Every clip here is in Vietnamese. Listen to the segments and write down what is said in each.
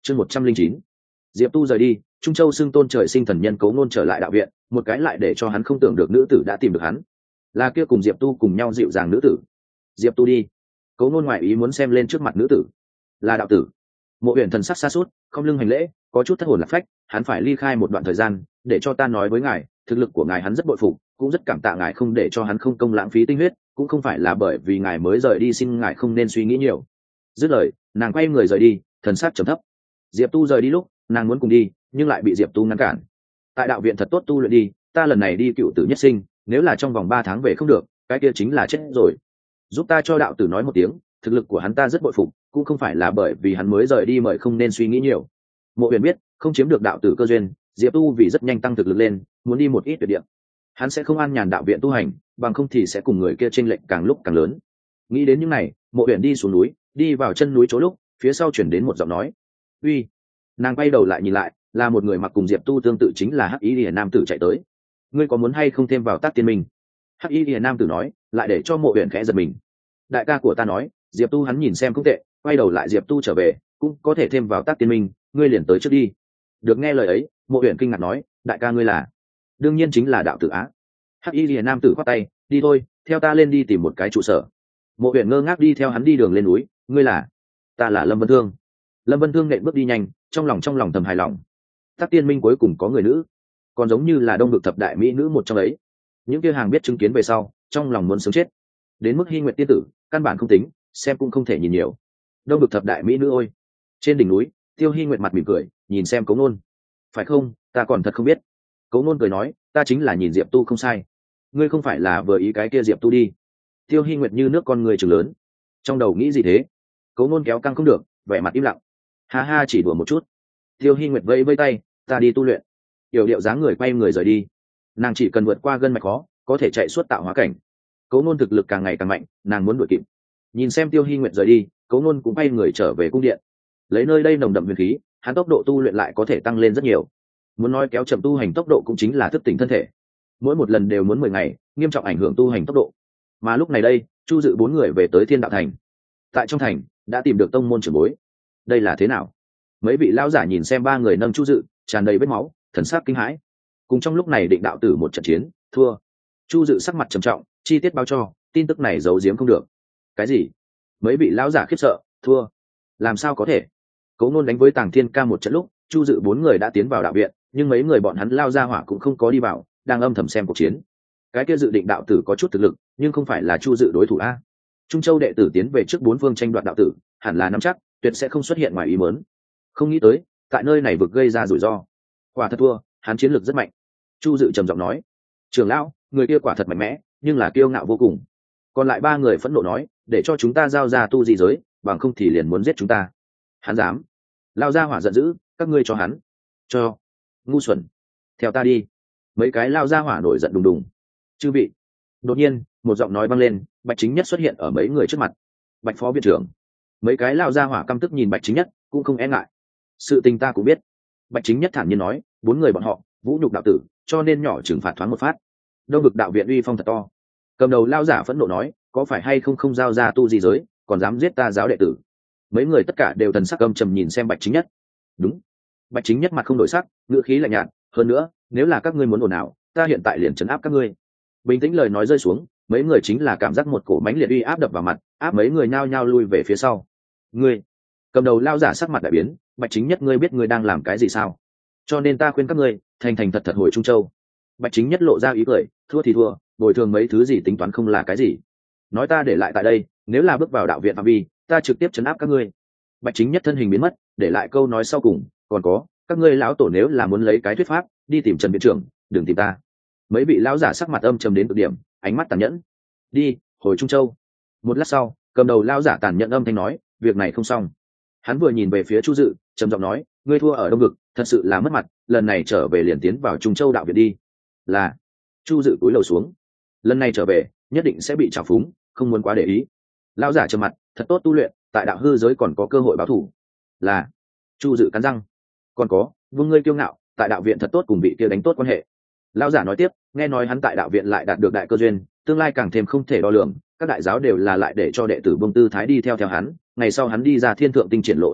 chương 109. Diệp Tu rời đi, Trung Châu xưng tôn trời sinh thần nhân Cấu Nôn trở lại đạo viện, một cái lại để cho hắn không tưởng được nữ tử đã tìm được hắn, là kia cùng Diệp Tu cùng nhau dịu dàng nữ tử. Diệp Tu đi. Cấu Nôn ngoại ý muốn xem lên trước mặt nữ tử, là đạo tử. Mộ Uyển thần sắc xa suốt, không lưng hành lễ, có chút thất hồn lạc phách, hắn phải ly khai một đoạn thời gian, để cho ta nói với ngài, thực lực của ngài hắn rất bội phục, cũng rất cảm tạ ngài không để cho hắn không công lãng phí tinh huyết, cũng không phải là bởi vì ngài mới rời đi, xin ngài không nên suy nghĩ nhiều. Dứt lời, nàng quay người rời đi, thần sắc trầm thấp. Diệp Tu rời đi lúc, nàng muốn cùng đi, nhưng lại bị Diệp Tu ngăn cản. Tại đạo viện thật tốt tu luyện đi, ta lần này đi cựu tử nhất sinh, nếu là trong vòng 3 tháng về không được, cái kia chính là chết rồi. Giúp ta cho đạo tử nói một tiếng, thực lực của hắn ta rất bội phục, cũng không phải là bởi vì hắn mới rời đi mời không nên suy nghĩ nhiều. Mộ Uyển biết, không chiếm được đạo tử cơ duyên, Diệp Tu vì rất nhanh tăng thực lực lên, muốn đi một ít tuyệt địa. Hắn sẽ không an nhàn đạo viện tu hành, bằng không thì sẽ cùng người kia chênh lệch càng lúc càng lớn. Nghĩ đến những này, Mộ Uyển đi xuống núi, đi vào chân núi chỗ lúc, phía sau chuyển đến một giọng nói. "Uy." Nàng quay đầu lại nhìn lại, là một người mặc cùng Diệp Tu tương tự, chính là Hắc Y Liễu nam tử chạy tới. "Ngươi có muốn hay không thêm vào Tác Tiên Minh?" Hắc Y Liễu nam tử nói, lại để cho Mộ Uyển khẽ giật mình. Đại ca của ta nói, Diệp Tu hắn nhìn xem không tệ, quay đầu lại Diệp Tu trở về, cũng có thể thêm vào Tác Tiên Minh, ngươi liền tới trước đi. Được nghe lời ấy, Mộ Uyển kinh ngạc nói, đại ca ngươi là? Đương nhiên chính là đạo tử Á. Hắc Y Liễu nam tử khoát tay, đi thôi, theo ta lên đi tìm một cái trụ sở. Mộ Uyển ngơ ngác đi theo hắn đi đường lên núi, ngươi là? Ta là Lâm Vân Thương. Lâm Vân Thương nện bước đi nhanh, trong lòng thầm hài lòng. Tác Tiên Minh cuối cùng có người nữ, còn giống như là Đông Vực thập đại mỹ nữ một trong ấy. Những kia hàng biết chứng kiến về sau, trong lòng muốn sống chết. Đến mức Hy Nguyệt tiên tử, căn bản không tính, xem cũng không thể nhìn nhiều. Đông Vực thập đại mỹ nữ ôi. Trên đỉnh núi, Tiêu Hy Nguyệt mặt mỉm cười, nhìn xem Cấu Nôn. Phải không, ta còn thật không biết. Cấu Nôn cười nói, ta chính là nhìn Diệp Tu không sai. Ngươi không phải là vừa ý cái kia Diệp Tu đi. Tiêu Hy Nguyệt như nước con người trừng lớn, trong đầu nghĩ gì thế? Cấu Nôn kéo căng không được, vẻ mặt im lặng. Ha ha, chỉ đùa một chút. Tiêu Hy Nguyệt vẫy vẫy tay, ta đi tu luyện. Yểu điệu dáng người quay người rời đi. Nàng chỉ cần vượt qua gân mạch khó, có thể chạy suốt tạo hóa cảnh. Cấu Nôn thực lực càng ngày càng mạnh, nàng muốn đuổi kịp. Nhìn xem Tiêu Hy Nguyệt rời đi, Cấu Nôn cũng quay người trở về cung điện. Lấy nơi đây nồng đậm huyền khí, hắn tốc độ tu luyện lại có thể tăng lên rất nhiều. Muốn nói kéo chậm tu hành tốc độ cũng chính là thức tỉnh thân thể. Mỗi một lần đều muốn 10 ngày, nghiêm trọng ảnh hưởng tu hành tốc độ. Mà lúc này đây, Chu Dự 4 người về tới Thiên Đạo Thành. Tại trong thành, đã tìm được tông môn trưởng bối. Đây là thế nào? Mấy vị lão giả nhìn xem 3 người nâng Chu Dự, tràn đầy vết máu, thần sắc kinh hãi. Cùng trong lúc này Định đạo tử một trận chiến, thua. Chu Dự sắc mặt trầm trọng, chi tiết báo cho, tin tức này giấu giếm không được. Cái gì? Mấy vị lão giả khiếp sợ, thua? Làm sao có thể? Cấu Nôn đánh với Tàng Thiên Ca một trận lúc, Chu Dự 4 người đã tiến vào đạo viện, nhưng mấy người bọn hắn lao ra hỏa cũng không có đi vào, đang âm thầm xem cuộc chiến. Cái kia Dự Định đạo tử có chút thực lực, nhưng không phải là Chu Dự đối thủ a. Trung Châu đệ tử tiến về trước 4 phương tranh đoạt đạo tử, hẳn là nắm chắc, tuyệt sẽ không xuất hiện ngoài ý muốn. Không nghĩ tới, tại nơi này vực gây ra rủi ro. Quả thật thua, hắn chiến lược rất mạnh. Chu Dự trầm giọng nói, trưởng lão, người kia quả thật mạnh mẽ, nhưng là kiêu ngạo vô cùng. Còn lại 3 người phẫn nộ nói, để cho chúng ta giao ra tu di giới, bằng không thì liền muốn giết chúng ta. Hắn dám? Lao ra hỏa giận dữ, các ngươi cho hắn. Cho. Ngu xuẩn. Theo ta đi. Mấy cái lao ra hỏa nổi giận đùng đùng. Chư vị. Đột nhiên, một giọng nói vang lên, Bạch Chính Nhất xuất hiện ở mấy người trước mặt. Bạch phó viện trưởng. Mấy cái lao ra hỏa căm tức nhìn Bạch Chính Nhất, cũng không e ngại. Sự tình ta cũng biết. Bạch Chính Nhất thản nhiên nói, 4 người bọn họ vũ nhục đạo tử, cho nên nhỏ trừng phạt thoáng một phát. Đông Vực đạo viện uy phong thật to. Cầm đầu lao giả phẫn nộ nói, có phải hay không không giao ra tu di giới, còn dám giết ta giáo đệ tử. Mấy người tất cả đều thần sắc âm trầm nhìn xem Bạch Chính Nhất. Đúng. Bạch Chính Nhất mặt không đổi sắc, ngữ khí lạnh nhạt, hơn nữa, nếu là các ngươi muốn ồn ào, ta hiện tại liền trấn áp các ngươi. Bình tĩnh lời nói rơi xuống, mấy người chính là cảm giác một cổ mãnh liệt uy áp đập vào mặt, áp mấy người nhao nhao lui về phía sau. Ngươi. Cầm đầu lao giả sắc mặt đại biến, Bạch Chính Nhất, ngươi biết ngươi đang làm cái gì sao? Cho nên ta khuyên các ngươi thành thành thật thật hồi Trung Châu. Bạch Chính Nhất lộ ra ý cười, thua thì thua, bồi thường mấy thứ gì tính toán không là cái gì. Nói ta để lại tại đây, nếu là bước vào đạo viện phạm vi, ta trực tiếp trấn áp các ngươi. Bạch Chính Nhất thân hình biến mất, để lại câu nói sau cùng, còn có, các ngươi lão tổ nếu là muốn lấy cái thuyết pháp, đi tìm Trần viện trưởng, đừng tìm ta. Mấy vị lão giả sắc mặt âm trầm đến cực điểm, ánh mắt tàn nhẫn. Đi, hồi Trung Châu. Một lát sau, cầm đầu lão giả tàn nhẫn âm thanh nói, việc này không xong. Hắn vừa nhìn về phía Chu Dự, trầm giọng nói, ngươi thua ở Đông Vực, thật sự là mất mặt, lần này trở về liền tiến vào Trung Châu đạo viện đi. Là. Chu Dự cúi đầu xuống. Lần này trở về, nhất định sẽ bị trào phúng, không muốn quá để ý. Lão giả trầm mặt, thật tốt tu luyện, tại đạo hư giới còn có cơ hội báo thù. Là. Chu Dự cắn răng. Còn có, vương ngươi kiêu ngạo, tại đạo viện thật tốt cùng vị kia đánh tốt quan hệ. Lão giả nói tiếp, nghe nói hắn tại đạo viện lại đạt được đại cơ duyên, tương lai càng thêm không thể đo lường, các đại giáo đều là lại để cho đệ tử Vương Tư Thái đi theo hắn, ngày sau hắn đi ra thiên thượng tinh triển lộ uy danh,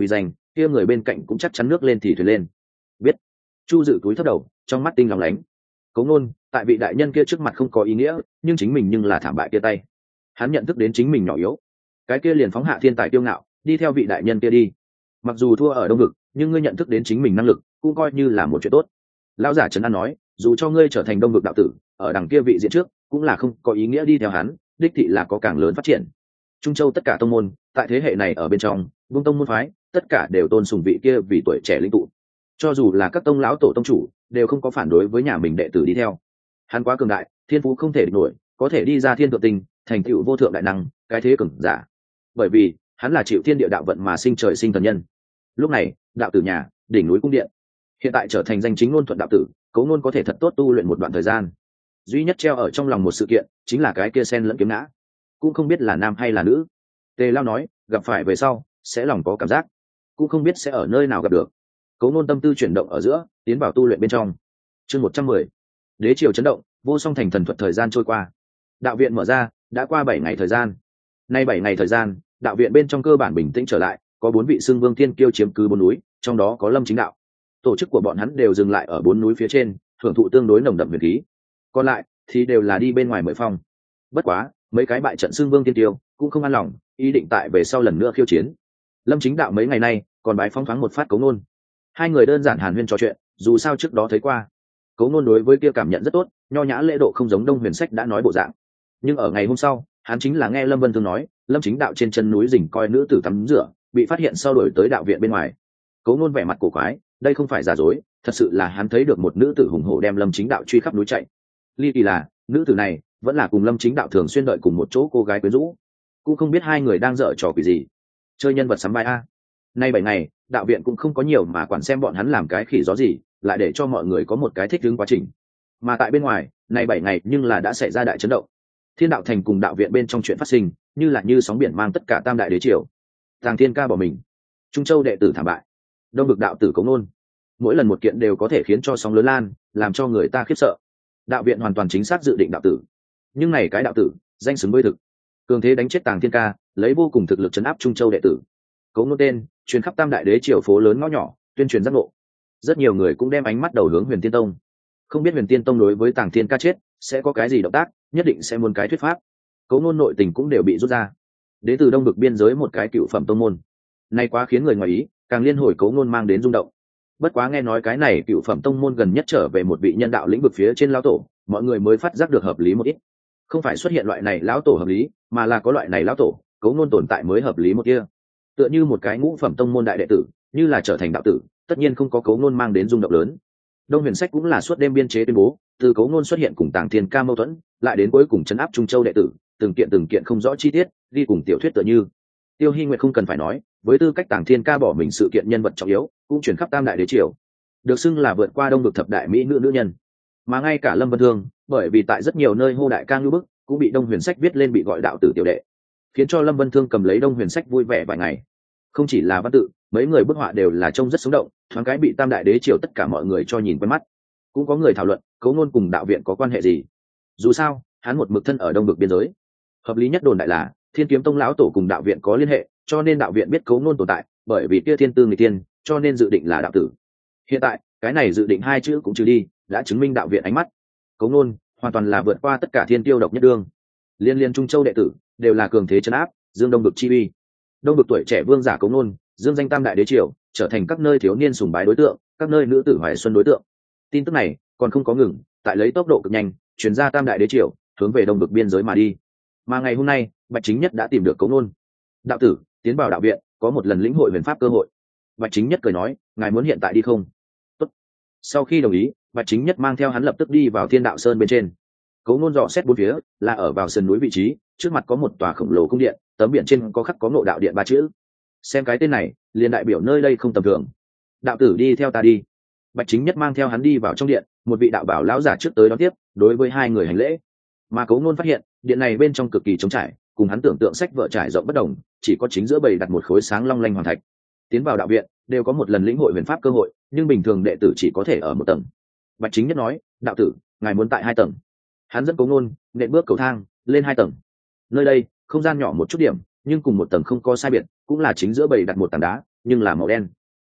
kia người bên cạnh cũng chắc chắn nước lên thì thuyền lên. Biết. Chu Dự cúi thấp đầu, trong mắt tinh lóng lánh. Cấu Nôn, tại vị đại nhân kia trước mặt không có ý nghĩa, nhưng chính mình nhưng là thảm bại kia tay. Hắn nhận thức đến chính mình nhỏ yếu, cái kia liền phóng hạ thiên tài kiêu ngạo, đi theo vị đại nhân kia đi. Mặc dù thua ở Đông Vực, nhưng ngươi nhận thức đến chính mình năng lực, cũng coi như là một chuyện tốt. Lão giả Trấn An nói, dù cho ngươi trở thành Đông Vực đạo tử, ở đằng kia vị diện trước, cũng là không có ý nghĩa đi theo hắn, đích thị là có càng lớn phát triển. Trung Châu tất cả tông môn, tại thế hệ này ở bên trong, vương tông môn phái, tất cả đều tôn sùng vị kia vì tuổi trẻ linh tụ. Cho dù là các tông lão tổ tông chủ, đều không có phản đối với nhà mình đệ tử đi theo. Hắn quá cường đại, thiên phú không thể địch nổi, có thể đi ra thiên thượng tinh, thành tựu vô thượng đại năng, cái thế cường giả. Bởi vì hắn là chịu thiên địa đạo vận mà sinh trời sinh thần nhân. Lúc này, đạo tử nhà, đỉnh núi cung điện, hiện tại trở thành danh chính ngôn thuận đạo tử, Cấu Nôn có thể thật tốt tu luyện một đoạn thời gian. Duy nhất treo ở trong lòng một sự kiện, chính là cái kia sen lẫn kiếm ngã, cũng không biết là nam hay là nữ. Tề Lao nói, gặp phải về sau sẽ lòng có cảm giác, cũng không biết sẽ ở nơi nào gặp được. Cấu Nôn tâm tư chuyển động ở giữa, tiến vào tu luyện bên trong. Chương 110. Đế triều chấn động, vô song thành thần thuật thời gian trôi qua. Đạo viện mở ra, đã qua 7 ngày thời gian. Nay 7 ngày thời gian, đạo viện bên trong cơ bản bình tĩnh trở lại, có 4 vị xưng vương thiên kiêu chiếm cứ 4 núi, trong đó có Lâm Chính Đạo. Tổ chức của bọn hắn đều dừng lại ở 4 núi phía trên, hưởng thụ tương đối nồng đậm huyền khí. Còn lại thì đều là đi bên ngoài mời phong. Bất quá, mấy cái bại trận xưng vương thiên kiêu cũng không an lòng, ý định tại về sau lần nữa khiêu chiến. Lâm Chính Đạo mấy ngày nay còn bái phong thoáng một phát Cấu Nôn. Hai người đơn giản hàn huyên trò chuyện, dù sao trước đó thấy qua. Cấu Nôn đối với kia cảm nhận rất tốt, nho nhã lễ độ không giống Đông Huyền Sách đã nói bộ dạng. Nhưng ở ngày hôm sau, hắn chính là nghe Lâm Vân Thương nói, Lâm Chính Đạo trên chân núi rình coi nữ tử tắm rửa, bị phát hiện sau đổi tới đạo viện bên ngoài. Cấu Nôn vẻ mặt cổ quái, đây không phải giả dối, thật sự là hắn thấy được một nữ tử hùng hổ đem Lâm Chính Đạo truy khắp núi chạy. Ly kỳ là, nữ tử này vẫn là cùng Lâm Chính Đạo thường xuyên đợi cùng một chỗ cô gái quyến rũ, cũng không biết hai người đang dở trò quỷ gì. Chơi nhân vật sắm vai a. Nay 7 ngày, đạo viện cũng không có nhiều mà quản xem bọn hắn làm cái khỉ gió gì, lại để cho mọi người có một cái thích ứng quá trình. Mà tại bên ngoài, này 7 ngày nhưng là đã xảy ra đại chấn động. Thiên đạo thành cùng đạo viện bên trong chuyện phát sinh, như là như sóng biển mang tất cả tam đại đế triều. Tàng Thiên Ca bỏ mình, Trung Châu đệ tử thảm bại, Đông Vực đạo tử Cấu Nôn. Mỗi lần một kiện đều có thể khiến cho sóng lớn lan, làm cho người ta khiếp sợ. Đạo viện hoàn toàn chính xác dự định đạo tử, nhưng này cái đạo tử, danh xứng với thực. Cường thế đánh chết Tàng Thiên Ca, lấy vô cùng thực lực trấn áp Trung Châu đệ tử. Cấu Nôn tên truyền khắp tam đại đế triều phố lớn ngõ nhỏ, tuyên truyền giác ngộ. Rất nhiều người cũng đem ánh mắt đầu hướng Huyền Tiên Tông. Không biết Huyền Tiên Tông đối với Tàng Thiên Ca chết sẽ có cái gì động tác, nhất định sẽ muốn cái thuyết pháp. Cấu Nôn nội tình cũng đều bị rút ra. Đến từ Đông Vực biên giới một cái cựu phẩm tông môn, nay quá khiến người ngoài ý, càng liên hồi Cấu Nôn mang đến rung động. Bất quá nghe nói cái này cựu phẩm tông môn gần nhất trở về một vị nhân đạo lĩnh vực phía trên lão tổ, mọi người mới phát giác được hợp lý một ít. Không phải xuất hiện loại này lão tổ hợp lý, mà là có loại này lão tổ, Cấu Nôn tồn tại mới hợp lý một kia. Tựa như một cái ngũ phẩm tông môn đại đệ tử, như là trở thành đạo tử, tất nhiên không có Cấu Nôn mang đến rung động lớn. Đông Huyền Sách cũng là suốt đêm biên chế tuyên bố, từ Cấu Nôn xuất hiện cùng Tàng Thiên Ca mâu thuẫn, lại đến cuối cùng trấn áp Trung Châu đệ tử, từng kiện không rõ chi tiết, ghi cùng tiểu thuyết tựa như. Tiêu Hi Nguyệt không cần phải nói, với tư cách Tàng Thiên Ca bỏ mình sự kiện nhân vật trọng yếu, cũng chuyển khắp tam đại đế triều, được xưng là vượt qua Đông Vực thập đại mỹ nữ nhân. Mà ngay cả Lâm Vân Thương, bởi vì tại rất nhiều nơi hô đại ca ngưu bức, cũng bị Đông Huyền Sách viết lên bị gọi đạo tử tiểu đệ, khiến cho Lâm Vân Thương cầm lấy Đông Huyền Sách vui vẻ vài ngày. Không chỉ là văn tự, mấy người bức họa đều là trông rất sống động, thoáng cái bị tam đại đế triều tất cả mọi người cho nhìn quen mắt. Cũng có người thảo luận Cấu Nôn cùng đạo viện có quan hệ gì. Dù sao hắn một mực thân ở Đông Vực biên giới, hợp lý nhất đồn đại là Thiên Kiếm Tông lão tổ cùng đạo viện có liên hệ, cho nên đạo viện biết Cấu Nôn tồn tại, bởi vì kia thiên tư người tiên, cho nên dự định là đạo tử. Hiện tại cái này dự định hai chữ cũng trừ đi, đã chứng minh đạo viện ánh mắt. Cấu Nôn hoàn toàn là vượt qua tất cả thiên tiêu độc nhất đương. Liên Trung Châu đệ tử đều là cường thế trấn áp, dương Đông Vực chi uy. Đông Vực tuổi trẻ vương giả Cấu Nôn, dương danh tam đại đế triều, trở thành các nơi thiếu niên sùng bái đối tượng, các nơi nữ tử hoài xuân đối tượng. Tin tức này còn không có ngừng, tại lấy tốc độ cực nhanh chuyển ra tam đại đế triều, hướng về Đông Vực biên giới mà đi. Mà ngày hôm nay, Bạch Chính Nhất đã tìm được Cấu Nôn. Đạo tử tiến vào đạo viện, có một lần lĩnh hội huyền pháp cơ hội. Bạch Chính Nhất cười nói, ngài muốn hiện tại đi không? Tốt. Sau khi đồng ý, Bạch Chính Nhất mang theo hắn lập tức đi vào Thiên Đạo Sơn bên trên. Cấu Nôn dò xét bốn phía, là ở vào sườn núi vị trí, trước mặt có một tòa khổng lồ cung điện, tấm biển trên có khắc có Ngộ Đạo Điện 3 chữ. Xem cái tên này, liền đại biểu nơi đây không tầm thường. Đạo tử đi theo ta đi. Bạch Chính Nhất mang theo hắn đi vào trong điện, một vị đạo bảo lão giả trước tới đón tiếp, đối với hai người hành lễ. Mà Cấu Nôn phát hiện, điện này bên trong cực kỳ trống trải, cùng hắn tưởng tượng sách vở trải rộng bất đồng, chỉ có chính giữa bầy đặt một khối sáng long lanh hoàng thạch. Tiến vào đạo viện, đều có một lần lĩnh hội huyền pháp cơ hội, nhưng bình thường đệ tử chỉ có thể ở một tầng. Bạch Chính Nhất nói, đạo tử, ngài muốn tại 2 tầng. Hắn dẫn Cấu Nôn nện bước cầu thang lên 2 tầng. Nơi đây không gian nhỏ một chút điểm, nhưng cùng một tầng không có sai biệt, cũng là chính giữa bầy đặt một tảng đá, nhưng là màu đen.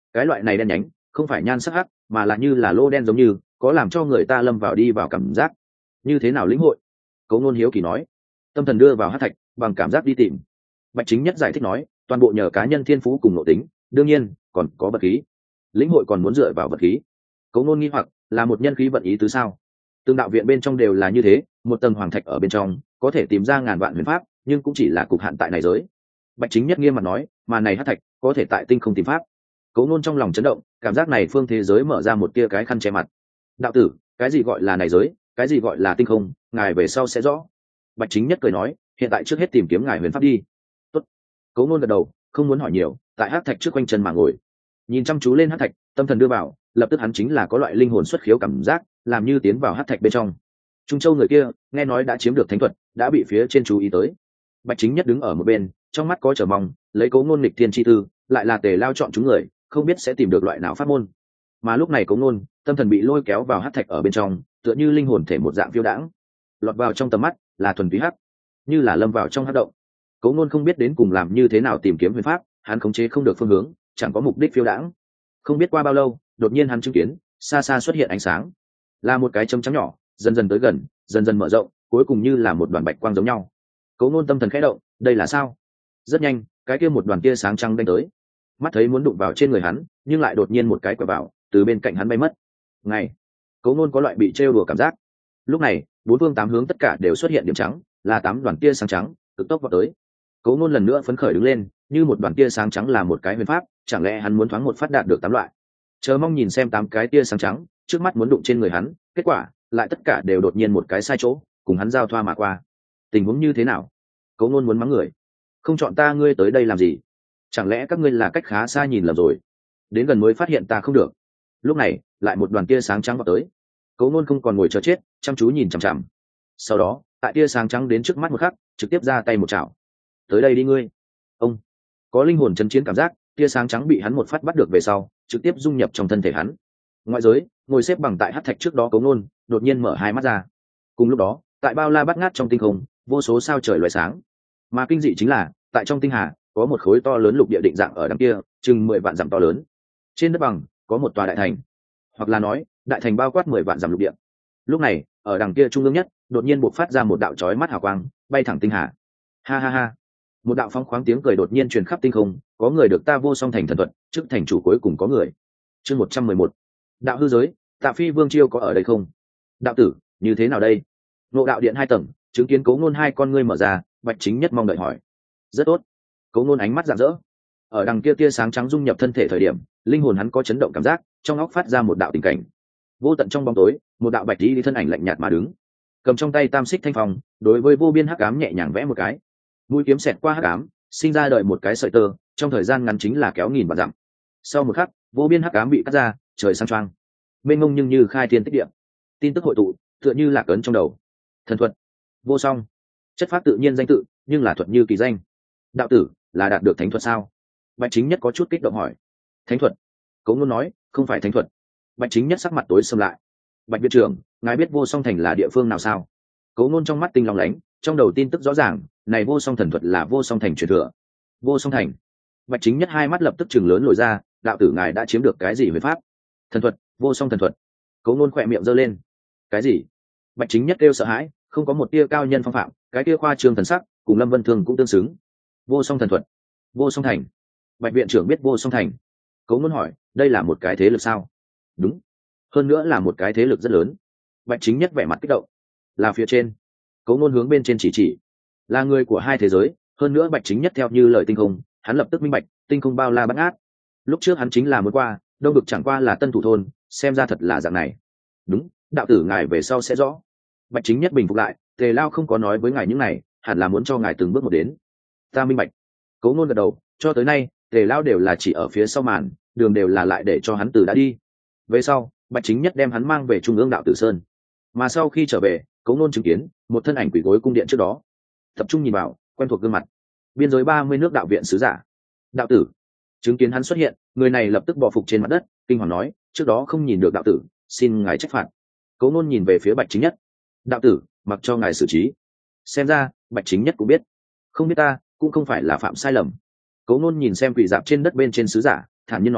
cái loại này đen nhánh không phải nhan sắc hắc mà là như là lô đen giống như có làm cho người ta lâm vào đi vào cảm giác. Như thế nào lĩnh hội? Cố Nôn hiếu kỳ nói. Tâm thần đưa vào hắc thạch bằng cảm giác đi tìm. Bạch Chính Nhất giải thích nói, toàn bộ nhờ cá nhân thiên phú cùng nội tính, đương nhiên còn có vật khí. Lĩnh hội còn muốn dựa vào vật khí. Cố Nôn nghi hoặc, là một nhân khí vận ý tứ sao? Từng đạo viện bên trong đều là như thế, một tầng hoàng thạch ở bên trong có thể tìm ra ngàn vạn huyền pháp, nhưng cũng chỉ là cục hạn tại này giới. Bạch Chính Nhất nghiêm mặt nói, mà này hắc thạch có thể tại tinh không tìm pháp. Cố Nôn trong lòng chấn động, cảm giác này phương thế giới mở ra một tia cái khăn che mặt. Đạo tử, cái gì gọi là này giới, cái gì gọi là tinh không, ngài về sau sẽ rõ. Bạch Chính Nhất cười nói, hiện tại trước hết tìm kiếm ngài huyền pháp đi. Tốt. Cố Nôn gật đầu, không muốn hỏi nhiều, tại hắc thạch trước quanh chân mà ngồi, nhìn chăm chú lên hắc thạch, tâm thần đưa vào, lập tức hắn chính là có loại linh hồn xuất khiếu cảm giác, làm như tiến vào hắc thạch bên trong. Trung Châu người kia nghe nói đã chiếm được thánh thuật, đã bị phía trên chú ý tới. Bạch Chính Nhất đứng ở một bên, trong mắt có chờ mong, lấy Cố Nôn nghịch thiên chi tư, lại là Tề Lao chọn chúng người, không biết sẽ tìm được loại nào pháp môn. Mà lúc này Cố Nôn, tâm thần bị lôi kéo vào hắc thạch ở bên trong, tựa như linh hồn thể một dạng phiêu đãng, lọt vào trong tầm mắt là thuần túy hắc, như là lâm vào trong hắc động. Cố Nôn không biết đến cùng làm như thế nào tìm kiếm huyền pháp, hắn khống chế không được phương hướng, chẳng có mục đích phiêu đãng. Không biết qua bao lâu, đột nhiên hắn chứng kiến, xa xa xuất hiện ánh sáng, là một cái chấm trắng nhỏ, dần dần tới gần, dần dần mở rộng, cuối cùng như là một đoàn bạch quang giống nhau. Cố Nôn tâm thần khẽ động, đây là sao? Rất nhanh, cái kia một đoàn tia sáng trắng đánh tới, mắt thấy muốn đụng vào trên người hắn, nhưng lại đột nhiên một cái quẹo vào, từ bên cạnh hắn bay mất. Ngay, Cố Nôn có loại bị trêu đùa cảm giác. Lúc này, bốn phương tám hướng tất cả đều xuất hiện điểm trắng, là 8 đoàn tia sáng trắng, cực tốc vọt tới. Cố Nôn lần nữa phấn khởi đứng lên, như một đoàn tia sáng trắng là một cái huyền pháp, chẳng lẽ hắn muốn thoáng một phát đạt được 8 loại? Chờ mong nhìn xem 8 cái tia sáng trắng, trước mắt muốn đụng trên người hắn, kết quả lại tất cả đều đột nhiên một cái sai chỗ, cùng hắn giao thoa mà qua. Tình huống như thế nào? Cố Nôn muốn mắng người. Không chọn ta ngươi tới đây làm gì? Chẳng lẽ các ngươi là cách khá xa nhìn lầm rồi? Đến gần mới phát hiện ta không được. Lúc này, lại một đoàn tia sáng trắng vọt tới. Cố Nôn không còn ngồi chờ chết, chăm chú nhìn chằm chằm. Sau đó, tại tia sáng trắng đến trước mắt một khắc, trực tiếp ra tay một chảo. Tới đây đi ngươi. Ông có linh hồn chấn chiến cảm giác, tia sáng trắng bị hắn một phát bắt được về sau, trực tiếp dung nhập trong thân thể hắn. Ngoại giới, ngồi xếp bằng tại hắc thạch trước đó Cố Nôn, đột nhiên mở hai mắt ra. Cùng lúc đó, tại bao la bát ngát trong tinh không, vô số sao trời lóe sáng. Mà kinh dị chính là, tại trong tinh hà, có một khối to lớn lục địa định dạng ở đằng kia, chừng 10 vạn dặm to lớn. Trên đất bằng, có một tòa đại thành, hoặc là nói, đại thành bao quát 10 vạn dặm lục địa. Lúc này, ở đằng kia trung ương nhất, đột nhiên bộc phát ra một đạo chói mắt hào quang, bay thẳng tinh hà. Ha ha ha. Một đạo phong khoáng tiếng cười đột nhiên truyền khắp tinh không, có người được ta vô song thành thần thuật, trước thành chủ cuối cùng có người. Chương 111. Đạo hư giới, Tạ Phi Vương Chiêu có ở đây không? Đạo tử, như thế nào đây? Ngộ đạo điện 2 tầng, chứng kiến Cố Nôn hai con ngươi mở ra, Bạch Chính Nhất mong đợi hỏi. Rất tốt. Cố Nôn ánh mắt rạng rỡ. Ở đằng kia tia sáng trắng dung nhập thân thể thời điểm, linh hồn hắn có chấn động cảm giác, trong óc phát ra một đạo tình cảnh. Vô tận trong bóng tối, một đạo bạch y thân ảnh lạnh nhạt mà đứng, cầm trong tay tam xích thanh phong, đối với vô biên hắc ám nhẹ nhàng vẽ một cái. Mũi kiếm xẹt qua hắc ám, sinh ra đợi một cái sợi tơ, trong thời gian ngắn chính là kéo nghìn vạn dặm. Sau một khắc, vô biên hắc ám bị cắt ra, trời sang choang. Mênh mông nhưng như khai thiên tích địa. Tin tức hội tụ, tựa như lạc ấn trong đầu. Thần thuật, vô song, chất pháp tự nhiên danh tự, nhưng là thuật như kỳ danh. Đạo tử, là đạt được thánh thuật sao? Bạch Chính Nhất có chút kích động hỏi. Thánh thuật? Cố Nôn nói, không phải thánh thuật. Bạch Chính Nhất sắc mặt tối sầm lại. Bạch viện trưởng, ngài biết vô song thành là địa phương nào sao? Cố Nôn trong mắt tinh long lánh, trong đầu tin tức rõ ràng, này vô song thần thuật là vô song thành truyền thừa. Vô song thành? Bạch Chính Nhất hai mắt lập tức chừng lớn lồi ra, đạo tử ngài đã chiếm được cái gì huyền pháp? Thần thuật, vô song thần thuật. Cố Nôn khỏe miệng giơ lên. Cái gì? Bạch Chính Nhất kêu sợ hãi, không có một tia cao nhân phong phạm, cái tia khoa trương thần sắc, cùng Lâm Vân Thường cũng tương xứng. Vô song thần thuật, vô song thành. Bạch viện trưởng biết vô song thành. Cố Nôn hỏi, đây là một cái thế lực sao? Đúng, hơn nữa là một cái thế lực rất lớn. Bạch Chính Nhất vẻ mặt kích động. Là phía trên. Cố Nôn hướng bên trên chỉ, là người của hai thế giới. Hơn nữa Bạch Chính Nhất theo như lời tinh không, hắn lập tức minh bạch, tinh không bao la bát ngát. Lúc trước hắn chính là muốn qua, đông vực chẳng qua là tân thủ thôn, xem ra thật là dạng này. Đúng, đạo tử ngài về sau sẽ rõ. Bạch Chính Nhất bình phục lại, Tề Lao không có nói với ngài những này, hẳn là muốn cho ngài từng bước một đến. Ta minh bạch. Cố Nôn gật đầu, cho tới nay, Tề Lao đều là chỉ ở phía sau màn, đường đều là lại để cho hắn từ đã đi. Về sau, Bạch Chính Nhất đem hắn mang về trung ương đạo tử sơn, mà sau khi trở về, Cố Nôn chứng kiến một thân ảnh quỷ gối cung điện trước đó, tập trung nhìn vào, quen thuộc gương mặt. Biên giới 30 nước đạo viện sứ giả. Đạo tử. Chứng kiến hắn xuất hiện, người này lập tức bò phục trên mặt đất, kinh hoàng nói, trước đó không nhìn được đạo tử, xin ngài trách phạt. Cố Nôn nhìn về phía Bạch Chính Nhất. Đạo tử, mặc cho ngài xử trí. Xem ra, Bạch Chính Nhất cũng biết. Không biết ta, cũng không phải là phạm sai lầm. Cố Nôn nhìn xem quỷ dạp trên đất bên trên sứ giả, thản nhiên nói,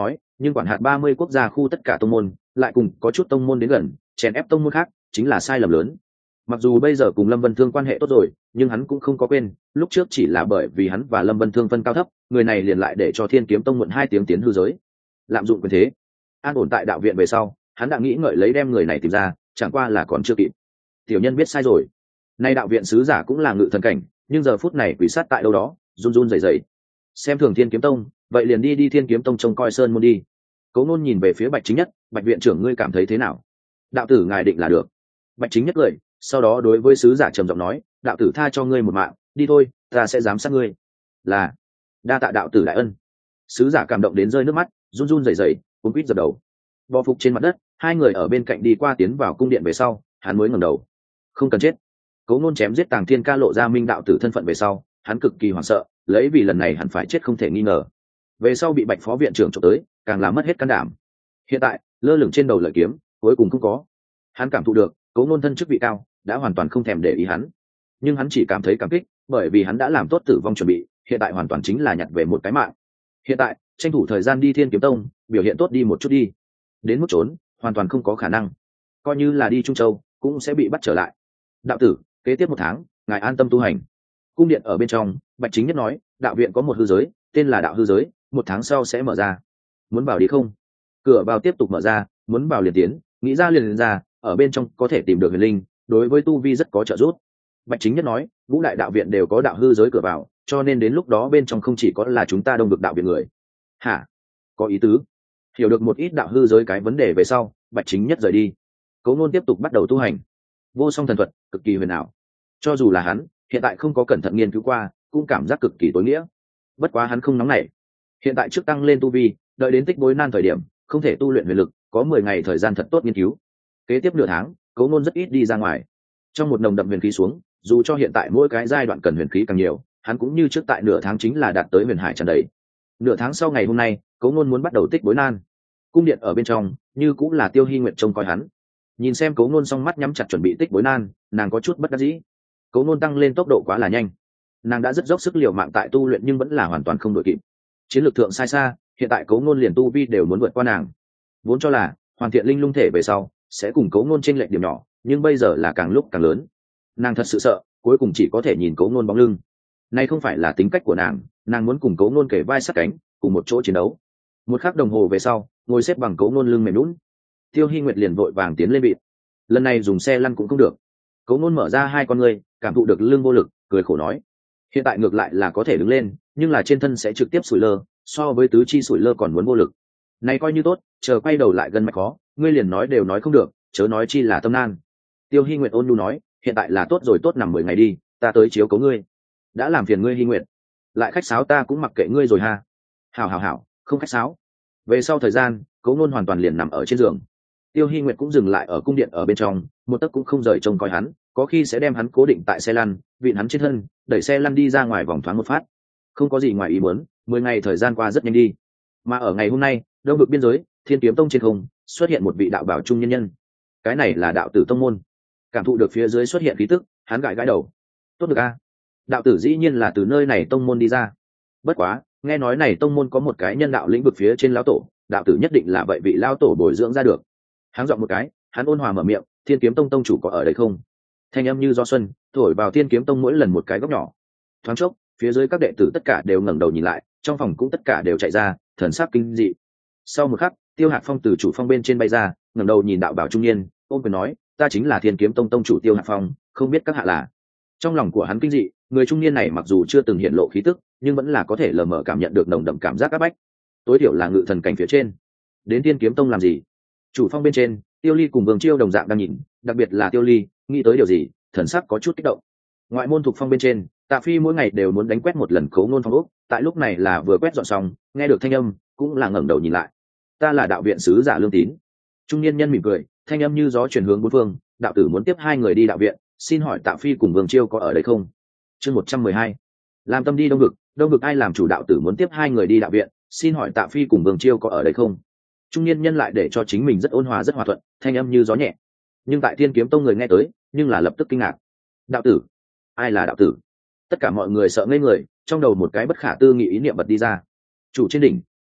nhưng quản hạt 30 quốc gia khu tất cả tông môn lại cùng có chút tông môn đến gần chèn ép tông môn khác chính là sai lầm lớn. Mặc dù bây giờ cùng Lâm Vân Thương quan hệ tốt rồi, nhưng hắn cũng không có quên lúc trước chỉ là bởi vì hắn và Lâm Vân Thương phân cao thấp, người này liền lại để cho Thiên Kiếm Tông muộn 2 tiếng tiến hư giới, lạm dụng quyền thế. An ổn tại đạo viện về sau, hắn đã nghĩ ngợi lấy đem người này tìm ra, chẳng qua là còn chưa kịp. Tiểu nhân biết sai rồi. Nay đạo viện sứ giả cũng là ngự thần cảnh, nhưng giờ phút này quỷ sát tại đâu đó, run run rẩy rẩy. Xem thường Thiên Kiếm Tông, vậy liền đi Thiên Kiếm Tông trông coi sơn môn đi. Cố Nôn nhìn về phía Bạch Chính Nhất, Bạch viện trưởng ngươi cảm thấy thế nào? Đạo tử ngài định là được. Bạch Chính Nhất cười, sau đó đối với sứ giả trầm giọng nói, đạo tử tha cho ngươi một mạng, đi thôi, ta sẽ giám sát ngươi. Là, đa tạ đạo tử đại ân. Sứ giả cảm động đến rơi nước mắt, run run rẩy rẩy, cuống quýt dập đầu. Bò phục trên mặt đất, hai người ở bên cạnh đi qua tiến vào cung điện về sau, hắn mới ngẩng đầu. Không cần chết. Cố Nôn chém giết Tàng Thiên Ca lộ ra minh đạo tử thân phận về sau, hắn cực kỳ hoảng sợ, lấy vì lần này hắn phải chết không thể nghi ngờ. Về sau bị Bạch phó viện trưởng chụp tới, càng làm mất hết can đảm. Hiện tại, lơ lửng trên đầu lợi kiếm, cuối cùng không có. Hắn cảm thụ được, Cố Nôn thân chức vị cao, đã hoàn toàn không thèm để ý hắn. Nhưng hắn chỉ cảm thấy cảm kích, bởi vì hắn đã làm tốt tử vong chuẩn bị, hiện tại hoàn toàn chính là nhặt về một cái mạng. Hiện tại, tranh thủ thời gian đi Thiên Kiếm Tông, biểu hiện tốt đi một chút đi. Đến mức trốn, hoàn toàn không có khả năng. Coi như là đi Trung Châu, cũng sẽ bị bắt trở lại. Đạo tử, kế tiếp 1 tháng, ngài an tâm tu hành. Cung điện ở bên trong, Bạch Chính Nhất nói, đạo viện có một hư giới, tên là đạo hư giới, 1 tháng sau sẽ mở ra. Muốn vào đi không? Cửa vào tiếp tục mở ra, muốn vào liền tiến, nghĩ ra liền ra, ở bên trong có thể tìm được huyền linh, đối với tu vi rất có trợ giúp. Bạch Chính Nhất nói, ngũ đại đạo viện đều có đạo hư giới cửa vào, cho nên đến lúc đó bên trong không chỉ có là chúng ta đông vực đạo viện người. Hả? Có ý tứ. Hiểu được một ít đạo hư giới cái vấn đề về sau, Bạch Chính Nhất rời đi. Cố Nôn tiếp tục bắt đầu tu hành. Vô song thần thuật, cực kỳ huyền ảo. Cho dù là hắn, hiện tại không có cẩn thận nghiên cứu qua, cũng cảm giác cực kỳ tối nghĩa. Bất quá hắn không nóng nảy. Hiện tại trước tăng lên tu vi, đợi đến tích bối nan thời điểm, không thể tu luyện huyền lực, có 10 ngày thời gian thật tốt nghiên cứu. Kế tiếp nửa tháng, Cố Nôn rất ít đi ra ngoài. Trong một nồng đậm huyền khí xuống, dù cho hiện tại mỗi cái giai đoạn cần huyền khí càng nhiều, hắn cũng như trước tại nửa tháng chính là đạt tới huyền hải tràn đầy. Nửa tháng sau ngày hôm nay, Cố Nôn muốn bắt đầu tích bối nan. Cung điện ở bên trong, như cũng là Tiêu Hi Nguyệt trông coi hắn. Nhìn xem Cố Nôn song mắt nhắm chặt chuẩn bị tích bối nan, nàng có chút bất đắc dĩ. Cố Nôn tăng lên tốc độ quá là nhanh, nàng đã rất dốc sức liều mạng tại tu luyện nhưng vẫn là hoàn toàn không đội kịp. Chiến lược thượng sai xa, hiện tại Cố Nôn liền tu vi đều muốn vượt qua nàng. Vốn cho là hoàn thiện linh lung thể về sau sẽ cùng Cố Nôn chênh lệch điểm nhỏ, nhưng bây giờ là càng lúc càng lớn. Nàng thật sự sợ, cuối cùng chỉ có thể nhìn Cố Nôn bóng lưng. Này không phải là tính cách của nàng muốn cùng Cố Nôn kề vai sát cánh, cùng một chỗ chiến đấu. Một khắc đồng hồ về sau, ngồi xếp bằng Cố Nôn lưng mềm nhũn. Tiêu Hi Nguyệt liền vội vàng tiến lên bịt. Lần này dùng xe lăn cũng không được. Cố Nôn mở ra hai con ngươi, cảm thụ được lưng vô lực, cười khổ nói: hiện tại ngược lại là có thể đứng lên, nhưng là trên thân sẽ trực tiếp sủi lơ, so với tứ chi sủi lơ còn muốn vô lực. Này coi như tốt, chờ quay đầu lại gần mạch khó, ngươi liền nói đều nói không được, chớ nói chi là tâm nan. Tiêu Hi Nguyệt ôn nhu nói: hiện tại là tốt rồi, tốt nằm 10 ngày đi, ta tới chiếu cố ngươi. Đã làm phiền ngươi Hi Nguyệt, lại khách sáo ta cũng mặc kệ ngươi rồi ha. Hảo, không khách sáo. Về sau thời gian, Cố Nôn hoàn toàn liền nằm ở trên giường. Tiêu Hi Nguyệt cũng dừng lại ở cung điện ở bên trong, một tấc cũng không rời trông coi hắn, có khi sẽ đem hắn cố định tại xe lăn, vịn hắn trên thân, đẩy xe lăn đi ra ngoài vòng thoáng một phát. Không có gì ngoài ý muốn, 10 ngày thời gian qua rất nhanh đi. Mà ở ngày hôm nay, đông vực biên giới, Thiên Kiếm Tông trên không xuất hiện một vị đạo bảo trung nhân nhân. Cái này là đạo tử tông môn. Cảm thụ được phía dưới xuất hiện khí tức, hắn gãi gãi đầu. Tốt được a, đạo tử dĩ nhiên là từ nơi này tông môn đi ra. Bất quá, nghe nói này tông môn có một cái nhân đạo lĩnh vực phía trên lão tổ, đạo tử nhất định là vậy vị lão tổ bồi dưỡng ra được. Hắn giọng một cái, hắn ôn hòa mở miệng: Thiên Kiếm Tông tông chủ có ở đây không? Thanh âm như gió xuân thổi vào Thiên Kiếm Tông mỗi lần một cái góc nhỏ. Thoáng chốc, phía dưới các đệ tử tất cả đều ngẩng đầu nhìn lại, trong phòng cũng tất cả đều chạy ra, thần sắc kinh dị. Sau một khắc, Tiêu Hạc Phong từ chủ phong bên trên bay ra, ngẩng đầu nhìn đạo bảo trung niên, ôm quyền nói: ta chính là Thiên Kiếm Tông tông chủ Tiêu Hạc Phong, không biết các hạ là? Trong lòng của hắn kinh dị, người trung niên này mặc dù chưa từng hiện lộ khí tức, nhưng vẫn là có thể lờ mờ cảm nhận được nồng đậm cảm giác áp bách, tối thiểu là ngự thần cảnh phía trên. Đến Thiên Kiếm Tông làm gì? Chủ phong bên trên, Tiêu Ly cùng Vương Chiêu đồng dạng đang nhìn, đặc biệt là Tiêu Ly, nghĩ tới điều gì, thần sắc có chút kích động. Ngoại môn thuộc phong bên trên, Tạ Phi mỗi ngày đều muốn đánh quét một lần Cố Nôn phong ốc, tại lúc này là vừa quét dọn xong, nghe được thanh âm, cũng là ngẩng đầu nhìn lại. Ta là đạo viện sứ giả Lương Tín. Trung niên nhân mỉm cười, thanh âm như gió truyền hướng bốn phương, đạo tử muốn tiếp 2 người đi đạo viện, xin hỏi Tạ Phi cùng Vương Chiêu có ở đây không? Chương 112. Làm tâm đi Đông vực ai làm chủ, đạo tử muốn tiếp 2 người đi đạo viện, xin hỏi Tạ Phi cùng Vương Chiêu có ở đây không? Trung niên nhân lại để cho chính mình rất ôn hòa rất hòa thuận, thanh âm như gió nhẹ. Nhưng tại Thiên Kiếm Tông người nghe tới, nhưng là lập tức kinh ngạc. Đạo tử? Ai là đạo tử? Tất cả mọi người sợ ngây người, trong đầu một cái bất khả tư nghị ý niệm bật đi ra. Chủ trên đỉnh,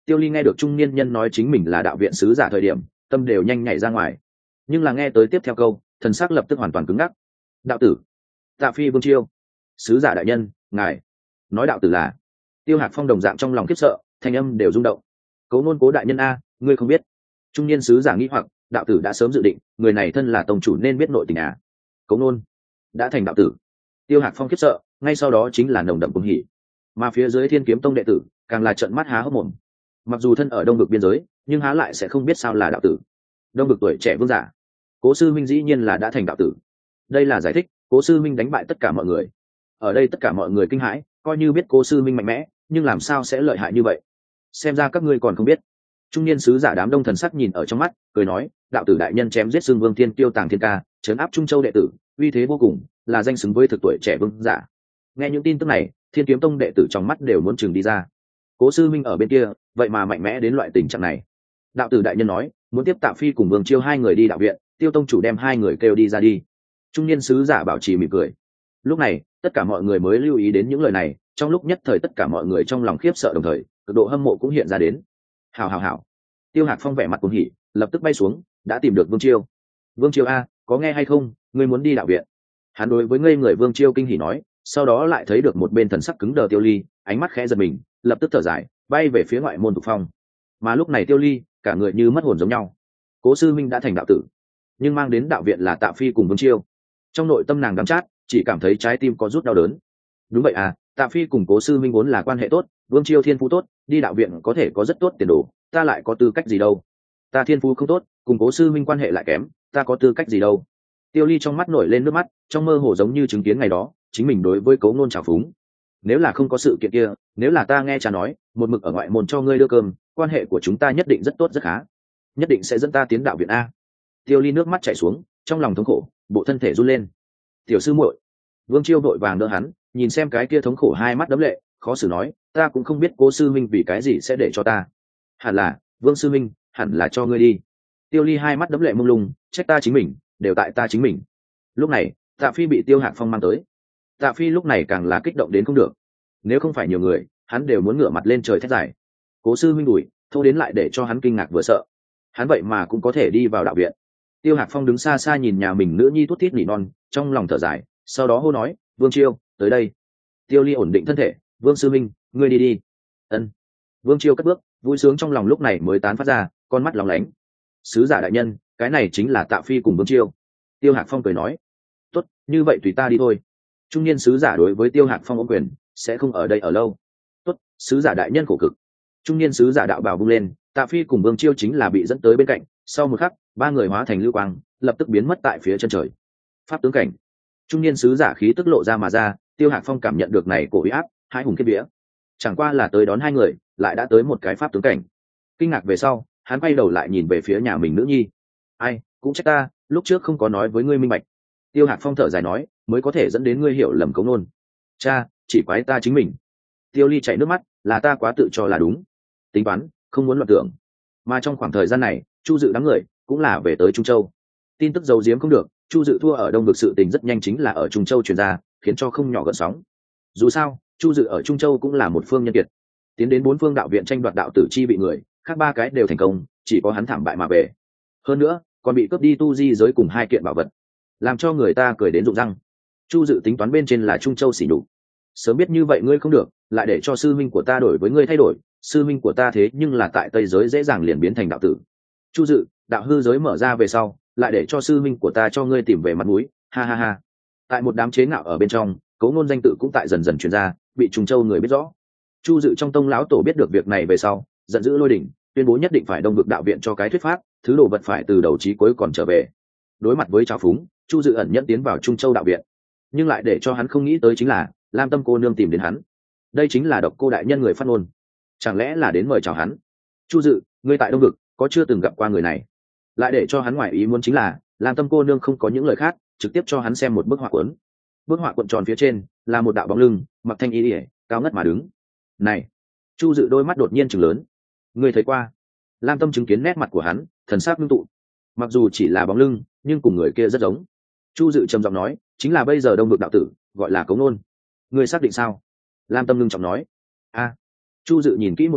Tiêu Ly nghe được trung niên nhân nói chính mình là đạo viện sứ giả thời điểm, tâm đều nhanh nhảy ra ngoài. Nhưng là nghe tới tiếp theo câu, thần sắc lập tức hoàn toàn cứng ngắc. Đạo tử, Tạ Phi Vương Chiêu, sứ giả đại nhân, ngài nói đạo tử là? Tiêu Hạc Phong đồng dạng trong lòng khiếp sợ, thanh âm đều rung động. Cố Nôn Cố đại nhân a, ngươi không biết? Trung niên sứ giả nghĩ hoặc, đạo tử đã sớm dự định, người này thân là tông chủ nên biết nội tình à? Cố Nôn đã thành đạo tử. Tiêu Hạc Phong khiếp sợ, ngay sau đó chính là nồng đậm cuồng hỉ. Mà phía dưới Thiên Kiếm Tông đệ tử càng là trợn mắt há hốc mồm. Mặc dù thân ở đông vực biên giới, nhưng há lại sẽ không biết sao là đạo tử. Đông vực tuổi trẻ vương giả, Cố sư minh dĩ nhiên là đã thành đạo tử. Đây là giải thích Cố sư minh đánh bại tất cả mọi người. Ở đây tất cả mọi người kinh hãi, coi như biết Cố sư minh mạnh mẽ, nhưng làm sao sẽ lợi hại như vậy? Xem ra các ngươi còn không biết. Trung niên sứ giả đám đông thần sắc nhìn ở trong mắt, cười nói, đạo tử đại nhân chém giết xương vương thiên tiêu tàng thiên ca, trấn áp Trung Châu đệ tử, uy thế vô cùng, là danh xứng với thực tuổi trẻ vương giả. Nghe những tin tức này, Thiên Kiếm Tông đệ tử trong mắt đều muốn chừng đi ra. Cố sư minh ở bên kia, vậy mà mạnh mẽ đến loại tình trạng này. Đạo tử đại nhân nói, muốn tiếp Tạ Phi cùng Vương Chiêu hai người đi đạo viện, Tiêu tông chủ đem hai người kêu đi ra đi. Trung niên sứ giả bảo trì mỉm cười. Lúc này, tất cả mọi người mới lưu ý đến những lời này, trong lúc nhất thời tất cả mọi người trong lòng khiếp sợ đồng thời, cực độ hâm mộ cũng hiện ra đến. Hảo hảo hảo. Tiêu Hạc Phong vẻ mặt cuồng hỉ, lập tức bay xuống, đã tìm được Vương Chiêu. Vương Chiêu a, có nghe hay không, ngươi muốn đi đạo viện? Hắn đối với ngây người Vương Chiêu kinh hỉ nói, sau đó lại thấy được một bên thần sắc cứng đờ Tiêu Ly, ánh mắt khẽ giật mình, lập tức thở dài, bay về phía ngoại môn Tục Phong. Mà lúc này Tiêu Ly, cả người như mất hồn giống nhau. Cố sư minh đã thành đạo tử, nhưng mang đến đạo viện là Tạ Phi cùng Vương Chiêu. Trong nội tâm nàng đắm chát, chỉ cảm thấy trái tim có rút đau đớn. Đúng vậy à, Tạ Phi cùng Cố sư minh vốn là quan hệ tốt, Vương Chiêu thiên phú tốt, đi đạo viện có thể có rất tốt tiền đồ, ta lại có tư cách gì đâu? Ta thiên phú không tốt, cùng Cố sư minh quan hệ lại kém, ta có tư cách gì đâu? Tiêu Ly trong mắt nổi lên nước mắt, trong mơ hồ giống như chứng kiến ngày đó chính mình đối với Cố Nôn trào phúng. Nếu là không có sự kiện kia, nếu là ta nghe cha nói, một mực ở ngoại môn cho ngươi đưa cơm, quan hệ của chúng ta nhất định rất tốt rất khá, nhất định sẽ dẫn ta tiến đạo viện a. Tiêu Ly nước mắt chảy xuống, trong lòng thống khổ, bộ thân thể run lên. Tiểu sư muội. Vương Chiêu vội vàng đỡ hắn, nhìn xem cái kia thống khổ hai mắt đẫm lệ, khó xử nói, ta cũng không biết Cố sư minh vì cái gì sẽ để cho ta. Hẳn là, Vương sư minh, hẳn là cho ngươi đi. Tiêu Ly hai mắt đẫm lệ mông lung, trách ta chính mình, đều tại ta chính mình. Lúc này, Tạ Phi bị Tiêu Hạc Phong mang tới. Tạ Phi lúc này càng là kích động đến không được. Nếu không phải nhiều người, hắn đều muốn ngửa mặt lên trời thét dài. Cố sư minh đuổi, thô đến lại để cho hắn kinh ngạc vừa sợ. Hắn vậy mà cũng có thể đi vào đạo viện. Tiêu Hạc Phong đứng xa xa nhìn nhà mình nữ nhi thút thít nỉ non, trong lòng thở dài, sau đó hô nói, Vương Chiêu, tới đây. Tiêu Ly ổn định thân thể, Vương sư minh, ngươi đi đi. Ân. Vương Chiêu cất bước, vui sướng trong lòng lúc này mới tán phát ra, con mắt lóng lánh. Sứ giả đại nhân, cái này chính là Tạ Phi cùng Vương Chiêu. Tiêu Hạc Phong cười nói, tốt, như vậy tùy ta đi thôi. Trung niên sứ giả đối với Tiêu Hạc Phong ôm quyền, sẽ không ở đây ở lâu. Tốt, sứ giả đại nhân khổ cực. Trung niên sứ giả đạo bào vung lên, Tạ Phi cùng Vương Chiêu chính là bị dẫn tới bên cạnh, sau một khắc, ba người hóa thành lưu quang, lập tức biến mất tại phía chân trời. Pháp tướng cảnh. Trung niên sứ giả khí tức lộ ra mà ra, Tiêu Hạc Phong cảm nhận được này cổ uy áp, hai hùng kết vía. Chẳng qua là tới đón hai người, lại đã tới một cái pháp tướng cảnh. Kinh ngạc về sau, hắn quay đầu lại nhìn về phía nhà mình nữ nhi. Ai, cũng trách ta, lúc trước không có nói với ngươi minh bạch. Tiêu Hạc Phong thở dài nói, mới có thể dẫn đến ngươi hiểu lầm Cống Nôn. Cha, chỉ quái ta chính mình. Tiêu Ly chảy nước mắt, là ta quá tự cho là đúng, tính toán, không muốn loạn tưởng. Mà trong khoảng thời gian này, Chu Dự đám người cũng là về tới Trung Châu. Tin tức giấu giếm không được, Chu Dự thua ở Đông vực sự tình rất nhanh chính là ở Trung Châu truyền ra, khiến cho không nhỏ gợn sóng. Dù sao, Chu Dự ở Trung Châu cũng là một phương nhân kiệt, tiến đến bốn phương đạo viện tranh đoạt đạo tử chi bị người, khác ba cái đều thành công, chỉ có hắn thảm bại mà về. Hơn nữa, còn bị cướp đi tu di giới cùng hai kiện bảo vật, làm cho người ta cười đến rụng răng. Chu Dự tính toán bên trên là Trung Châu xỉ nhục. Sớm biết như vậy ngươi không được, lại để cho sư minh của ta đổi với ngươi thay đổi, sư minh của ta thế nhưng là tại Tây giới dễ dàng liền biến thành đạo tử. Chu Dự, đạo hư giới mở ra về sau, lại để cho sư minh của ta cho ngươi tìm về mặt mũi, ha ha ha. Tại một đám chế ngạo ở bên trong, Cấu Nôn danh tự cũng tại dần dần truyền ra, bị Trung Châu người biết rõ. Chu Dự trong tông lão tổ biết được việc này về sau, giận dữ lôi đỉnh, tuyên bố nhất định phải đông vực đạo viện cho cái thuyết pháp, thứ đồ vật phải từ đầu chí cuối còn trở về. Đối mặt với trào phúng, Chu Dự ẩn nhẫn tiến vào Trung Châu đạo viện, nhưng lại để cho hắn không nghĩ tới chính là Lam Tâm cô nương tìm đến hắn. Đây chính là Độc Cô đại nhân người phát ngôn, chẳng lẽ là đến mời chào hắn? Chu Dự, ngươi tại đông vực có chưa từng gặp qua người này? Lại để cho hắn ngoài ý muốn chính là Lam Tâm cô nương không có những lời khác, trực tiếp cho hắn xem một bức họa cuốn. Bức họa cuộn tròn phía trên là một đạo bóng lưng, mặc thanh y ỉa, cao ngất mà đứng. Này! Chu Dự đôi mắt đột nhiên trừng lớn. Ngươi thấy qua? Lam Tâm chứng kiến nét mặt của hắn, thần sắc ngưng tụ. Mặc dù chỉ là bóng lưng, nhưng cùng người kia rất giống. Chu Dự trầm giọng nói, chính là bây giờ đông vực đạo tử, gọi là Cống Nôn. Ngươi xác định sao? Lam Tâm ngưng trọng nói. A. Chu Dự nhìn kỹ một chút,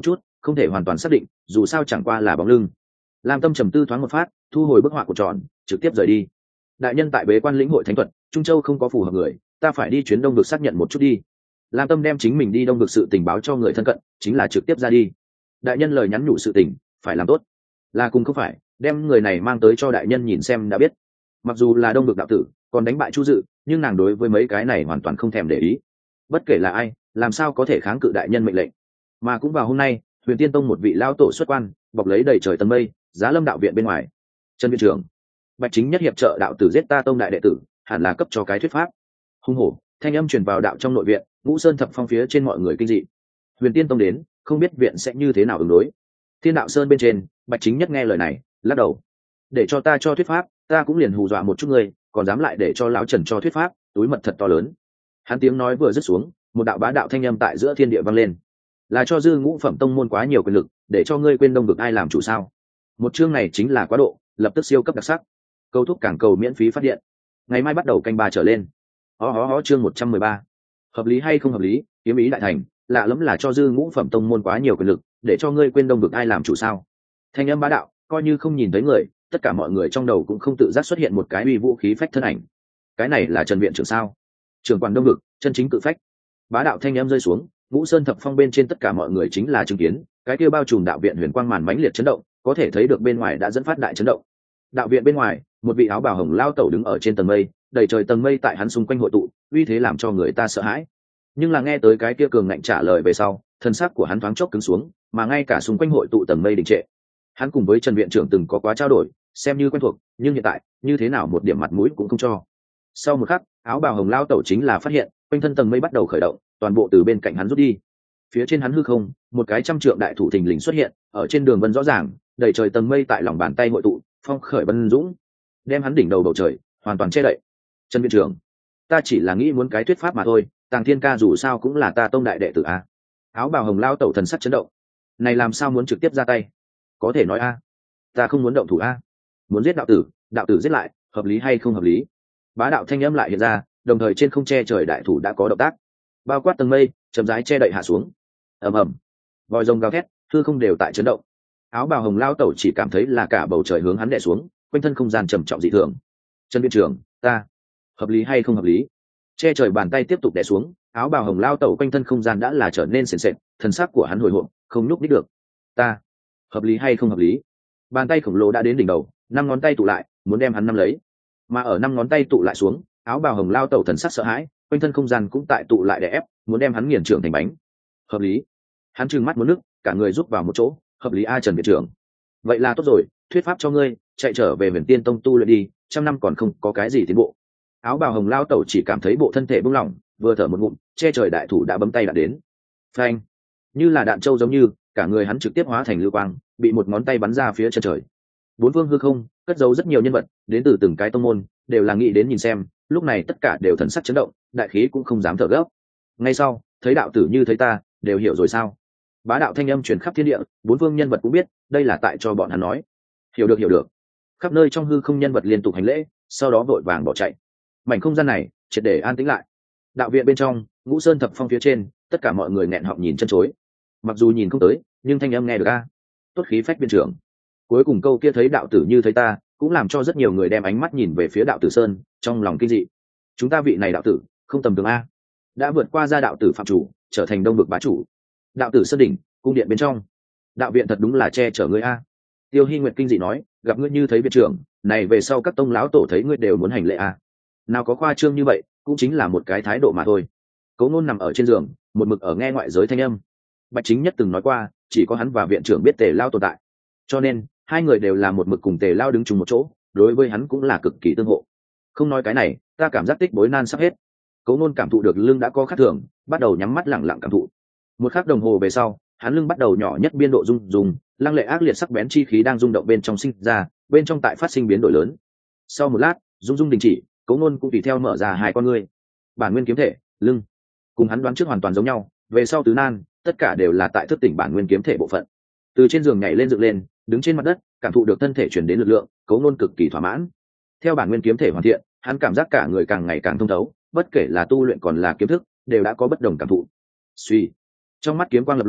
không thể hoàn toàn xác định, dù sao chẳng qua là bóng lưng. Lam Tâm trầm tư thoáng một phát, thu hồi bức họa của tròn, trực tiếp rời đi. Đại nhân tại bế quan lĩnh hội thánh thuật, Trung Châu không có phù hợp người, ta phải đi chuyến đông vực xác nhận một chút đi. Lam Tâm đem chính mình đi đông vực sự tình báo cho người thân cận, chính là trực tiếp ra đi. Đại nhân lời nhắn nhủ sự tình phải làm tốt, là cùng không phải đem người này mang tới cho đại nhân nhìn xem đã biết. Mặc dù là đông vực đạo tử còn đánh bại Chu Dự, nhưng nàng đối với mấy cái này hoàn toàn không thèm để ý. Bất kể là ai, làm sao có thể kháng cự đại nhân mệnh lệnh. Mà cũng vào hôm nay, Huyền Tiên Tông một vị lao tổ xuất quan, bọc lấy đầy trời tầng mây, giá lâm đạo viện bên ngoài. Trần viện trưởng, Bạch Chính Nhất hiệp trợ đạo tử giết ta tông đại đệ tử, hẳn là cấp cho cái thuyết pháp. Hung hổ thanh âm truyền vào đạo trong nội viện, Ngũ Sơn Thập Phong phía trên mọi người kinh dị. Huyền Tiên Tông đến, không biết viện sẽ như thế nào ứng đối. Thiên Đạo Sơn bên trên, Bạch Chính Nhất nghe lời này, lắc đầu. Để cho ta cho thuyết pháp, ta cũng liền hù dọa một chút người, còn dám lại để cho lão Trần cho thuyết pháp, túi mật thật to lớn. Hắn tiếng nói vừa dứt xuống, một đạo bá đạo thanh âm tại giữa thiên địa vang lên. Là cho dư ngũ phẩm tông môn quá nhiều quyền lực, để cho ngươi quên đông vực ai làm chủ sao? Một chương này chính là quá độ, lập tức siêu cấp đặc sắc. Câu thúc cảng cầu miễn phí phát điện. Ngày mai bắt đầu canh 3 trở lên. Hó chương 113. Hợp lý hay không hợp lý, kiếm ý đại thành, lạ lắm là cho dư ngũ phẩm tông môn quá nhiều quyền lực, để cho ngươi quên đông vực ai làm chủ sao? Thanh âm bá đạo, coi như không nhìn thấy người, tất cả mọi người trong đầu cũng không tự giác xuất hiện một cái uy vũ khí phách thân ảnh. Cái này là Trần viện trưởng sao? Trưởng quản đông vực, chân chính cự phách. Bá đạo thanh âm rơi xuống, Ngũ Sơn Thập Phong bên trên tất cả mọi người chính là chứng kiến, cái kia bao trùm đạo viện huyền quang màn mãnh liệt chấn động, có thể thấy được bên ngoài đã dẫn phát đại chấn động. Đạo viện bên ngoài, một vị áo bào hồng lao tẩu đứng ở trên tầng mây, đầy trời tầng mây tại hắn xung quanh hội tụ, uy thế làm cho người ta sợ hãi. Nhưng là nghe tới cái kia cường ngạnh trả lời về sau, thân xác của hắn thoáng chốc cứng xuống, mà ngay cả xung quanh hội tụ tầng mây đình trệ. Hắn cùng với Trần viện trưởng từng có quá trao đổi, xem như quen thuộc, nhưng hiện tại, như thế nào một điểm mặt mũi cũng không cho. Sau một khắc, áo bào hồng lao tẩu chính là phát hiện, quanh thân tầng mây bắt đầu khởi động, toàn bộ từ bên cạnh hắn rút đi. Phía trên hắn hư không, một cái 100 trượng đại thủ thình lình xuất hiện, ở trên đường vân rõ ràng, đầy trời tầng mây tại lòng bàn tay hội tụ, phong khởi bân dũng, đem hắn đỉnh đầu bầu trời hoàn toàn che đậy. Trần viện trưởng, ta chỉ là nghĩ muốn cái thuyết pháp mà thôi, Tàng Thiên ca dù sao cũng là ta tông đại đệ tử a. Áo bào hồng lao tẩu thần sắc chấn động, này làm sao muốn trực tiếp ra tay? Có thể nói a, ta không muốn động thủ a, muốn giết đạo tử giết lại, hợp lý hay không hợp lý? Bá đạo thanh âm lại hiện ra, đồng thời trên không che trời đại thủ đã có động tác, bao quát tầng mây chậm rãi che đậy hạ xuống. Ầm ầm, vòi rồng gào thét, hư không đều tại chấn động. Áo bào hồng lao tẩu chỉ cảm thấy là cả bầu trời hướng hắn đè xuống, quanh thân không gian trầm trọng dị thường. Trần viện trưởng, ta hợp lý hay không hợp lý? Che trời bàn tay tiếp tục đè xuống, áo bào hồng lao tẩu quanh thân không gian đã là trở nên sền sệt, thần sắc của hắn hồi hộp, không nhúc nhích được. Ta hợp lý hay không hợp lý? Bàn tay khổng lồ đã đến đỉnh đầu, 5 ngón tay tụ lại, muốn đem hắn nắm lấy. Mà ở 5 ngón tay tụ lại xuống, áo bào hồng lao tẩu thần sắc sợ hãi, quanh thân không gian cũng tại tụ lại đè ép, muốn đem hắn nghiền trưởng thành bánh. Hợp lý? Hắn trừng mắt muốn nước, cả người rút vào một chỗ. Hợp lý a Trần viện trưởng? Vậy là tốt rồi, thuyết pháp cho ngươi, chạy trở về Huyền Tiên Tông tu luyện đi, 100 năm còn không có cái gì tiến bộ. Áo bào hồng lao tẩu chỉ cảm thấy bộ thân thể buông lỏng, vừa thở một ngụm, che trời đại thủ đã bấm tay đã đến. Phanh! Như là đạn trâu giống như, cả người hắn trực tiếp hóa thành lưu quang, bị một ngón tay bắn ra phía chân trời. Bốn phương hư không, cất giấu rất nhiều nhân vật, đến từ từng cái tông môn, đều là nghĩ đến nhìn xem, lúc này tất cả đều thần sắc chấn động, đại khí cũng không dám thở gấp. Ngay sau, thấy đạo tử như thấy ta, đều hiểu rồi sao? Bá đạo thanh âm truyền khắp thiên địa, bốn phương nhân vật cũng biết, đây là tại cho bọn hắn nói. Hiểu được. Khắp nơi trong hư không nhân vật liên tục hành lễ, sau đó vội vàng bỏ chạy. Mảnh không gian này triệt để an tĩnh lại. Đạo viện bên trong, Ngũ Sơn Thập Phong phía trên, tất cả mọi người nghẹn họng nhìn chân chối. Mặc dù nhìn không tới, nhưng thanh âm nghe được a. Tốt khí phách biên trưởng. Cuối cùng câu kia thấy đạo tử như thấy ta, cũng làm cho rất nhiều người đem ánh mắt nhìn về phía đạo tử Sơn, trong lòng kinh dị. Chúng ta vị này đạo tử, không tầm thường a. Đã vượt qua gia đạo tử phạm chủ, trở thành đông vực bá chủ. Đạo tử Sơn đỉnh, cung điện bên trong. Đạo viện thật đúng là che chở ngươi a. Tiêu Hi Nguyệt kinh dị nói, gặp ngươi như thấy viện trưởng, này về sau các tông lão tổ thấy ngươi đều muốn hành lễ a. Nào có khoa trương như vậy, cũng chính là một cái thái độ mà thôi. Cố Nôn nằm ở trên giường, một mực ở nghe ngoại giới thanh âm. Bạch Chính Nhất từng nói qua, chỉ có hắn và viện trưởng biết Tề Lao tồn tại, cho nên hai người đều là một mực cùng Tề Lao đứng chung một chỗ, đối với hắn cũng là cực kỳ tương hộ. Không nói cái này, ta cảm giác tích bối nan sắp hết. Cố Nôn cảm thụ được lưng đã có khác thường, bắt đầu nhắm mắt lặng lặng cảm thụ. Một khắc đồng hồ về sau, hắn lưng bắt đầu nhỏ nhất biên độ rung rung, lăng lệ ác liệt sắc bén chi khí đang rung động bên trong sinh ra, bên trong tại phát sinh biến đổi lớn. Sau một lát, rung rung đình chỉ, Cố Nôn cũng tùy theo mở ra hai con ngươi. Bản nguyên kiếm thể, lưng, cùng hắn đoán trước hoàn toàn giống nhau, về sau tứ nan, tất cả đều là tại thức tỉnh bản nguyên kiếm thể bộ phận. Từ trên giường nhảy lên dựng lên, đứng trên mặt đất, cảm thụ được thân thể truyền đến lực lượng, Cố Nôn cực kỳ thỏa mãn. Theo bản nguyên kiếm thể hoàn thiện, hắn cảm giác cả người càng ngày càng thông thấu, bất kể là tu luyện còn là kiếm thức, đều đã có bất đồng cảm thụ. Suy, trong mắt kiếm quang lập lòe,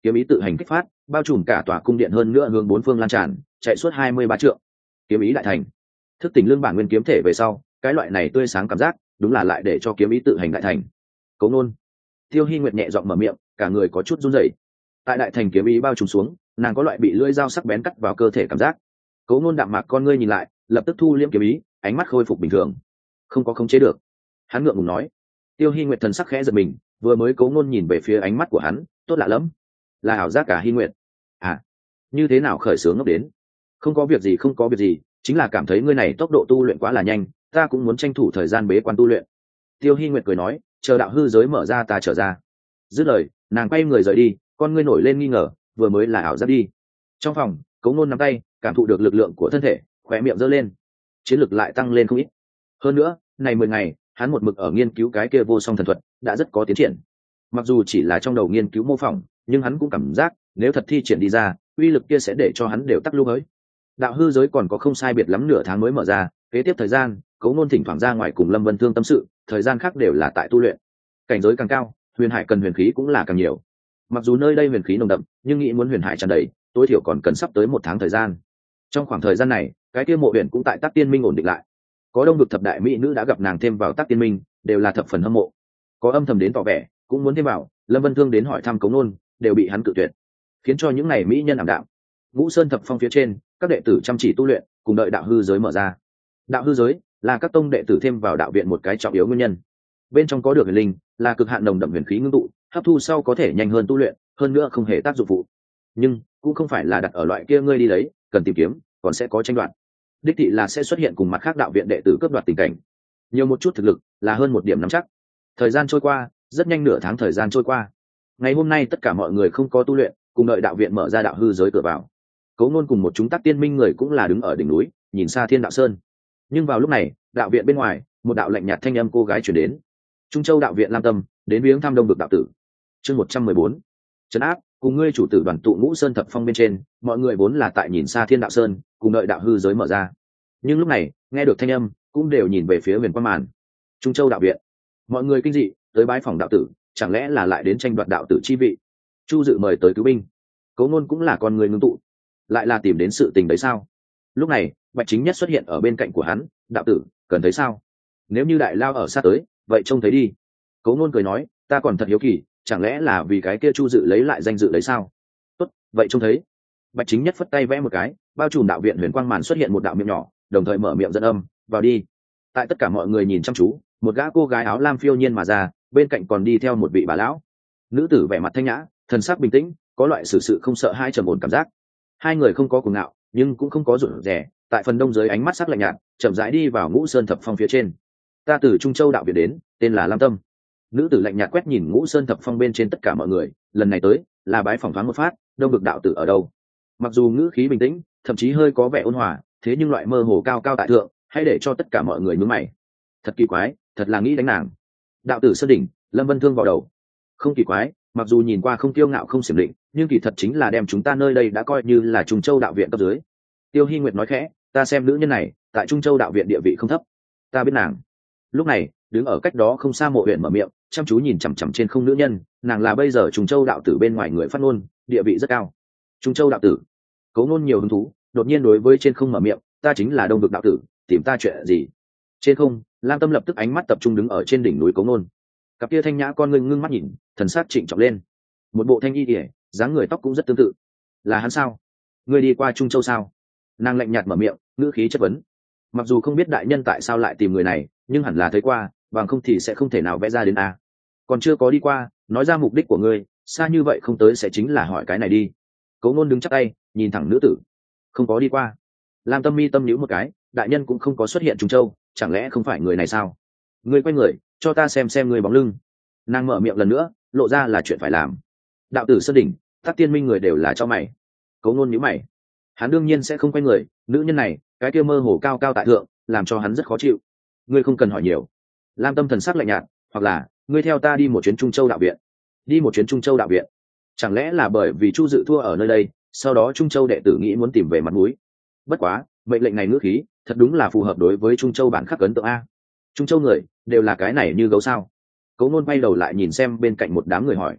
kiếm ý tự hành kích phát, bao trùm cả tòa cung điện, hơn nữa hướng bốn phương lan tràn, chạy suốt 23 trượng. Kiếm ý đại thành. Thức tỉnh lương bản nguyên kiếm thể về sau, cái loại này tươi sáng cảm giác, đúng là lại để cho kiếm ý tự hành đại thành. Cấu Nôn. Tiêu Hi Nguyệt nhẹ giọng mở miệng, cả người có chút run rẩy. Tại đại thành kiếm ý bao trùm xuống, nàng có loại bị lưỡi dao sắc bén cắt vào cơ thể cảm giác. Cấu Nôn đạm mạc con ngươi nhìn lại, lập tức thu liễm kiếm ý, ánh mắt khôi phục bình thường. Không có khống chế được. Hắn ngượng ngùng nói. Tiêu Hi Nguyệt thần sắc khẽ giật mình, vừa mới Cấu Nôn nhìn về phía ánh mắt của hắn, tốt lạ lắm. Là ảo giác cả Hi Nguyệt. À, như thế nào khởi sướng ngốc đến? Không có việc gì, không có việc gì, chính là cảm thấy ngươi này tốc độ tu luyện quá là nhanh, ta cũng muốn tranh thủ thời gian bế quan tu luyện. Tiêu Hi Nguyệt cười nói, chờ đạo hư giới mở ra ta trở ra. Dứt lời, nàng quay người rời đi, con ngươi nổi lên nghi ngờ, vừa mới là ảo giác đi. Trong phòng, Cấu Nôn nắm tay, cảm thụ được lực lượng của thân thể, khóe miệng giơ lên, chiến lực lại tăng lên không ít. Hơn nữa, này 10 ngày, hắn một mực ở nghiên cứu cái kia vô song thần thuật, đã rất có tiến triển. Mặc dù chỉ là trong đầu nghiên cứu mô phỏng, nhưng hắn cũng cảm giác, nếu thật thi triển đi ra, uy lực kia sẽ để cho hắn đều tắc lưu hới. Đạo hư giới còn có không sai biệt lắm nửa tháng mới mở ra, kế tiếp thời gian, Cấu Nôn thỉnh thoảng ra ngoài cùng Lâm Vân Thương tâm sự, thời gian khác đều là tại tu luyện. Cảnh giới càng cao, huyền hải cần huyền khí cũng là càng nhiều. Mặc dù nơi đây huyền khí nồng đậm, nhưng nghĩ muốn huyền hải tràn đầy, tối thiểu còn cần sắp tới 1 tháng thời gian. Trong khoảng thời gian này, cái kia mộ huyền cũng tại Tắc Tiên Minh ổn định lại. Có đông vực thập đại mỹ nữ đã gặp nàng thêm vào Tắc Tiên Minh, đều là thập phần hâm mộ. Có âm thầm đến tỏ vẻ, cũng muốn thêm vào, Lâm Vân Thương đến hỏi thăm Cấu Nôn, đều bị hắn cự tuyệt, khiến cho những này mỹ nhân ảm đạm. Ngũ Sơn thập phong phía trên, các đệ tử chăm chỉ tu luyện, cùng đợi đạo hư giới mở ra. Đạo hư giới là các tông đệ tử thêm vào đạo viện một cái trọng yếu nguyên nhân. Bên trong có được huyền linh, là cực hạn nồng đậm huyền khí ngưng tụ, hấp thu sau có thể nhanh hơn tu luyện, hơn nữa không hề tác dụng phụ. Nhưng cũng không phải là đặt ở loại kia ngươi đi lấy, cần tìm kiếm, còn sẽ có tranh đoạt. Đích thị là sẽ xuất hiện cùng mặt khác đạo viện đệ tử cướp đoạt tình cảnh. Nhiều một chút thực lực là hơn một điểm nắm chắc. Thời gian trôi qua, rất nhanh nửa tháng thời gian trôi qua. Ngày hôm nay tất cả mọi người không có tu luyện, cùng đợi đạo viện mở ra đạo hư giới cửa vào. Cấu Nôn cùng một chúng Tắc Tiên Minh người cũng là đứng ở đỉnh núi, nhìn xa Thiên Đạo Sơn. Nhưng vào lúc này, đạo viện bên ngoài, một đạo lạnh nhạt thanh âm cô gái truyền đến. Trung Châu đạo viện Lam Tâm, đến viếng thăm Đông Vực đạo tử. Chương 114. Trấn áp, cùng ngươi chủ tử đoàn tụ Ngũ Sơn thập phong bên trên, mọi người vốn là tại nhìn xa Thiên Đạo Sơn, cùng đợi đạo hư giới mở ra. Nhưng lúc này, nghe được thanh âm, cũng đều nhìn về phía Huyền Quang Màn. Trung Châu đạo viện. Mọi người kinh dị, tới bái phòng đạo tử, chẳng lẽ là lại đến tranh đoạt đạo tử chi vị? Chu Dự mời tới cứu binh. Cấu Nôn cũng là con người ngưng tụ, lại là tìm đến sự tình đấy sao? Lúc này, Bạch Chính Nhất xuất hiện ở bên cạnh của hắn, đạo tử, cần thấy sao? Nếu như đại lao ở sát tới, vậy trông thấy đi. Cấu Nôn cười nói, ta còn thật hiếu kỳ, chẳng lẽ là vì cái kia Chu Dự lấy lại danh dự đấy sao? Tốt, vậy trông thấy. Bạch Chính Nhất phất tay vẽ một cái, bao trùm đạo viện Huyền Quang Màn xuất hiện một đạo miệng nhỏ, đồng thời mở miệng dẫn âm, vào đi. Tại tất cả mọi người nhìn chăm chú, một gã cô gái áo lam phiêu nhiên mà ra, bên cạnh còn đi theo một vị bà lão. Nữ tử vẻ mặt thanh nhã, thần sắc bình tĩnh, có loại sự không sợ hai trầm ổn cảm giác. Hai người không có cuồng ngạo, nhưng cũng không có rụt rè, tại phần đông dưới ánh mắt sắc lạnh nhạt, chậm rãi đi vào Ngũ Sơn thập phong phía trên. Ta từ Trung Châu đạo viện đến, tên là Lam Tâm. Nữ tử lạnh nhạt quét nhìn Ngũ Sơn thập phong bên trên tất cả mọi người, lần này tới là bái phỏng thoáng một phát, Đông Vực đạo tử ở đâu? Mặc dù ngữ khí bình tĩnh, thậm chí hơi có vẻ ôn hòa, thế nhưng loại mơ hồ cao cao tại thượng, hay để cho tất cả mọi người nhướng mày. Thật kỳ quái, thật là nghĩ đánh nàng. Đạo tử Sơn đỉnh, Lâm Vân Thương vào đầu. Không kỳ quái, mặc dù nhìn qua không kiêu ngạo không xiểm định, nhưng kỳ thật chính là đem chúng ta nơi đây đã coi như là Trung Châu đạo viện cấp dưới. Tiêu Hi Nguyệt nói khẽ, ta xem nữ nhân này tại Trung Châu đạo viện địa vị không thấp, ta biết nàng. Lúc này, đứng ở cách đó không xa Mộ Huyền mở miệng, chăm chú nhìn chằm chằm trên không nữ nhân, nàng là bây giờ Trung Châu đạo tử bên ngoài người phát ngôn, địa vị rất cao. Trung Châu đạo tử. Cấu Nôn nhiều hứng thú, đột nhiên đối với trên không mở miệng, ta chính là Đông Vực đạo tử, tìm ta chuyện gì? Trên không, Lam Tâm lập tức ánh mắt tập trung đứng ở trên đỉnh núi Cấu Nôn. Cặp kia thanh nhã con ngưng mắt nhìn, thần sắc trịnh trọng lên. Một bộ thanh y kỉa, dáng người tóc cũng rất tương tự. Là hắn sao? Ngươi đi qua Trung Châu sao? Nàng lạnh nhạt mở miệng, ngữ khí chất vấn. Mặc dù không biết đại nhân tại sao lại tìm người này, nhưng hẳn là thấy qua, bằng không thì sẽ không thể nào vẽ ra đến a. Còn chưa có đi qua, nói ra mục đích của ngươi, xa như vậy không tới sẽ chính là hỏi cái này đi. Cấu Nôn đứng chắp tay, nhìn thẳng nữ tử. Không có đi qua. Lam Tâm mi tâm nhíu một cái, đại nhân cũng không có xuất hiện Trung Châu, chẳng lẽ không phải người này sao? Ngươi quay người, cho ta xem ngươi bóng lưng. Nàng mở miệng lần nữa, lộ ra là chuyện phải làm. Đạo tử Sơn đỉnh, Tắc Tiên Minh người đều là cho mày. Cấu Nôn nhíu mày. Hắn đương nhiên sẽ không quay người, nữ nhân này, cái kia mơ hồ cao cao tại thượng, làm cho hắn rất khó chịu. Ngươi không cần hỏi nhiều. Lam Tâm thần sắc lạnh nhạt, hoặc là, ngươi theo ta đi một chuyến Trung Châu đạo viện. Đi một chuyến Trung Châu đạo viện. Chẳng lẽ là bởi vì Chu Dự thua ở nơi đây, sau đó Trung Châu đệ tử nghĩ muốn tìm về mặt mũi. Bất quá, mệnh lệnh này ngữ khí, thật đúng là phù hợp đối với Trung Châu bản khắc ấn tượng a. Trung Châu người đều là cái này như gấu sao? Cấu Nôn bay đầu lại nhìn xem bên cạnh một đám người hỏi.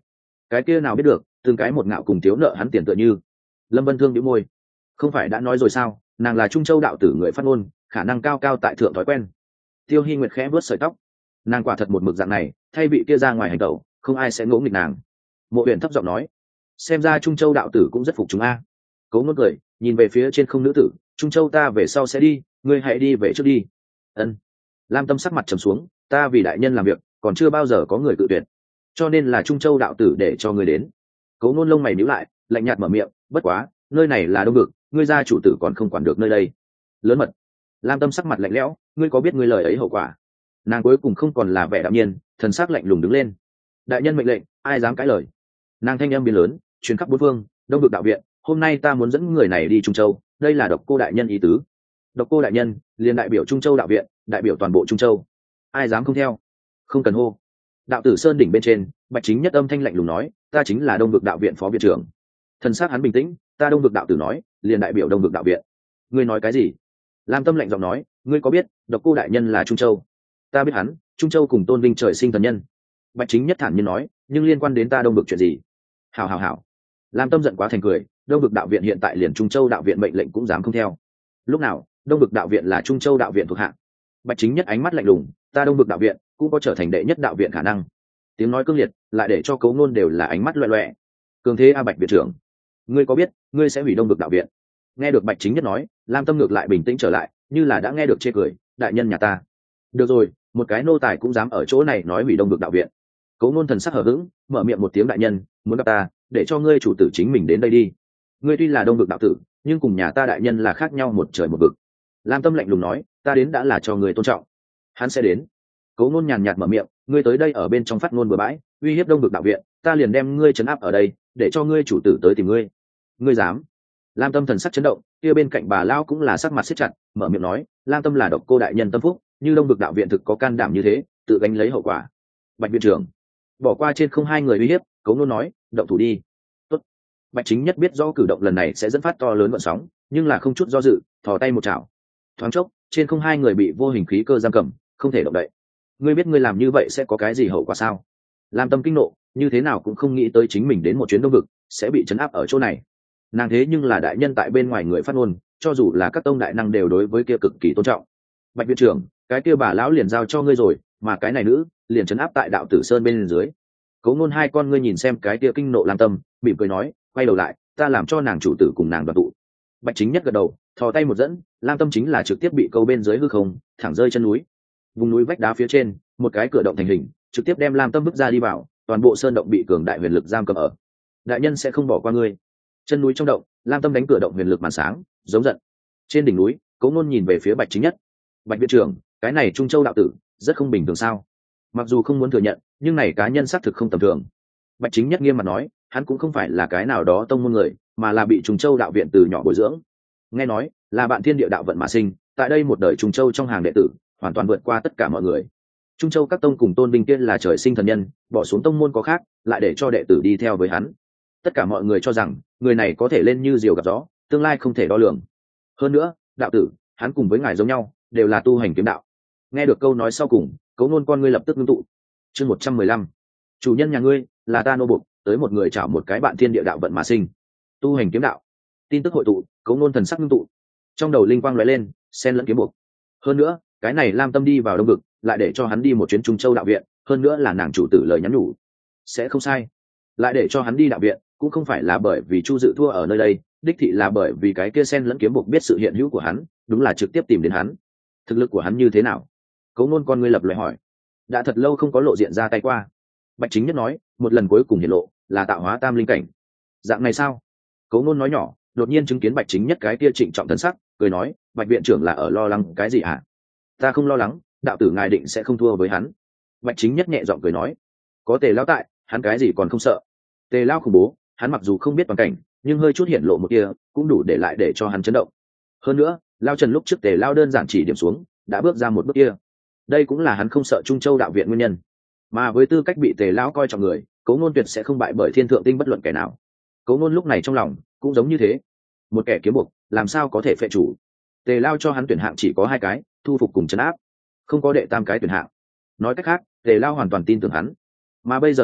cái kia nào biết được, từng cái một ngạo cùng thiếu nợ hắn tiền tựa như. Lâm Vân Thương nhíu môi, không phải đã nói rồi sao, nàng là Trung Châu đạo tử người phát ngôn, khả năng cao cao tại thượng thói quen. Tiêu Hi Nguyệt khẽ vuốt sợi tóc, nàng quả thật một mực dạng này, thay vị kia ra ngoài hành tẩu, không ai sẽ ngỗ nghịch nàng. Mộ Uyển thấp giọng nói, xem ra Trung Châu đạo tử cũng rất phục chúng a. Cố Ngôn cười, nhìn về phía trên không nữ tử, Trung Châu ta về sau sẽ đi, ngươi hãy đi về trước đi. Ân. Lam Tâm sắc mặt trầm xuống, ta vì đại nhân làm việc, còn chưa bao giờ có người cự tuyệt, cho nên là Trung Châu đạo tử để cho ngươi đến. Cố Ngôn lông mày nhíu lại, lạnh nhạt mở miệng, bất quá, nơi này là Đông Vực, ngươi gia chủ tử còn không quản được nơi đây. Lớn mật. Lam Tâm sắc mặt lạnh lẽo, ngươi có biết ngươi lời ấy hậu quả? Nàng cuối cùng không còn là vẻ đạm nhiên, thần sắc lạnh lùng đứng lên. Đại nhân mệnh lệnh, ai dám cãi lời? Nàng thanh âm biến lớn, truyền khắp bốn phương. Đông Vực đạo viện, hôm nay ta muốn dẫn người này đi Trung Châu, đây là Độc Cô đại nhân ý tứ. Độc Cô đại nhân liền đại biểu Trung Châu đạo viện, đại biểu toàn bộ Trung Châu. Ai dám không theo? Không cần hô. Đạo tử sơn đỉnh bên trên, Bạch Chính Nhất âm thanh lạnh lùng nói, ta chính là Đông Vực đạo viện phó viện trưởng. Thần sắc hắn bình tĩnh, ta Đông Vực đạo tử nói, liền đại biểu Đông Vực đạo viện. Ngươi nói cái gì? Lam Tâm lạnh giọng nói, ngươi có biết Độc Cô đại nhân là Trung Châu? Ta biết hắn, Trung Châu cùng tôn vinh trời sinh thần nhân. Bạch Chính Nhất thản nhiên nói, nhưng liên quan đến ta Đông Vực chuyện gì? Hảo hảo hảo. Lam Tâm giận quá thành cười, Đông Vực đạo viện hiện tại liền Trung Châu đạo viện mệnh lệnh cũng dám không theo. Lúc nào Đông Vực đạo viện là Trung Châu đạo viện thuộc hạ? Bạch Chính Nhất ánh mắt lạnh lùng, ta Đông Vực đạo viện cũng có trở thành đệ nhất đạo viện khả năng. Tiếng nói cương liệt, lại để cho Cấu Ngôn đều là ánh mắt loẹt loẹt. Cường thế a Bạch viện trưởng, ngươi có biết ngươi sẽ hủy Đông Vực đạo viện? Nghe được Bạch Chính Nhất nói, Lam Tâm ngược lại bình tĩnh trở lại, như là đã nghe được chê cười, đại nhân nhà ta. Được rồi, một cái nô tài cũng dám ở chỗ này nói hủy Đông Vực đạo viện. Cấu Ngôn thần sắc hờ hững, mở miệng một tiếng, đại nhân muốn gặp ta, để cho ngươi chủ tử chính mình đến đây đi. Ngươi tuy là Đông Vực đạo tử, nhưng cùng nhà ta đại nhân là khác nhau một trời một vực. Lam Tâm lạnh lùng nói, ta đến đã là cho người tôn trọng. Hắn sẽ đến. Cấu Ngôn nhàn nhạt mở miệng, ngươi tới đây ở bên trong phát ngôn bừa bãi, uy hiếp Đông Vực đạo viện, ta liền đem ngươi trấn áp ở đây, để cho ngươi chủ tử tới tìm ngươi. Ngươi dám? Lam Tâm thần sắc chấn động, kia bên cạnh bà lão cũng là sắc mặt siết chặt, mở miệng nói, Lam Tâm là Độc Cô đại nhân tâm phúc, như Đông Vực đạo viện thực có can đảm như thế, tự gánh lấy hậu quả. Bạch viện trưởng, bỏ qua trên không hai người uy hiếp, Cấu Ngôn nói, động thủ đi. Tốt. Bạch Chính Nhất biết rõ cử động lần này sẽ dẫn phát to lớn gợn sóng, nhưng là không chút do dự, thò tay một chảo. Thoáng chốc, trên không hai người bị vô hình khí cơ giam cầm, không thể động đậy. Ngươi biết ngươi làm như vậy sẽ có cái gì hậu quả sao? Lam Tâm kinh nộ, như thế nào cũng không nghĩ tới chính mình đến một chuyến Đông Vực sẽ bị trấn áp ở chỗ này. Nàng thế nhưng là đại nhân tại bên ngoài người phát ngôn, cho dù là các tông đại năng đều đối với kia cực kỳ tôn trọng. Bạch viện trưởng, cái kia bà lão liền giao cho ngươi rồi, mà cái này nữ liền trấn áp tại đạo tử sơn bên dưới. Cấu Ngôn hai con ngươi nhìn xem cái kia kinh nộ Lam Tâm, mỉm cười nói, quay đầu lại, ta làm cho nàng chủ tử cùng nàng đoàn tụ. Bạch Chính Nhất gật đầu, thò tay một dẫn, Lam Tâm chính là trực tiếp bị câu bên dưới hư không, thẳng rơi chân núi. Vùng núi vách đá phía trên, một cái cửa động thành hình, trực tiếp đem Lam Tâm bước ra đi vào, toàn bộ sơn động bị cường đại huyền lực giam cầm ở. Đại nhân sẽ không bỏ qua ngươi. Chân núi trong động, Lam Tâm đánh cửa động huyền lực màn sáng, giống giận. Trên đỉnh núi, Cấu Ngôn nhìn về phía Bạch Chính Nhất. Bạch viện trưởng, cái này Trung Châu đạo tử rất không bình thường sao? Mặc dù không muốn thừa nhận, nhưng này cá nhân xác thực không tầm thường. Bạch Chính Nhất nghiêm mặt nói, hắn cũng không phải là cái nào đó tông môn người, mà là bị Trung Châu đạo viện từ nhỏ bồi dưỡng. Nghe nói là bạn thiên địa đạo vận mà sinh, tại đây một đời Trung Châu trong hàng đệ tử, hoàn toàn vượt qua tất cả mọi người. Trung Châu các tông cùng tôn vinh tiên là trời sinh thần nhân, bỏ xuống tông môn có khác, lại để cho đệ tử đi theo với hắn. Tất cả mọi người cho rằng người này có thể lên như diều gặp gió, tương lai không thể đo lường. Hơn nữa, đạo tử, hắn cùng với ngài giống nhau, đều là tu hành kiếm đạo. Nghe được câu nói sau cùng, Cấu Ngôn con ngươi lập tức ngưng tụ. Chương 115. Chủ nhân nhà ngươi là ta nô buộc, tới một người chảo một cái bạn thiên địa đạo vận mà sinh. Tu hành kiếm đạo. Tin tức hội tụ, Cấu Ngôn thần sắc ngưng tụ. Trong đầu linh quang lóe lên, xen lẫn kiếm buộc. Hơn nữa, cái này Lam Tâm đi vào Đông Vực, lại để cho hắn đi một chuyến Trung Châu đạo viện, hơn nữa là nàng chủ tử lời nhắn nhủ. Sẽ không sai. Lại để cho hắn đi đạo viện, cũng không phải là bởi vì Chu Dự thua ở nơi đây, đích thị là bởi vì cái kia xen lẫn kiếm buộc biết sự hiện hữu của hắn, đúng là trực tiếp tìm đến hắn. Thực lực của hắn như thế nào? Cấu Ngôn con ngươi lập loè hỏi. Đã thật lâu không có lộ diện ra tay qua. Bạch Chính Nhất nói, một lần cuối cùng hiện lộ là tạo hóa tam linh cảnh. Dạng này sao? Cấu Ngôn nói nhỏ, đột nhiên chứng kiến Bạch Chính Nhất cái kia trịnh trọng thần sắc, cười nói, Bạch viện trưởng là ở lo lắng cái gì hả? Ta không lo lắng, đạo tử ngài định sẽ không thua với hắn. Bạch Chính Nhất nhẹ giọng cười nói, có Tề lão tại, hắn cái gì còn không sợ. Tề lão khủng bố, hắn mặc dù không biết toàn cảnh, nhưng hơi chút hiện lộ một kia cũng đủ để lại để cho hắn chấn động. Hơn nữa, Lão Trần lúc trước Tề lão đơn giản chỉ điểm xuống, đã bước ra một bước kia. Đây cũng là hắn không sợ Trung Châu đạo viện nguyên nhân. Mà với tư cách bị Tề lão coi trọng người, Cấu Ngôn tuyệt sẽ không bại bởi Thiên Thượng Tinh bất luận kẻ nào. Cấu Ngôn lúc này trong lòng cũng giống như thế. Một kẻ kiếm buộc, làm sao có thể phệ chủ? Tề lão cho hắn tuyển hạng chỉ có hai cái, thu phục cùng trấn áp, không có đệ tam cái tuyển hạng. Nói cách khác, Tề lão hoàn toàn tin tưởng hắn. Mà bây giờ hắn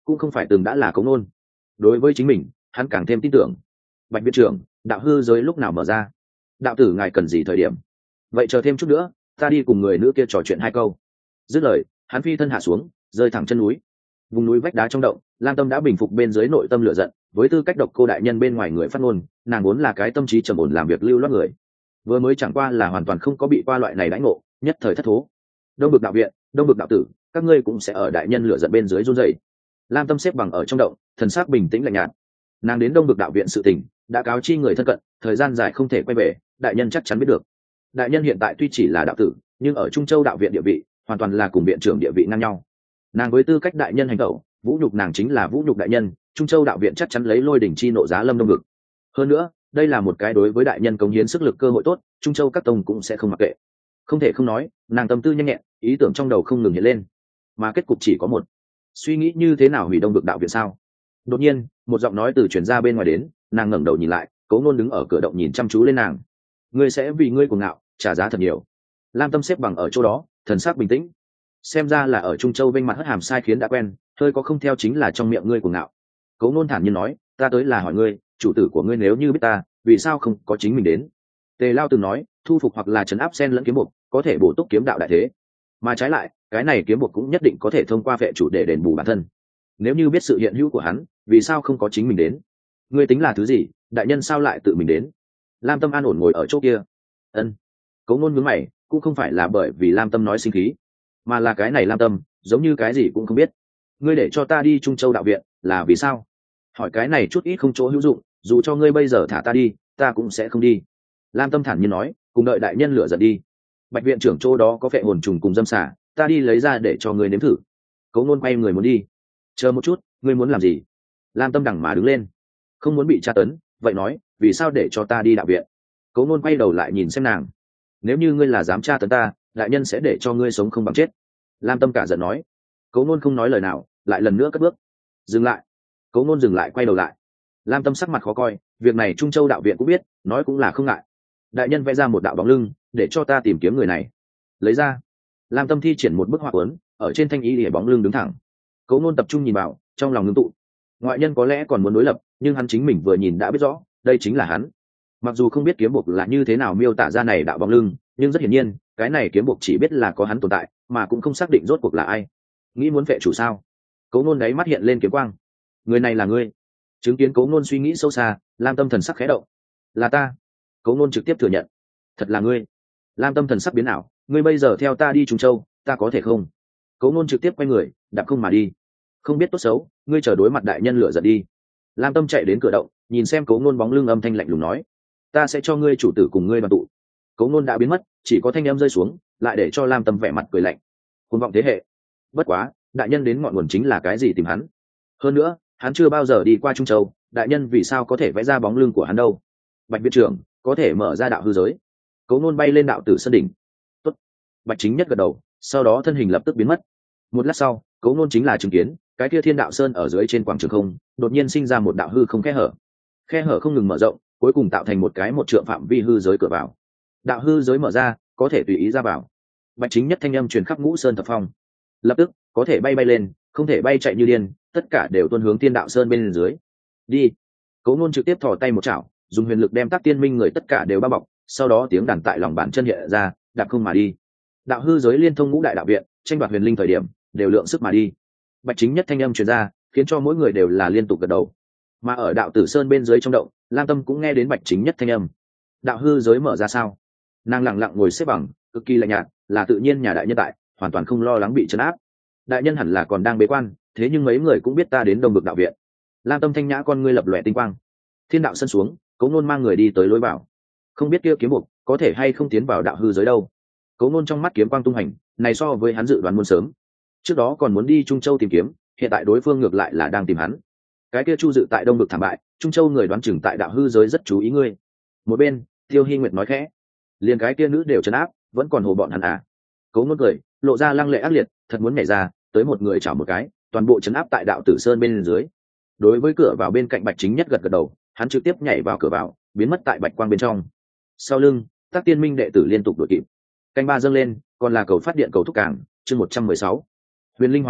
cũng không phải từng đã là cống nôn. Đối với chính mình hắn càng thêm tin tưởng. Bạch viện trưởng, đạo hư giới lúc nào mở ra? Đạo tử ngài cần gì thời điểm? Vậy chờ thêm chút nữa, ta đi cùng người nữ kia trò chuyện 2 câu. Dứt lời hắn phi thân hạ xuống, rơi thẳng chân núi. Vùng núi vách đá trong động, Lam Tâm đã bình phục bên dưới nội tâm lửa giận. Với tư cách độc cô đại nhân bên ngoài người phát ngôn, nàng vốn là cái tâm trí trầm ổn làm việc lưu loát người, vừa mới chẳng qua là hoàn toàn không có bị qua loại này đãi ngộ, nhất thời thất thố. Đông Bực đạo viện, Đông Bực đạo tử, các ngươi cũng sẽ ở đại nhân lửa giận bên dưới run rẩy. Lam Tâm xếp bằng ở trong động, thần sắc bình tĩnh lạnh nhạt. Nàng đến Đông Bực đạo viện sự tình đã cáo chi người thân cận, thời gian dài không thể quay về, đại nhân chắc chắn biết được. Đại nhân hiện tại tuy chỉ là đạo tử, nhưng ở Trung Châu đạo viện địa vị hoàn toàn là cùng viện trưởng địa vị ngang nhau. Nàng với tư cách đại nhân hành tẩu, vũ nhục nàng chính là vũ nhục đại nhân. Trung Châu đạo viện chắc chắn lấy lôi đỉnh chi nộ giá Lâm Đông Bực. Hơn nữa, đây là một cái đối với đại nhân cống hiến sức lực cơ hội tốt, Trung Châu các tông cũng sẽ không mặc kệ. Không thể không nói, nàng tâm tư nhanh nhẹn, ý tưởng trong đầu không ngừng hiện lên, mà kết cục chỉ có một. Suy nghĩ như thế nào hủy Đông Bực đạo viện sao? Đột nhiên một giọng nói từ truyền ra bên ngoài đến, nàng ngẩng đầu nhìn lại, Cố Nôn đứng ở cửa động nhìn chăm chú lên nàng. Ngươi sẽ vì ngươi cuồng ngạo trả giá thật nhiều. Lam Tâm xếp bằng ở chỗ đó, thần sắc bình tĩnh. Xem ra là ở Trung Châu vênh mặt hất hàm sai khiến đã quen, hơi có không theo chính là trong miệng ngươi cuồng ngạo. Cố Nôn thản nhiên nói, ta tới là hỏi ngươi, chủ tử của ngươi nếu như biết ta, vì sao không có chính mình đến? Tề Lao từng nói, thu phục hoặc là trấn áp sen lẫn kiếm buộc, có thể bổ túc kiếm đạo đại thế, mà trái lại, cái này kiếm buộc cũng nhất định có thể thông qua vệ chủ để đền bù bản thân. Nếu như biết sự hiện hữu của hắn, vì sao không có chính mình đến? Ngươi tính là thứ gì, đại nhân sao lại tự mình đến? Lam Tâm an ổn ngồi ở chỗ kia. Ân. Cố Nôn nhướng mày, cũng không phải là bởi vì Lam Tâm nói sinh khí, mà là cái này Lam Tâm giống như cái gì cũng không biết. Ngươi để cho ta đi Trung Châu đạo viện là vì sao? Hỏi cái này chút ít không chỗ hữu dụng, dù cho ngươi bây giờ thả ta đi, ta cũng sẽ không đi. Lam Tâm thản nhiên nói, cùng đợi đại nhân lửa giận đi. Bạch viện trưởng chỗ đó có phệ hồn trùng cùng dâm xả, ta đi lấy ra để cho ngươi nếm thử. Cố Nôn quay người muốn đi. Chờ một chút, ngươi muốn làm gì? Lam Tâm đằng mà đứng lên. Không muốn bị tra tấn, vậy nói, vì sao để cho ta đi đạo viện? Cố Nôn quay đầu lại nhìn xem nàng. Nếu như ngươi là dám tra tấn ta, đại nhân sẽ để cho ngươi sống không bằng chết. Lam Tâm cả giận nói. Cố Nôn không nói lời nào, lại lần nữa cất bước. Dừng lại. Cố Nôn dừng lại, quay đầu lại. Lam Tâm sắc mặt khó coi, việc này Trung Châu đạo viện cũng biết, nói cũng là không ngại. Đại nhân vẽ ra một đạo bóng lưng, để cho ta tìm kiếm người này. Lấy ra. Lam Tâm thi triển một bức họa cuốn, ở trên thanh ý để bóng lưng đứng thẳng. Cố Nôn tập trung nhìn vào, trong lòng ngưng tụ. Ngoại nhân có lẽ còn muốn đối lập, nhưng hắn chính mình vừa nhìn đã biết rõ, đây chính là hắn. Mặc dù không biết kiếm buộc là như thế nào miêu tả ra này đạo bóng lưng, nhưng rất hiển nhiên, cái này kiếm buộc chỉ biết là có hắn tồn tại, mà cũng không xác định rốt cuộc là ai. Nghĩ muốn vệ chủ sao? Cố Nôn đáy mắt hiện lên kiếm quang. Người này là ngươi? Chứng kiến Cố Nôn suy nghĩ sâu xa, Lam Tâm thần sắc khẽ động. Là ta. Cố Nôn trực tiếp thừa nhận. Thật là ngươi. Lam Tâm thần sắc biến ảo. Ngươi bây giờ theo ta đi Trung Châu, ta có thể không? Cố Nôn trực tiếp quay người, đạp không mà đi. Không biết tốt xấu, ngươi chờ đối mặt đại nhân lửa giận đi. Lam Tâm chạy đến cửa động, nhìn xem Cố Nôn bóng lưng, âm thanh lạnh lùng nói, ta sẽ cho ngươi chủ tử cùng ngươi đoàn tụ. Cố Nôn đã biến mất, chỉ có thanh âm rơi xuống, lại để cho Lam Tâm vẻ mặt cười lạnh. Cuồng vọng thế hệ. Bất quá, đại nhân đến ngọn nguồn chính là cái gì tìm hắn? Hơn nữa, hắn chưa bao giờ đi qua Trung Châu, đại nhân vì sao có thể vẽ ra bóng lưng của hắn đâu? Bạch viện trưởng, có thể mở ra đạo hư giới. Cố Nôn bay lên đạo tử sơn đỉnh. Tốt. Bạch Chính Nhất gật đầu, sau đó thân hình lập tức biến mất. Một lát sau, Cố Nôn chính là chứng kiến cái kia Thiên Đạo Sơn ở dưới trên quảng trường không, đột nhiên sinh ra một đạo hư không khe hở. Khe hở không ngừng mở rộng, cuối cùng tạo thành một cái một trượng phạm vi hư giới cửa vào. Đạo hư giới mở ra, có thể tùy ý ra vào. Bạch Chính Nhất thanh âm truyền khắp Ngũ Sơn Thập Phong. Lập tức, có thể bay lên, không thể bay chạy như điên, tất cả đều tuôn hướng Thiên Đạo Sơn bên dưới. Đi. Cố Nôn trực tiếp thò tay một chảo, dùng huyền lực đem Tắc Tiên Minh người tất cả đều bao bọc, sau đó tiếng đàn tại lòng bàn chân hiện ra, đạp không mà đi. Đạo hư giới liên thông ngũ đại đạo viện, tranh đoạt huyền linh thời điểm, đều lượng sức mà đi. Bạch Chính Nhất thanh âm truyền ra, khiến cho mỗi người đều là liên tục gật đầu. Mà ở đạo tử sơn bên dưới trong động, Lam Tâm cũng nghe đến Bạch Chính Nhất thanh âm. Đạo hư giới mở ra sao? Nàng lặng lặng ngồi xếp bằng, cực kỳ lạnh nhạt, là tự nhiên nhà đại nhân tại, hoàn toàn không lo lắng bị trấn áp. Đại nhân hẳn là còn đang bế quan, thế nhưng mấy người cũng biết ta đến Đông Bực đạo viện. Lam Tâm thanh nhã con ngươi lập lòe tinh quang. Thiên đạo sân xuống, Cố Nôn mang người đi tới lối vào. Không biết kia kiếm buộc có thể hay không tiến vào đạo hư giới đâu. Cố Nôn trong mắt kiếm quang tung hành, này so với hắn dự đoán muôn sớm. Trước đó còn muốn đi Trung Châu tìm kiếm, hiện tại đối phương ngược lại là đang tìm hắn. Cái kia Chu Dự tại Đông Bực thảm bại, Trung Châu người đoán chừng tại đạo hư giới rất chú ý ngươi. Một bên, Tiêu Hi Nguyệt nói khẽ, liền cái kia nữ đều trấn áp, vẫn còn hồ bọn hắn à? Cố Nôn cười, lộ ra lăng lệ ác liệt, thật muốn nhảy ra, tới một người chảo một cái, toàn bộ trấn áp tại đạo tử sơn bên dưới. Đối với cửa vào bên cạnh Bạch Chính Nhất gật gật đầu, hắn trực tiếp nhảy vào cửa vào, biến mất tại bạch quang bên trong. Sau lưng, Tắc Tiên Minh đệ tử liên tục đuổi kịp. Canh ba dâng lên, còn là cầu phát điện cầu thúc cảng, chương 116. Huyền linh hóa hình,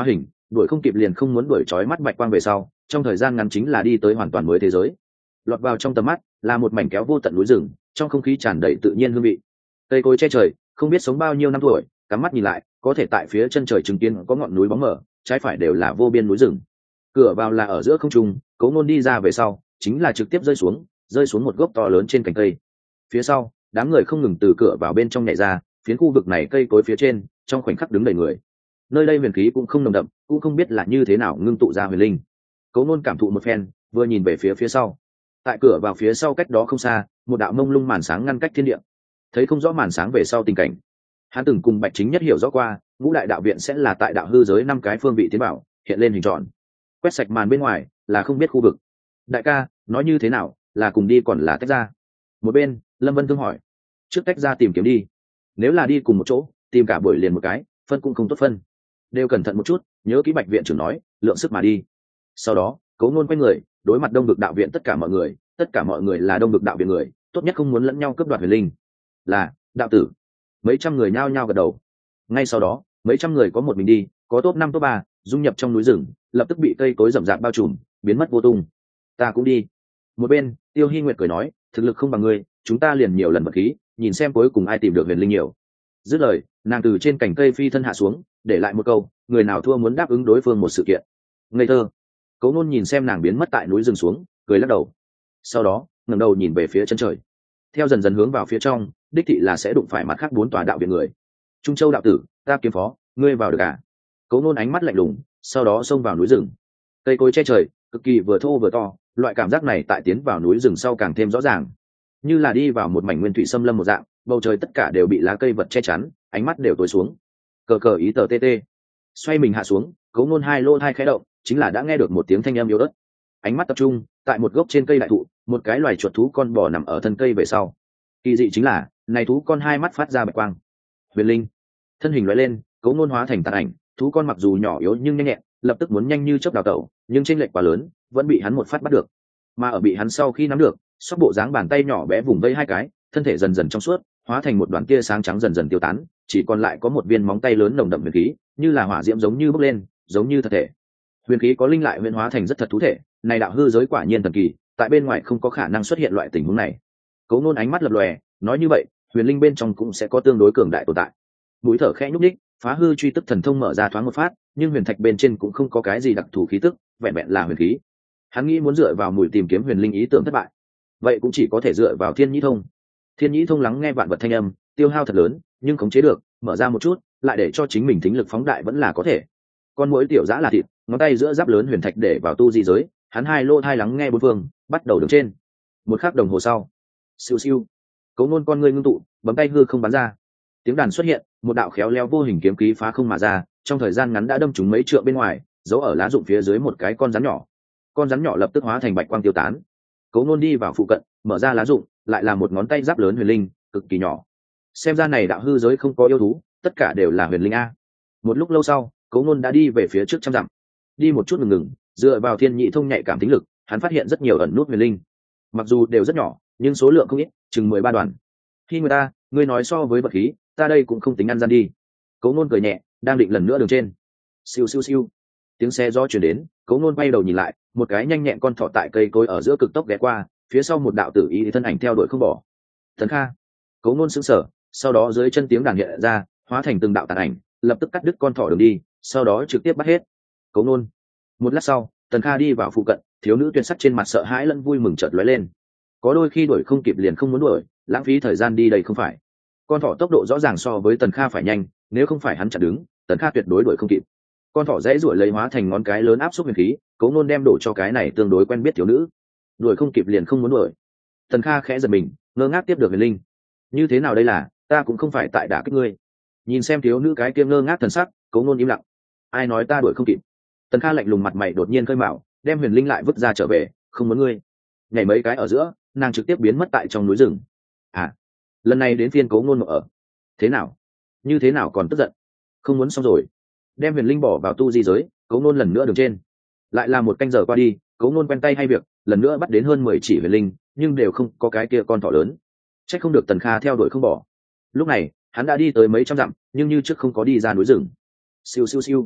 đuổi không kịp liền không muốn đuổi trói mắt bạch quang về sau, trong thời gian ngắn chính là đi tới hoàn toàn mới thế giới. Lọt vào trong tầm mắt là một mảnh kéo vô tận núi rừng, trong không khí tràn đầy tự nhiên hương vị. Cây cối che trời, không biết sống bao nhiêu năm tuổi, cắm mắt nhìn lại, có thể tại phía chân trời chứng kiến có ngọn núi bóng mờ, trái phải đều là vô biên núi rừng. Cửa vào là ở giữa không trung, Cố Nôn đi ra về sau, chính là trực tiếp rơi xuống một gốc to lớn trên cành cây. Phía sau, đám người không ngừng từ cửa vào bên trong nhảy ra, phiến khu vực này cây cối phía trên, trong khoảnh khắc đứng đầy người. Nơi đây huyền khí cũng không nồng đậm, cũng không biết là như thế nào ngưng tụ ra huyền linh. Cố Nôn cảm thụ một phen, vừa nhìn về phía sau. Tại cửa vào phía sau cách đó không xa, một đạo mông lung màn sáng ngăn cách thiên địa. Thấy không rõ màn sáng về sau tình cảnh. Hắn từng cùng Bạch Chính Nhất hiểu rõ qua, ngũ đại đạo viện sẽ là tại đạo hư giới 5 cái phương vị tiến bảo, hiện lên hình tròn. Quét sạch màn bên ngoài, là không biết khu vực. Đại ca, nói như thế nào, là cùng đi còn là tách ra? Một bên, Lâm Vân Thương hỏi. Trước tách ra tìm kiếm đi. Nếu là đi cùng một chỗ, tìm cả buổi liền một cái, phân cũng không tốt phân. Đều cẩn thận một chút, nhớ kỹ Bạch viện trưởng nói, lượng sức mà đi. Sau đó, Cố Nôn quay người, đối mặt Đông Vực đạo viện tất cả mọi người là Đông Vực đạo viện người, tốt nhất không muốn lẫn nhau cướp đoạt huyền linh. Là, đạo tử. Mấy trăm người nhao nhao gật đầu. Ngay sau đó, mấy trăm người có một mình đi, có top 5 top 3, dung nhập trong núi rừng, lập tức bị cây cối rậm rạp bao trùm, biến mất vô tung. Ta cũng đi. Một bên, Tiêu Hi Nguyệt cười nói, thực lực không bằng ngươi, chúng ta liền nhiều lần vật khí, nhìn xem cuối cùng ai tìm được huyền linh nhiều. Dứt lời, nàng từ trên cành cây phi thân hạ xuống, để lại một câu, người nào thua muốn đáp ứng đối phương một sự kiện. Ngây thơ. Cố Nôn nhìn xem nàng biến mất tại núi rừng xuống, cười lắc đầu. Sau đó, ngẩng đầu nhìn về phía chân trời. Theo dần dần hướng vào phía trong, đích thị là sẽ đụng phải mặt khác 4 tòa đạo viện người. Trung Châu đạo tử, ta kiếm phó, ngươi vào được à? Cố Nôn ánh mắt lạnh lùng, sau đó xông vào núi rừng. Cây cối che trời, cực kỳ vừa thô vừa to, loại cảm giác này tại tiến vào núi rừng sau càng thêm rõ ràng, như là đi vào một mảnh nguyên thủy xâm lâm một dạng, bầu trời tất cả đều bị lá cây vật che chắn, ánh mắt đều tối xuống. Cờ cờ ý tờ tê. Xoay mình hạ xuống, Cố Nôn hai lô thai khẽ động, chính là đã nghe được một tiếng thanh âm yếu ớt. Ánh mắt tập trung tại một gốc trên cây đại thụ, một cái loài chuột thú con bò nằm ở thân cây về sau. Kỳ dị chính là, này thú con hai mắt phát ra bạch quang. Huyền linh. Thân hình lóe lên, Cố Nôn hóa thành tàn ảnh, thú con mặc dù nhỏ yếu nhưng nhanh nhẹn, lập tức muốn nhanh như chớp đào tẩu, nhưng chênh lệch quá lớn, vẫn bị hắn một phát bắt được. Mà ở bị hắn sau khi nắm được, xốc bộ dáng bàn tay nhỏ bé vùng vây hai cái, thân thể dần dần trong suốt, hóa thành một đoàn tia sáng trắng dần dần tiêu tán, chỉ còn lại có một viên móng tay lớn nồng đậm huyền khí, như là hỏa diễm giống như bốc lên, giống như thật thể. Huyền khí có linh lại huyền hóa thành rất thật thú thể, này đạo hư giới quả nhiên thần kỳ, tại bên ngoài không có khả năng xuất hiện loại tình huống này. Cố Nôn ánh mắt lập lòe, nói như vậy, huyền linh bên trong cũng sẽ có tương đối cường đại tồn tại. Mũi thở khẽ nhúc nhích, phá hư truy tức thần thông mở ra thoáng một phát, nhưng huyền thạch bên trên cũng không có cái gì đặc thù khí tức, vẹn vẹn là huyền khí. Hắn nghĩ muốn dựa vào mùi tìm kiếm huyền linh ý tưởng thất bại, vậy cũng chỉ có thể dựa vào thiên nhĩ thông. Thiên nhĩ thông lắng nghe vạn vật thanh âm, tiêu hao thật lớn, nhưng khống chế được, mở ra một chút, lại để cho chính mình thính lực phóng đại vẫn là có thể. Con muỗi tiểu dã là thịt, ngón tay giữa giáp lớn huyền thạch để vào tu di giới, hắn hai lô thai lắng nghe bốn phương, bắt đầu đứng trên. Một khắc đồng hồ sau, siêu siêu, Cố Nôn con ngươi ngưng tụ, bấm tay hư không bắn ra. Tiếng đàn xuất hiện, một đạo khéo léo vô hình kiếm khí phá không mà ra, trong thời gian ngắn đã đâm trúng mấy trượng bên ngoài, giấu ở lá rụng phía dưới một cái con rắn nhỏ. Con rắn nhỏ lập tức hóa thành bạch quang tiêu tán. Cố Nôn đi vào phụ cận, mở ra lá rụng, lại là một ngón tay giáp lớn huyền linh, cực kỳ nhỏ. Xem ra này đạo hư giới không có yêu thú, tất cả đều là huyền linh a. Một lúc lâu sau, Cố Nôn đã đi về phía trước trăm dặm. Đi một chút ngừng, dựa vào thiên nhị thông nhạy cảm tính lực, hắn phát hiện rất nhiều ẩn nút huyền linh. Mặc dù đều rất nhỏ, nhưng số lượng không ít, chừng 13 đoàn. Khi người ta, ngươi nói so với vật khí, ta đây cũng không tính ăn gian đi. Cố Nôn cười nhẹ, đang định lần nữa đường trên. Siêu siêu siêu. Tiếng xe gió truyền đến, Cố Nôn quay đầu nhìn lại, một cái nhanh nhẹn con thỏ tại cây cối ở giữa cực tốc ghé qua, phía sau một đạo tử ý thân ảnh theo đuổi không bỏ. Thần Kha. Cố Nôn sững sờ, sau đó dưới chân tiếng đàn hiện ra, hóa thành từng đạo tàn ảnh, lập tức cắt đứt con thỏ đường đi, sau đó trực tiếp bắt hết. Cố Nôn. Một lát sau, Tần Kha đi vào phụ cận, thiếu nữ tuyệt sắc trên mặt sợ hãi lẫn vui mừng chợt lóe lên. Có đôi khi đuổi không kịp liền không muốn đuổi, lãng phí thời gian đi đây không phải. Con thỏ tốc độ rõ ràng so với Tần Kha phải nhanh, nếu không phải hắn chặn đứng, Tần Kha tuyệt đối đuổi không kịp. Con thỏ dãy ruổi lấy hóa thành ngón cái lớn áp xúc huyền khí, Cố Nôn đem đổ cho cái này tương đối quen biết thiếu nữ. Đuổi không kịp liền không muốn đuổi. Tần Kha khẽ giật mình, ngơ ngác tiếp được huyền linh. Như thế nào đây là, ta cũng không phải tại đả kích ngươi. Nhìn xem thiếu nữ cái kia ngơ ngác thần sắc, Cố Nôn im lặng. Ai nói ta đuổi không kịp? Tần Kha lạnh lùng mặt mày đột nhiên khơi mào, đem huyền linh lại vứt ra trở về, không muốn ngươi. Nhảy mấy cái ở giữa, nàng trực tiếp biến mất tại trong núi rừng. À, lần này đến phiên Cố Nôn ở. Thế nào? Như thế nào còn tức giận? Không muốn xong rồi. Đem huyền linh bỏ vào tu di giới, Cố Nôn lần nữa đường trên. Lại là một canh giờ qua đi, Cố Nôn quen tay hay việc, lần nữa bắt đến hơn 10 chỉ huyền linh, nhưng đều không có cái kia con thỏ lớn. Chắc không được Tần Kha theo đuổi không bỏ. Lúc này, hắn đã đi tới mấy trăm dặm, nhưng như trước không có đi ra núi rừng. Siêu siêu siêu.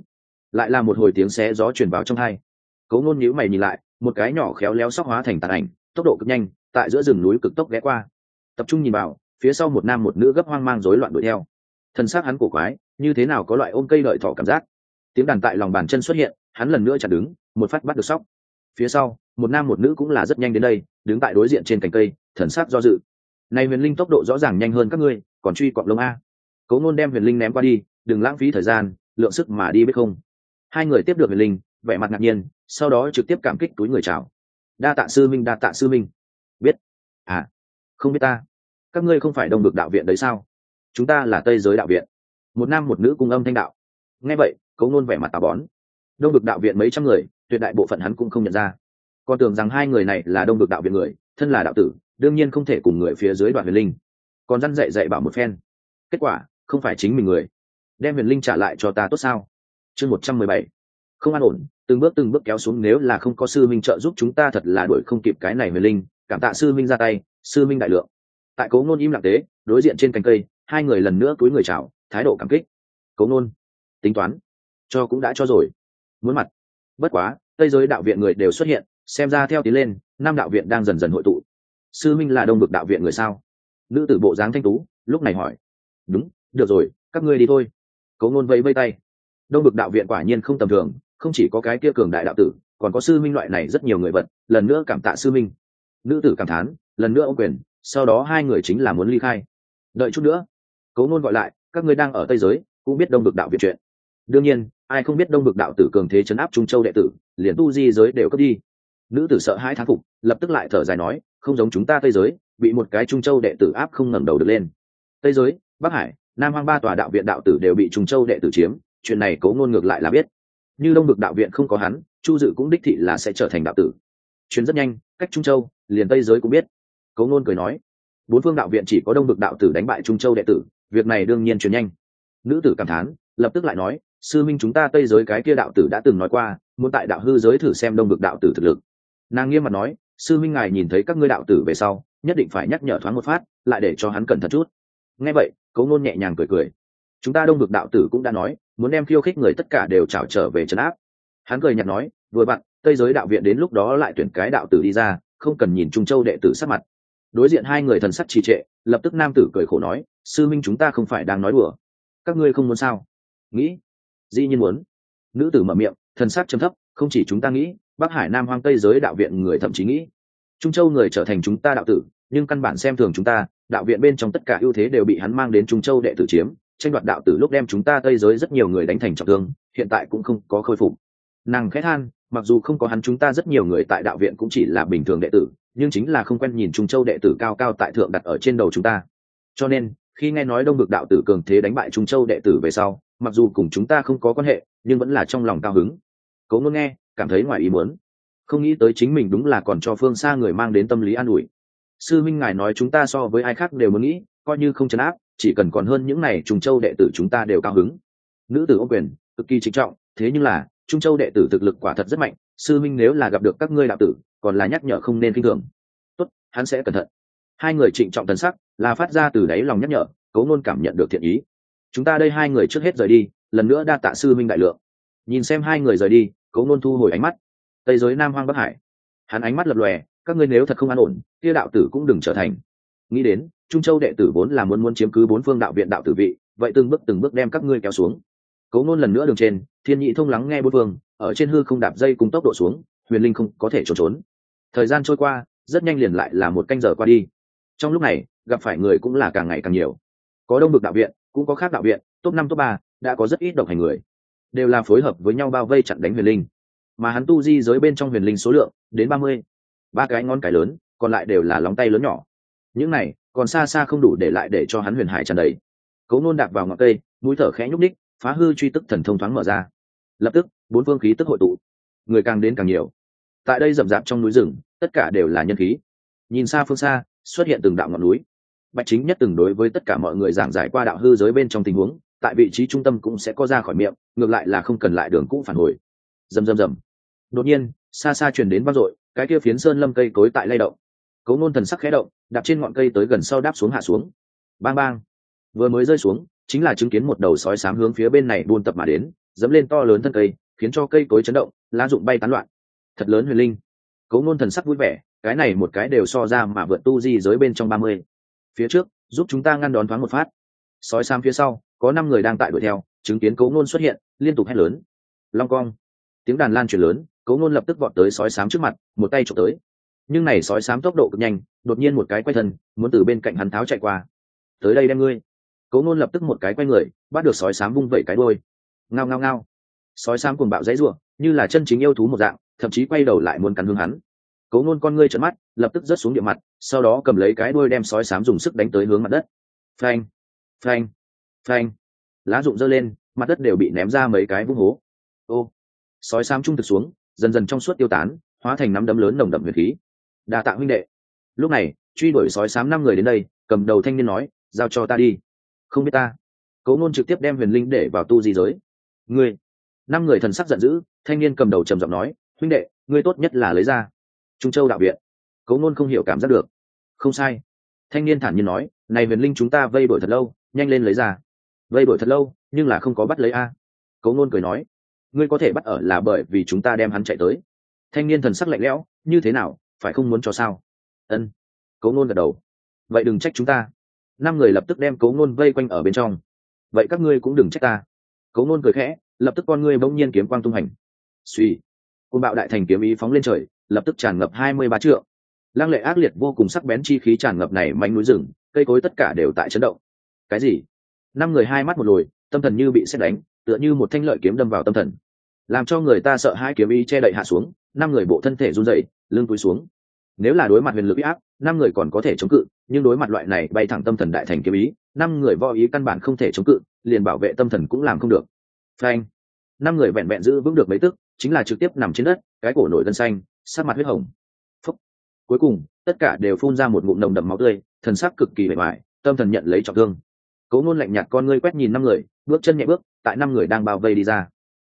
lại là một hồi tiếng xé gió truyền vào trong hai. Cố Ngôn nhíu mày nhìn lại, một cái nhỏ khéo léo sóc hóa thành tàn ảnh, tốc độ cực nhanh, tại giữa rừng núi cực tốc ghé qua. Tập trung nhìn vào, phía sau một nam một nữ gấp hoang mang rối loạn đuổi theo. Thân xác hắn cổ quái, như thế nào có loại ôm cây đợi thỏ cảm giác. Tiếng đàn tại lòng bàn chân xuất hiện, hắn lần nữa chặn đứng, một phát bắt được sóc. Phía sau, một nam một nữ cũng là rất nhanh đến đây, đứng tại đối diện trên cành cây, thần sắc do dự. Này Huyền Linh tốc độ rõ ràng nhanh hơn các ngươi, còn truy quặng lông a. Cố Ngôn đem Huyền Linh ném qua đi, đừng lãng phí thời gian, lượng sức mà đi biết không. Hai người tiếp được Huyền Linh, vẻ mặt ngạc nhiên, sau đó trực tiếp cảm kích túi người chào. Đa tạ sư minh, đa tạ sư minh. Biết? À, không biết ta. Các ngươi không phải Đông Vực đạo viện đấy sao? Chúng ta là Tây Giới đạo viện. Một nam một nữ cùng âm thanh đạo. Nghe vậy, Cố Ngôn vẻ mặt tà bón. Đông Vực đạo viện mấy trăm người, tuyệt đại bộ phận hắn cũng không nhận ra. Còn tưởng rằng hai người này là Đông Vực đạo viện người, thân là đạo tử, đương nhiên không thể cùng người phía dưới Đoạn Huyền Linh. Còn răn dạy bảo một phen. Kết quả, không phải chính mình người. Đem Huyền Linh trả lại cho ta tốt sao? Chương 117. Không an ổn, từng bước kéo xuống, nếu là không có sư minh trợ giúp chúng ta thật là đuổi không kịp cái này Huyền Linh, cảm tạ sư minh ra tay, sư minh đại lượng. Tại Cố Ngôn im lặng tế, đối diện trên cành cây, hai người lần nữa cúi người chào, thái độ cảm kích. Cố Ngôn, tính toán, cho cũng đã cho rồi. Muốn mặt. Bất quá, Tây Giới đạo viện người đều xuất hiện, xem ra theo tiến lên, Nam đạo viện đang dần dần hội tụ. Sư minh là Đông Vực đạo viện người sao? Nữ tử bộ dáng thanh tú, lúc này hỏi. Đúng, được rồi, các ngươi đi thôi. Cố Ngôn vẫy vẫy tay. Đông Vực đạo viện quả nhiên không tầm thường, không chỉ có cái kia cường đại đạo tử, còn có sư minh loại này rất nhiều người vật, lần nữa cảm tạ sư minh. Nữ tử cảm thán, lần nữa ôm quyền, sau đó hai người chính là muốn ly khai. Đợi chút nữa. Cố Ngôn gọi lại, các ngươi đang ở Tây Giới, cũng biết Đông Vực đạo viện chuyện. Đương nhiên, ai không biết Đông Vực đạo tử cường thế trấn áp Trung Châu đệ tử, liền tu di giới đều cướp đi. Nữ tử sợ hãi thán phục, lập tức lại thở dài nói, không giống chúng ta Tây Giới, bị một cái Trung Châu đệ tử áp không ngẩng đầu được lên. Tây Giới, Bắc Hải, Nam Hoang ba tòa đạo viện đạo tử đều bị Trung Châu đệ tử chiếm, chuyện này Cố Ngôn ngược lại là biết. Như Đông Vực đạo viện không có hắn, Chu Dự cũng đích thị là sẽ trở thành đạo tử. Chuyến rất nhanh, cách Trung Châu, liền Tây Giới cũng biết. Cố Ngôn cười nói, bốn phương đạo viện chỉ có Đông Vực đạo tử đánh bại Trung Châu đệ tử, việc này đương nhiên truyền nhanh. Nữ tử cảm thán, lập tức lại nói, sư minh chúng ta Tây Giới cái kia đạo tử đã từng nói qua, muốn tại đạo hư giới thử xem Đông Vực đạo tử thực lực. Nàng nghiêm mặt nói, sư minh ngài nhìn thấy các ngươi đạo tử về sau, nhất định phải nhắc nhở thoáng một phát, lại để cho hắn cẩn thận chút. Nghe vậy, Cố Ngôn nhẹ nhàng cười cười. Chúng ta Đông Vực đạo tử cũng đã nói, muốn đem khiêu khích người tất cả đều trảo trở về trấn áp. Hắn cười nhạt nói, vừa vặn, Tây Giới đạo viện đến lúc đó lại tuyển cái đạo tử đi ra, không cần nhìn Trung Châu đệ tử sắc mặt. Đối diện hai người thần sắc trì trệ, lập tức nam tử cười khổ nói, sư minh chúng ta không phải đang nói đùa. Các ngươi không muốn sao? Nghĩ? Dĩ nhiên muốn. Nữ tử mở miệng, thần sắc trầm thấp, không chỉ chúng ta nghĩ, Bắc Hải Nam Hoang Tây Giới đạo viện người thậm chí nghĩ. Trung Châu người trở thành chúng ta đạo tử, nhưng căn bản xem thường chúng ta, đạo viện bên trong tất cả ưu thế đều bị hắn mang đến Trung Châu đệ tử chiếm, tranh đoạt đạo tử lúc đem chúng ta Tây Giới rất nhiều người đánh thành trọng thương, hiện tại cũng không có khôi phục. Nàng khẽ than, mặc dù không có hắn chúng ta rất nhiều người tại đạo viện cũng chỉ là bình thường đệ tử, nhưng chính là không quen nhìn Trung Châu đệ tử cao cao tại thượng đặt ở trên đầu chúng ta. Cho nên, khi nghe nói Đông Vực đạo tử cường thế đánh bại Trung Châu đệ tử về sau, mặc dù cùng chúng ta không có quan hệ, nhưng vẫn là trong lòng cao hứng. Cố Ngôn nghe, cảm thấy ngoài ý muốn, không nghĩ tới chính mình đúng là còn cho phương xa người mang đến tâm lý an ủi. Sư minh ngài nói chúng ta so với ai khác đều muốn nghĩ, coi như không trấn áp, chỉ cần còn hơn những này Trung Châu đệ tử chúng ta đều cao hứng. Nữ tử ôm quyền, cực kỳ trịnh trọng, thế nhưng là Trung Châu đệ tử thực lực quả thật rất mạnh, sư minh nếu là gặp được các ngươi đạo tử, còn là nhắc nhở không nên khinh thường. Tốt, hắn sẽ cẩn thận. Hai người trịnh trọng thần sắc, là phát ra từ đáy lòng nhắc nhở. Cố Ngôn cảm nhận được thiện ý. Chúng ta đây hai người trước hết rời đi, lần nữa đa tạ sư minh đại lượng. Nhìn xem hai người rời đi, Cố Ngôn thu hồi ánh mắt. Tây Giới Nam Hoang Bắc Hải, hắn ánh mắt lập lòe, các ngươi nếu thật không an ổn, kia đạo tử cũng đừng trở thành. Nghĩ đến, Trung Châu đệ tử vốn là muốn chiếm cứ bốn phương đạo viện đạo tử vị, vậy từng bước đem các ngươi kéo xuống. Cố Ngôn lần nữa đường trên, Thiên Nhị Thông lắng nghe bốn phương, ở trên hư không đạp dây cùng tốc độ xuống, Huyền Linh không có thể trốn. Thời gian trôi qua, rất nhanh liền lại là một canh giờ qua đi. Trong lúc này, gặp phải người cũng là càng ngày càng nhiều. Có Đông Vực đạo viện, cũng có khác đạo viện, top 5 top 3, đã có rất ít độc hành người, đều là phối hợp với nhau bao vây chặn đánh Huyền Linh. Mà hắn tu di giới bên trong Huyền Linh số lượng đến 30, ba cái ngón cái lớn, còn lại đều là lóng tay lớn nhỏ. Những này còn xa xa không đủ để lại để cho hắn huyền hải tràn đầy. Cố Ngôn đạp vào ngọn cây, mũi thở khẽ nhúc nhích, phá hư truy tức thần thông thoáng mở ra. Lập tức, bốn phương khí tức hội tụ, người càng đến càng nhiều. Tại đây rậm rạp trong núi rừng, tất cả đều là nhân khí. Nhìn xa phương xa, xuất hiện từng đạo ngọn núi. Bạch Chính Nhất từng đối với tất cả mọi người giảng giải qua đạo hư giới bên trong tình huống, tại vị trí trung tâm cũng sẽ có ra khỏi miệng, ngược lại là không cần lại đường cũ phản hồi. Rầm rầm rầm. Đột nhiên, xa xa truyền đến vang dội, cái kia phiến sơn lâm cây cối tại lay động. Cố Ngôn thần sắc khẽ động, đạp trên ngọn cây tới gần sau đáp xuống hạ xuống. Bang bang. Vừa mới rơi xuống, chính là chứng kiến một đầu sói xám hướng phía bên này buôn tập mà đến, dẫm lên to lớn thân cây, khiến cho cây cối chấn động, lá rụng bay tán loạn. Thật lớn huyền linh. Cố Nôn thần sắc vui vẻ, cái này một cái đều so ra mà vượt tu di giới bên trong 30. Phía trước, giúp chúng ta ngăn đón thoáng một phát. Sói xám phía sau, có 5 người đang tại đuổi theo, chứng kiến Cố Nôn xuất hiện, liên tục hét lớn. Long cong. Tiếng đàn lan truyền lớn, Cố Nôn lập tức vọt tới sói xám trước mặt, một tay chụp tới. Nhưng này sói xám tốc độ cực nhanh, đột nhiên một cái quay thân, muốn từ bên cạnh hắn tháo chạy qua. Tới đây đem ngươi. Cố Nôn lập tức một cái quay người, bắt được sói xám vung vẩy cái đuôi. Ngao ngao ngao. Sói xám cuồng bạo dãy rủa, như là chân chính yêu thú một dạng, thậm chí quay đầu lại muốn cắn hướng hắn. Cố Nôn con ngươi trợn mắt, lập tức rớt xuống địa mặt, sau đó cầm lấy cái đuôi đem sói xám dùng sức đánh tới hướng mặt đất. Phanh, phanh, phanh. Lá rụng giơ lên, mặt đất đều bị ném ra mấy cái vũng hố. Ô. Sói xám trung thực xuống, dần dần trong suốt tiêu tán, hóa thành nắm đấm lớn nồng đậm huyền khí. Đa tạ huynh đệ. Lúc này, truy đuổi sói xám 5 người đến đây, cầm đầu thanh niên nói, giao cho ta đi. Không biết ta. Cố Nôn trực tiếp đem huyền linh để vào tu di giới. Ngươi. 5 người thần sắc giận dữ, thanh niên cầm đầu trầm giọng nói, huynh đệ, ngươi tốt nhất là lấy ra. Trung Châu đạo viện. Cố Nôn không hiểu cảm giác được. Không sai. Thanh niên thản nhiên nói, này huyền linh chúng ta vây đuổi thật lâu, nhanh lên lấy ra. Vây đuổi thật lâu, nhưng là không có bắt lấy a. Cố Nôn cười nói, ngươi có thể bắt ở là bởi vì chúng ta đem hắn chạy tới. Thanh niên thần sắc lạnh lẽo, như thế nào, phải không muốn cho sao? Ân. Cố Nôn gật đầu. Vậy đừng trách chúng ta. 5 người lập tức đem Cố Nôn vây quanh ở bên trong. Vậy các ngươi cũng đừng trách ta. Cố Nôn cười khẽ, lập tức con ngươi bỗng nhiên kiếm quang tung hành. Suy. Côn bạo đại thành kiếm ý phóng lên trời, lập tức tràn ngập 23 trượng. Lăng lệ ác liệt vô cùng sắc bén chi khí tràn ngập này manh núi rừng, cây cối tất cả đều tại chấn động. Cái gì? 5 người hai mắt một lồi, tâm thần như bị sét đánh, tựa như một thanh lợi kiếm đâm vào tâm thần, làm cho người ta sợ hãi kiếm ý che đậy hạ xuống. 5 người bộ thân thể run rẩy, lưng cúi xuống. Nếu là đối mặt huyền lực uy áp, 5 người còn có thể chống cự, nhưng đối mặt loại này bay thẳng tâm thần đại thành kiếm ý, 5 người võ ý căn bản không thể chống cự, liền bảo vệ tâm thần cũng làm không được. Phanh. 5 người vẹn vẹn giữ vững được mấy tức, chính là trực tiếp nằm trên đất, cái cổ nổi gân xanh, sắc mặt huyết hồng. Phúc. Cuối cùng, tất cả đều phun ra một ngụm nồng đậm máu tươi, thần sắc cực kỳ bề bại, tâm thần nhận lấy trọng thương. Cố Nôn lạnh nhạt con ngươi quét nhìn 5 người, bước chân nhẹ bước, tại 5 người đang bao vây đi ra.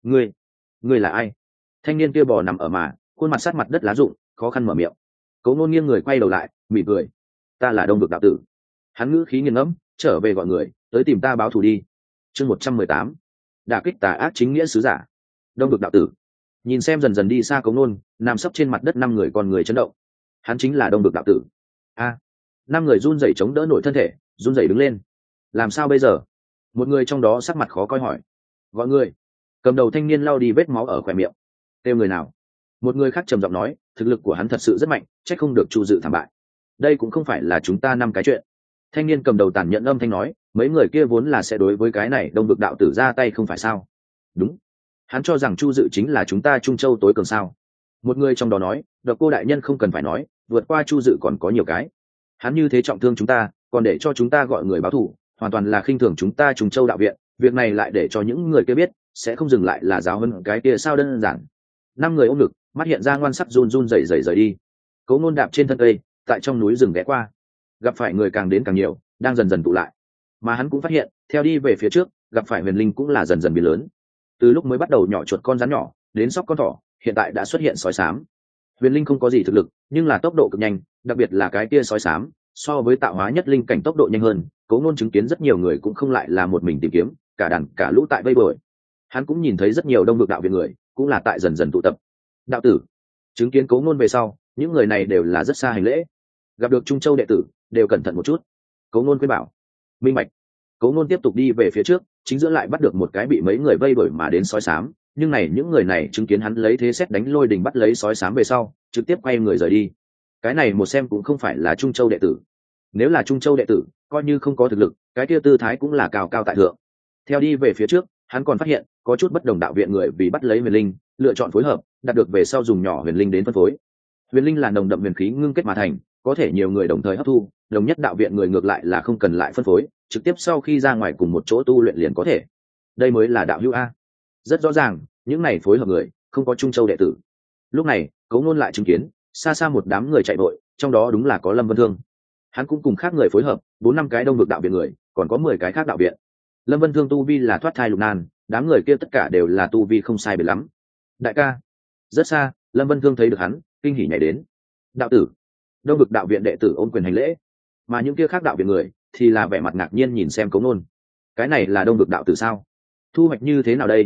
Ngươi là ai? Thanh niên kia bò nằm ở mà, khuôn mặt sát mặt đất lá rụng, khó khăn mở miệng. Cố Nôn nghiêng người quay đầu lại, mỉm cười. Ta là Đông Vực đạo tử. Hắn ngữ khí nghiền ngẫm, trở về gọi người, tới tìm ta báo thù đi. Chương 118. Đả kích tà ác chính nghĩa sứ giả. Đông Vực đạo tử. Nhìn xem dần dần đi xa Cố Nôn, nằm sấp trên mặt đất 5 người con người chấn động. Hắn chính là Đông Vực đạo tử. A. 5 người run rẩy chống đỡ nổi thân thể, run rẩy đứng lên. Làm sao bây giờ? Một người trong đó sắc mặt khó coi hỏi. Gọi người. Cầm đầu thanh niên lau đi vết máu ở khóe miệng. Kêu người nào? Một người khác trầm giọng nói, thực lực của hắn thật sự rất mạnh, chắc không được Chu Dự thảm bại. Đây cũng không phải là chúng ta 5 cái chuyện. Thanh niên cầm đầu tàn nhẫn âm thanh nói, mấy người kia vốn là sẽ đối với cái này Đông Vực đạo tử ra tay không phải sao? Đúng. Hắn cho rằng Chu Dự chính là chúng ta Trung Châu tối cường sao? Một người trong đó nói, Độc Cô đại nhân không cần phải nói, vượt qua Chu Dự còn có nhiều cái. Hắn như thế trọng thương chúng ta, còn để cho chúng ta gọi người báo thù, hoàn toàn là khinh thường chúng ta Trung Châu đạo viện, việc này lại để cho những người kia biết, sẽ không dừng lại là giáo hơn cái kia sao đơn giản. 5 người ôm ngực, mắt hiện ra ngoan sắc run run rẩy rẩy rời đi. Cố Nôn đạp trên thân cây, tại trong núi rừng ghé qua, gặp phải người càng đến càng nhiều, đang dần dần tụ lại. Mà hắn cũng phát hiện, theo đi về phía trước, gặp phải huyền linh cũng là dần dần biến lớn. Từ lúc mới bắt đầu nhỏ chuột con rắn nhỏ, đến sóc con thỏ, hiện tại đã xuất hiện sói xám. Huyền linh không có gì thực lực, nhưng là tốc độ cực nhanh, đặc biệt là cái kia sói xám, so với tạo hóa nhất linh cảnh tốc độ nhanh hơn. Cố Nôn chứng kiến rất nhiều người cũng không lại là một mình tìm kiếm, cả đàn cả lũ tại vây bồi. Hắn cũng nhìn thấy rất nhiều Đông Vực đạo viện người, cũng là tại dần dần tụ tập. Đạo tử. Chứng kiến Cố Nôn về sau, những người này đều là rất xa hành lễ. Gặp được Trung Châu đệ tử, đều cẩn thận một chút. Cố Nôn khuyên bảo. Minh bạch. Cố Nôn tiếp tục đi về phía trước, chính giữa lại bắt được một cái bị mấy người vây đuổi mà đến sói xám, nhưng những người này chứng kiến hắn lấy thế xét đánh lôi đình bắt lấy sói xám về sau, trực tiếp quay người rời đi. Cái này một xem cũng không phải là Trung Châu đệ tử. Nếu là Trung Châu đệ tử, coi như không có thực lực, cái kia tư thái cũng là cao cao tại thượng. Theo đi về phía trước, hắn còn phát hiện có chút bất đồng đạo viện người vì bắt lấy huyền linh, lựa chọn phối hợp, đạt được về sau dùng nhỏ huyền linh đến phân phối. Huyền linh là nồng đậm huyền khí ngưng kết mà thành, có thể nhiều người đồng thời hấp thu, đồng nhất đạo viện người ngược lại là không cần lại phân phối, trực tiếp sau khi ra ngoài cùng một chỗ tu luyện liền có thể. Đây mới là đạo hữu a. Rất rõ ràng, những này phối hợp người, không có Trung Châu đệ tử. Lúc này, Cố Nôn lại chứng kiến, xa xa một đám người chạy vội, trong đó đúng là có Lâm Vân Thương. Hắn cũng cùng khác người phối hợp, 4-5 cái Đông Vực đạo viện người, còn có 10 cái khác đạo viện. Lâm Vân Thương tu vi là thoát thai lục nan, đám người kia tất cả đều là tu vi không sai biệt lắm. Đại ca. Rất xa, Lâm Vân Thương thấy được hắn, kinh hỉ nhảy đến. Đạo tử. Đông Vực đạo viện đệ tử ôm quyền hành lễ, mà những kia khác đạo viện người thì là vẻ mặt ngạc nhiên nhìn xem Cố Nôn. Cái này là Đông Vực đạo tử sao? Thu hoạch như thế nào đây?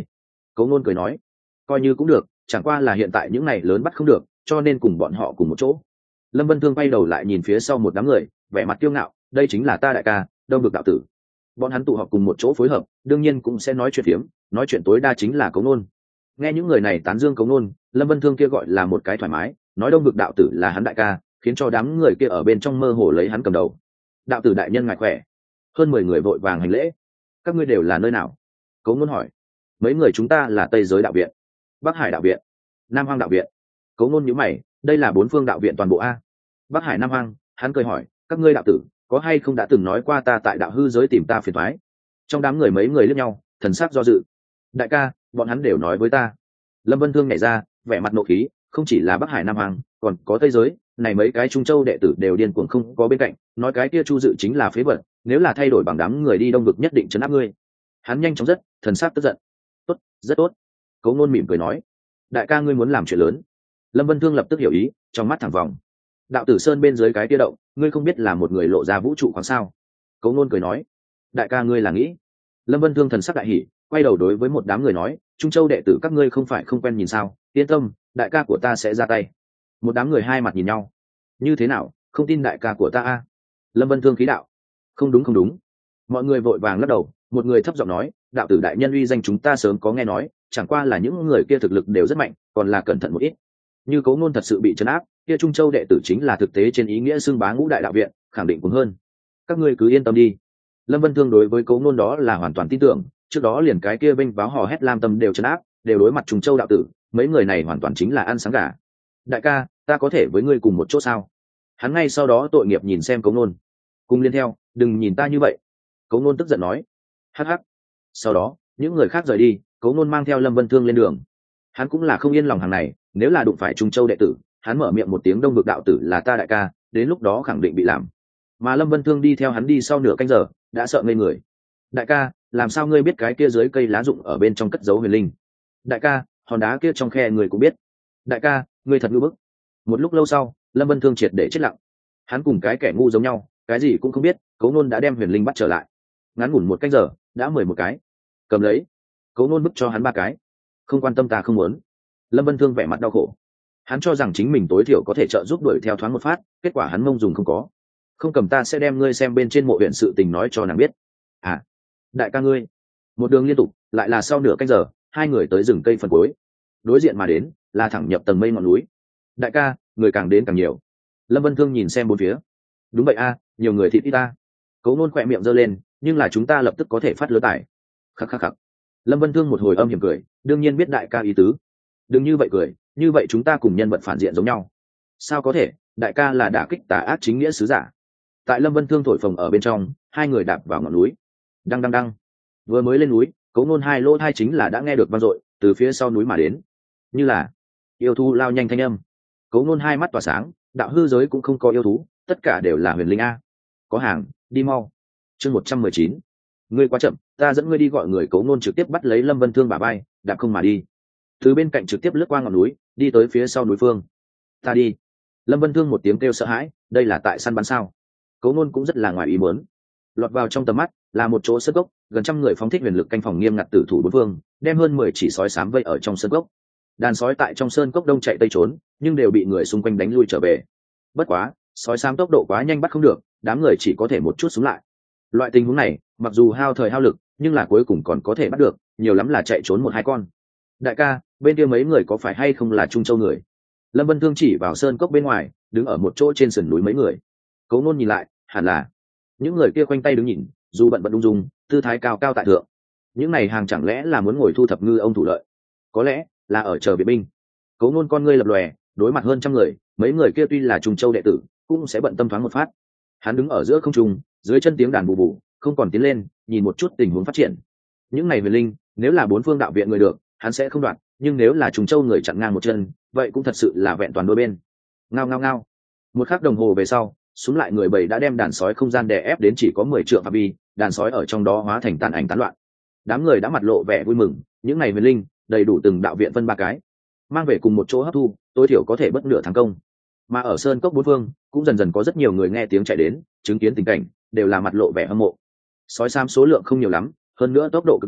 Cấu Nôn cười nói, coi như cũng được, chẳng qua là hiện tại những này lớn bắt không được, cho nên cùng bọn họ cùng một chỗ. Lâm Vân Thương quay đầu lại nhìn phía sau một đám người, vẻ mặt kiêu ngạo, đây chính là ta đại ca, Đông Vực đạo tử. Bọn hắn tụ họp cùng một chỗ phối hợp, đương nhiên cũng sẽ nói chuyện phiếm, nói chuyện tối đa chính là Cấu Nôn. Nghe những người này tán dương Cấu Nôn, Lâm Vân Thương kia gọi là một cái thoải mái, nói Đông Vực đạo tử là hắn đại ca, khiến cho đám người kia ở bên trong mơ hồ lấy hắn cầm đầu. Đạo tử đại nhân ngài khỏe. Hơn 10 người vội vàng hành lễ. Các ngươi đều là nơi nào? Cấu Nôn hỏi. Mấy người chúng ta là Tây Giới đạo viện, Bắc Hải đạo viện, Nam Hoang đạo viện. Cấu Nôn nhíu mày, đây là 4 phương đạo viện toàn bộ a. Bắc Hải Nam Hoang, hắn cười hỏi, các ngươi đạo tử có hay không đã từng nói qua ta tại đạo hư giới tìm ta phiền toái? Trong đám người mấy người liếc nhau, thần sắc do dự. Đại ca, bọn hắn đều nói với ta. Lâm Vân Thương nhảy ra, vẻ mặt nộ khí, không chỉ là Bắc Hải Nam Hoang, còn có Tây Giới, này mấy cái Trung Châu đệ tử đều điên cuồng không có bên cạnh, nói cái kia Chu Dự chính là phế vật, nếu là thay đổi bằng đám người đi Đông Vực nhất định trấn áp ngươi. Hắn nhanh chóng rất, thần sắc tức giận. Tốt, rất tốt. Cấu Nôn mỉm cười nói, đại ca ngươi muốn làm chuyện lớn. Lâm Vân Thương lập tức hiểu ý, trong mắt thẳng vòng. Đạo tử sơn bên dưới cái kia động, ngươi không biết là một người lộ ra vũ trụ khoáng sao? Cấu Nôn cười nói, đại ca ngươi là nghĩ. Lâm Vân Thương thần sắc đại hỉ, quay đầu đối với một đám người nói, Trung Châu đệ tử các ngươi không phải không quen nhìn sao, yên tâm, đại ca của ta sẽ ra tay. Một đám người hai mặt nhìn nhau. Như thế nào, không tin đại ca của ta a? Lâm Vân Thương khí đạo, không đúng không đúng. Mọi người vội vàng lắc đầu, một người thấp giọng nói, đạo tử đại nhân uy danh chúng ta sớm có nghe nói, chẳng qua là những người kia thực lực đều rất mạnh, còn là cẩn thận một ít. Như Cấu Nôn thật sự bị trấn áp, kia Trung Châu đệ tử chính là thực tế trên ý nghĩa xưng bá ngũ đại đạo viện, khẳng định cũng hơn. Các ngươi cứ yên tâm đi. Lâm Vân Thương đối với Cấu Nôn đó là hoàn toàn tin tưởng, trước đó liền cái kia bênh váo hò hét lam tâm đều trấn áp, đều đối mặt Trung Châu đạo tử, mấy người này hoàn toàn chính là ăn sáng gà. Đại ca, ta có thể với ngươi cùng một chỗ sao? Hắn ngay sau đó tội nghiệp nhìn xem Cấu Nôn, cùng liên theo, đừng nhìn ta như vậy. Cấu Nôn tức giận nói, hắc hắc. Sau đó những người khác rời đi, Cấu Nôn mang theo Lâm Vân Thương lên đường. Hắn cũng là không yên lòng hàng này, nếu là đụng phải Trung Châu đệ tử, hắn mở miệng một tiếng Đông Vực đạo tử là ta đại ca, đến lúc đó khẳng định bị làm. Mà Lâm Vân Thương đi theo hắn đi sau nửa canh giờ, đã sợ ngây người. Đại ca, làm sao ngươi biết cái kia dưới cây lá rụng ở bên trong cất giấu huyền linh? Đại ca, hòn đá kia trong khe người cũng biết. Đại ca, ngươi thật ngu bức. Một lúc lâu sau, Lâm Vân Thương triệt để chết lặng. Hắn cùng cái kẻ ngu giống nhau, cái gì cũng không biết. Cấu Nôn đã đem huyền linh bắt trở lại. Ngắn ngủn một canh giờ, đã 11 cái. Cầm lấy. Cấu Nôn bức cho hắn 3 cái. Không quan tâm ta không muốn. Lâm Vân Thương vẻ mặt đau khổ. Hắn cho rằng chính mình tối thiểu có thể trợ giúp đuổi theo thoáng một phát, kết quả hắn mông dùng không có. Không cầm ta sẽ đem ngươi xem bên trên mộ huyện sự tình nói cho nàng biết. À, đại ca ngươi. Một đường liên tục, lại là sau nửa canh giờ, hai người tới rừng cây phần cuối. Đối diện mà đến, là thẳng nhập tầng mây ngọn núi. Đại ca, người càng đến càng nhiều. Lâm Vân Thương nhìn xem bốn phía. Đúng vậy a, nhiều người thịt ít ta. Cấu Nôn khỏe miệng giơ lên, nhưng là chúng ta lập tức có thể phát lứa tải. Khắc khắc khắc. Lâm Vân Thương một hồi âm hiểm cười, đương nhiên biết đại ca ý tứ. Đừng như vậy cười, như vậy chúng ta cùng nhân vật phản diện giống nhau. Sao có thể, đại ca là đả kích tà ác chính nghĩa sứ giả. Tại Lâm Vân Thương thổi phồng ở bên trong, hai người đạp vào ngọn núi. Đăng đăng đăng. Vừa mới lên núi, Cấu Nôn hai lỗ thai chính là đã nghe được vang dội từ phía sau núi mà đến, như là yêu thú lao nhanh thanh âm. Cấu Nôn hai mắt tỏa sáng, đạo hư giới cũng không có yêu thú, tất cả đều là huyền linh a. Có hàng, đi mau. Chương 119. Ngươi quá chậm, ta dẫn ngươi đi gọi người. Cấu Nôn trực tiếp bắt lấy Lâm Vân Thương bả vai, đạp không mà đi. Từ bên cạnh trực tiếp lướt qua ngọn núi, đi tới phía sau núi phương. Ta đi. Lâm Vân Thương một tiếng kêu sợ hãi, đây là tại săn bắn sao? Cấu Nôn cũng rất là ngoài ý muốn. Lọt vào trong tầm mắt là một chỗ sơn cốc, gần trăm người phóng thích huyền lực canh phòng nghiêm ngặt tử thủ bốn phương, đem hơn 10 chỉ sói xám vây ở trong sơn cốc. Đàn sói tại trong sơn cốc đông chạy tây trốn, nhưng đều bị người xung quanh đánh lui trở về. Bất quá, sói xám tốc độ quá nhanh bắt không được, đám người chỉ có thể một chút xuống lại. Loại tình huống này, mặc dù hao thời hao lực, nhưng là cuối cùng còn có thể bắt được, nhiều lắm là chạy trốn một hai con. Đại ca, bên kia mấy người có phải hay không là Trung Châu người? Lâm Vân Thương chỉ vào sơn cốc bên ngoài, đứng ở một chỗ trên sườn núi mấy người. Cấu Nôn nhìn lại, hẳn là những người kia khoanh tay đứng nhìn, dù bận bận ung dung, tư thái cao cao tại thượng. Những này hàng chẳng lẽ là muốn ngồi thu thập ngư ông thủ lợi? Có lẽ là ở chờ viện binh. Cấu Nôn con ngươi lập lòe, đối mặt hơn trăm người, mấy người kia tuy là Trung Châu đệ tử, cũng sẽ bận tâm thoáng một phát. Hắn đứng ở giữa không trung, dưới chân tiếng đàn bù bù, không còn tiến lên, nhìn một chút tình huống phát triển. Những này huyền linh, nếu là bốn phương đạo viện người được, hắn sẽ không đoạt, nhưng nếu là Trung Châu người chặn ngang một chân, vậy cũng thật sự là vẹn toàn đôi bên. Ngao ngao ngao. Một khắc đồng hồ về sau, xuống lại người bầy đã đem đàn sói không gian đè ép đến chỉ có 10 trượng phạm vi, đàn sói ở trong đó hóa thành tàn ảnh tán loạn. Đám người đã mặt lộ vẻ vui mừng, những này huyền linh đầy đủ từng đạo viện phân 3 cái, mang về cùng một chỗ hấp thu, tối thiểu có thể bất nửa thắng công. Mà ở sơn cốc bốn phương, cũng dần dần có rất nhiều người nghe tiếng chạy đến, chứng kiến tình cảnh, đều là mặt lộ vẻ hâm mộ. Sói xám số lượng không nhiều lắm, hơn nữa tốc độ cực nhanh,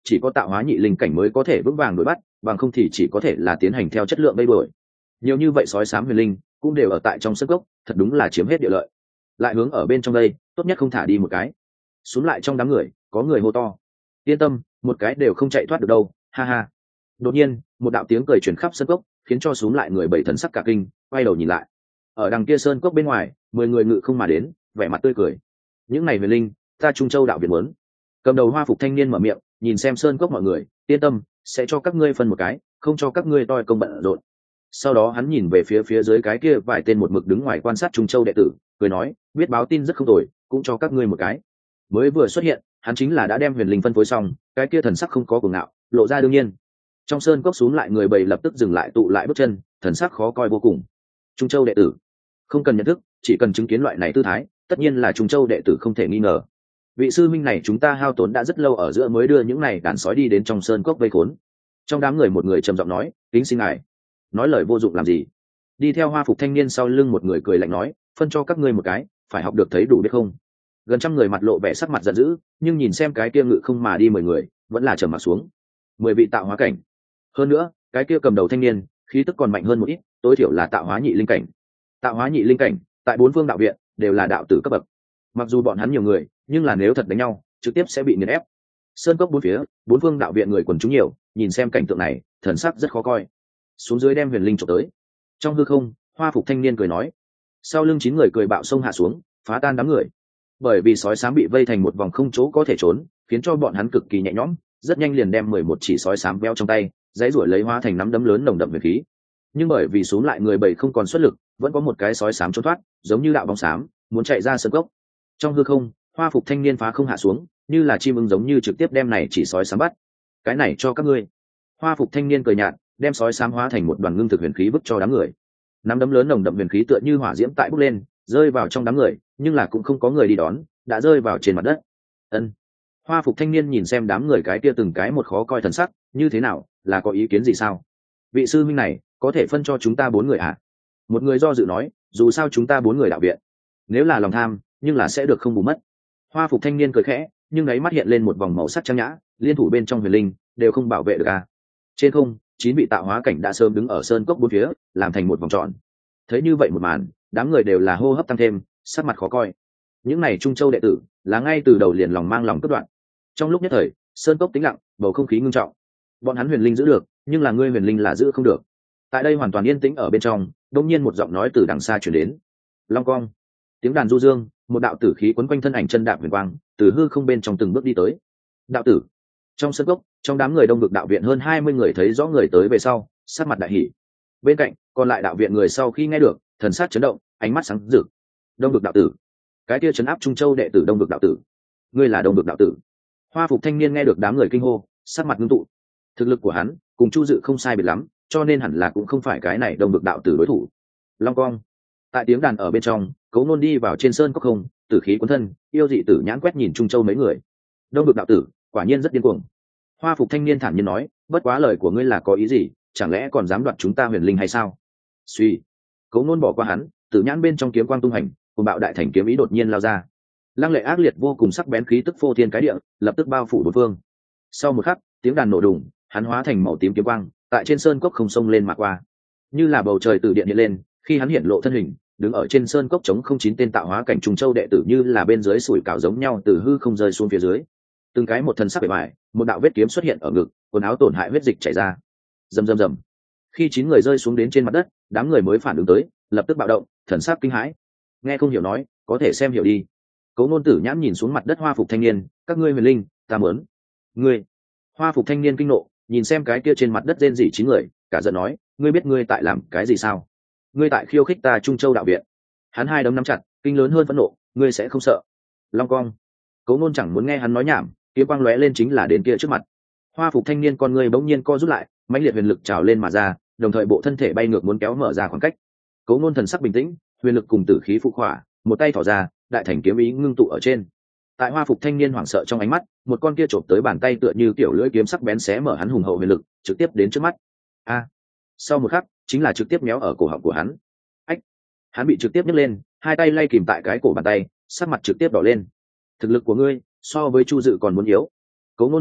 chỉ có tạo hóa nhị linh cảnh mới có thể vững vàng đuổi bắt, bằng không thì chỉ có thể là tiến hành theo chất lượng vây đuổi. Nhiều như vậy sói xám huyền linh cũng đều ở tại trong sân cốc, thật đúng là chiếm hết địa lợi. Lại hướng ở bên trong đây, tốt nhất không thả đi một cái. Xuống lại trong đám người, có người hô to: yên tâm, một cái đều không chạy thoát được đâu, ha ha. Đột nhiên, một đạo tiếng cười truyền khắp sân cốc, khiến cho xuống lại người bảy thần sắc cả kinh, quay đầu nhìn lại. Ở đằng kia sơn cốc bên ngoài, 10 người ngự không mà đến, vẻ mặt tươi cười. Những này huyền linh, ta Trung Châu đạo viện muốn. Cầm đầu hoa phục thanh niên mở miệng, nhìn xem sơn cốc mọi người, yên tâm, sẽ cho các ngươi phân một cái, không cho các ngươi toi công bận rộn. Sau đó hắn nhìn về phía dưới cái kia vài tên một mực đứng ngoài quan sát Trung Châu đệ tử, cười nói, biết báo tin rất không tồi, cũng cho các ngươi một cái. Mới vừa xuất hiện, hắn chính là đã đem huyền linh phân phối xong, cái kia thần sắc không có cuồng ngạo, lộ ra đương nhiên. Trong sơn cốc xuống lại người bầy lập tức dừng lại tụ lại bước chân, thần sắc khó coi vô cùng. Trung Châu đệ tử, không cần nhận thức, chỉ cần chứng kiến loại này tư thái, tất nhiên là Trung Châu đệ tử không thể nghi ngờ. Vị sư minh này chúng ta hao tốn đã rất lâu ở giữa mới đưa những này đàn sói đi đến trong sơn cốc vây khốn. Trong đám người một người trầm giọng nói, kính xin ngài. Nói lời vô dụng làm gì? Đi theo hoa phục thanh niên sau lưng một người cười lạnh nói, phân cho các ngươi một cái, phải học được thấy đủ biết không? Gần trăm người mặt lộ vẻ sắc mặt giận dữ, nhưng nhìn xem cái kia ngự không mà đi 10 người, vẫn là trầm mặt xuống. 10 vị tạo hóa cảnh. Hơn nữa, cái kia cầm đầu thanh niên, khí tức còn mạnh hơn một ít, tối thiểu là tạo hóa nhị linh cảnh. Tạo hóa nhị linh cảnh, tại bốn phương đạo viện đều là đạo tử cấp bậc. Mặc dù bọn hắn nhiều người, nhưng là nếu thật đánh nhau, trực tiếp sẽ bị nghiền ép. Sơn cốc bốn phía, bốn phương đạo viện người quần chúng nhiều, nhìn xem cảnh tượng này, thần sắc rất khó coi. Xuống dưới đem huyền linh trộm tới. Trong hư không, hoa phục thanh niên cười nói. Sau lưng 9 người cười bạo sông hạ xuống, phá tan đám người. Bởi vì sói xám bị vây thành một vòng không chỗ có thể trốn, khiến cho bọn hắn cực kỳ nhẹ nhõm, rất nhanh liền đem 11 chỉ sói xám véo trong tay, giấy ruổi lấy hóa thành nắm đấm lớn nồng đậm huyền khí. Nhưng bởi vì xuống lại người bầy không còn xuất lực, vẫn có một cái sói xám trốn thoát, giống như đạo bóng xám, muốn chạy ra sơn cốc. Trong hư không, hoa phục thanh niên phá không hạ xuống, như là chim ưng giống như trực tiếp đem này chỉ sói xám bắt. Cái này cho các ngươi. Hoa phục thanh niên cười nhạt, đem sói xám hóa thành một đoàn ngưng thực huyền khí vứt cho đám người. Nắm đấm lớn nồng đậm huyền khí tựa như hỏa diễm tại bốc lên, rơi vào trong đám người, nhưng là cũng không có người đi đón, đã rơi vào trên mặt đất. Ân. Hoa phục thanh niên nhìn xem đám người cái kia từng cái một khó coi thần sắc, như thế nào, là có ý kiến gì sao? Vị sư huynh này, có thể phân cho chúng ta 4 người à? Một người do dự nói, dù sao chúng ta 4 người đạo viện, nếu là lòng tham, nhưng là sẽ được không bù mất. Hoa phục thanh niên cười khẽ, nhưng ấy mắt hiện lên một vòng màu sắc trang nhã, liên thủ bên trong huyền linh đều không bảo vệ được à? Trên không, 9 vị tạo hóa cảnh đã sớm đứng ở sơn cốc bốn phía, làm thành một vòng tròn. Thấy như vậy một màn, đám người đều là hô hấp tăng thêm, sắc mặt khó coi. Những này Trung Châu đệ tử, là ngay từ đầu liền lòng mang lòng cất đoạn. Trong lúc nhất thời, sơn cốc tĩnh lặng, bầu không khí ngưng trọng. Bọn hắn huyền linh giữ được, nhưng là ngươi huyền linh là giữ không được. Tại đây hoàn toàn yên tĩnh ở bên trong, đột nhiên một giọng nói từ đằng xa truyền đến. Long cong. Tiếng đàn du dương, một đạo tử khí quấn quanh thân ảnh chân đạp huyền quang, từ hư không bên trong từng bước đi tới. Đạo tử. Trong sân cốc, trong đám người đông vực đạo viện hơn 20 người thấy rõ người tới về sau, sắc mặt đại hỉ. Bên cạnh, còn lại đạo viện người sau khi nghe được, thần sắc chấn động, ánh mắt sáng rực. Đông vực đạo tử. Cái kia trấn áp Trung Châu đệ tử đông vực đạo tử. Ngươi là đông vực đạo tử? Hoa phục thanh niên nghe được đám người kinh hô, sắc mặt ngưng tụ. Thực lực của hắn cùng Chu Dự không sai biệt lắm, cho nên hẳn là cũng không phải cái này đông vực đạo tử đối thủ. Long cong. Tại tiếng đàn ở bên trong, Cấu Nôn đi vào trên sơn cốc không, tử khí cuốn thân, yêu dị tử nhãn quét nhìn Trung Châu mấy người. Đông vực đạo tử, quả nhiên rất điên cuồng. Hoa phục thanh niên thản nhiên nói, bất quá lời của ngươi là có ý gì, chẳng lẽ còn dám đoạt chúng ta huyền linh hay sao? Suy. Cấu Nôn bỏ qua hắn, tử nhãn bên trong kiếm quang tung hành, cùng bạo đại thành kiếm ý đột nhiên lao ra. Lăng lệ ác liệt vô cùng sắc bén khí tức phô thiên cái địa, lập tức bao phủ bốn phương. Sau một khắc, tiếng đàn nổ đùng, hắn hóa thành màu tím kiếm quang, tại trên sơn cốc không sông lên mà qua. Như là bầu trời từ điện hiện lên, khi hắn hiện lộ thân hình, đứng ở trên sơn cốc chống không 9 tên tạo hóa cảnh Trung Châu đệ tử như là bên dưới sủi cảo giống nhau từ hư không rơi xuống phía dưới. Từng cái một thân sắc bề ngoài, một đạo vết kiếm xuất hiện ở ngực, quần áo tổn hại huyết dịch chảy ra. Rầm rầm rầm. Khi 9 người rơi xuống đến trên mặt đất, đám người mới phản ứng tới, lập tức bạo động, thần sắc kinh hãi. Nghe không hiểu nói, có thể xem hiểu đi. Cấu Nôn tử nhãn nhìn xuống mặt đất hoa phục thanh niên, các ngươi huyền linh, ta muốn. Ngươi. Hoa phục thanh niên kinh nộ, nhìn xem cái kia trên mặt đất rên rỉ 9 người, cả giận nói, ngươi biết ngươi tại làm cái gì sao? Ngươi tại khiêu khích ta Trung Châu đạo viện. Hắn hai đấm nắm chặt, kinh lớn hơn phẫn nộ, ngươi sẽ không sợ? Long cong. Cấu Nôn chẳng muốn nghe hắn nói nhảm, kiếm quang lóe lên chính là đến kia trước mặt. Hoa phục thanh niên con ngươi bỗng nhiên co rút lại, mãnh liệt huyền lực trào lên mà ra, đồng thời bộ thân thể bay ngược muốn kéo mở ra khoảng cách. Cấu Nôn thần sắc bình tĩnh, huyền lực cùng tử khí phụ khỏa, một tay thỏ ra, đại thành kiếm ý ngưng tụ ở trên. Tại hoa phục thanh niên hoảng sợ trong ánh mắt, một con kia chộp tới bàn tay tựa như kiểu lưỡi kiếm sắc bén xé mở hắn hùng hậu huyền lực, trực tiếp đến trước mắt. A! Sau một khắc, chính là trực tiếp méo ở cổ họng của hắn. Ách! Hắn bị trực tiếp nhấc lên, hai tay lay kìm tại cái cổ bàn tay, sắc mặt trực tiếp đỏ lên. Thực lực của ngươi so với Chu Dự còn muốn yếu. Cấu Nôn mở miệng,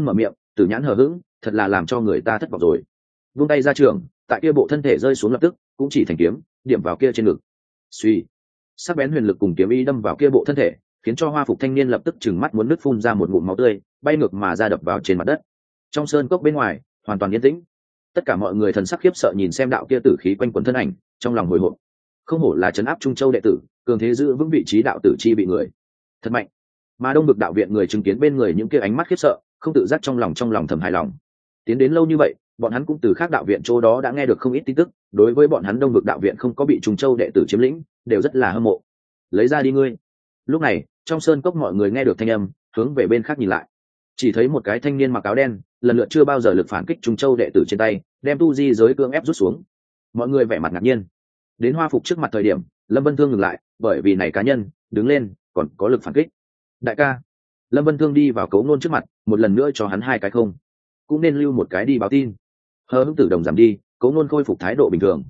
Tử Nhãn hờ hững, thật là làm cho người ta thất vọng rồi. Vung tay ra trường, tại kia bộ thân thể rơi xuống lập tức cũng chỉ thành kiếm điểm vào kia trên ngực. Suy, sắc bén huyền lực cùng kiếm ý đâm vào kia bộ thân thể, khiến cho hoa phục thanh niên lập tức chừng mắt muốn nứt, phun ra một ngụm máu tươi, bay ngược mà ra đập vào trên mặt đất. Trong sơn cốc bên ngoài hoàn toàn yên tĩnh, tất cả mọi người thần sắc khiếp sợ nhìn xem đạo kia tử khí quanh quẩn thân ảnh, trong lòng hồi hộp. Không hổ là trấn áp Trung Châu đệ tử, cường thế giữ vững vị trí đạo tử chi bị người, thật mạnh. Mà Đông Vực đạo viện người chứng kiến bên người những kia ánh mắt khiếp sợ, không tự giác trong lòng thầm hài lòng. Tiến đến lâu như vậy, bọn hắn cũng từ khác đạo viện chỗ đó đã nghe được không ít tin tức, đối với bọn hắn Đông Vực đạo viện không có bị Trung Châu đệ tử chiếm lĩnh, đều rất là hâm mộ. Lấy ra đi ngươi. Lúc này, trong sơn cốc mọi người nghe được thanh âm, hướng về bên khác nhìn lại, chỉ thấy một cái thanh niên mặc áo đen, lần lượt chưa bao giờ lực phản kích Trung Châu đệ tử trên tay, đem tu di giới cưỡng ép rút xuống. Mọi người vẻ mặt ngạc nhiên. Đến hoa phục trước mặt thời điểm, Lâm Vân Thương ngừng lại, bởi vì này cá nhân đứng lên còn có lực phản kích. Đại ca. Lâm Vân Thương đi vào Cấu Nôn trước mặt, một lần nữa cho hắn hai cái không, cũng nên lưu một cái đi báo tin. Hờ hững Tử Đồng giảm đi, Cấu Nôn khôi phục thái độ bình thường.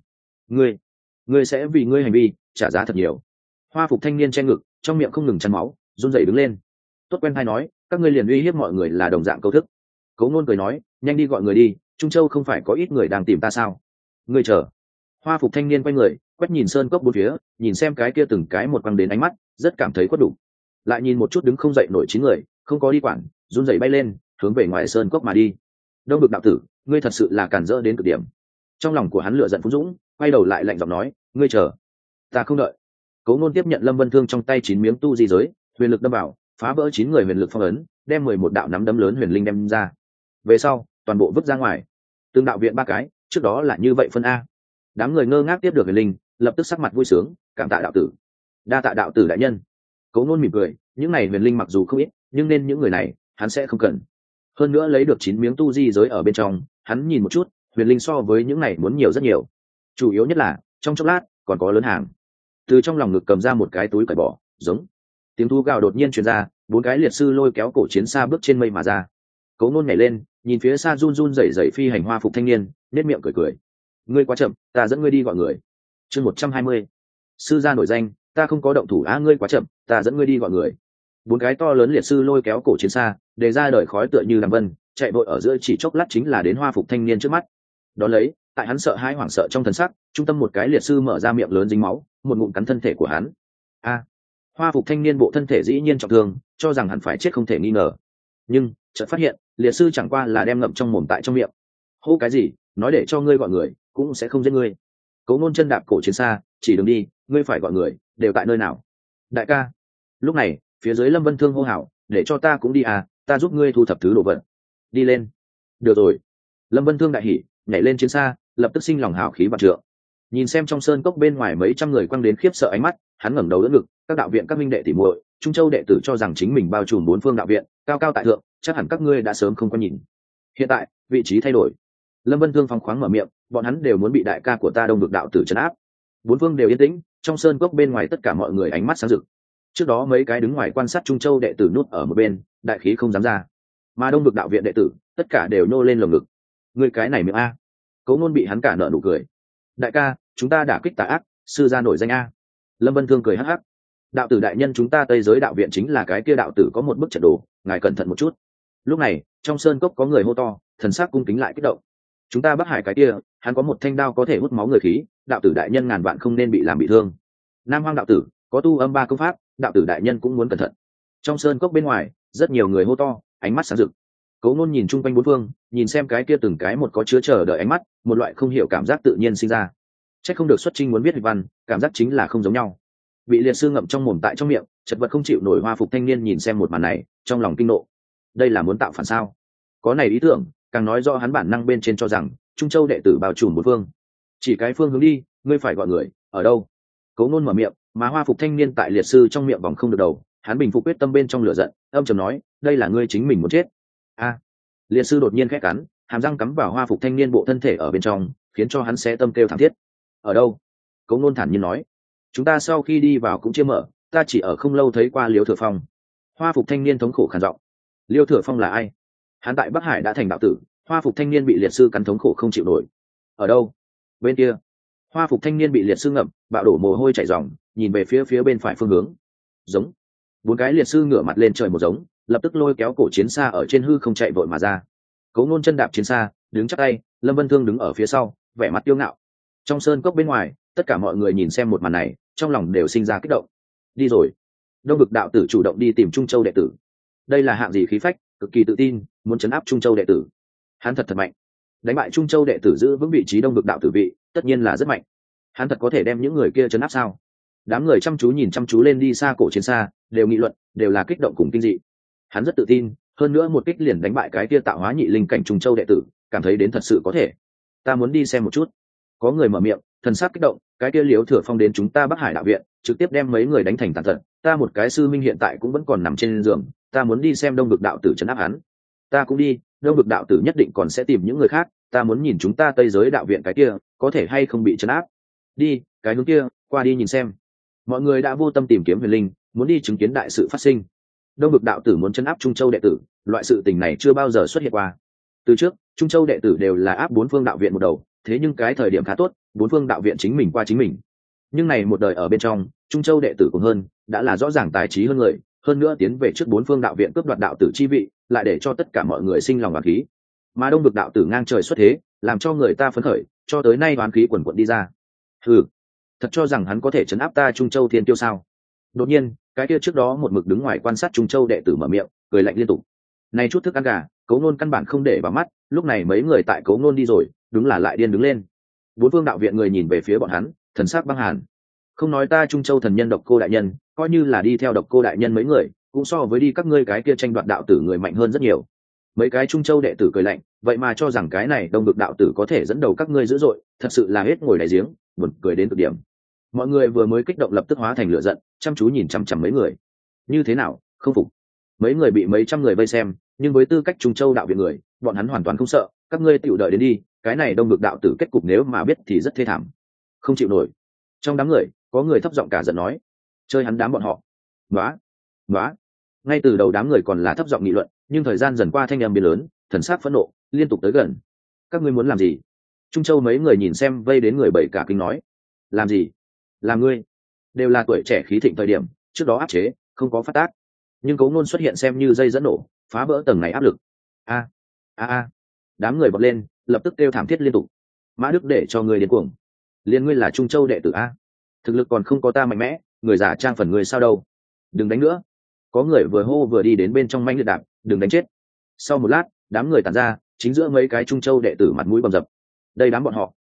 Ngươi sẽ vì ngươi hành vi trả giá thật nhiều. Hoa phục thanh niên che ngực, trong miệng không ngừng chăn máu, run rẩy đứng lên. Tốt quen hay nói, các ngươi liền uy hiếp mọi người là đồng dạng câu thức. Cấu Nôn cười nói, nhanh đi gọi người đi, Trung Châu không phải có ít người đang tìm ta sao? Ngươi chờ. Hoa phục thanh niên quay người, quét nhìn sơn cốc bốn phía, nhìn xem cái kia từng cái một quăng đến ánh mắt, rất cảm thấy khuất đủ. Lại nhìn một chút đứng không dậy nổi 9 người, không có đi quản, run rẩy bay lên, hướng về ngoài sơn cốc mà đi. Đông Vực đạo tử, ngươi thật sự là càn rỡ đến cực điểm. Trong lòng của hắn lửa giận phun dũng, quay đầu lại lạnh giọng nói, ngươi chờ, ta không đợi. Cấu Nôn tiếp nhận Lâm Vân Thương trong tay 9 miếng tu di giới, huyền lực đâm vào, phá vỡ 9 người huyền lực phong ấn, đem 11 đạo nắm đấm lớn huyền linh đem ra. Về sau, toàn bộ vứt ra ngoài. Từng đạo viện 3 cái, trước đó là như vậy phân a. Đám người ngơ ngác tiếp được huyền linh, lập tức sắc mặt vui sướng, cảm tạ đạo tử. Đa tạ đạo tử đại nhân. Cấu Nôn mỉm cười, những này huyền linh mặc dù không ít, nhưng nên những người này, hắn sẽ không cần. Hơn nữa lấy được 9 miếng tu di giới ở bên trong, hắn nhìn một chút, huyền linh so với những này muốn nhiều rất nhiều. Chủ yếu nhất là, trong chốc lát, còn có lớn hàng. Từ trong lòng ngực cầm ra một cái túi cởi bỏ, giống. Tiếng thu gào đột nhiên truyền ra, 4 cái liệt sư lôi kéo cổ chiến xa bước trên mây mà ra. Cấu Nôn nhảy lên, nhìn phía xa run run rẩy rẩy phi hành hoa phục thanh niên, nét miệng cười cười. Ngươi quá chậm, ta dẫn ngươi đi gọi người. Chương 120. Sư gia nổi danh, ta không có động thủ á, ngươi quá chậm, ta dẫn ngươi đi gọi người. 4 cái to lớn liệt sư lôi kéo cổ chiến xa, để ra đời khói tựa như đằng vân, chạy vội ở giữa chỉ chốc lát chính là đến hoa phục thanh niên trước mắt. Đó lấy, tại hắn sợ hãi hoảng sợ trong thần sắc, trung tâm một cái liệt sư mở ra miệng lớn dính máu, một ngụm cắn thân thể của hắn. A! Hoa phục thanh niên bộ thân thể dĩ nhiên trọng thương, cho rằng hắn phải chết không thể nghi ngờ. Nhưng chợt phát hiện, liệt sư chẳng qua là đem ngậm trong mồm tại trong miệng. Hô cái gì, nói để cho ngươi gọi người, cũng sẽ không giết ngươi. Cấu Nôn chân đạp cổ chiến xa, chỉ đường đi, ngươi phải gọi người, đều tại nơi nào? Đại ca. Lúc này, phía dưới Lâm Vân Thương hô hào, để cho ta cũng đi à, ta giúp ngươi thu thập thứ đồ vật. Đi lên. Được rồi. Lâm Vân Thương đại hỉ, nhảy lên chiến xa, lập tức sinh lòng hào khí vạn trượng. Nhìn xem trong sơn cốc bên ngoài mấy trăm người quăng đến khiếp sợ ánh mắt, hắn ngẩng đầu đỡ ngực, các đạo viện các minh đệ tỉ muội, Trung Châu đệ tử cho rằng chính mình bao trùm 4 phương đạo viện, cao cao tại thượng, chắc hẳn các ngươi đã sớm không có nhìn. Hiện tại, vị trí thay đổi. Lâm Vân Thương phóng khoáng mở miệng, bọn hắn đều muốn bị đại ca của ta Đông Vực đạo tử trấn áp. 4 phương đều yên tĩnh, trong sơn cốc bên ngoài tất cả mọi người ánh mắt sáng rực. Trước đó mấy cái đứng ngoài quan sát Trung Châu đệ tử nút ở một bên, đại khí không dám ra. Mà Đông Vực đạo viện đệ tử, tất cả đều nô lên lồng ngực. Người cái này miệng a. Cấu Nôn bị hắn cả nợ nụ cười. Đại ca, chúng ta đả kích tà ác, sư gia nổi danh a. Lâm Vân Thương cười hắc hắc. Đạo tử đại nhân, chúng ta Tây Giới đạo viện chính là cái kia đạo tử có một bức trận đồ, ngài cẩn thận một chút. Lúc này, trong sơn cốc có người hô to, thần sắc cung kính lại kích động. Chúng ta Bắc Hải cái kia, hắn có một thanh đao có thể hút máu người khí, đạo tử đại nhân ngàn vạn không nên bị làm bị thương. Nam Hoang đạo tử có tu âm 3 công pháp, đạo tử đại nhân cũng muốn cẩn thận. Trong sơn cốc bên ngoài, rất nhiều người hô to, ánh mắt sáng rực. Cấu Nôn nhìn chung quanh 4 phương, nhìn xem cái kia từng cái một có chứa chờ đợi ánh mắt, một loại không hiểu cảm giác tự nhiên sinh ra. Chắc không được xuất chinh muốn viết hịch văn, cảm giác chính là không giống nhau. Bị liệt sư ngậm trong mồm tại trong miệng, chật vật không chịu nổi hoa phục thanh niên nhìn xem một màn này, trong lòng kinh nộ. Đây là muốn tạo phản sao? Có này ý tưởng, càng nói do hắn bản năng bên trên cho rằng Trung Châu đệ tử bao trùm 4 phương. Chỉ cái phương hướng đi, ngươi phải gọi người, ở đâu? Cấu Nôn mở miệng, mà hoa phục thanh niên tại liệt sư trong miệng vòng không được đầu, hắn bình phục quyết tâm bên trong lửa giận, âm trầm nói, đây là ngươi chính mình muốn chết. A! Liệt sư đột nhiên khẽ cắn, hàm răng cắm vào hoa phục thanh niên bộ thân thể ở bên trong, khiến cho hắn xé tâm kêu thảm thiết. Ở đâu? Cấu Nôn thản nhiên nói, chúng ta sau khi đi vào cũng chưa mở, ta chỉ ở không lâu thấy qua Liêu Thừa Phong. Hoa phục thanh niên thống khổ khàn giọng. Liêu Thừa Phong là ai? Hắn tại Bắc Hải đã thành đạo tử. Hoa phục thanh niên bị liệt sư cắn thống khổ không chịu nổi. Ở đâu? Bên kia. Hoa phục thanh niên bị liệt sư ngậm, bạo đổ mồ hôi chảy ròng, nhìn về phía bên phải phương hướng. Giống. 4 cái liệt sư ngửa mặt lên trời một giống, lập tức lôi kéo cổ chiến xa ở trên hư không chạy vội mà ra. Cố Nôn chân đạp chiến xa đứng chắc tay, Lâm Vân Thương đứng ở phía sau vẻ mặt kiêu ngạo. Trong sơn cốc bên ngoài, tất cả mọi người nhìn xem một màn này, trong lòng đều sinh ra kích động. Đi rồi. Đông Vực đạo tử chủ động đi tìm Trung Châu đệ tử. Đây là hạng gì khí phách, cực kỳ tự tin, muốn trấn áp Trung Châu đệ tử. Hắn thật mạnh. Đánh bại Trung Châu đệ tử giữ vững vị trí Đông Vực đạo tử vị, tất nhiên là rất mạnh. Hắn thật có thể đem những người kia trấn áp sao? Đám người chăm chú nhìn chăm chú lên đi xa cổ chiến xa, đều nghị luận, đều là kích động cùng kinh dị. Hắn rất tự tin, hơn nữa một kích liền đánh bại cái kia tạo hóa nhị linh cảnh Trung Châu đệ tử, cảm thấy đến thật sự có thể. Ta muốn đi xem một chút. Có người mở miệng, thần sắc kích động, cái kia Liễu Thừa Phong đến chúng ta Bắc Hải đạo viện, trực tiếp đem mấy người đánh thành tàn tật. Ta một cái sư minh hiện tại cũng vẫn còn nằm trên giường, ta muốn đi xem Đông Vực đạo tử trấn áp hắn. Ta cũng đi, Đông Vực đạo tử nhất định còn sẽ tìm những người khác, ta muốn nhìn chúng ta Tây Giới đạo viện cái kia có thể hay không bị trấn áp. Đi, cái hướng kia, qua đi nhìn xem. Mọi người đã vô tâm tìm kiếm huyền linh, muốn đi chứng kiến đại sự phát sinh. Đông Vực đạo tử muốn trấn áp Trung Châu đệ tử, loại sự tình này chưa bao giờ xuất hiện qua. Từ trước, Trung Châu đệ tử đều là áp bốn phương đạo viện một đầu, thế nhưng cái thời điểm khá tốt, bốn phương đạo viện chính mình qua chính mình. Nhưng này một đời ở bên trong, Trung Châu đệ tử cũng hơn, đã là rõ ràng tài trí hơn người, hơn nữa tiến về trước bốn phương đạo viện cướp đoạt đạo tử chi vị, lại để cho tất cả mọi người sinh lòng oán khí. Mà Đông Vực đạo tử ngang trời xuất thế, làm cho người ta phấn khởi, cho tới nay oán khí quần quật đi ra. Hừ, thật cho rằng hắn có thể trấn áp ta Trung Châu Thiên Tiêu sao? Đột nhiên, cái kia trước đó một mực đứng ngoài quan sát Trung Châu đệ tử mở miệng, cười lạnh liên tục. Này chút thức ăn gà, Cố Nôn căn bản không để vào mắt, lúc này mấy người tại Cố Nôn đi rồi, đúng là lại điên đứng lên. Bốn phương đạo viện người nhìn về phía bọn hắn, thần sắc băng hàn. Không nói ta Trung Châu thần nhân Độc Cô đại nhân, coi như là đi theo Độc Cô đại nhân mấy người, cũng so với đi các ngươi cái kia tranh đoạt đạo tử người mạnh hơn rất nhiều. Mấy cái Trung Châu đệ tử cười lạnh, vậy mà cho rằng cái này Đông Vực đạo tử có thể dẫn đầu các ngươi dữ dội, thật sự là hết ngồi đáy giếng, buồn cười đến cực điểm. Mọi người vừa mới kích động lập tức hóa thành lửa giận, chăm chú nhìn chằm chằm mấy người. Như thế nào, không phục? Mấy người bị mấy trăm người vây xem, nhưng với tư cách Trung Châu đạo viện người, bọn hắn hoàn toàn không sợ, các ngươi tiểu đợi đến đi, cái này Đông Vực đạo tử kết cục nếu mà biết thì rất thê thảm. Không chịu nổi. Trong đám người, có người thấp giọng cả giận nói, chơi hắn đám bọn họ. Nóa. Ngay từ đầu đám người còn là thấp giọng nghị luận, nhưng thời gian dần qua thanh âm biến lớn, thần sắc phẫn nộ, liên tục tới gần. Các ngươi muốn làm gì? Trung Châu mấy người nhìn xem vây đến người bảy cả kinh nói, làm gì? Làm ngươi? Đều là tuổi trẻ khí thịnh thời điểm, trước đó áp chế, không có phát tác. Nhưng Cố Nôn xuất hiện xem như dây dẫn nổ, phá vỡ tầng này áp lực. A. Đám người bật lên, lập tức kêu thảm thiết liên tục. Mã Đức để cho người điên cuồng. Liên ngươi là Trung Châu đệ tử a? Thực lực còn không có ta mạnh mẽ, người giả trang phần người sao đâu? Đừng đánh nữa. Có người vừa hô vừa đi đến bên trong manh liệt đạp, đừng đánh chết. Sau một lát, đám người tản ra, chính giữa mấy cái Trung Châu đệ tử mặt mũi bầm dập. Đây đám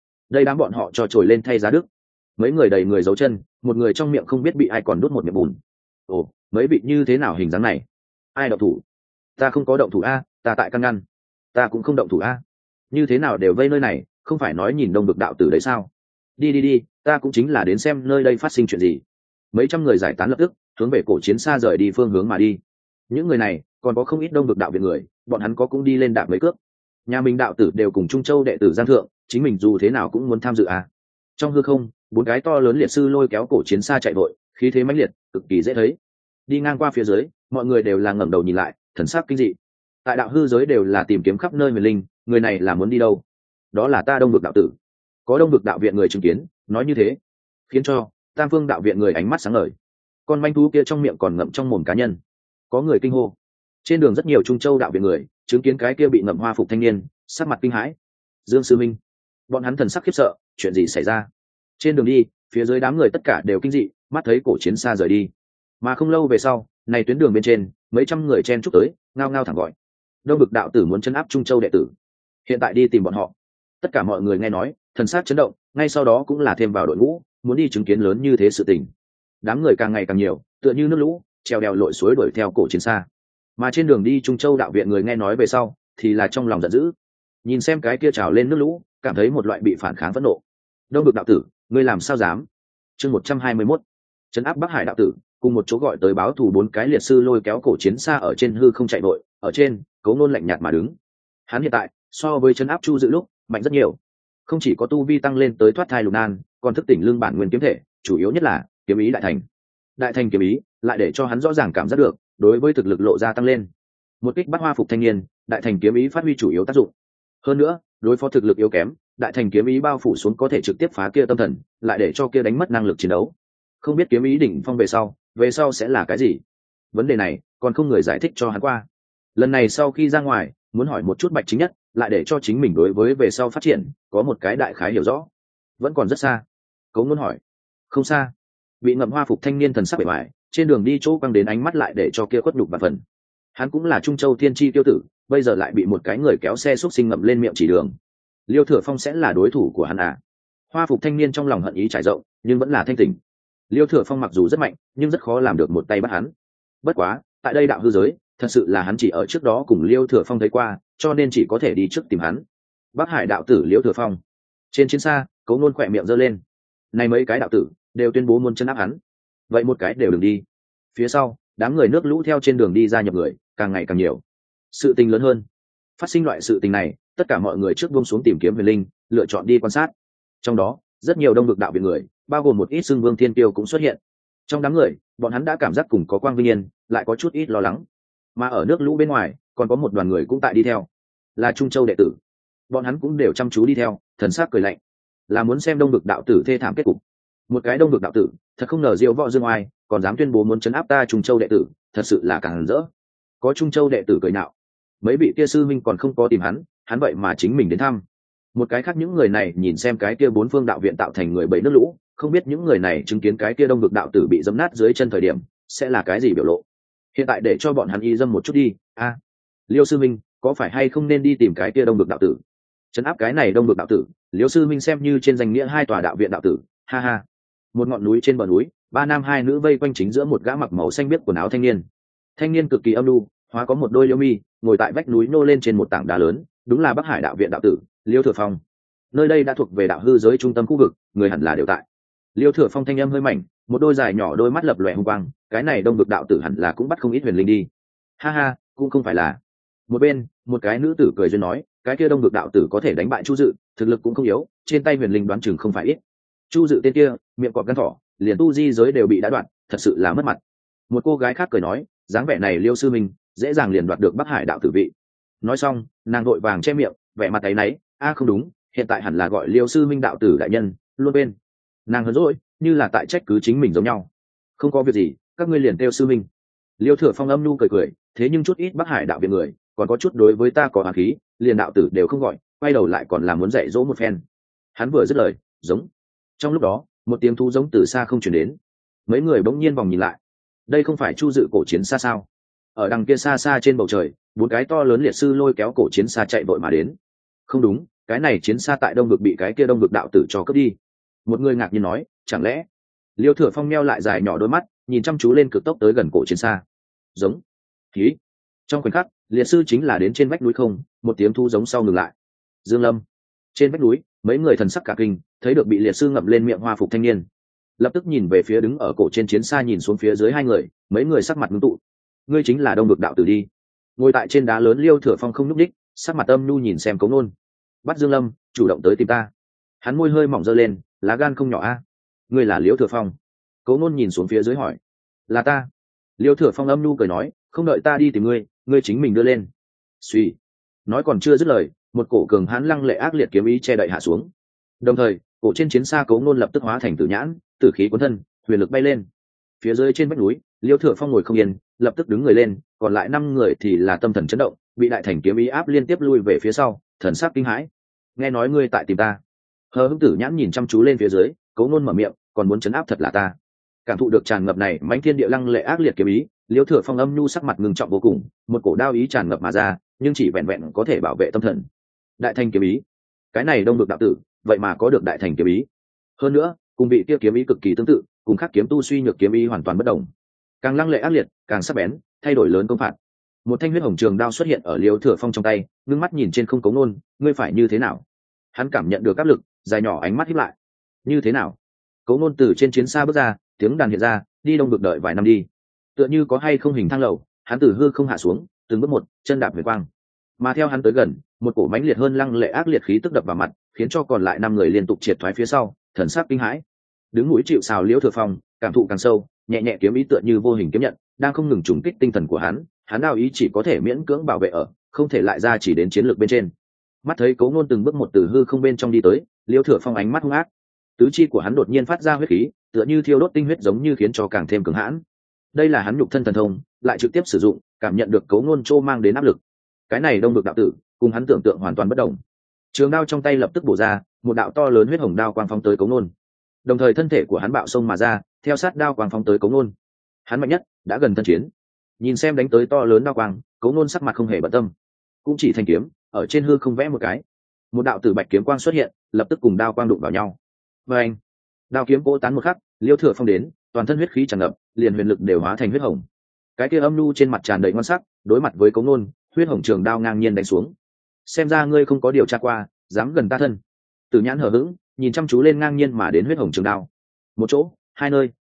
bọn họ cho trồi lên thay giá đức. Mấy người đầy người giấu chân, một người trong miệng không biết bị ai còn đút một miệng bùn. Ồ, mấy vị như thế nào hình dáng này? Ai động thủ? Ta không có động thủ a, ta tại căn ngăn. Ta cũng không động thủ a. Như thế nào đều vây nơi này, không phải nói nhìn Đông Vực đạo tử đấy sao? Đi, ta cũng chính là đến xem nơi đây phát sinh chuyện gì. Mấy trăm người giải tán lập tức, hướng về cổ chiến xa rời đi phương hướng mà đi. Những người này, còn có không ít Đông Vực đạo viện người, bọn hắn có cũng đi lên đạp mấy cước. Nhà mình đạo tử đều cùng Trung Châu đệ tử gian thượng, chính mình dù thế nào cũng muốn tham dự à. Trong hư không, bốn cái to lớn liệt sư lôi kéo cổ chiến xa chạy vội, khí thế mãnh liệt, cực kỳ dễ thấy. Đi ngang qua phía dưới, mọi người đều là ngẩng đầu nhìn lại, thần sắc kinh dị. Tại đạo hư giới đều là tìm kiếm khắp nơi huyền linh, người này là muốn đi đâu? Đó là ta Đông Vực đạo tử. Có Đông Vực đạo viện người chứng kiến, nói như thế, khiến cho Tam Phương đạo viện người ánh mắt sáng ngời. Con manh thú kia trong miệng còn ngậm trong mồm cá nhân. Có người kinh hô. Trên đường rất nhiều Trung Châu đạo viện người chứng kiến cái kia bị ngậm hoa phục thanh niên, sắc mặt kinh hãi. Dương sư minh, bọn hắn thần sắc khiếp sợ, chuyện gì xảy ra? Trên đường đi, phía dưới đám người tất cả đều kinh dị, mắt thấy cổ chiến xa rời đi. Mà không lâu về sau, này tuyến đường bên trên, mấy trăm người chen chúc tới, ngao ngao thẳng gọi. Đông Vực đạo tử muốn trấn áp Trung Châu đệ tử, hiện tại đi tìm bọn họ. Tất cả mọi người nghe nói, thần sắc chấn động, ngay sau đó cũng là thêm vào đội ngũ, muốn đi chứng kiến lớn như thế sự tình. Đám người càng ngày càng nhiều, tựa như nước lũ, treo đèo lội suối đuổi theo cổ chiến xa. Mà trên đường đi Trung Châu đạo viện người nghe nói về sau, thì là trong lòng giận dữ. Nhìn xem cái kia trào lên nước lũ, cảm thấy một loại bị phản kháng phẫn nộ. Đông Vực đạo tử, ngươi làm sao dám? Chương 121. Trấn áp Bắc Hải đạo tử, cùng một chỗ gọi tới báo thù bốn cái liệt sư lôi kéo cổ chiến xa ở trên hư không chạy vội, ở trên, Cố Nôn lạnh nhạt mà đứng. Hắn hiện tại, so với trấn áp Chu Dự lúc, mạnh rất nhiều. Không chỉ có tu vi tăng lên tới thoát thai lục nan, còn thức tỉnh lương bản nguyên kiếm thể, chủ yếu nhất là kiếm ý đại thành. Đại thành kiếm ý lại để cho hắn rõ ràng cảm giác được, đối với thực lực lộ ra tăng lên. Một kích bắt hoa phục thanh niên, đại thành kiếm ý phát huy chủ yếu tác dụng. Hơn nữa, đối phó thực lực yếu kém, đại thành kiếm ý bao phủ xuống có thể trực tiếp phá kia tâm thần, lại để cho kia đánh mất năng lực chiến đấu. Không biết kiếm ý đỉnh phong về sau sẽ là cái gì? Vấn đề này còn không người giải thích cho hắn qua. Lần này sau khi ra ngoài, muốn hỏi một chút Bạch Chính Nhất, lại để cho chính mình đối với về sau phát triển có một cái đại khái hiểu rõ. Vẫn còn rất xa. Cấu Ngôn hỏi. Không xa. Bị ngậm hoa phục thanh niên thần sắc bề ngoài, trên đường đi chỗ quăng đến ánh mắt lại để cho kia khuất nhục và phần. Hắn cũng là Trung Châu Thiên Chi tiêu tử, bây giờ lại bị một cái người kéo xe xúc sinh ngậm lên miệng chỉ đường. Liêu Thừa Phong sẽ là đối thủ của hắn à? Hoa phục thanh niên trong lòng hận ý trải rộng, nhưng vẫn là thanh tỉnh. Liêu Thừa Phong mặc dù rất mạnh, nhưng rất khó làm được một tay bắt hắn. Bất quá, tại đây đạo hư giới, thật sự là hắn chỉ ở trước đó cùng Liêu Thừa Phong thấy qua, cho nên chỉ có thể đi trước tìm hắn. Bắc Hải đạo tử Liêu Thừa Phong. Trên chiến xa, Cấu Nôn khỏe miệng giơ lên. Này mấy cái đạo tử đều tuyên bố muốn chân áp hắn, vậy một cái đều đừng đi. Phía sau, đám người nước lũ theo trên đường đi ra nhập người, càng ngày càng nhiều. Sự tình lớn hơn. Phát sinh loại sự tình này, tất cả mọi người trước buông xuống tìm kiếm huyền linh, lựa chọn đi quan sát. Trong đó, rất nhiều đông vực đạo viện người, bao gồm một ít xưng vương thiên tiêu cũng xuất hiện. Trong đám người, bọn hắn đã cảm giác cùng có quang vinh yên, lại có chút ít lo lắng. Mà ở nước lũ bên ngoài, còn có một đoàn người cũng tại đi theo, là Trung Châu đệ tử. Bọn hắn cũng đều chăm chú đi theo, thần sắc cười lạnh, là muốn xem đông vực đạo tử thê thảm kết cục. Một cái đông vực đạo tử, thật không ngờ diêu võ dương oai, còn dám tuyên bố muốn trấn áp ta Trung Châu đệ tử, thật sự là càng rỡ. Có Trung Châu đệ tử cười nhạo, mấy vị kia sư minh còn không có tìm hắn vậy mà chính mình đến thăm. Một cái khác những người này nhìn xem cái kia bốn phương đạo viện tạo thành người bầy nước lũ, không biết những người này chứng kiến cái kia đông vực đạo tử bị dẫm nát dưới chân thời điểm sẽ là cái gì biểu lộ. Hiện tại để cho bọn hắn y dâm một chút đi. Liêu sư minh, có phải hay không nên đi tìm cái kia đông vực đạo tử, trấn áp cái này đông vực đạo tử? Liêu sư minh xem như trên danh nghĩa hai tòa đạo viện đạo tử. Ha ha. Một ngọn núi trên bờ núi, ba nam hai nữ vây quanh chính giữa một gã mặc màu xanh biếc quần áo thanh niên. Thanh niên cực kỳ âm nhu, hóa có một đôi liễu mi, ngồi tại vách núi nô lên trên một tảng đá lớn, đúng là Bắc Hải đạo viện đạo tử Liêu Thừa Phong. Nơi đây đã thuộc về đạo hư giới trung tâm khu vực, người hẳn là đều tại. Liêu Thừa Phong thanh âm hơi mảnh, một đôi dài nhỏ đôi mắt lập lòe hung quang, cái này đông vực đạo tử hẳn là cũng bắt không ít huyền linh đi. Ha ha, cũng không phải là. Một bên, một cái nữ tử cười duyên nói, cái kia đông vực đạo tử có thể đánh bại Chu Dự, thực lực cũng không yếu, trên tay huyền linh đoán chừng không phải ít. Chu Dự tên kia, miệng cọp gan thỏ, liền tu di giới đều bị đã đoạn, thật sự là mất mặt. Một cô gái khác cười nói, dáng vẻ này Liêu sư minh, dễ dàng liền đoạt được Bắc Hải đạo tử vị. Nói xong, nàng vội vàng che miệng, vẻ mặt áy náy, không đúng, hiện tại hẳn là gọi Liêu sư minh đạo tử đại nhân, luôn bên. Nàng hớn dỗi, như là tại trách cứ chính mình giống nhau. Không có việc gì, các ngươi liền kêu sư minh. Liêu Thừa Phong âm nhu cười cười, thế nhưng chút ít Bắc Hải đạo viện người, còn có chút đối với ta có hàn khí, liền đạo tử đều không gọi, quay đầu lại còn là muốn dạy dỗ một phen. Hắn vừa dứt lời, giống. Trong lúc đó, một tiếng thú giống từ xa không chuyển đến. Mấy người bỗng nhiên vòng nhìn lại. Đây không phải Chu Dự cổ chiến xa sao? Ở đằng kia xa xa trên bầu trời, bốn cái to lớn liệt sư lôi kéo cổ chiến xa chạy vội mà đến. Không đúng, cái này chiến xa tại đông vực bị cái kia đông vực đạo tử cho cướp đi. Một người ngạc nhiên nói, chẳng lẽ? Liêu Thừa Phong meo lại dài nhỏ đôi mắt, nhìn chăm chú lên cực tốc tới gần cổ chiến xa. Giống. Khí. Trong khoảnh khắc, liệt sư chính là đến trên vách núi không, một tiếng thu giống sau ngừng lại. Dương Lâm. Trên vách núi, mấy người thần sắc cả kinh, thấy được bị liệt sư ngậm lên miệng hoa phục thanh niên, lập tức nhìn về phía đứng ở cổ trên chiến xa, nhìn xuống phía dưới hai người, mấy người sắc mặt ngưng tụ. Ngươi chính là đông vực đạo tử đi? Ngồi tại trên đá lớn Liêu Thừa Phong không nhúc nhích, sắc mặt âm nhu nhìn xem Cấu Nôn. Bắt Dương Lâm, chủ động tới tìm ta. Hắn môi hơi mỏng giơ lên, lá gan không nhỏ a. Ngươi là Liêu Thừa Phong? Cấu Nôn nhìn xuống phía dưới hỏi. Là ta. Liêu Thừa Phong âm nhu cười nói, không đợi ta đi tìm ngươi, ngươi chính mình đưa lên. Suy. Nói còn chưa dứt lời, một cổ cường hãn lăng lệ ác liệt kiếm ý che đậy hạ xuống. Đồng thời, cổ trên chiến xa Cấu Nôn lập tức hóa thành tử nhãn, tử khí cuốn thân, huyền lực bay lên. Phía dưới trên vách núi, Liêu Thừa Phong ngồi không yên, lập tức đứng người lên, còn lại 5 người thì là tâm thần chấn động, bị đại thành kiếm ý áp liên tiếp lui về phía sau, thần sắc kinh hãi. Nghe nói ngươi tại tìm ta? Hờ Hững tử nhãn nhìn chăm chú lên phía dưới, Cấu Nôn mở miệng, còn muốn chấn áp thật là ta? Cảm thụ được tràn ngập này mãnh thiên địa lăng lệ ác liệt kiếm ý, Liêu Thừa Phong âm nhu sắc mặt ngưng trọng vô cùng, một cổ đao ý tràn ngập mà ra, nhưng chỉ vẹn vẹn có thể bảo vệ tâm thần. Đại thành kiếm ý, cái này đông vực đạo tử, vậy mà có được đại thành kiếm ý. Hơn nữa, cùng vị kia kiếm ý cực kỳ tương tự, cùng khác kiếm tu suy nhược kiếm ý hoàn toàn bất đồng. Càng lăng lệ ác liệt, càng sắc bén, thay đổi lớn công phạt. Một thanh huyết hồng trường đao xuất hiện ở Liêu Thừa Phong trong tay, ngưng mắt nhìn trên không Cấu Nôn, ngươi phải như thế nào? Hắn cảm nhận được áp lực, dài nhỏ ánh mắt híp lại. Như thế nào? Cấu Nôn từ trên chiến xa bước ra, tiếng đàn hiện ra, đi đông vực đợi vài năm đi. Tựa như có hay không hình thang lầu, hắn từ hư không hạ xuống, từng bước một, chân đạp về quang. Mà theo hắn tới gần, một cổ mãnh liệt hơn lăng lệ ác liệt khí tức đập vào mặt, khiến cho còn lại 5 người liên tục triệt thoái phía sau, thần sắc kinh hãi. Đứng núi chịu sào Liêu Thừa Phong, cảm thụ càng sâu, nhẹ nhẹ kiếm ý tựa như vô hình kiếm nhận, đang không ngừng trùng kích tinh thần của hắn đao ý chỉ có thể miễn cưỡng bảo vệ ở, không thể lại ra chỉ đến chiến lược bên trên. Mắt thấy Cấu Nôn từng bước một từ hư không bên trong đi tới, Liêu Thừa Phong ánh mắt hung ác, tứ chi của hắn đột nhiên phát ra huyết khí, tựa như thiêu đốt tinh huyết, giống như khiến cho càng thêm cứng hãn. Đây là hắn nhục thân thần thông, lại trực tiếp sử dụng, cảm nhận được Cấu Nôn trô mang đến áp lực. cái này đông vực đạo tử cùng hắn tưởng tượng hoàn toàn bất đồng. Trường đao trong tay lập tức bổ ra, một đạo to lớn huyết hồng đao quang phóng tới Cấu Nôn. Đồng thời thân thể của hắn bạo xông mà ra, theo sát đao quang phóng tới Cấu Nôn. Hắn mạnh nhất, đã gần thân chiến. Nhìn xem đánh tới to lớn đao quang, Cấu Nôn sắc mặt không hề bận tâm, cũng chỉ thanh kiếm ở trên hư không vẽ một cái, một đạo tử bạch kiếm quang xuất hiện, lập tức cùng đao quang đụng vào nhau. Và anh, đao kiếm cố tán một khắc, Liêu Thừa Phong đến, toàn thân huyết khí tràn ngập, liền huyền lực đều hóa thành huyết hồng. Cái kia âm nhu trên mặt tràn đầy ngon sắc, đối mặt với Cấu Nôn, huyết hồng trường đao ngang nhiên đánh xuống. Xem ra ngươi không có điều tra qua, dám gần ta thân. Tử Nhãn hờ hững, nhìn chăm chú lên ngang nhiên mà đến huyết hồng trường đao. Một chỗ, hai nơi,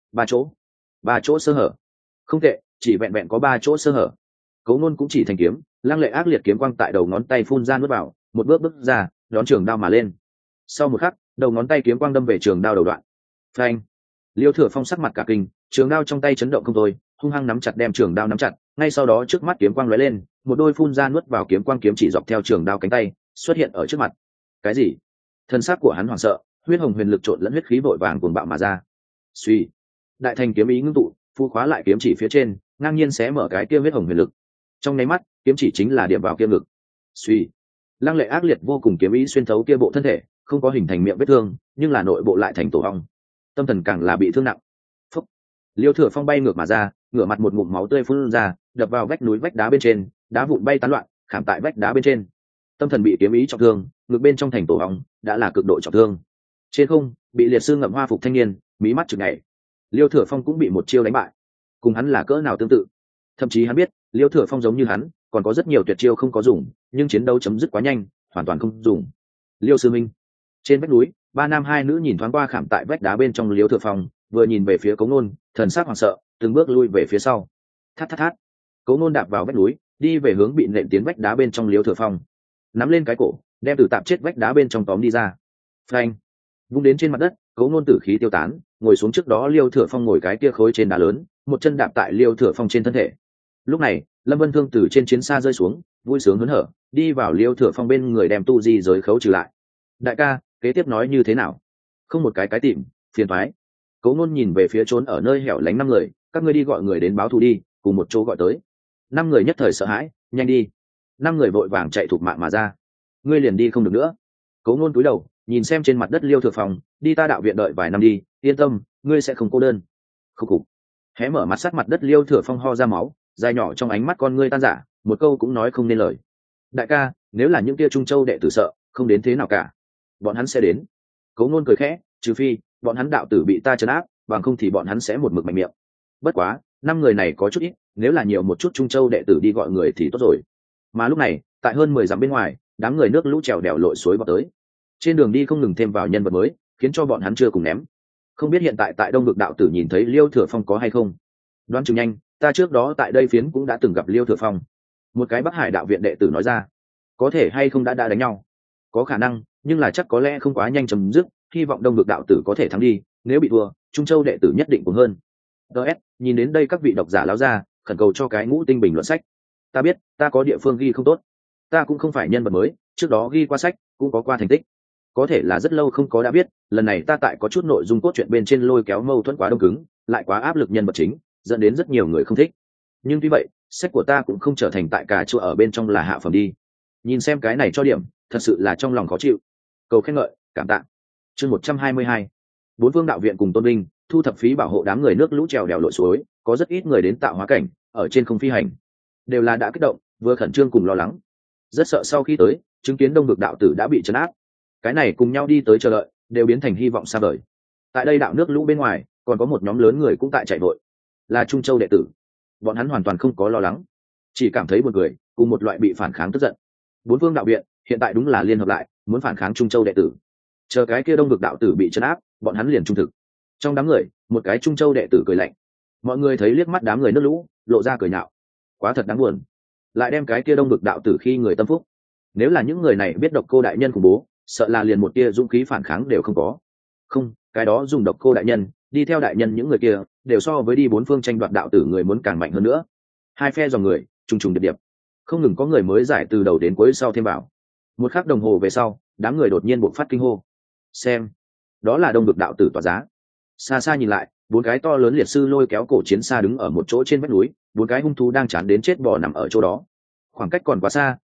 ba chỗ sơ hở. Không tệ, chỉ vẹn vẹn có 3 chỗ sơ hở. Cấu Nôn cũng chỉ thành kiếm, lăng lệ ác liệt kiếm quang tại đầu ngón tay phun ra nuốt vào, một bước bước ra, đón trường đao mà lên. Sau một khắc, đầu ngón tay kiếm quang đâm về trường đao đầu đoạn. Phanh! Liêu Thừa Phong sắc mặt cả kinh, trường đao trong tay chấn động không thôi, hung hăng nắm chặt đem trường đao nắm chặt, ngay sau đó trước mắt kiếm quang lóe lên, một đôi phun ra nuốt vào kiếm quang kiếm chỉ dọc theo trường đao cánh tay, xuất hiện ở trước mặt. Cái gì? Thân xác của hắn hoảng sợ, huyết hồng huyền lực trộn lẫn huyết khí vội vàng cuồng bạo mà ra. Suy! Đại thành kiếm ý ngưng tụ, phu khóa lại kiếm chỉ phía trên, ngang nhiên xé mở cái kia huyết hồng huyền lực. Trong nháy mắt, kiếm chỉ chính là điểm vào kia ngực. Suy! Lăng lệ ác liệt vô cùng kiếm ý xuyên thấu kia bộ thân thể, không có hình thành miệng vết thương, nhưng là nội bộ lại thành tổ ong. Tâm thần càng là bị thương nặng. Phúc! Liêu Thừa Phong bay ngược mà ra, ngửa mặt một ngụm máu tươi phun ra, đập vào vách núi vách đá bên trên, đá vụn bay tán loạn, khảm tại vách đá bên trên. Tâm thần bị kiếm ý trọng thương, ngực bên trong thành tổ ong, đã là cực độ trọng thương. Trên không, bị liệt sư ngậm hoa phục thanh niên, mí mắt chực nhảy. Liêu Thừa Phong cũng bị một chiêu đánh bại. Cùng hắn là cỡ nào tương tự. Thậm chí hắn biết, Liêu Thừa Phong giống như hắn, còn có rất nhiều tuyệt chiêu không có dùng, nhưng chiến đấu chấm dứt quá nhanh, hoàn toàn không dùng. Liêu sư minh. Trên vách núi, 3 nam 2 nữ nhìn thoáng qua khảm tại vách đá bên trong Liêu Thừa Phong, vừa nhìn về phía Cấu Nôn, thần sắc hoảng sợ, từng bước lui về phía sau. Thát thát thát. Cấu Nôn đạp vào vách núi, đi về hướng bị nện tiến vách đá bên trong Liêu Thừa Phong. Nắm lên cái cổ, đem từ tạm chết vách đá bên trong tóm đi ra. Phanh. Vung đến trên mặt đất, Cấu Nôn tử khí tiêu tán, ngồi xuống trước đó Liêu Thừa Phong ngồi cái kia khối trên đá lớn, một chân đạp tại Liêu Thừa Phong trên thân thể. Lúc này, Lâm Vân Thương từ trên chiến xa rơi xuống, vui sướng hớn hở, đi vào Liêu Thừa Phong bên người đem tu di giới khấu trừ lại. Đại ca, kế tiếp nói như thế nào? Không một cái tìm, phiền toái. Cấu Nôn nhìn về phía trốn ở nơi hẻo lánh 5 người, các ngươi đi gọi người đến báo thù đi, cùng một chỗ gọi tới. 5 người nhất thời sợ hãi, nhanh đi. 5 người vội vàng chạy thục mạng mà ra. Ngươi liền đi không được nữa. Cấu Nôn cúi đầu, nhìn xem trên mặt đất Liêu Thừa Phong, đi ta đạo viện đợi vài năm đi, yên tâm, ngươi sẽ không cô đơn. Khúc cục. Hé mở mắt sát mặt đất Liêu Thừa Phong ho ra máu, dài nhỏ trong ánh mắt con ngươi tan rã, một câu cũng nói không nên lời. Đại ca, nếu là những kia Trung Châu đệ tử sợ, không đến thế nào cả. Bọn hắn sẽ đến. Cấu Nôn cười khẽ, trừ phi bọn hắn đạo tử bị ta trấn áp, bằng không thì bọn hắn sẽ một mực mạnh miệng. Bất quá, 5 người này có chút ít, nếu là nhiều một chút Trung Châu đệ tử đi gọi người thì tốt rồi. Mà lúc này, tại hơn 10 dặm bên ngoài, đám người nước lũ trèo đèo lội suối vào tới. Trên đường đi không ngừng thêm vào nhân vật mới, khiến cho bọn hắn chưa cùng ném. Không biết hiện tại tại Đông Vực đạo tử nhìn thấy Liêu Thừa Phong có hay không? Đoán chừng nhanh, ta trước đó tại đây phiến cũng đã từng gặp Liêu Thừa Phong. Một cái Bắc Hải đạo viện đệ tử nói ra. Có thể hay không đã đánh nhau? Có khả năng, nhưng là chắc có lẽ không quá nhanh chấm dứt, hy vọng Đông Vực đạo tử có thể thắng đi, nếu bị thua, Trung Châu đệ tử nhất định cũng hơn. DS, nhìn đến đây các vị độc giả láo ra, khẩn cầu cho cái ngũ tinh bình luận sách. Ta biết, ta có địa phương ghi không tốt. Ta cũng không phải nhân vật mới, trước đó ghi qua sách, cũng có qua thành tích. Có thể là rất lâu không có đã biết, lần này ta tại có chút nội dung cốt truyện bên trên lôi kéo mâu thuẫn quá đông cứng, lại quá áp lực nhân vật chính, dẫn đến rất nhiều người không thích. Nhưng tuy vậy, sách của ta cũng không trở thành tại cả chỗ ở bên trong là hạ phẩm đi. Nhìn xem cái này cho điểm, thật sự là trong lòng khó chịu. Cầu khen ngợi, cảm tạ. Chương 122. Bốn phương đạo viện cùng tôn vinh, thu thập phí bảo hộ đám người nước lũ trèo đèo lội suối, có rất ít người đến tạo hóa cảnh, ở trên không phi hành. Đều là đã kích động, vừa khẩn trương cùng lo lắng. Rất sợ sau khi tới, chứng kiến Đông Vực đạo tử đã bị trấn áp. Cái này cùng nhau đi tới chờ đợi, đều biến thành hy vọng xa vời. Tại đây đạo nước lũ bên ngoài, còn có một nhóm lớn người cũng tại chạy vội. Là Trung Châu đệ tử. Bọn hắn hoàn toàn không có lo lắng, chỉ cảm thấy buồn cười, cùng một loại bị phản kháng tức giận. Bốn phương đạo viện hiện tại đúng là liên hợp lại, muốn phản kháng Trung Châu đệ tử. Chờ cái kia Đông Vực đạo tử bị trấn áp, bọn hắn liền trung thực. Trong đám người, một cái Trung Châu đệ tử cười lạnh. Mọi người thấy liếc mắt đám người nước lũ, lộ ra cười nhạo. Quá thật đáng buồn. Lại đem cái kia Đông Vực đạo tử khi người tâm phúc. Nếu là những người này biết Độc Cô đại nhân khủng bố, sợ là liền một tia dũng khí phản kháng đều không có. Không, cái đó dùng Độc Cô đại nhân, đi theo đại nhân những người kia, đều so với đi bốn phương tranh đoạt đạo tử người muốn càng mạnh hơn nữa. Hai phe dòng người, trùng trùng điệp điệp, không ngừng có người mới giải từ đầu đến cuối sau thêm vào. Một khắc đồng hồ về sau, đám người đột nhiên bộc phát kinh hô. Xem, đó là Đông Vực đạo tử tỏa giá. Xa xa nhìn lại, 4 cái to lớn liệt sư lôi kéo cổ chiến xa đứng ở một chỗ trên vách núi, 4 cái hung thú đang chán đến chết bò nằm ở chỗ đó. Khoảng cách còn quá xa,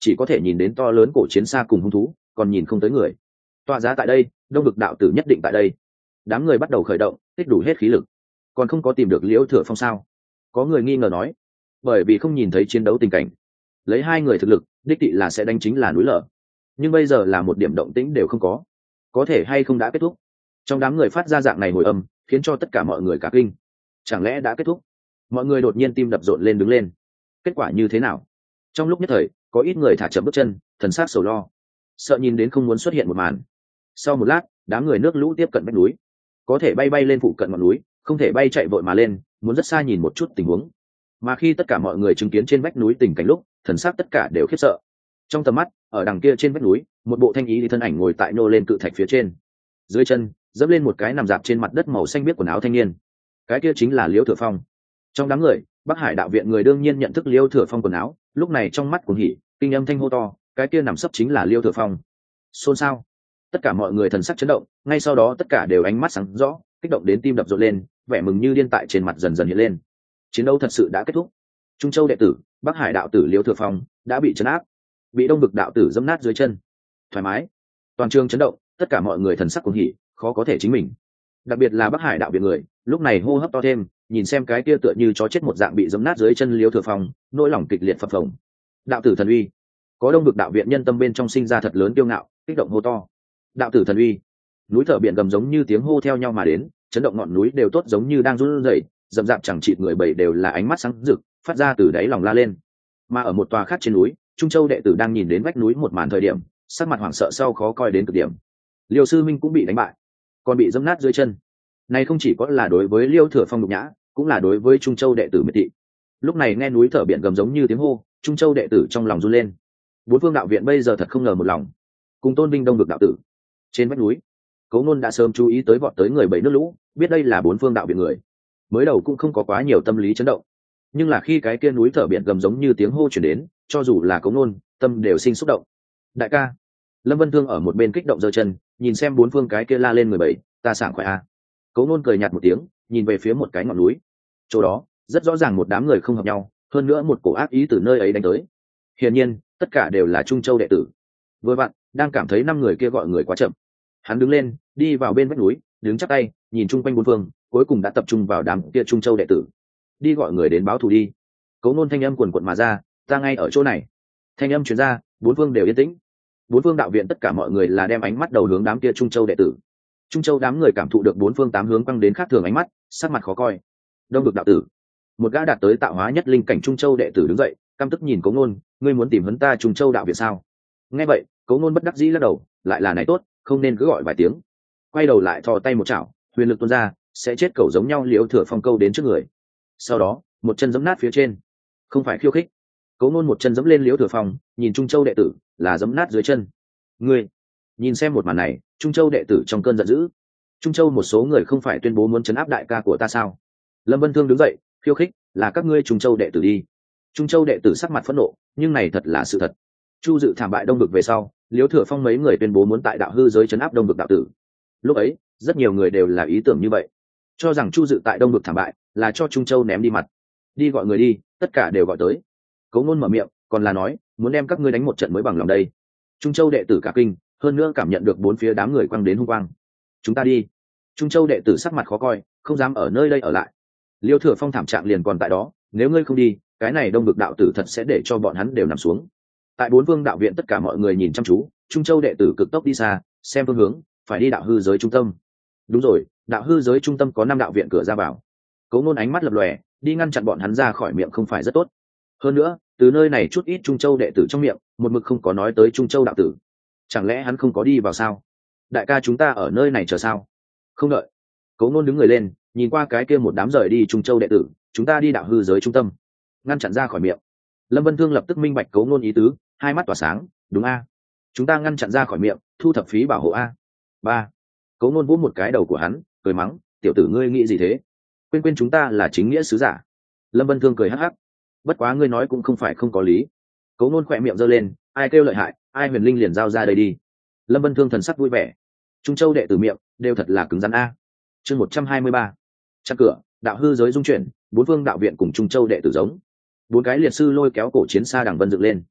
chỉ có thể nhìn đến to lớn cổ chiến xa cùng hung thú, còn nhìn không tới người. Tọa giá tại đây, đông vực đạo tử nhất định tại đây. Đám người bắt đầu khởi động, tích đủ hết khí lực. Còn không có tìm được Liễu Thừa Phong sao? Có người nghi ngờ nói. Bởi vì không nhìn thấy chiến đấu tình cảnh, lấy hai người thực lực, đích thị là sẽ đánh chính là núi lở. Nhưng bây giờ là một điểm động tĩnh đều không có thể hay không đã kết thúc? Trong đám người phát ra dạng này hồi âm, khiến cho tất cả mọi người cả kinh. Chẳng lẽ đã kết thúc? Mọi người đột nhiên tim đập rộn lên đứng lên. Kết quả như thế nào? Trong lúc nhất thời, có ít người thả chậm bước chân, thần sắc sầu lo, sợ nhìn đến không muốn xuất hiện một màn. Sau một lát, đám người nước lũ tiếp cận vách núi, có thể bay lên phụ cận ngọn núi, không thể bay chạy vội mà lên, muốn rất xa nhìn một chút tình huống. Mà khi tất cả mọi người chứng kiến trên vách núi tình cảnh lúc, thần sắc tất cả đều khiếp sợ. Trong tầm mắt, ở đằng kia trên vách núi, một bộ thanh ý thân ảnh ngồi tại nô lên cự thạch phía trên, dưới chân dẫm lên một cái nằm dạp trên mặt đất màu xanh biếc quần áo thanh niên. Cái kia chính là Liễu Thừa Phong. Trong đám người, Bắc Hải đạo viện người đương nhiên nhận thức Liễu Thừa Phong quần áo, lúc này trong mắt cuồng hỉ, kinh âm thanh hô to, cái kia nằm sấp chính là Liễu Thừa Phong. Xôn xao, tất cả mọi người thần sắc chấn động, ngay sau đó tất cả đều ánh mắt sáng rõ, kích động đến tim đập rộn lên, vẻ mừng như điên tại trên mặt dần dần hiện lên. Chiến đấu thật sự đã kết thúc. Trung Châu đệ tử, Bắc Hải đạo tử Liễu Thừa Phong đã bị trấn áp, bị Đông Vực đạo tử dẫm nát dưới chân. Thoải mái. Toàn trường chấn động, tất cả mọi người thần sắc cuồng hỉ, khó có thể chính mình. Đặc biệt là Bắc Hải đạo viện người, lúc này hô hấp to thêm, nhìn xem cái kia tựa như chó chết một dạng bị dẫm nát dưới chân Liễu Thừa Phong, nỗi lòng kịch liệt phập phồng. Đạo tử thần uy. Có Đông Vực đạo viện nhân tâm bên trong sinh ra thật lớn kiêu ngạo, kích động hô to. Đạo tử thần uy. Núi thở biển gầm giống như tiếng hô theo nhau mà đến, chấn động ngọn núi đều tốt giống như đang run rẩy, dậm dạp chẳng chịt người bầy đều là ánh mắt sáng rực, phát ra từ đáy lòng la lên. Mà ở một tòa khác trên núi, Trung Châu đệ tử đang nhìn đến vách núi một màn thời điểm, sắc mặt hoảng sợ sau khó coi đến cực điểm. Liêu sư minh cũng bị đánh bại, còn bị dẫm nát dưới chân. Này không chỉ có là đối với Liêu Thừa Phong nhục nhã, cũng là đối với Trung Châu đệ tử miệt thị. Lúc này nghe núi thở biển gầm giống như tiếng hô, Trung Châu đệ tử trong lòng run lên. Bốn phương đạo viện bây giờ thật không ngờ một lòng, cùng tôn vinh Đông Vực đạo tử. Trên vách núi, Cố Nôn đã sớm chú ý tới vọt tới người bảy nước lũ, biết đây là bốn phương đạo viện người. Mới đầu cũng không có quá nhiều tâm lý chấn động, nhưng là khi cái kia núi thở biển gầm giống như tiếng hô truyền đến, cho dù là Cố Nôn, tâm đều sinh xúc động. Đại ca, Lâm Vân Thương ở một bên kích động giơ chân, nhìn xem bốn phương cái kia la lên người bảy, ta sảng khoái a. Cố Nôn cười nhạt một tiếng, nhìn về phía một cái ngọn núi. Chỗ đó, rất rõ ràng một đám người không hợp nhau, hơn nữa một cổ ác ý từ nơi ấy đánh tới. Hiển nhiên, tất cả đều là Trung Châu đệ tử. Vừa vặn, đang cảm thấy năm người kia gọi người quá chậm. Hắn đứng lên, đi vào bên vách núi, đứng chắp tay, nhìn chung quanh bốn phương, cuối cùng đã tập trung vào đám kia Trung Châu đệ tử. Đi gọi người đến báo thù đi. Cố Nôn thanh âm quần quật mà ra, ta ngay ở chỗ này. Thanh âm truyền ra, bốn phương đều yên tĩnh. Bốn phương đạo viện tất cả mọi người là đem ánh mắt đầu hướng đám kia Trung Châu đệ tử. Trung Châu đám người cảm thụ được bốn phương tám hướng quăng đến khác thường ánh mắt, sắc mặt khó coi. Đông Vực đạo tử, một gã đạt tới tạo hóa nhất linh cảnh Trung Châu đệ tử đứng dậy, căm tức nhìn Cố Nôn, ngươi muốn tìm hấn ta Trung Châu đạo viện sao? Nghe vậy, Cố Nôn bất đắc dĩ lắc đầu, lại là này tốt, không nên cứ gọi vài tiếng. Quay đầu lại thò tay một chảo, huyền lực tuôn ra, sẽ chết cẩu giống nhau Liễu Thừa Phong câu đến trước người. Sau đó, một chân giẫm nát phía trên. Không phải khiêu khích. Cố Nôn một chân giẫm lên Liễu Thừa Phong, nhìn Trung Châu đệ tử, là giẫm nát dưới chân. Ngươi, nhìn xem một màn này, Trung Châu đệ tử trong cơn giận dữ. Trung Châu một số người không phải tuyên bố muốn trấn áp đại ca của ta sao? Lâm Vân Thương đứng dậy, khiêu khích, là các ngươi Trung Châu đệ tử đi. Trung Châu đệ tử sắc mặt phẫn nộ, nhưng này thật là sự thật. Chu Dự thảm bại Đông Vực về sau, Liễu Thừa Phong mấy người tuyên bố muốn tại đạo hư giới trấn áp Đông Vực đạo tử. Lúc ấy, rất nhiều người đều là ý tưởng như vậy, cho rằng Chu Dự tại Đông Vực thảm bại là cho Trung Châu ném đi mặt. Đi gọi người đi, tất cả đều gọi tới. Cố Nôn mở miệng, còn là nói, muốn đem các ngươi đánh một trận mới bằng lòng đây. Trung Châu đệ tử cả kinh, hơn nữa cảm nhận được bốn phía đám người quăng đến hung quang. Chúng ta đi. Trung Châu đệ tử sắc mặt khó coi, không dám ở nơi đây ở lại. Liêu Thừa Phong thảm trạng liền còn tại đó, nếu ngươi không đi, cái này Đông Vực đạo tử thật sẽ để cho bọn hắn đều nằm xuống. Tại bốn phương đạo viện tất cả mọi người nhìn chăm chú, Trung Châu đệ tử cực tốc đi xa, xem phương hướng, phải đi đạo hư giới trung tâm. Đúng rồi, đạo hư giới trung tâm có 5 đạo viện cửa ra vào. Cố Nôn ánh mắt lập lòe, đi ngăn chặn bọn hắn ra khỏi miệng không phải rất tốt. Hơn nữa, từ nơi này chút ít Trung Châu đệ tử trong miệng, một mực không có nói tới Trung Châu đạo tử. Chẳng lẽ hắn không có đi vào sao? Đại ca chúng ta ở nơi này chờ sao? Không đợi. Cố Nôn đứng người lên, nhìn qua cái kia một đám rời đi Trung Châu đệ tử, chúng ta đi đạo hư giới trung tâm. Ngăn chặn ra khỏi miệng. Lâm Vân Thương lập tức minh bạch Cố Nôn ý tứ, hai mắt tỏa sáng, đúng a? Chúng ta ngăn chặn ra khỏi miệng, thu thập phí bảo hộ a. 3. Cố Nôn vỗ một cái đầu của hắn, cười mắng, tiểu tử ngươi nghĩ gì thế? Quên chúng ta là chính nghĩa sứ giả. Lâm Vân Thương cười hắc hắc, bất quá ngươi nói cũng không phải không có lý. Cố Nôn khỏe miệng giơ lên, ai kêu lợi hại, ai huyền linh liền giao ra đây đi. Lâm Vân Thương thần sắc vui vẻ. Trung Châu đệ tử miệng đều thật là cứng rắn a. Chương 123. Chặn cửa, đạo hư giới dung chuyển, bốn phương đạo viện cùng Trung Châu đệ tử giống. 4 cái liệt sư lôi kéo cổ chiến xa đằng vân dựng lên.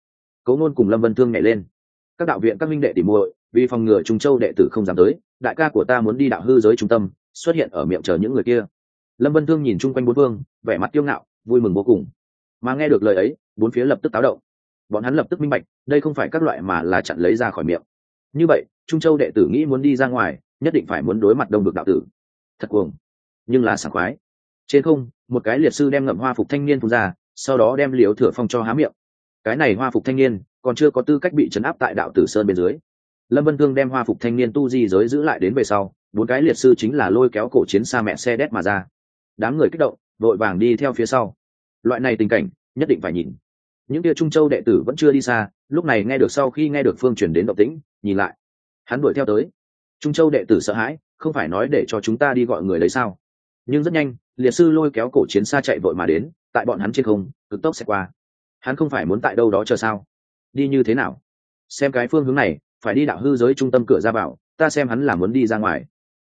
Cố Nôn cùng Lâm Vân Thương nhảy lên. Các đạo viện các minh đệ tỉ muội, vì phòng ngừa Trung Châu đệ tử không dám tới, đại ca của ta muốn đi đạo hư giới trung tâm, xuất hiện ở miệng chờ những người kia. Lâm Vân Thương nhìn chung quanh bốn phương, vẻ mặt kiêu ngạo, vui mừng vô cùng. Mà nghe được lời ấy, bốn phía lập tức táo động. Bọn hắn lập tức minh bạch, đây không phải các loại mà là chặn lấy ra khỏi miệng. Như vậy, Trung Châu đệ tử nghĩ muốn đi ra ngoài, nhất định phải muốn đối mặt Đông Vực đạo tử. Thật cuồng, nhưng là sảng khoái. Trên không, một cái liệt sư đem ngậm hoa phục thanh niên phun ra, sau đó đem Liễu Thừa Phong cho há miệng. Cái này hoa phục thanh niên còn chưa có tư cách bị trấn áp tại đạo tử sơn bên dưới. Lâm Vân Thương đem hoa phục thanh niên tu di giới giữ lại đến về sau, bốn cái liệt sư chính là lôi kéo cổ chiến xa mẹ xe đét mà ra. Đám người kích động, vội vàng đi theo phía sau. Loại này tình cảnh nhất định phải nhìn. Những kia Trung Châu đệ tử vẫn chưa đi xa, lúc này nghe được sau khi nghe được phương truyền đến động tĩnh, nhìn lại. Hắn đuổi theo tới. Trung Châu đệ tử sợ hãi, không phải nói để cho chúng ta đi gọi người đấy sao? Nhưng rất nhanh, liệt sư lôi kéo cổ chiến xa chạy vội mà đến, tại bọn hắn trên không, cực tốc sẽ qua. Hắn không phải muốn tại đâu đó chờ sao? Đi như thế nào? Xem cái phương hướng này, phải đi đạo hư giới trung tâm cửa ra vào, ta xem hắn là muốn đi ra ngoài.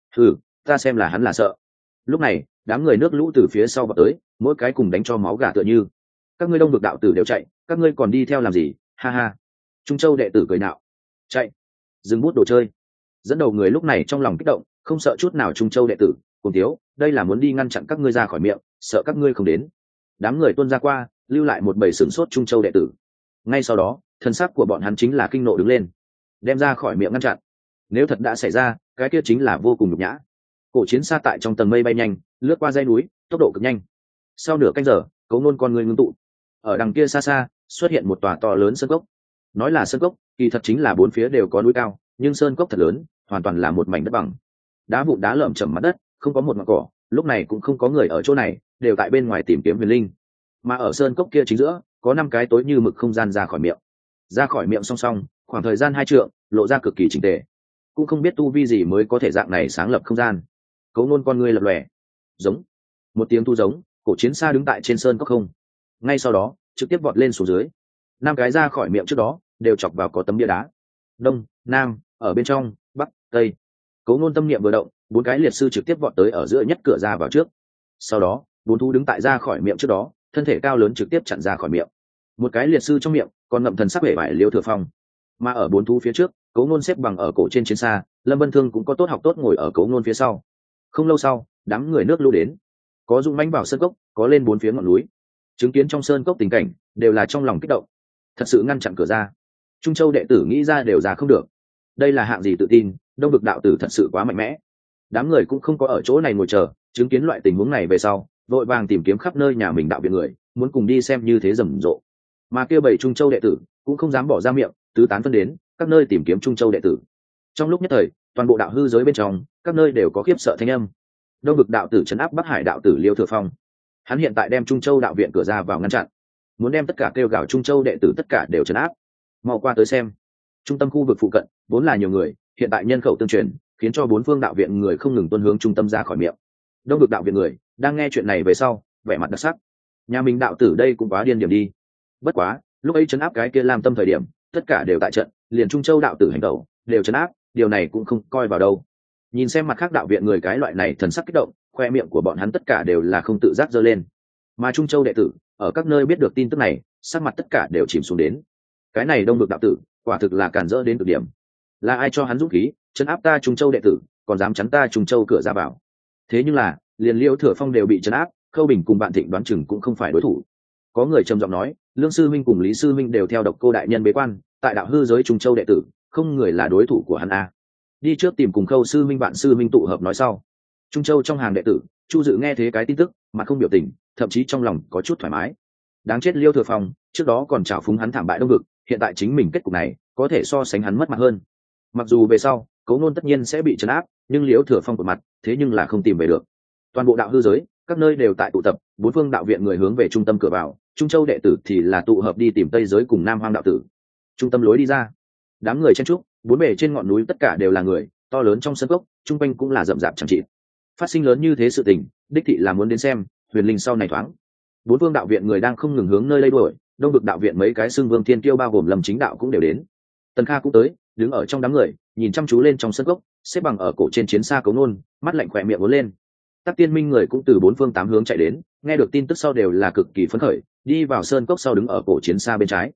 Ta xem là hắn là sợ. Lúc này, đám người nước lũ từ phía sau vào tới, mỗi cái cùng đánh cho máu gà tựa như. Các ngươi Đông Vực đạo tử đều chạy, các ngươi còn đi theo làm gì? Ha ha. Trung Châu đệ tử cười nạo. Chạy. Dừng bút đồ chơi. Dẫn đầu người lúc này trong lòng kích động, không sợ chút nào Trung Châu đệ tử, cùng thiếu, đây là muốn đi ngăn chặn các ngươi ra khỏi miệng, sợ các ngươi không đến. Đám người tuôn ra qua, lưu lại một bầy sửng sốt Trung Châu đệ tử. Ngay sau đó, thân sắc của bọn hắn chính là kinh nộ đứng lên, đem ra khỏi miệng ngăn chặn. Nếu thật đã xảy ra, cái kia chính là vô cùng nhục nhã. Cổ chiến xa tại trong tầng mây bay nhanh, lướt qua dãy núi, tốc độ cực nhanh. Sau nửa canh giờ, Cố Nôn con người ngưng tụ. Ở đằng kia xa xa, xuất hiện một tòa to lớn sơn cốc. Nói là sơn cốc, kỳ thật chính là bốn phía đều có núi cao, nhưng sơn cốc thật lớn, hoàn toàn là một mảnh đất bằng. Đá vụn đá lởm chởm mặt đất, không có một ngọn cỏ, lúc này cũng không có người ở chỗ này, đều tại bên ngoài tìm kiếm huyền linh. Mà ở sơn cốc kia chính giữa, có 5 cái tối như mực không gian ra khỏi miệng. Ra khỏi miệng song song, khoảng thời gian 2 trượng, lộ ra cực kỳ chỉnh tề. Cũng không biết tu vi gì mới có thể dạng này sáng lập không gian. Cố Nôn con ngươi lập lòe. Giống. Một tiếng tu giống, cổ chiến xa đứng tại trên sơn cốc không. Ngay sau đó, trực tiếp vọt lên xuống dưới. 5 cái ra khỏi miệng trước đó, đều chọc vào có tấm bia đá. Đông, Nam, ở bên trong, Bắc, Tây. Cố Nôn tâm niệm vừa động, 4 cái liệt sư trực tiếp vọt tới ở giữa nhất cửa ra vào trước. Sau đó, 4 thú đứng tại ra khỏi miệng trước đó, thân thể cao lớn trực tiếp chặn ra khỏi miệng. Một cái liệt sư trong miệng còn ngậm thần sắc vẻ vải Liễu Thừa Phong. Mà ở 4 thú phía trước, Cố Nôn xếp bằng ở cổ trên chiến xa, Lâm Vân Thương cũng có tốt học tốt ngồi ở Cố Nôn phía sau. Không lâu sau, đám người nước lũ đến, có dũng mãnh vào sơn cốc, có lên 4 phía ngọn núi. Chứng kiến trong sơn cốc tình cảnh, đều là trong lòng kích động. Thật sự ngăn chặn cửa ra. Trung Châu đệ tử nghĩ ra đều ra không được. Đây là hạng gì tự tin, Đông Vực đạo tử thật sự quá mạnh mẽ. Đám người cũng không có ở chỗ này ngồi chờ, chứng kiến loại tình huống này về sau, vội vàng tìm kiếm khắp nơi nhà mình đạo viện người, muốn cùng đi xem như thế rầm rộ. Mà kia 7 Trung Châu đệ tử cũng không dám bỏ ra miệng, tứ tán phân đến các nơi tìm kiếm Trung Châu đệ tử. Trong lúc nhất thời, toàn bộ đạo hư giới bên trong, các nơi đều có khiếp sợ thanh âm. Đông Vực đạo tử trấn áp Bắc Hải đạo tử Liễu Thừa Phong. Hắn hiện tại đem Trung Châu đạo viện cửa ra vào ngăn chặn, muốn đem tất cả kêu gào Trung Châu đệ tử tất cả đều trấn áp. Mau qua tới xem. Trung tâm khu vực phụ cận vốn là nhiều người, hiện tại nhân khẩu tương truyền, khiến cho 4 phương đạo viện người không ngừng tuôn hướng trung tâm ra khỏi miệng. Đông Vực đạo viện người đang nghe chuyện này về sau, vẻ mặt đặc sắc. Nhà mình đạo tử đây cũng quá điên điểm đi. Bất quá, lúc ấy trấn áp cái kia Lam Tâm thời điểm, tất cả đều tại trận, liền Trung Châu đạo tử hành tẩu đều trấn áp, điều này cũng không coi vào đâu. Nhìn xem mặt khác đạo viện người cái loại này thần sắc kích động, khoe miệng của bọn hắn tất cả đều là không tự giác giơ lên. Mà Trung Châu đệ tử ở các nơi biết được tin tức này, sắc mặt tất cả đều chìm xuống đến. Cái này Đông Vực đạo tử quả thực là càn rỡ đến cực điểm. Là ai cho hắn dũng khí trấn áp ta Trung Châu đệ tử, còn dám chắn ta Trung Châu cửa ra vào? Thế nhưng là liền Liễu Thừa Phong đều bị trấn áp, Khâu Bình cùng Vạn Thịnh đoán chừng cũng không phải đối thủ. Có người trầm giọng nói, Lương sư minh cùng Lý sư minh đều theo Độc Cô đại nhân bế quan, tại đạo hư giới Trung Châu đệ tử, không người là đối thủ của hắn a. Đi trước tìm cùng Khâu sư minh Vạn sư minh tụ hợp nói sau. Trung Châu trong hàng đệ tử, Chu Dự nghe thế cái tin tức, mà không biểu tình, thậm chí trong lòng có chút thoải mái. Đáng chết Liễu Thừa Phong, trước đó còn trào phúng hắn thảm bại Đông Vực, hiện tại chính mình kết cục này, có thể so sánh hắn mất mặt hơn. Mặc dù về sau, Cố Nôn tất nhiên sẽ bị trấn áp, nhưng Liễu Thừa Phong của mặt, thế nhưng là không tìm về được. Toàn bộ đạo hư giới, các nơi đều tại tụ tập, 4 phương đạo viện người hướng về trung tâm cửa vào, Trung Châu đệ tử thì là tụ hợp đi tìm Tây giới cùng Nam Hoang đạo tử. Trung tâm lối đi ra, đám người chen trúc, 4 bề trên ngọn núi tất cả đều là người, to lớn trong sân cốc, trung quanh cũng là rậm rạp chẳng chịt. Phát sinh lớn như thế sự tình, đích thị là muốn đến xem, huyền linh sau này thoáng. 4 phương đạo viện người đang không ngừng hướng nơi lây đuổi, Đông Vực đạo viện mấy cái xưng vương thiên kiêu bao gồm Lâm Chính đạo cũng đều đến. Tần Kha cũng tới, đứng ở trong đám người, nhìn chăm chú lên trong sân cốc, xếp bằng ở cổ trên chiến xa Cố Nôn, mắt lạnh khỏe miệng uốn lên. Tắc Tiên Minh người cũng từ 4 phương 8 hướng chạy đến, nghe được tin tức sau đều là cực kỳ phấn khởi, đi vào sơn cốc sau đứng ở cổ chiến xa bên trái.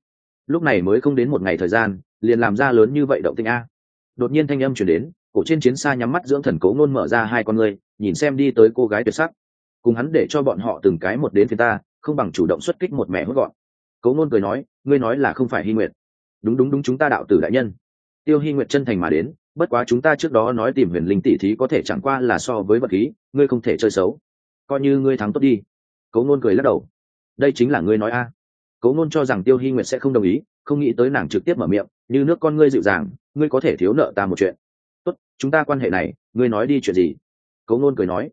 lúc này mới không đến một ngày thời gian liền làm ra lớn như vậy động tĩnh a. Đột nhiên thanh âm chuyển đến, cổ trên chiến xa nhắm mắt dưỡng thần Cố Nôn mở ra hai con ngươi, nhìn xem đi tới cô gái tuyệt sắc. Cùng hắn để cho bọn họ từng cái một đến phía ta, không bằng chủ động xuất kích một mẹ hốt gọn. Cố Nôn cười nói, ngươi nói là không phải Hy Nguyệt? Đúng đúng đúng, chúng ta đạo tử đại nhân. Tiêu Hy Nguyệt chân thành mà đến, bất quá chúng ta trước đó nói tìm huyền linh tỷ thí có thể chẳng qua là so với vật khí, ngươi không thể chơi xấu, coi như ngươi thắng tốt đi. Cố Nôn cười lắc đầu, đây chính là ngươi nói a. Cố Nôn cho rằng Tiêu Hy Nguyệt sẽ không đồng ý, không nghĩ tới nàng trực tiếp mở miệng, như nước con ngươi dịu dàng, ngươi có thể thiếu nợ ta một chuyện. Tốt, chúng ta quan hệ này, ngươi nói đi chuyện gì? Cố Nôn cười nói,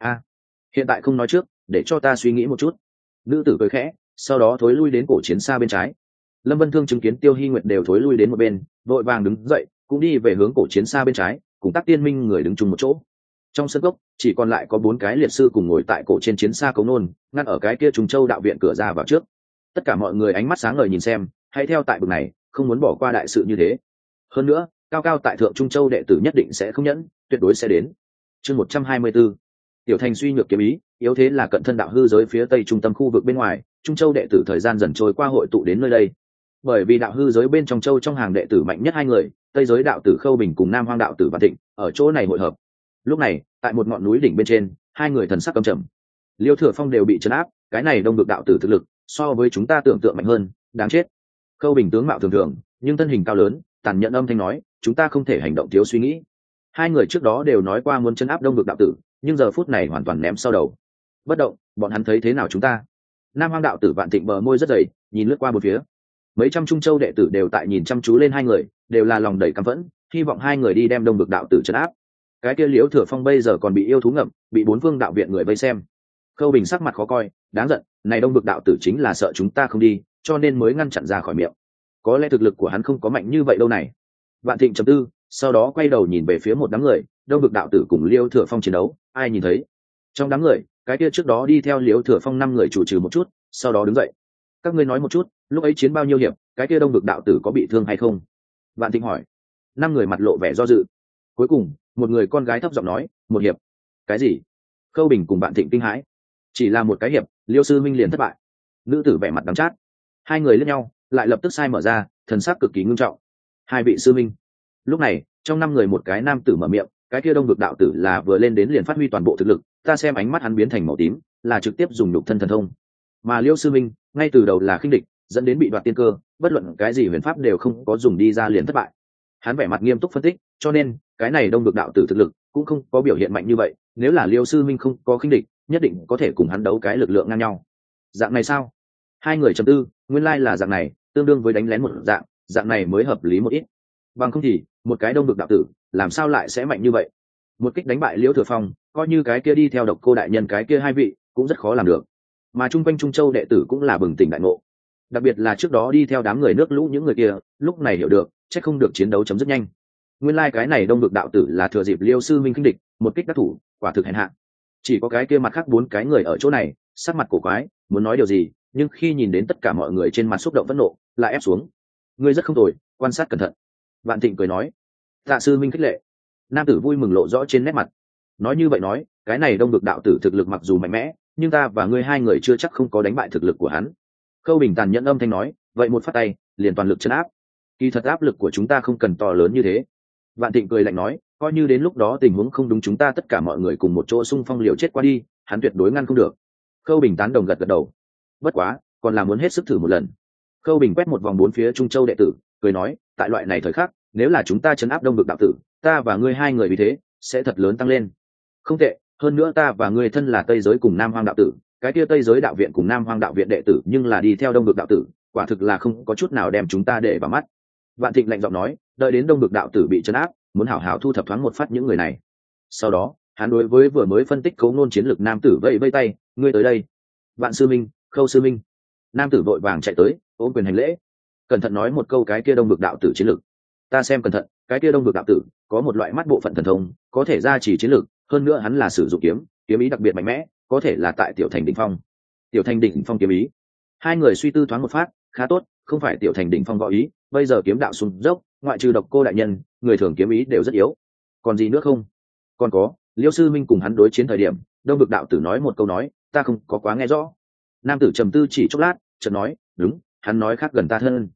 hiện tại không nói trước, để cho ta suy nghĩ một chút. Nữ tử cười khẽ, sau đó thối lui đến cổ chiến xa bên trái. Lâm Vân Thương chứng kiến Tiêu Hy Nguyệt đều thối lui đến một bên, vội vàng đứng dậy, cũng đi về hướng cổ chiến xa bên trái, cùng Tắc Tiên Minh người đứng chung một chỗ. Trong sân gốc chỉ còn lại có 4 cái liệt sư cùng ngồi tại cổ trên chiến xa Cố Nôn, ngăn ở cái kia Trùng Châu đạo viện cửa ra vào trước. Tất cả mọi người ánh mắt sáng ngời nhìn xem, hãy theo tại bực này, không muốn bỏ qua đại sự như thế. Hơn nữa, cao cao tại thượng Trung Châu đệ tử nhất định sẽ không nhẫn, tuyệt đối sẽ đến. Chương 124. Tiểu Thành suy nhược kiếm ý, yếu thế là cận thân đạo hư giới phía tây trung tâm khu vực bên ngoài, Trung Châu đệ tử thời gian dần trôi qua hội tụ đến nơi đây. Bởi vì đạo hư giới bên trong châu trong hàng đệ tử mạnh nhất hai người, Tây giới đạo tử Khâu Bình cùng Nam Hoang đạo tử Vạn Thịnh, ở chỗ này hội hợp. Lúc này, tại một ngọn núi đỉnh bên trên, hai người thần sắc căm trầm. Liêu Thừa Phong đều bị trấn áp, cái này đông được đạo tử thực lực, so với chúng ta tưởng tượng mạnh hơn, đáng chết. Khâu Bình tướng mạo thường thường, nhưng thân hình cao lớn, tàn nhẫn âm thanh nói, chúng ta không thể hành động thiếu suy nghĩ. Hai người trước đó đều nói qua muốn trấn áp đông được đạo tử, nhưng giờ phút này hoàn toàn ném sau đầu. Bất động, bọn hắn thấy thế nào chúng ta? Nam Hoang đạo tử Vạn Thịnh bờ môi rất dày, nhìn lướt qua một phía. Mấy trăm Trung Châu đệ tử đều tại nhìn chăm chú lên hai người, đều là lòng đầy căm phẫn, hy vọng hai người đi đem đông được đạo tử trấn áp. Cái kia Liễu Thừa Phong bây giờ còn bị yêu thú ngậm, bị 4 phương đạo viện người vây xem. Khâu Bình sắc mặt khó coi, đáng giận, này đông vực đạo tử chính là sợ chúng ta không đi, cho nên mới ngăn chặn ra khỏi miệng. Có lẽ thực lực của hắn không có mạnh như vậy đâu này. Vạn Thịnh trầm tư, sau đó quay đầu nhìn về phía một đám người, đông vực đạo tử cùng Liêu Thừa Phong chiến đấu, ai nhìn thấy? Trong đám người, cái kia trước đó đi theo Liêu Thừa Phong 5 người chủ trừ một chút, sau đó đứng dậy. Các ngươi nói một chút, lúc ấy chiến bao nhiêu hiệp, cái kia đông vực đạo tử có bị thương hay không? Vạn Thịnh hỏi. 5 người mặt lộ vẻ do dự. Cuối cùng, một người con gái thấp giọng nói, một hiệp. Cái gì? Khâu Bình cùng Vạn Thịnh kinh hãi. Chỉ là một cái hiệp, Liêu sư minh liền thất bại. Nữ tử vẻ mặt đắng chát. Hai người liếc nhau, lại lập tức sai mở ra, thần sắc cực kỳ ngưng trọng. Hai vị sư minh. Lúc này, trong 5 người một cái nam tử mở miệng, cái kia đông vực đạo tử là vừa lên đến liền phát huy toàn bộ thực lực, ta xem ánh mắt hắn biến thành màu tím, là trực tiếp dùng nhục thân thần thông. Mà Liêu sư minh, ngay từ đầu là khinh địch, dẫn đến bị đoạt tiên cơ, bất luận cái gì huyền pháp đều không có dùng đi ra liền thất bại. Hắn vẻ mặt nghiêm túc phân tích, cho nên cái này đông vực đạo tử thực lực cũng không có biểu hiện mạnh như vậy, nếu là Liêu sư minh không có khinh địch, nhất định có thể cùng hắn đấu cái lực lượng ngang nhau. Dạng này sao? Hai người trầm tư, nguyên lai là dạng này, tương đương với đánh lén một dạng, dạng này mới hợp lý một ít. Bằng không thì, một cái đông vực đạo tử, làm sao lại sẽ mạnh như vậy? Một kích đánh bại Liễu Thừa Phong, coi như cái kia đi theo Độc Cô đại nhân cái kia hai vị, cũng rất khó làm được. Mà trung quanh Trung Châu đệ tử cũng là bừng tỉnh đại ngộ. Đặc biệt là trước đó đi theo đám người nước lũ những người kia, lúc này hiểu được, chắc không được chiến đấu chấm dứt nhanh. Nguyên lai cái này đông vực đạo tử là thừa dịp Liêu sư minh khinh địch, một kích đắc thủ, quả thực hèn hạ. Chỉ có cái kia mặt khác 4 cái người ở chỗ này, sắc mặt cổ quái, muốn nói điều gì, nhưng khi nhìn đến tất cả mọi người trên mặt xúc động phẫn nộ, lại ép xuống. Ngươi rất không tồi, quan sát cẩn thận. Vạn Thịnh cười nói. Tạ sư minh khích lệ. Nam tử vui mừng lộ rõ trên nét mặt. Nói như vậy nói, cái này đông vực đạo tử thực lực mặc dù mạnh mẽ, nhưng ta và ngươi hai người chưa chắc không có đánh bại thực lực của hắn. Khâu Bình tàn nhẫn âm thanh nói, vậy một phát tay, liền toàn lực chấn áp. Kỳ thật áp lực của chúng ta không cần to lớn như thế. Vạn Thịnh cười lạnh nói, coi như đến lúc đó tình huống không đúng chúng ta tất cả mọi người cùng một chỗ xung phong liều chết qua đi, hắn tuyệt đối ngăn không được. Khâu Bình tán đồng gật gật đầu. Bất quá, còn là muốn hết sức thử một lần. Khâu Bình quét một vòng 4 phía Trung Châu đệ tử, cười nói, tại loại này thời khắc, nếu là chúng ta chấn áp đông vực đạo tử, ta và ngươi hai người vì thế sẽ thật lớn tăng lên. Không tệ, hơn nữa ta và ngươi thân là Tây giới cùng Nam Hoang đạo tử, cái kia Tây giới đạo viện cùng Nam Hoang đạo viện đệ tử nhưng là đi theo đông vực đạo tử, quả thực là không có chút nào đem chúng ta để vào mắt. Vạn Thịnh lạnh giọng nói, đợi đến đông vực đạo tử bị chấn áp, muốn hảo hảo thu thập thoáng một phát những người này. Sau đó, hắn đối với vừa mới phân tích cấu ngôn chiến lược nam tử vẫy vẫy tay, ngươi tới đây. Vạn sư minh, Khâu sư minh. Nam tử vội vàng chạy tới, ôm quyền hành lễ. Cẩn thận nói một câu cái kia đông vực đạo tử chiến lược. Ta xem cẩn thận, cái kia đông vực đạo tử có một loại mắt bộ phận thần thông, có thể gia trì chiến lược, hơn nữa hắn là sử dụng kiếm, kiếm ý đặc biệt mạnh mẽ, có thể là tại tiểu thành đỉnh phong. Tiểu thành đỉnh phong kiếm ý. Hai người suy tư thoáng một phát, khá tốt, không phải tiểu thành đỉnh phong võ ý, bây giờ kiếm đạo xuống dốc, ngoại trừ Độc Cô đại nhân, người thường kiếm ý đều rất yếu. Còn gì nữa không? Còn có, Liêu sư minh cùng hắn đối chiến thời điểm, đông vực đạo tử nói một câu nói, ta không có quá nghe rõ. Nam tử trầm tư chỉ chốc lát, chợt nói, đúng, hắn nói khác gần ta hơn.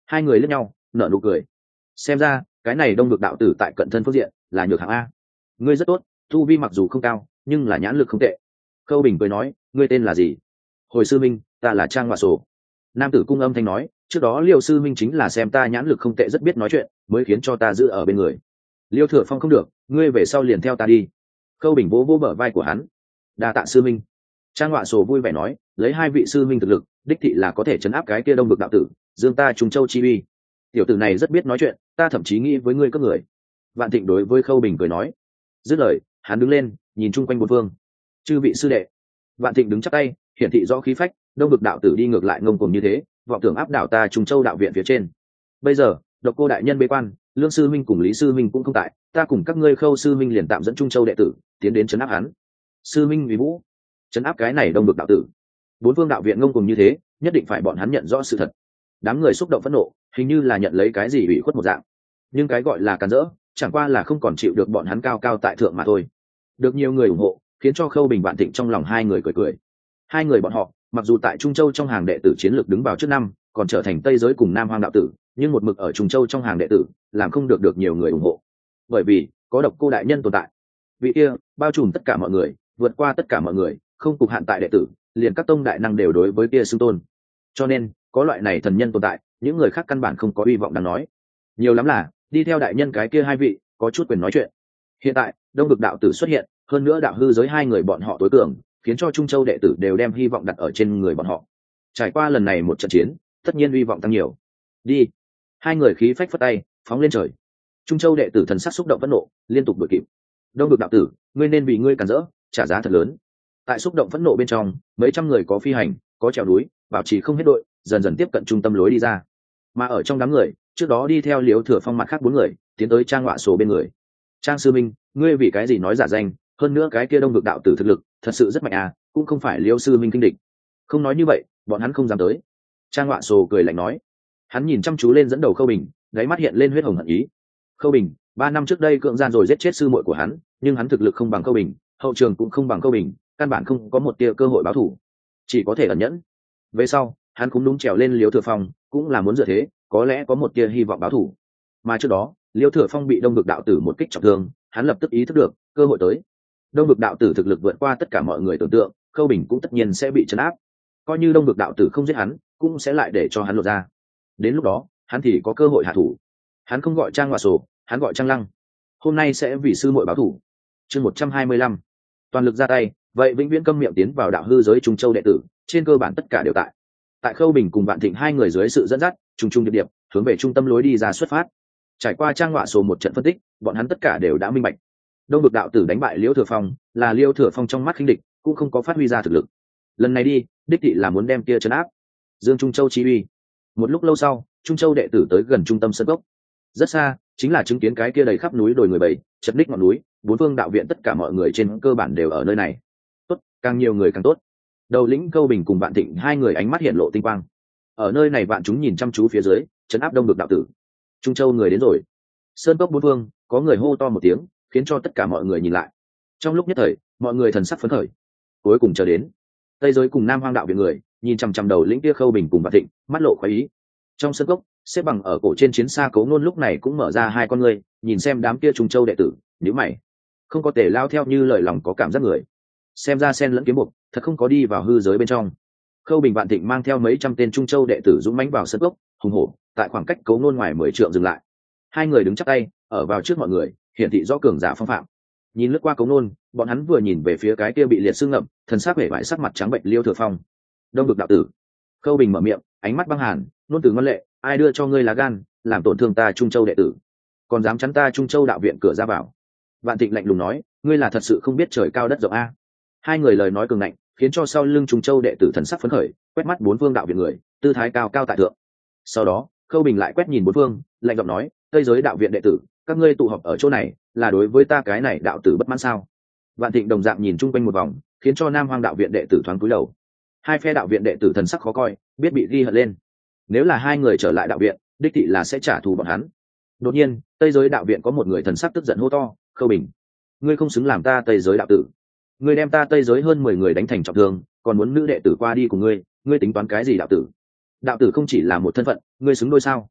Hai người liếc nhau nở nụ cười. Xem ra cái này đông vực đạo tử tại cận thân phương diện là nhược hạng a. Ngươi rất tốt, tu vi mặc dù không cao nhưng là nhãn lực không tệ. Khâu Bình cười nói, ngươi tên là gì? Hồi sư minh, ta là Trang Ngoại Sổ. Nam tử cung âm thanh nói, trước đó Liêu sư minh chính là xem ta nhãn lực không tệ rất biết nói chuyện mới khiến cho ta giữ ở bên người. Liêu Thừa Phong không được, ngươi về sau liền theo ta đi. Khâu Bình vỗ vỗ bờ vai của hắn. Đa tạ sư minh. Trang Ngoại Sổ vui vẻ nói, lấy hai vị sư minh thực lực đích thị là có thể chấn áp cái kia đông vực đạo tử, dương ta Trung Châu chi uy. Tiểu tử này rất biết nói chuyện, ta thậm chí nghĩ với ngươi các người. Vạn Thịnh đối với Khâu Bình cười nói. Dứt lời hắn đứng lên nhìn chung quanh bốn phương. Chư vị sư đệ. Vạn Thịnh đứng chắp tay hiển thị rõ khí phách, đông vực đạo tử đi ngược lại ngông cuồng như thế, vọng tưởng áp đảo ta Trung Châu đạo viện phía trên. Bây giờ Độc Cô đại nhân bế quan, Lương sư minh cùng Lý sư minh cũng không tại, ta cùng các ngươi Khâu sư minh liền tạm dẫn Trung Châu đệ tử tiến đến trấn áp hắn. Sư minh vì vũ, trấn áp cái này đông vực đạo tử. Bốn phương đạo viện ngông cuồng như thế, nhất định phải bọn hắn nhận rõ sự thật. Đám người xúc động phẫn nộ, hình như là nhận lấy cái gì ủy khuất một dạng. Nhưng cái gọi là càn rỡ, chẳng qua là không còn chịu được bọn hắn cao cao tại thượng mà thôi. Được nhiều người ủng hộ, khiến cho Khâu Bình Vạn Thịnh trong lòng hai người cười cười. Hai người bọn họ, mặc dù tại Trung Châu trong hàng đệ tử chiến lược đứng vào trước năm, còn trở thành Tây giới cùng Nam Hoang đạo tử, nhưng một mực ở Trung Châu trong hàng đệ tử, làm không được nhiều người ủng hộ. Bởi vì có Độc Cô đại nhân tồn tại. Vị kia bao trùm tất cả mọi người, vượt qua tất cả mọi người, không cục hạn tại đệ tử, liền các tông đại năng đều đối với kia xưng tôn. Cho nên, có loại này thần nhân tồn tại, những người khác căn bản không có hy vọng đáng nói. Nhiều lắm là đi theo đại nhân cái kia hai vị, có chút quyền nói chuyện. Hiện tại, đông vực đạo tử xuất hiện, hơn nữa đạo hư giới hai người bọn họ tối cường, khiến cho Trung Châu đệ tử đều đem hy vọng đặt ở trên người bọn họ. Trải qua lần này một trận chiến, tất nhiên hy vọng tăng nhiều. Đi. Hai người khí phách phất tay, phóng lên trời. Trung Châu đệ tử thần sắc xúc động phẫn nộ, liên tục đuổi kịp. Đông vực đạo tử, ngươi nên vì ngươi cản rỡ, trả giá thật lớn. Tại xúc động phẫn nộ bên trong, mấy trăm người có phi hành, có trèo núi, bảo trì không hết đội, dần dần tiếp cận trung tâm lối đi ra. Mà ở trong đám người, trước đó đi theo Liễu Thừa Phong mặt khác bốn người, tiến tới Trang Ngọa Sổ bên người. Trang sư minh, ngươi vì cái gì nói giả danh? Hơn nữa cái kia đông vực đạo tử thực lực thật sự rất mạnh à, cũng không phải Liễu sư minh kinh địch. Không nói như vậy, bọn hắn không dám tới. Trang Ngọa Sổ cười lạnh nói. Hắn nhìn chăm chú lên dẫn đầu Khâu Bình, đáy mắt hiện lên huyết hồng hận ý. Khâu Bình, 3 năm trước đây cưỡng gian rồi giết chết sư muội của hắn, nhưng hắn thực lực không bằng Khâu Bình, hậu trường cũng không bằng Khâu Bình, căn bản không có một tia cơ hội báo thù, chỉ có thể ẩn nhẫn. Về sau, hắn cũng đúng trèo lên Liễu Thừa Phong, cũng là muốn dựa thế, có lẽ có một tia hy vọng báo thù. Mà trước đó, Liễu Thừa Phong bị đông vực đạo tử một kích trọng thương, hắn lập tức ý thức được cơ hội tới. Đông vực đạo tử thực lực vượt qua tất cả mọi người tưởng tượng, Khâu Bình cũng tất nhiên sẽ bị trấn áp. Coi như đông vực đạo tử không giết hắn, cũng sẽ lại để cho hắn lộ ra. Đến lúc đó, hắn thì có cơ hội hạ thủ. Hắn không gọi Trang Ngoại Sổ, hắn gọi Trang Lăng. Hôm nay sẽ vì sư muội báo thủ. Chương 125. Toàn lực ra tay, vậy vĩnh viễn câm miệng tiến vào đạo hư giới Trung Châu đệ tử, trên cơ bản tất cả đều tại. Tại Khâu Bình cùng Vạn Thịnh hai người dưới sự dẫn dắt, trùng trùng điệp điệp, hướng về trung tâm lối đi ra xuất phát. Trải qua Trang Ngoại Sổ một trận phân tích, bọn hắn tất cả đều đã minh bạch. Đông vực đạo tử đánh bại Liễu Thừa Phong, là Liễu Thừa Phong trong mắt khinh địch, cũng không có phát huy ra thực lực. Lần này đi, đích thị là muốn đem kia trấn áp. Dương Trung Châu chi uy. Một lúc lâu sau, Trung Châu đệ tử tới gần trung tâm sân gốc. Rất xa, chính là chứng kiến cái kia đầy khắp núi đồi người bầy, chật ních ngọn núi, bốn phương đạo viện tất cả mọi người trên cơ bản đều ở nơi này. Tốt, càng nhiều người càng tốt. Đầu lĩnh Khâu Bình cùng Vạn Thịnh hai người ánh mắt hiện lộ tinh quang. Ở nơi này vạn chúng nhìn chăm chú phía dưới, trấn áp đông vực đạo tử. Trung Châu người đến rồi. Sơn cốc bốn phương, có người hô to một tiếng, khiến cho tất cả mọi người nhìn lại. Trong lúc nhất thời, mọi người thần sắc phấn khởi. Cuối cùng chờ đến, Tây giới cùng Nam Hoang đạo viện người, nhìn chằm chằm đầu lĩnh kia Khâu Bình cùng Vạn Thịnh, mắt lộ khoái ý. Trong sân cốc, xếp bằng ở cổ trên chiến xa Cấu Nôn lúc này cũng mở ra hai con ngươi, nhìn xem đám kia Trung Châu đệ tử, nhíu mày. Không có thể lao theo như lời lòng có cảm giác người. Xem ra sen lẫn kiếm buộc, thật không có đi vào hư giới bên trong. Khâu Bình Vạn Thịnh mang theo mấy trăm tên Trung Châu đệ tử dũng mãnh vào sân cốc, hùng hổ, tại khoảng cách Cấu Nôn ngoài 10 trượng dừng lại. Hai người đứng chắp tay, ở vào trước mọi người, hiển thị rõ cường giả phong phạm. Nhìn lướt qua Cấu Nôn, bọn hắn vừa nhìn về phía cái kia bị liệt xương ngậm, thần sắc vẻ vải sắc mặt trắng bệnh Liêu Thừa Phong. Đông vực đạo tử. Khâu Bình mở miệng, ánh mắt băng hàn, nôn từ ngân lệ, ai đưa cho ngươi lá gan, làm tổn thương ta Trung Châu đệ tử, còn dám chắn ta Trung Châu đạo viện cửa ra vào. Vạn Thịnh lạnh lùng nói, ngươi là thật sự không biết trời cao đất rộng a. Hai người lời nói cường ngạnh, khiến cho sau lưng Trung Châu đệ tử thần sắc phấn khởi, quét mắt bốn phương đạo viện người, tư thái cao cao tại thượng. Sau đó, Khâu Bình lại quét nhìn bốn phương, lạnh giọng nói, tây giới đạo viện đệ tử, các ngươi tụ họp ở chỗ này, là đối với ta cái này đạo tử bất mãn sao? Vạn Thịnh đồng dạng nhìn chung quanh một vòng, khiến cho Nam Hoang đạo viện đệ tử thoáng cúi đầu. Hai phe đạo viện đệ tử thần sắc khó coi, biết bị ghi hận lên. Nếu là hai người trở lại đạo viện, đích thị là sẽ trả thù bọn hắn. Đột nhiên, tây giới đạo viện có một người thần sắc tức giận hô to, Khâu Bình, ngươi không xứng làm ta tây giới đạo tử. Ngươi đem ta tây giới hơn 10 người đánh thành trọng thương, còn muốn nữ đệ tử qua đi cùng ngươi, ngươi tính toán cái gì đạo tử? Đạo tử không chỉ là một thân phận, ngươi xứng đôi sao?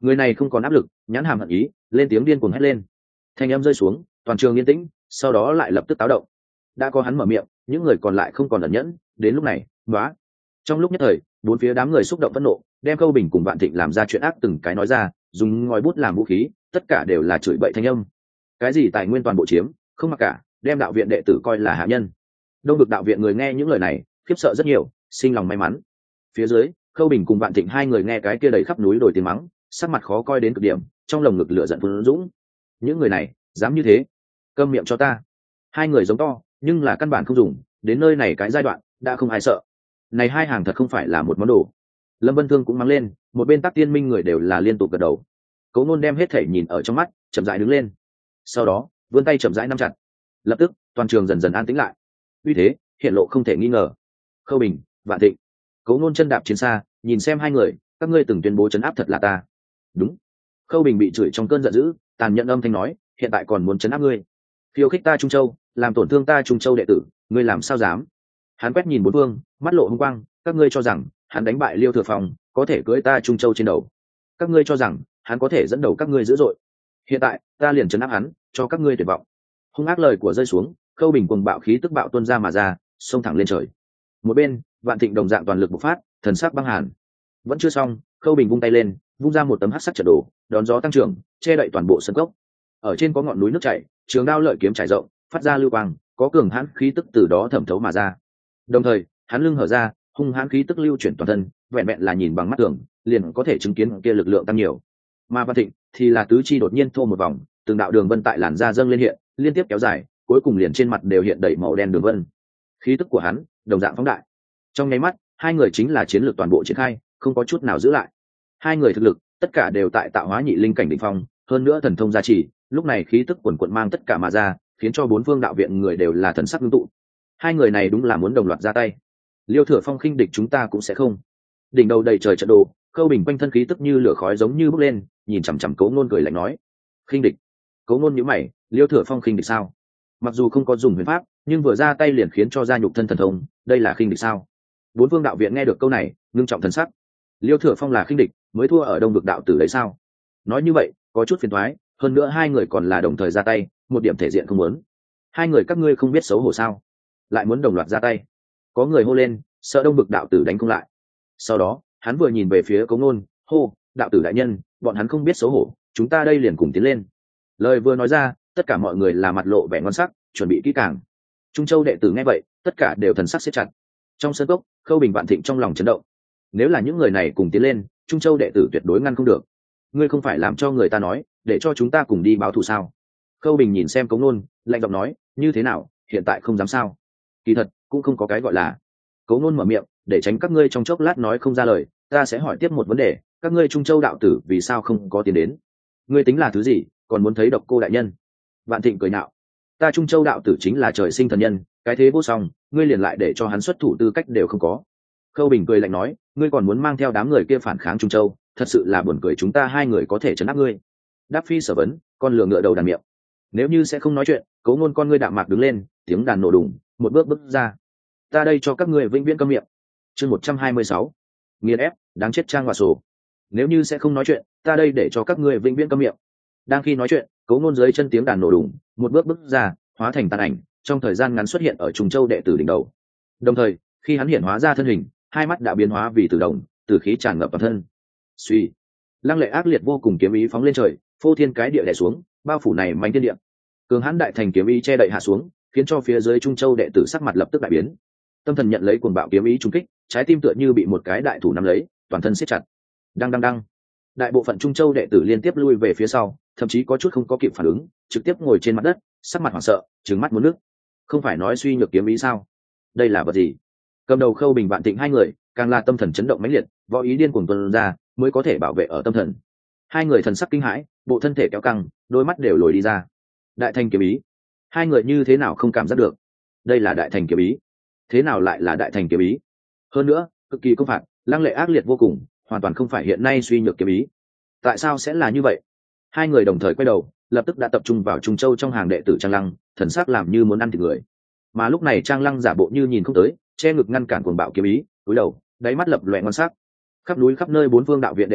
Người này không còn áp lực, nhãn hàm hận ý, lên tiếng điên cuồng hét lên. Thanh âm rơi xuống, toàn trường yên tĩnh, sau đó lại lập tức táo động. Đã có hắn mở miệng, những người còn lại không còn ẩn nhẫn, đến lúc này, nóa. Trong lúc nhất thời, bốn phía đám người xúc động phẫn nộ, đem Khâu Bình cùng Vạn Thịnh làm ra chuyện ác từng cái nói ra, dùng ngòi bút làm vũ khí, tất cả đều là chửi bậy thanh âm. Cái gì tài nguyên toàn bộ chiếm, không mặc cả, đem đạo viện đệ tử coi là hạ nhân. Đông Vực đạo viện người nghe những lời này, khiếp sợ rất nhiều, sinh lòng may mắn. Phía dưới, Khâu Bình cùng Vạn Thịnh hai người nghe cái kia đầy khắp núi đồi tiếng mắng, sắc mặt khó coi đến cực điểm, trong lồng ngực lửa giận phun dũng. Những người này, dám như thế, câm miệng cho ta. Hai người giống to, nhưng là căn bản không dùng, đến nơi này cái giai đoạn, đã không ai sợ. Này hai hàng thật không phải là một món đồ. Lâm Vân Thương cũng mắng lên, một bên Tắc Tiên Minh người đều là liên tục gật đầu. Cố Nôn đem hết thể nhìn ở trong mắt, chậm rãi đứng lên. Sau đó, vươn tay chậm rãi nắm chặt. Lập tức, toàn trường dần dần an tĩnh lại. Uy thế hiện lộ không thể nghi ngờ. Khâu Bình, Vạn Thịnh. Cố Nôn chân đạp chiến xa, nhìn xem hai người, các ngươi từng tuyên bố trấn áp thật là ta. Đúng. Khâu Bình bị chửi trong cơn giận dữ, tàn nhẫn âm thanh nói, hiện tại còn muốn trấn áp ngươi. Khiêu khích ta Trung Châu, làm tổn thương ta Trung Châu đệ tử, ngươi làm sao dám? Hắn quét nhìn bốn phương, mắt lộ hung quang, các ngươi cho rằng hắn đánh bại Liêu Thừa Phong, có thể cưỡi ta Trung Châu trên đầu? Các ngươi cho rằng hắn có thể dẫn đầu các ngươi dữ dội? Hiện tại, ta liền trấn áp hắn, cho các ngươi tuyệt vọng. Hung ác lời của rơi xuống, Khâu Bình cuồng bạo khí tức bạo tuôn ra mà ra, xông thẳng lên trời. Một bên, Vạn Thịnh đồng dạng toàn lực bộc phát, thần sắc băng hàn. Vẫn chưa xong, Khâu Bình vung tay lên, vung ra một tấm hắc sắc trận đồ, đón gió tăng trưởng, che đậy toàn bộ sân cốc. Ở trên có ngọn núi nước chảy, trường đao lợi kiếm trải rộng, phát ra lưu quang, có cường hãn khí tức từ đó thẩm thấu mà ra. Đồng thời, hắn lưng hở ra, hung hãn khí tức lưu chuyển toàn thân, vẹn vẹn là nhìn bằng mắt thường, liền có thể chứng kiến kia lực lượng tăng nhiều. Mà Vạn Thịnh thì là tứ chi đột nhiên thô một vòng, từng đạo đường vân tại làn da dâng lên hiện, liên tiếp kéo dài, cuối cùng liền trên mặt đều hiện đầy màu đen đường vân. Khí tức của hắn đồng dạng phóng đại. Trong nháy mắt, hai người chính là chiến lược toàn bộ triển khai, không có chút nào giữ lại. Hai người thực lực, tất cả đều tại tạo hóa nhị linh cảnh đỉnh phong, hơn nữa thần thông gia trì, lúc này khí tức quần quần mang tất cả mà ra, khiến cho bốn phương đạo viện người đều là thần sắc ngưng tụ. Hai người này đúng là muốn đồng loạt ra tay. Liêu Thừa Phong khinh địch chúng ta cũng sẽ không. Đỉnh đầu đầy trời trận đồ, Khâu Bình quanh thân khí tức như lửa khói giống như bốc lên, nhìn chằm chằm Cố Nôn cười lạnh nói: khinh địch? Cố Nôn nhíu mày, Liêu Thừa Phong khinh địch sao? Mặc dù không có dùng huyền pháp, nhưng vừa ra tay liền khiến cho ra nhục thân thần thông, đây là khinh địch sao? Bốn phương đạo viện nghe được câu này, ngưng trọng thần sắc. Liêu Thừa Phong là khinh địch, mới thua ở Đông Vực đạo tử đấy sao? Nói như vậy, có chút phiền toái, hơn nữa hai người còn là đồng thời ra tay, một điểm thể diện không muốn. Hai người các ngươi không biết xấu hổ sao? Lại muốn đồng loạt ra tay. Có người hô lên, sợ Đông Vực đạo tử đánh không lại. Sau đó, hắn vừa nhìn về phía Cố Nôn, hô, đạo tử đại nhân, bọn hắn không biết xấu hổ, chúng ta đây liền cùng tiến lên. Lời vừa nói ra, tất cả mọi người là mặt lộ vẻ ngon sắc, chuẩn bị kỹ càng. Trung Châu đệ tử nghe vậy, tất cả đều thần sắc siết chặt. Trong sân cốc, Khâu Bình Vạn Thịnh trong lòng chấn động. Nếu là những người này cùng tiến lên, Trung Châu đệ tử tuyệt đối ngăn không được. Ngươi không phải làm cho người ta nói, để cho chúng ta cùng đi báo thù sao? Khâu Bình nhìn xem Cố Nôn, lạnh giọng nói, như thế nào, hiện tại không dám sao? Kỳ thật, cũng không có cái gọi là. Cố Nôn mở miệng, để tránh các ngươi trong chốc lát nói không ra lời, ta sẽ hỏi tiếp một vấn đề, các ngươi Trung Châu đạo tử vì sao không có tiến đến? Ngươi tính là thứ gì, còn muốn thấy Độc Cô đại nhân? Vạn Thịnh cười nhạo, ta Trung Châu đạo tử chính là trời sinh thần nhân, cái thế vô song, ngươi liền lại để cho hắn xuất thủ tư cách đều không có. Khâu Bình cười lạnh nói, ngươi còn muốn mang theo đám người kia phản kháng Trung Châu, thật sự là buồn cười, chúng ta hai người có thể trấn áp ngươi. Đáp phi sở vấn, con lừa ngựa đầu đàn miệng. Nếu như sẽ không nói chuyện, Cố Nôn con ngươi đạm mạc đứng lên, tiếng đàn nổ đùng, một bước ra. Ta đây cho các ngươi vĩnh viễn câm miệng. Chương 126. Nghiền ép, đáng chết trang hòa sổ. Nếu như sẽ không nói chuyện, ta đây để cho các ngươi vĩnh viễn câm miệng. Đang khi nói chuyện, Cố Nôn dưới chân tiếng đàn nổ đùng, một bước ra, hóa thành tàn ảnh, trong thời gian ngắn xuất hiện ở Trung Châu đệ tử đỉnh đầu. Đồng thời, khi hắn hiện hóa ra thân hình, hai mắt đã biến hóa vì tử đồng, tử khí tràn ngập toàn thân. Suy, lăng lệ ác liệt vô cùng kiếm ý phóng lên trời, phô thiên cái địa đè xuống, bao phủ này mảnh thiên địa. Cường hãn đại thành kiếm ý che đậy hạ xuống, khiến cho phía dưới Trung Châu đệ tử sắc mặt lập tức đại biến. Tâm thần nhận lấy cuồng bạo kiếm ý trúng kích, trái tim tựa như bị một cái đại thủ nắm lấy, toàn thân siết chặt. Đăng. Đại bộ phận Trung Châu đệ tử liên tiếp lui về phía sau, thậm chí có chút không có kịp phản ứng, trực tiếp ngồi trên mặt đất, sắc mặt hoảng sợ, trừng mắt muốn nước. Không phải nói suy nhược kiếm ý sao? Đây là vật gì? Cầm đầu Khâu Bình Vạn Thịnh hai người, càng là tâm thần chấn động mãnh liệt, võ ý điên cuồng tuôn ra, mới có thể bảo vệ ở tâm thần. Hai người thần sắc kinh hãi, bộ thân thể kéo căng, đôi mắt đều lồi đi ra. Đại thành kiếm ý, hai người như thế nào không cảm giác được? Đây là đại thành kiếm ý. Thế nào lại là đại thành kiếm ý? Hơn nữa, cực kỳ công phạt, lăng lệ ác liệt vô cùng, hoàn toàn không phải hiện nay suy nhược kiếm ý. Tại sao sẽ là như vậy? Hai người đồng thời quay đầu, lập tức đã tập trung vào Trung Châu trong hàng đệ tử Trang Lăng, thần sắc làm như muốn ăn thịt người. Mà lúc này Trang Lăng giả bộ như nhìn không tới, che ngực ngăn cản cuồng bạo kiếm ý, cúi đầu, đáy mắt lập loè ngon sắc. Khắp núi khắp nơi bốn phương đạo viện đệ tử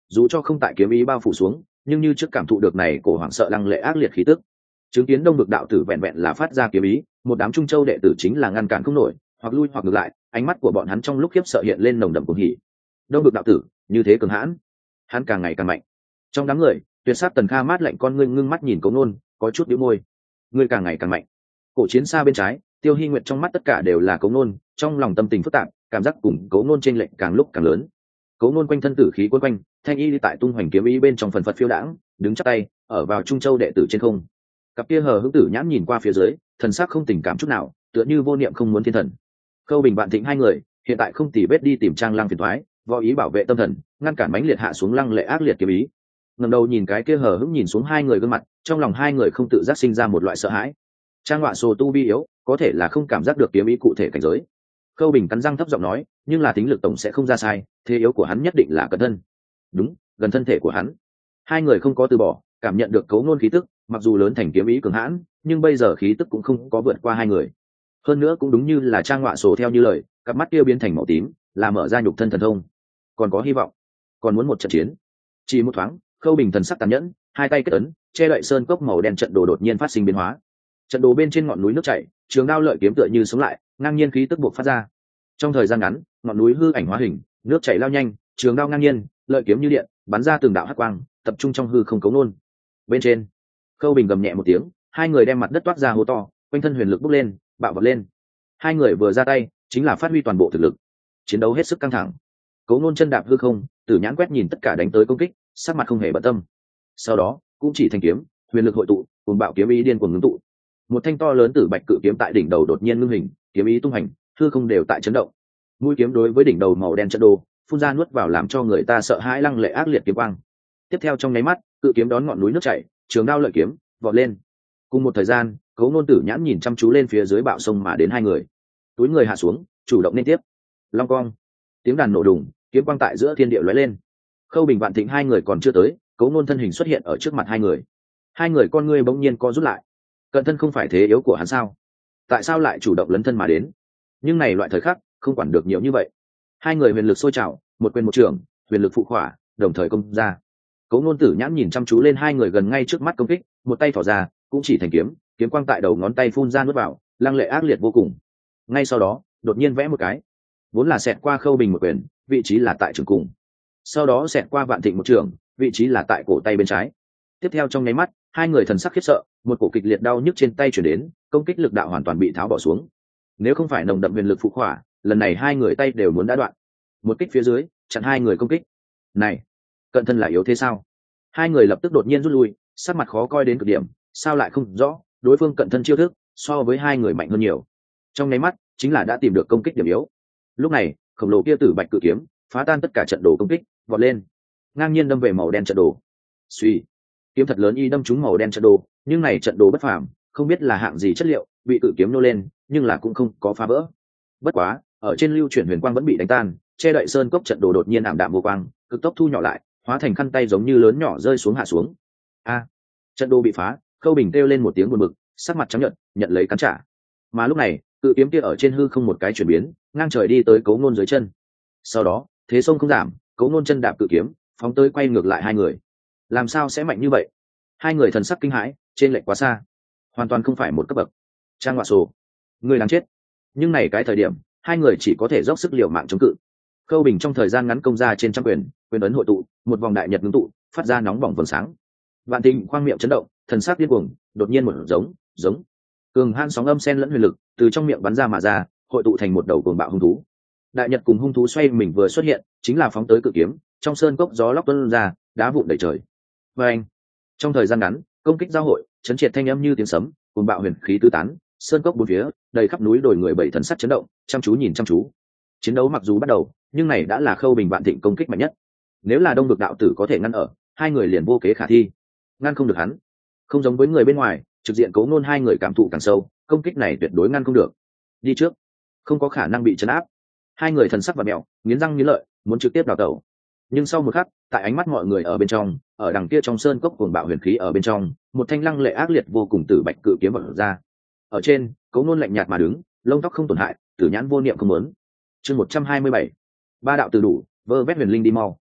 dù cho không tại kiếm ý bao phủ xuống, nhưng như trước cảm thụ được này cổ hoảng sợ lăng lệ ác liệt khí tức. Chứng kiến đông vực đạo tử vẹn vẹn là phát ra kiếm ý, một đám trung châu đệ tử chính là ngăn cản không nổi, hoặc lui hoặc ngược lại, ánh mắt của bọn hắn trong lúc khiếp sợ hiện lên nồng đậm cuồng hỉ. Đông vực đạo tử như thế cường hãn, hắn càng ngày càng mạnh. Trong đám người, Tuyệt Sắc Tần Kha mát lạnh con ngươi ngưng mắt nhìn Cố Nôn, có chút bĩu môi. Ngươi càng ngày càng mạnh. Cổ Chiến xa bên trái, Tiêu Hi Nguyệt trong mắt tất cả đều là Cố Nôn, trong lòng tâm tình phức tạp, cảm giác cùng Cố Nôn chênh lệch càng lúc càng lớn. Cố Nôn quanh thân tử khí cuốn quanh, thanh y đi tại tung hoành kiếm ý bên trong phần phật phiêu đãng, đứng chắp tay, ở vào trung châu đệ tử trên không. Cặp kia hờ hững tử nhãn nhìn qua phía dưới, thần sắc không tình cảm chút nào, tựa như vô niệm không muốn thiên thần. Khâu Bình Vạn Thịnh hai người, hiện tại không tỉ vết đi tìm Trang Lăng phiền toái, võ ý bảo vệ tâm thần, ngăn cản mãnh liệt hạ xuống lăng lệ ác liệt kiếm ý. Ngẩng đầu nhìn cái kia hờ hững nhìn xuống hai người gương mặt, trong lòng hai người không tự giác sinh ra một loại sợ hãi. Trang Họa Sồ tu vi yếu, có thể là không cảm giác được kiếm ý cụ thể cảnh giới. Khâu Bình cắn răng thấp giọng nói, nhưng là tính lực tổng sẽ không ra sai, thế yếu của hắn nhất định là cận thân. Đúng, gần thân thể của hắn. Hai người không có từ bỏ, cảm nhận được Cấu Nôn khí tức, mặc dù lớn thành kiếm ý cường hãn, nhưng bây giờ khí tức cũng không có vượt qua hai người. Hơn nữa cũng đúng như là Trang Họa Sồ theo như lời, cặp mắt kia biến thành màu tím, là mở ra nhục thân thần thông. Còn có hy vọng, còn muốn một trận chiến. Chỉ một thoáng, Khâu Bình thần sắc tàn nhẫn, hai tay kết ấn, che đậy sơn cốc màu đen trận đồ đột nhiên phát sinh biến hóa. Trận đồ bên trên ngọn núi nước chảy, trường đao lợi kiếm tựa như sống lại, ngang nhiên khí tức buộc phát ra. Trong thời gian ngắn, ngọn núi hư ảnh hóa hình, nước chảy lao nhanh, trường đao ngang nhiên, lợi kiếm như điện, bắn ra từng đạo hắc quang, tập trung trong hư không Cấu Nôn. Bên trên, Khâu Bình gầm nhẹ một tiếng, hai người đem mặt đất toát ra hố to, quanh thân huyền lực bốc lên, bạo vọt lên. Hai người vừa ra tay, chính là phát huy toàn bộ thực lực. Chiến đấu hết sức căng thẳng. Cấu Nôn chân đạp hư không, tử nhãn quét nhìn tất cả đánh tới công kích, sắc mặt không hề bận tâm. Sau đó, cũng chỉ thành kiếm, huyền lực hội tụ, cùng bạo kiếm ý điên cuồng ngưng tụ. Một thanh to lớn tử bạch cự kiếm tại đỉnh đầu đột nhiên ngưng hình, kiếm ý tung hành, hư không đều tại chấn động. Mũi kiếm đối với đỉnh đầu màu đen trận đồ, phun ra nuốt vào làm cho người ta sợ hãi lăng lệ ác liệt kiếm quang. Tiếp theo trong nháy mắt, cự kiếm đón ngọn núi nước chảy, trường đao lợi kiếm, vọt lên. Cùng một thời gian, Cấu Nôn tử nhãn nhìn chăm chú lên phía dưới bạo sông mà đến hai người. Túi người hạ xuống, chủ động nên tiếp. Long cong, tiếng đàn nổ đùng, kiếm quang tại giữa thiên địa lóe lên. Khâu Bình Vạn Thịnh hai người còn chưa tới, Cấu Nôn thân hình xuất hiện ở trước mặt hai người. Hai người con ngươi bỗng nhiên co rút lại. Cận thân không phải thế yếu của hắn sao? Tại sao lại chủ động lấn thân mà đến? Nhưng này loại thời khắc, không quản được nhiều như vậy. Hai người huyền lực sôi trào, một quyền một trường, huyền lực phụ khỏa, đồng thời công ra. Cấu Nôn tử nhãn nhìn chăm chú lên hai người gần ngay trước mắt công kích, một tay thỏ ra, cũng chỉ thành kiếm, kiếm quang tại đầu ngón tay phun ra nuốt vào, lăng lệ ác liệt vô cùng. Ngay sau đó, đột nhiên vẽ một cái, vốn là xẹt qua Khâu Bình một quyền, vị trí là tại trường cùng. Sau đó xẹt qua Vạn Thịnh một trường, vị trí là tại cổ tay bên trái. Tiếp theo trong nháy mắt, hai người thần sắc khiếp sợ, một cổ kịch liệt đau nhức trên tay chuyển đến, công kích lực đạo hoàn toàn bị tháo bỏ xuống. Nếu không phải nồng đậm huyền lực phụ khỏa, lần này hai người tay đều muốn đã đoạn. Một kích phía dưới, chặn hai người công kích. Này, cận thân là yếu thế sao? Hai người lập tức đột nhiên rút lui, sắc mặt khó coi đến cực điểm, sao lại không rõ, đối phương cận thân chiêu thức so với hai người mạnh hơn nhiều. Trong nháy mắt, chính là đã tìm được công kích điểm yếu. Lúc này, khổng lồ kia tử bạch cự kiếm phá tan tất cả trận đồ công kích, vọt lên, ngang nhiên đâm về màu đen trận đồ. Suy, kiếm thật lớn y đâm trúng màu đen trận đồ, nhưng này trận đồ bất phàm, không biết là hạng gì chất liệu, bị cự kiếm nô lên, nhưng là cũng không có phá vỡ. Bất quá, ở trên lưu chuyển huyền quang vẫn bị đánh tan, che đậy sơn cốc trận đồ đột nhiên ảm đạm vô quang, cực tốc thu nhỏ lại, hóa thành khăn tay giống như lớn nhỏ rơi xuống hạ xuống. A, trận đồ bị phá, Khâu Bình kêu lên một tiếng buồn bực, sắc mặt trắng nhợt, nhận lấy cắn trả. Mà lúc này, cự kiếm kia ở trên hư không một cái chuyển biến, ngang trời đi tới Cấu Nôn dưới chân. Sau đó, thế sông không giảm, Cấu Nôn chân đạp cự kiếm, phóng tới quay ngược lại hai người. Làm sao sẽ mạnh như vậy? Hai người thần sắc kinh hãi, trên lệch quá xa, hoàn toàn không phải một cấp bậc. Trang Họa Sồ, người đáng chết. Nhưng này cái thời điểm, hai người chỉ có thể dốc sức liều mạng chống cự. Khâu Bình trong thời gian ngắn công ra trên trăm quyền, quyền ấn hội tụ, một vòng đại nhật ngưng tụ, phát ra nóng bỏng vầng sáng. Vạn Thịnh khoang miệng chấn động, thần sắc điên cuồng, đột nhiên một giống cường han sóng âm xen lẫn huyền lực từ trong miệng bắn ra mà ra, hội tụ thành một đầu cuồng bạo hung thú. Đại nhật cùng hung thú xoay mình vừa xuất hiện, chính là phóng tới cự kiếm, trong sơn cốc gió lốc tuôn ra, đá vụn đầy trời. Và anh, trong thời gian ngắn, công kích giao hội, chấn triệt thanh âm như tiếng sấm, cuồng bạo huyền khí tứ tán, sơn cốc bốn phía, đầy khắp núi đồi người bảy thần sắc chấn động, chăm chú nhìn chăm chú. Chiến đấu mặc dù bắt đầu, nhưng này đã là Khâu Bình Vạn Thịnh công kích mạnh nhất. Nếu là Đông Vực đạo tử có thể ngăn ở, hai người liền vô kế khả thi. Ngăn không được hắn. Không giống với người bên ngoài, trực diện Cấu Nôn hai người cảm thụ càng sâu, công kích này tuyệt đối ngăn không được. Đi trước, không có khả năng bị trấn áp. Hai người thần sắc và mèo, nghiến răng nghiến lợi, muốn trực tiếp đào tẩu. Nhưng sau một khắc, tại ánh mắt mọi người ở bên trong, ở đằng kia trong sơn cốc cuồng bạo huyền khí ở bên trong, một thanh lăng lệ ác liệt vô cùng tử bạch cự kiếm bật ra. Ở trên, Cấu Nôn lạnh nhạt mà đứng, lông tóc không tổn hại, tử nhãn vô niệm không muốn. Chương 127. Ba đạo từ đủ, vơ vét huyền linh đi mau.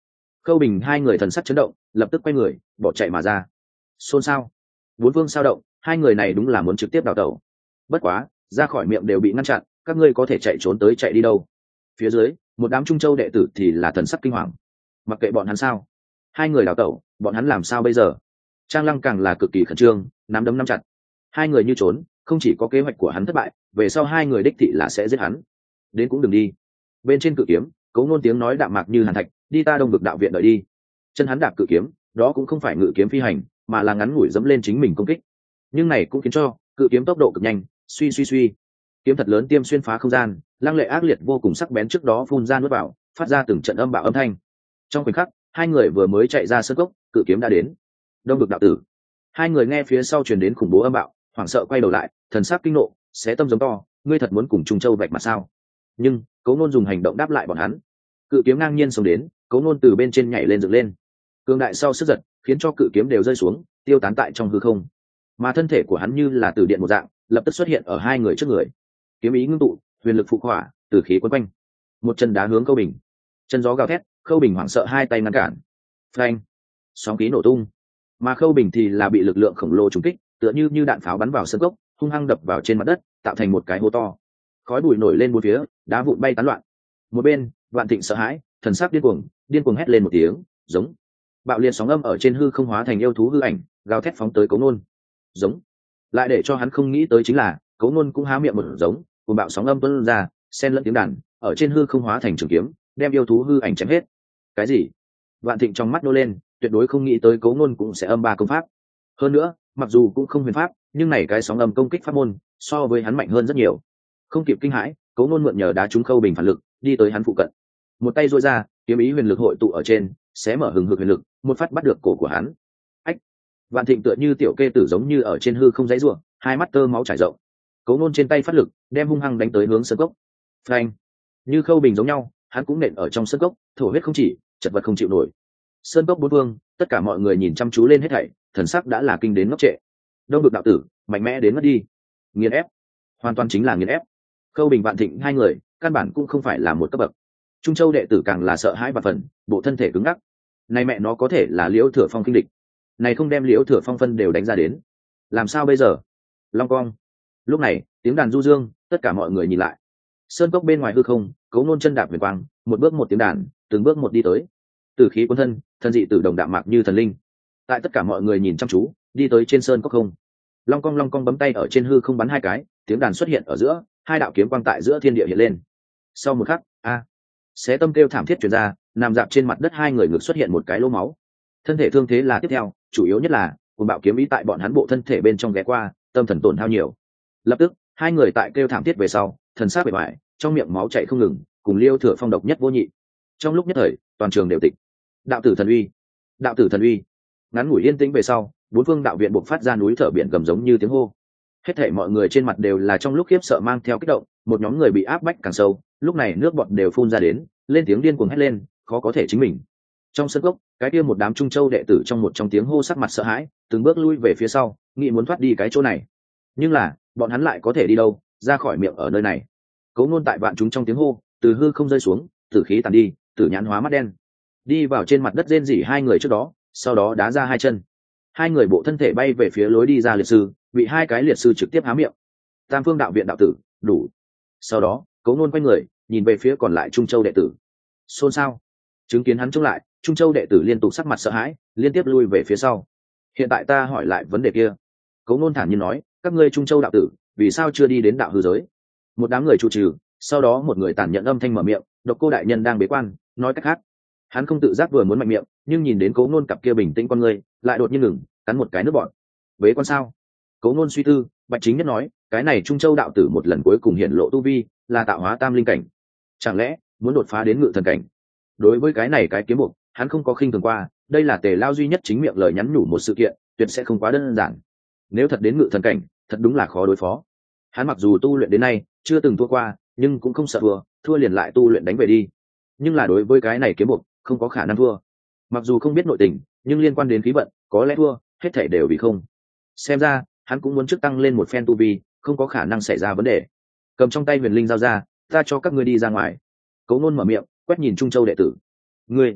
Khâu Bình hai người thần sắc chấn động, lập tức quay người bỏ chạy mà ra. Xôn xao, bốn phương sao động, hai người này đúng là muốn trực tiếp đào tẩu. Bất quá ra khỏi miệng đều bị ngăn chặn, các ngươi có thể chạy trốn tới chạy đi đâu? Phía dưới một đám Trung Châu đệ tử thì là thần sắc kinh hoàng. Mặc kệ bọn hắn sao, hai người đào tẩu bọn hắn làm sao bây giờ? Trang Lăng càng là cực kỳ khẩn trương, nắm đấm nắm chặt. Hai người như trốn, không chỉ có kế hoạch của hắn thất bại, về sau hai người đích thị là sẽ giết hắn. Đến cũng đừng đi. Bên trên cự kiếm, Cố Nôn tiếng nói đạm mạc như hàn thạch, đi ta Đông Vực đạo viện đợi đi. Chân hắn đạp cự kiếm, đó cũng không phải ngự kiếm phi hành, mà là ngắn ngủi dẫm lên chính mình công kích. Nhưng này cũng khiến cho cự kiếm tốc độ cực nhanh, suy, kiếm thật lớn tiêm xuyên phá không gian, lăng lệ ác liệt vô cùng sắc bén trước đó phun ra nuốt vào, phát ra từng trận âm bạo âm thanh. Trong khoảnh khắc, hai người vừa mới chạy ra sơn cốc, cự kiếm đã đến. Đông Vực đạo tử. Hai người nghe phía sau truyền đến khủng bố âm bạo, hoảng sợ quay đầu lại, thần sắc kinh nộ, xé tâm giống to, ngươi thật muốn cùng Trung Châu vạch mặt sao? Nhưng Cố Nôn dùng hành động đáp lại bọn hắn. Cự kiếm ngang nhiên xông đến, Cố Nôn từ bên trên nhảy lên dựng lên. Cường đại sau sức giật, khiến cho cự kiếm đều rơi xuống, tiêu tán tại trong hư không. Mà thân thể của hắn như là từ điện một dạng, lập tức xuất hiện ở hai người trước người. Kiếm ý ngưng tụ, huyền lực phục hỏa, từ khí quấn quanh. Một chân đá hướng Khâu Bình. Chân gió gào thét, Khâu Bình hoảng sợ hai tay ngăn cản. Phanh! Sóng khí nổ tung. Mà Khâu Bình thì là bị lực lượng khổng lồ trúng kích, tựa như đạn pháo bắn vào sân cốc, hung hăng đập vào trên mặt đất, tạo thành một cái hố to. Khói bụi nổi lên bốn phía, đá vụn bay tán loạn. Một bên, Vạn Thịnh sợ hãi, thần sắc điên cuồng hét lên một tiếng, giống. Bạo liệt sóng âm ở trên hư không hóa thành yêu thú hư ảnh, gào thét phóng tới Cố Nôn. Giống. Lại để cho hắn không nghĩ tới chính là, Cố Nôn cũng há miệng một giống, cùng bạo sóng âm tuôn ra, xen lẫn tiếng đàn, ở trên hư không hóa thành trường kiếm, đem yêu thú hư ảnh chém hết. Cái gì? Vạn Thịnh trong mắt nô lên, tuyệt đối không nghĩ tới Cố Nôn cũng sẽ âm ba công pháp. Hơn nữa, mặc dù cũng không huyền pháp, nhưng này cái sóng âm công kích pháp môn, so với hắn mạnh hơn rất nhiều. Không kịp kinh hãi, Cố Nôn mượn nhờ đá trúng Khâu Bình phản lực, đi tới hắn phụ cận. Một tay duỗi ra, kiếm ý huyền lực hội tụ ở trên, xé mở hừng hực huyền lực, một phát bắt được cổ của hắn. Ách! Vạn Thịnh tựa như tiểu kê tử giống như ở trên hư không dãy rủa, hai mắt tơ máu chảy rộng. Cố Nôn trên tay phát lực, đem hung hăng đánh tới hướng sơn cốc. Phanh! Như Khâu Bình giống nhau, hắn cũng nện ở trong sơn cốc, thổ huyết không chỉ, chật vật không chịu nổi. Sơn cốc bốn phương, tất cả mọi người nhìn chăm chú lên hết thảy, thần sắc đã là kinh đến ngốc trệ. Đông Vực đạo tử, mạnh mẽ đến mất đi. Nghiền ép, hoàn toàn chính là nghiền ép. Khâu Bình Vạn Thịnh hai người, căn bản cũng không phải là một cấp bậc. Trung Châu đệ tử càng là sợ hãi và phần, bộ thân thể cứng ngắc. Này mẹ nó có thể là Liễu Thừa Phong kinh địch. Này không đem Liễu Thừa Phong phân đều đánh ra đến. Làm sao bây giờ? Long cong. Lúc này, tiếng đàn du dương, tất cả mọi người nhìn lại. Sơn cốc bên ngoài hư không, Cố Nôn chân đạp huyền quang, một bước một tiếng đàn, từng bước một đi tới. Tử khí cuốn thân, thân dị tử đồng đạm mạc như thần linh. Tại tất cả mọi người nhìn chăm chú, đi tới trên sơn cốc không. Long cong bấm tay ở trên hư không bắn hai cái, tiếng đàn xuất hiện ở giữa, hai đạo kiếm quang tại giữa thiên địa hiện lên. Sau một khắc, xé tâm kêu thảm thiết truyền ra, nằm dạp trên mặt đất hai người ngực xuất hiện một cái lỗ máu. Thân thể thương thế là tiếp theo, chủ yếu nhất là cuồng bạo kiếm ý tại bọn hắn bộ thân thể bên trong ghé qua, tâm thần tổn hao nhiều. Lập tức, hai người tại kêu thảm thiết về sau, thần sắc bề ngoài, trong miệng máu chảy không ngừng, cùng Liêu Thừa Phong độc nhất vô nhị. Trong lúc nhất thời, toàn trường đều tịch. Đạo tử thần uy, đạo tử thần uy. Ngắn ngủi yên tĩnh về sau, bốn phương đạo viện bộc phát ra núi thở biển gầm giống như tiếng hô. Hết thảy mọi người trên mặt đều là trong lúc khiếp sợ mang theo kích động, một nhóm người bị áp bách càng sâu, lúc này nước bọt đều phun ra đến, lên tiếng điên cuồng hét lên, khó có thể chính mình. Trong sân gốc, cái kia một đám Trung Châu đệ tử trong tiếng hô sắc mặt sợ hãi, từng bước lui về phía sau, nghĩ muốn thoát đi cái chỗ này. Nhưng là, bọn hắn lại có thể đi đâu, ra khỏi miệng ở nơi này. Cố Nôn tại vạn chúng trong tiếng hô, từ hư không rơi xuống, tử khí tàn đi, tử nhãn hóa mắt đen. Đi vào trên mặt đất rên rỉ hai người trước đó, sau đó đá ra hai chân. Hai người bộ thân thể bay về phía lối đi ra liệt sư, bị hai cái liệt sư trực tiếp há miệng. Tam phương đạo viện đạo tử, đủ. Sau đó, Cố Nôn quay người, nhìn về phía còn lại Trung Châu đệ tử. Xôn xao. Chứng kiến hắn chống lại, Trung Châu đệ tử liên tục sắc mặt sợ hãi, liên tiếp lui về phía sau. Hiện tại ta hỏi lại vấn đề kia. Cố Nôn thản nhiên nói, các ngươi Trung Châu đạo tử, vì sao chưa đi đến đạo hư giới? Một đám người trụ trừ, sau đó một người tản nhận âm thanh mở miệng, Độc Cô đại nhân đang bế quan, nói cách khác. Hắn không tự giác vừa muốn mạnh miệng, nhưng nhìn đến Cố Nôn cặp kia bình tĩnh con người, lại đột nhiên ngừng, cắn một cái nước bọt. Bế quan sao? Cố Nôn suy tư, Bạch Chính Nhất nói, cái này Trung Châu đạo tử một lần cuối cùng hiện lộ tu vi, là tạo hóa tam linh cảnh. Chẳng lẽ muốn đột phá đến ngự thần cảnh? Đối với cái này cái kiếm buộc, hắn không có khinh thường qua, đây là Tề Lao duy nhất chính miệng lời nhắn nhủ một sự kiện, tuyệt sẽ không quá đơn giản. Nếu thật đến ngự thần cảnh, thật đúng là khó đối phó. Hắn mặc dù tu luyện đến nay chưa từng thua qua, nhưng cũng không sợ thua liền lại tu luyện đánh về đi. Nhưng là đối với cái này kiếm buộc, không có khả năng thua. Mặc dù không biết nội tình, nhưng liên quan đến khí vận, có lẽ thua, hết thảy đều vì không. Xem ra, hắn cũng muốn trước tăng lên một phen tu vi, không có khả năng xảy ra vấn đề. Cầm trong tay huyền linh giao ra, ta cho các ngươi đi ra ngoài. Cố Nôn mở miệng, quét nhìn Trung Châu đệ tử. Ngươi,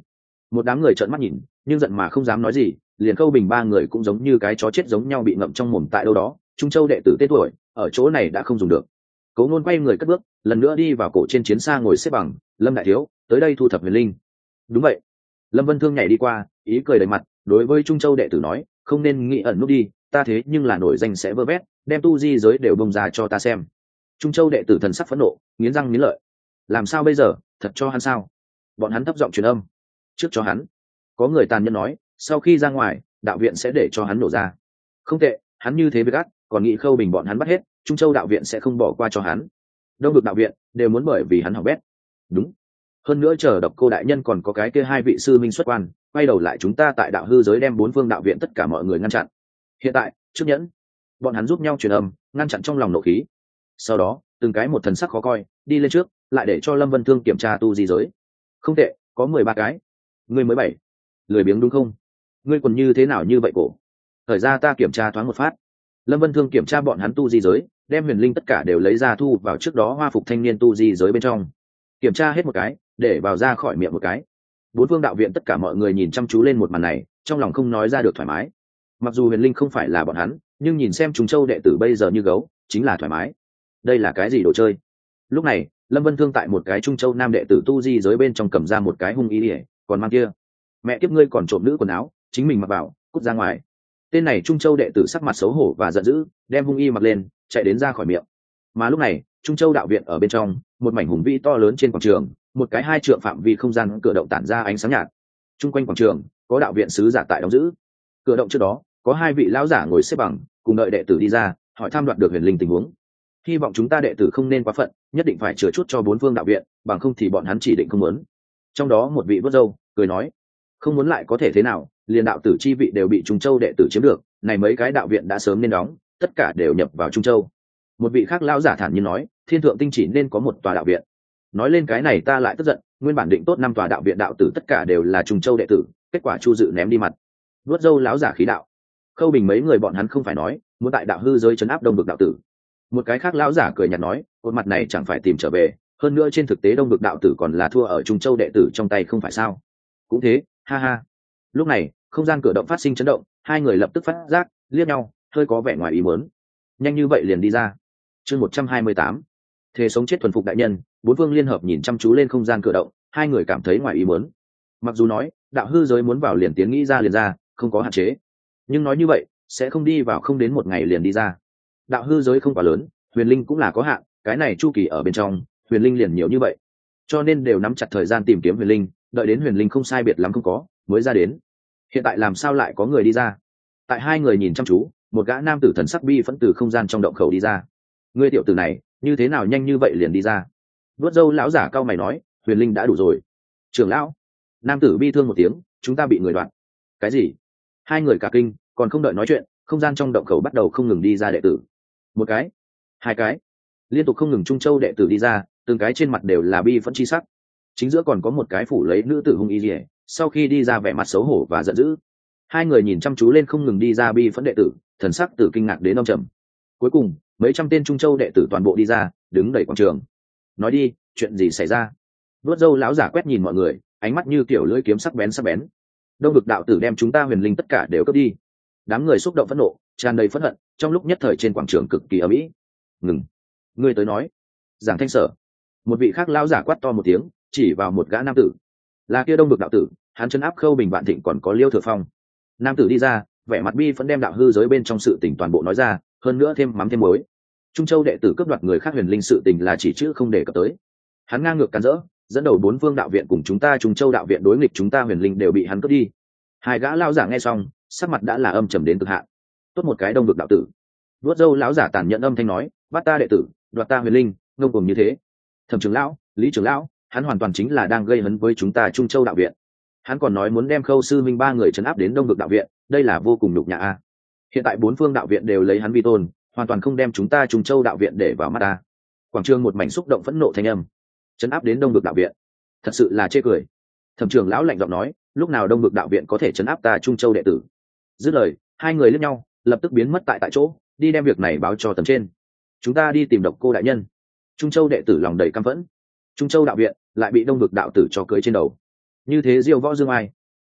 Một đám người trợn mắt nhìn nhưng giận mà không dám nói gì, liền Khâu Bình ba người cũng giống như cái chó chết giống nhau bị ngậm trong mồm tại đâu đó. Trung Châu đệ tử tên tuổi ở chỗ này đã không dùng được. Cố Ngôn quay người cất bước lần nữa đi vào cổ trên chiến xa ngồi xếp bằng. Lâm đại thiếu, tới đây thu thập huyền linh. Đúng vậy. Lâm Vân Thương nhảy đi qua, ý cười đầy mặt đối với Trung Châu đệ tử nói, không nên nghĩ ẩn núp đi, ta thế nhưng là nổi danh sẽ vơ vét, đem tu di giới đều bông ra cho ta xem. Trung Châu đệ tử thần sắc phẫn nộ, nghiến răng nghiến lợi. Làm sao bây giờ, thật cho hắn sao? Bọn hắn thấp giọng truyền âm, trước cho hắn. Có người tàn nhẫn nói, sau khi ra ngoài đạo viện sẽ để cho hắn nổ ra. Không tệ, hắn như thế với gắt, còn nghĩ Khâu Bình bọn hắn bắt hết, Trung Châu đạo viện sẽ không bỏ qua cho hắn. Đông Vực đạo viện đều muốn bởi vì hắn hỏng bét. Đúng. Hơn nữa chờ Độc Cô đại nhân còn có cái kia hai vị sư minh xuất quan, quay đầu lại chúng ta tại đạo hư giới đem bốn phương đạo viện tất cả mọi người ngăn chặn. Hiện tại trước nhẫn, bọn hắn giúp nhau truyền âm ngăn chặn trong lòng nộ khí. Sau đó từng cái một thần sắc khó coi đi lên trước, lại để cho Lâm Vân Thương kiểm tra tu di giới. Không tệ, có 13 cái. Ngươi mới 7. Lười biếng đúng không? Ngươi còn như thế nào như vậy cổ? Thời ra ta kiểm tra thoáng một phát. Lâm Vân Thương kiểm tra bọn hắn tu di giới, đem huyền linh tất cả đều lấy ra thu vào trước đó hoa phục thanh niên tu di giới bên trong. Kiểm tra hết một cái, để vào ra khỏi miệng một cái. Bốn phương đạo viện tất cả mọi người nhìn chăm chú lên một màn này, trong lòng không nói ra được thoải mái. Mặc dù huyền linh không phải là bọn hắn, nhưng nhìn xem Trung Châu đệ tử bây giờ như gấu, chính là thoải mái. Đây là cái gì đồ chơi? Lúc này Lâm Vân Thương tại một cái Trung Châu nam đệ tử tu di giới bên trong cầm ra một cái hung ý ỉa, còn mang kia, mẹ kiếp ngươi còn trộm nữ quần áo chính mình mặc vào, cút ra ngoài. Tên này Trung Châu đệ tử sắc mặt xấu hổ và giận dữ, đem hung y mặc lên chạy đến ra khỏi miệng. Mà lúc này Trung Châu đạo viện ở bên trong, một mảnh hùng vĩ to lớn trên quảng trường, một cái 2 trượng phạm vi không gian cửa động tản ra ánh sáng nhạt. Trung quanh quảng trường có đạo viện sứ giả tại đóng giữ. Cửa động trước đó có 2 vị lão giả ngồi xếp bằng, cùng đợi đệ tử đi ra hỏi thăm đoạt được huyền linh tình huống. Hy vọng chúng ta đệ tử không nên quá phận, nhất định phải chừa chút cho bốn phương đạo viện, bằng không thì bọn hắn chỉ định không muốn. Trong đó một vị vớt râu cười nói, không muốn lại có thể thế nào, liền đạo tử chi vị đều bị Trung Châu đệ tử chiếm được, này mấy cái đạo viện đã sớm nên đóng, tất cả đều nhập vào Trung Châu. Một vị khác lão giả thản nhiên nói, thiên thượng tinh chỉ nên có một tòa đạo viện. Nói lên cái này ta lại tức giận, nguyên bản định tốt 5 tòa đạo viện đạo tử tất cả đều là Trung Châu đệ tử, kết quả Chu Dự ném đi mặt. Vớt râu lão giả khí đạo, Khâu Bình mấy người bọn hắn không phải nói muốn tại đạo hư giới trấn áp Đông Vực đạo tử. Một cái khác lão giả cười nhạt nói, một mặt này chẳng phải tìm trở về, hơn nữa trên thực tế Đông Vực đạo tử còn là thua ở Trung Châu đệ tử trong tay không phải sao? Cũng thế, ha ha. Lúc này không gian cửa động phát sinh chấn động, hai người lập tức phát giác liếc nhau, hơi có vẻ ngoài ý muốn. Nhanh như vậy liền đi ra. Chương 128. Thế sống chết thuần phục đại nhân. Bốn phương liên hợp nhìn chăm chú lên không gian cửa động, hai người cảm thấy ngoài ý muốn. Mặc dù nói đạo hư giới muốn vào liền tiến nghĩ ra liền ra, không có hạn chế, nhưng nói như vậy sẽ không đi vào không đến một ngày liền đi ra. Đạo hư giới không quá lớn, huyền linh cũng là có hạn, cái này chu kỳ ở bên trong huyền linh liền nhiều như vậy, cho nên đều nắm chặt thời gian tìm kiếm huyền linh, đợi đến huyền linh không sai biệt lắm không có mới ra đến. Hiện tại làm sao lại có người đi ra? Tại hai người nhìn chăm chú, một gã nam tử thần sắc bi phẫn từ không gian trong động khẩu đi ra. Ngươi tiểu tử này như thế nào nhanh như vậy liền đi ra? Vuốt râu lão giả cao mày nói, huyền linh đã đủ rồi. Trưởng lão. Nam tử bi thương một tiếng, chúng ta bị người đoạt. Cái gì? Hai người cả kinh, còn không đợi nói chuyện, không gian trong động khẩu bắt đầu không ngừng đi ra đệ tử. Một cái, hai cái, liên tục không ngừng. Trung Châu đệ tử đi ra, từng cái trên mặt đều là bi phẫn chi sắc. Chính giữa còn có một cái phủ lấy nữ tử hung y liễu, sau khi đi ra vẻ mặt xấu hổ và giận dữ. Hai người nhìn chăm chú lên không ngừng đi ra bi phẫn đệ tử, thần sắc từ kinh ngạc đến âm trầm. Cuối cùng mấy trăm tên Trung Châu đệ tử toàn bộ đi ra, đứng đầy quảng trường. Nói đi, chuyện gì xảy ra? Vuốt râu lão giả quét nhìn mọi người, ánh mắt như kiểu lưỡi kiếm sắc bén sắc bén. Đông Vực đạo tử đem chúng ta huyền linh tất cả đều cướp đi. Đám người xúc động phẫn nộ, tràn đầy phẫn hận, trong lúc nhất thời trên quảng trường cực kỳ ầm ĩ. Ngừng, ngươi tới nói. Giảng Thanh Sở. Một vị khác lão giả quát to một tiếng, chỉ vào một gã nam tử. Là kia Đông Vực đạo tử, hắn trấn áp Khâu Bình Vạn Thịnh còn có Liêu Thừa Phong. Nam tử đi ra, vẻ mặt bi phẫn đem đạo hư giới bên trong sự tình toàn bộ nói ra, hơn nữa thêm mắm thêm muối. Trung Châu đệ tử cướp đoạt người khác huyền linh sự tình là chỉ chữ không để cập tới. Hắn ngang ngược cắn rỡ, dẫn đầu bốn phương đạo viện cùng chúng ta Trung Châu đạo viện đối nghịch chúng ta huyền linh đều bị hắn cướp đi. Hai gã lão giả nghe xong, sắc mặt đã là âm trầm đến cực hạn. Tốt một cái Đông Vực đạo tử. Vuốt râu lão giả tàn nhẫn âm thanh nói, bắt ta đệ tử, đoạt ta huyền linh, ngông cuồng như thế. Thẩm trưởng lão, Lý trưởng lão, hắn hoàn toàn chính là đang gây hấn với chúng ta Trung Châu đạo viện. Hắn còn nói muốn đem Khâu sư minh ba người trấn áp đến Đông Vực đạo viện, đây là vô cùng nhục nhã a. Hiện tại bốn phương đạo viện đều lấy hắn vi tôn, hoàn toàn không đem chúng ta Trung Châu đạo viện để vào mắt ta. Quảng trường một mảnh xúc động phẫn nộ thanh âm. Trấn áp đến Đông Vực đạo viện, thật sự là chê cười. Thẩm trưởng lão lạnh giọng nói, lúc nào Đông Vực đạo viện có thể trấn áp ta Trung Châu đệ tử? Dứt lời, hai người liếc nhau, lập tức biến mất tại chỗ, đi đem việc này báo cho tầng trên. Chúng ta đi tìm Độc Cô đại nhân. Trung Châu đệ tử lòng đầy căm phẫn. Trung Châu đạo viện lại bị Đông Vực đạo tử cho cưới trên đầu. Như thế diêu võ dương ai,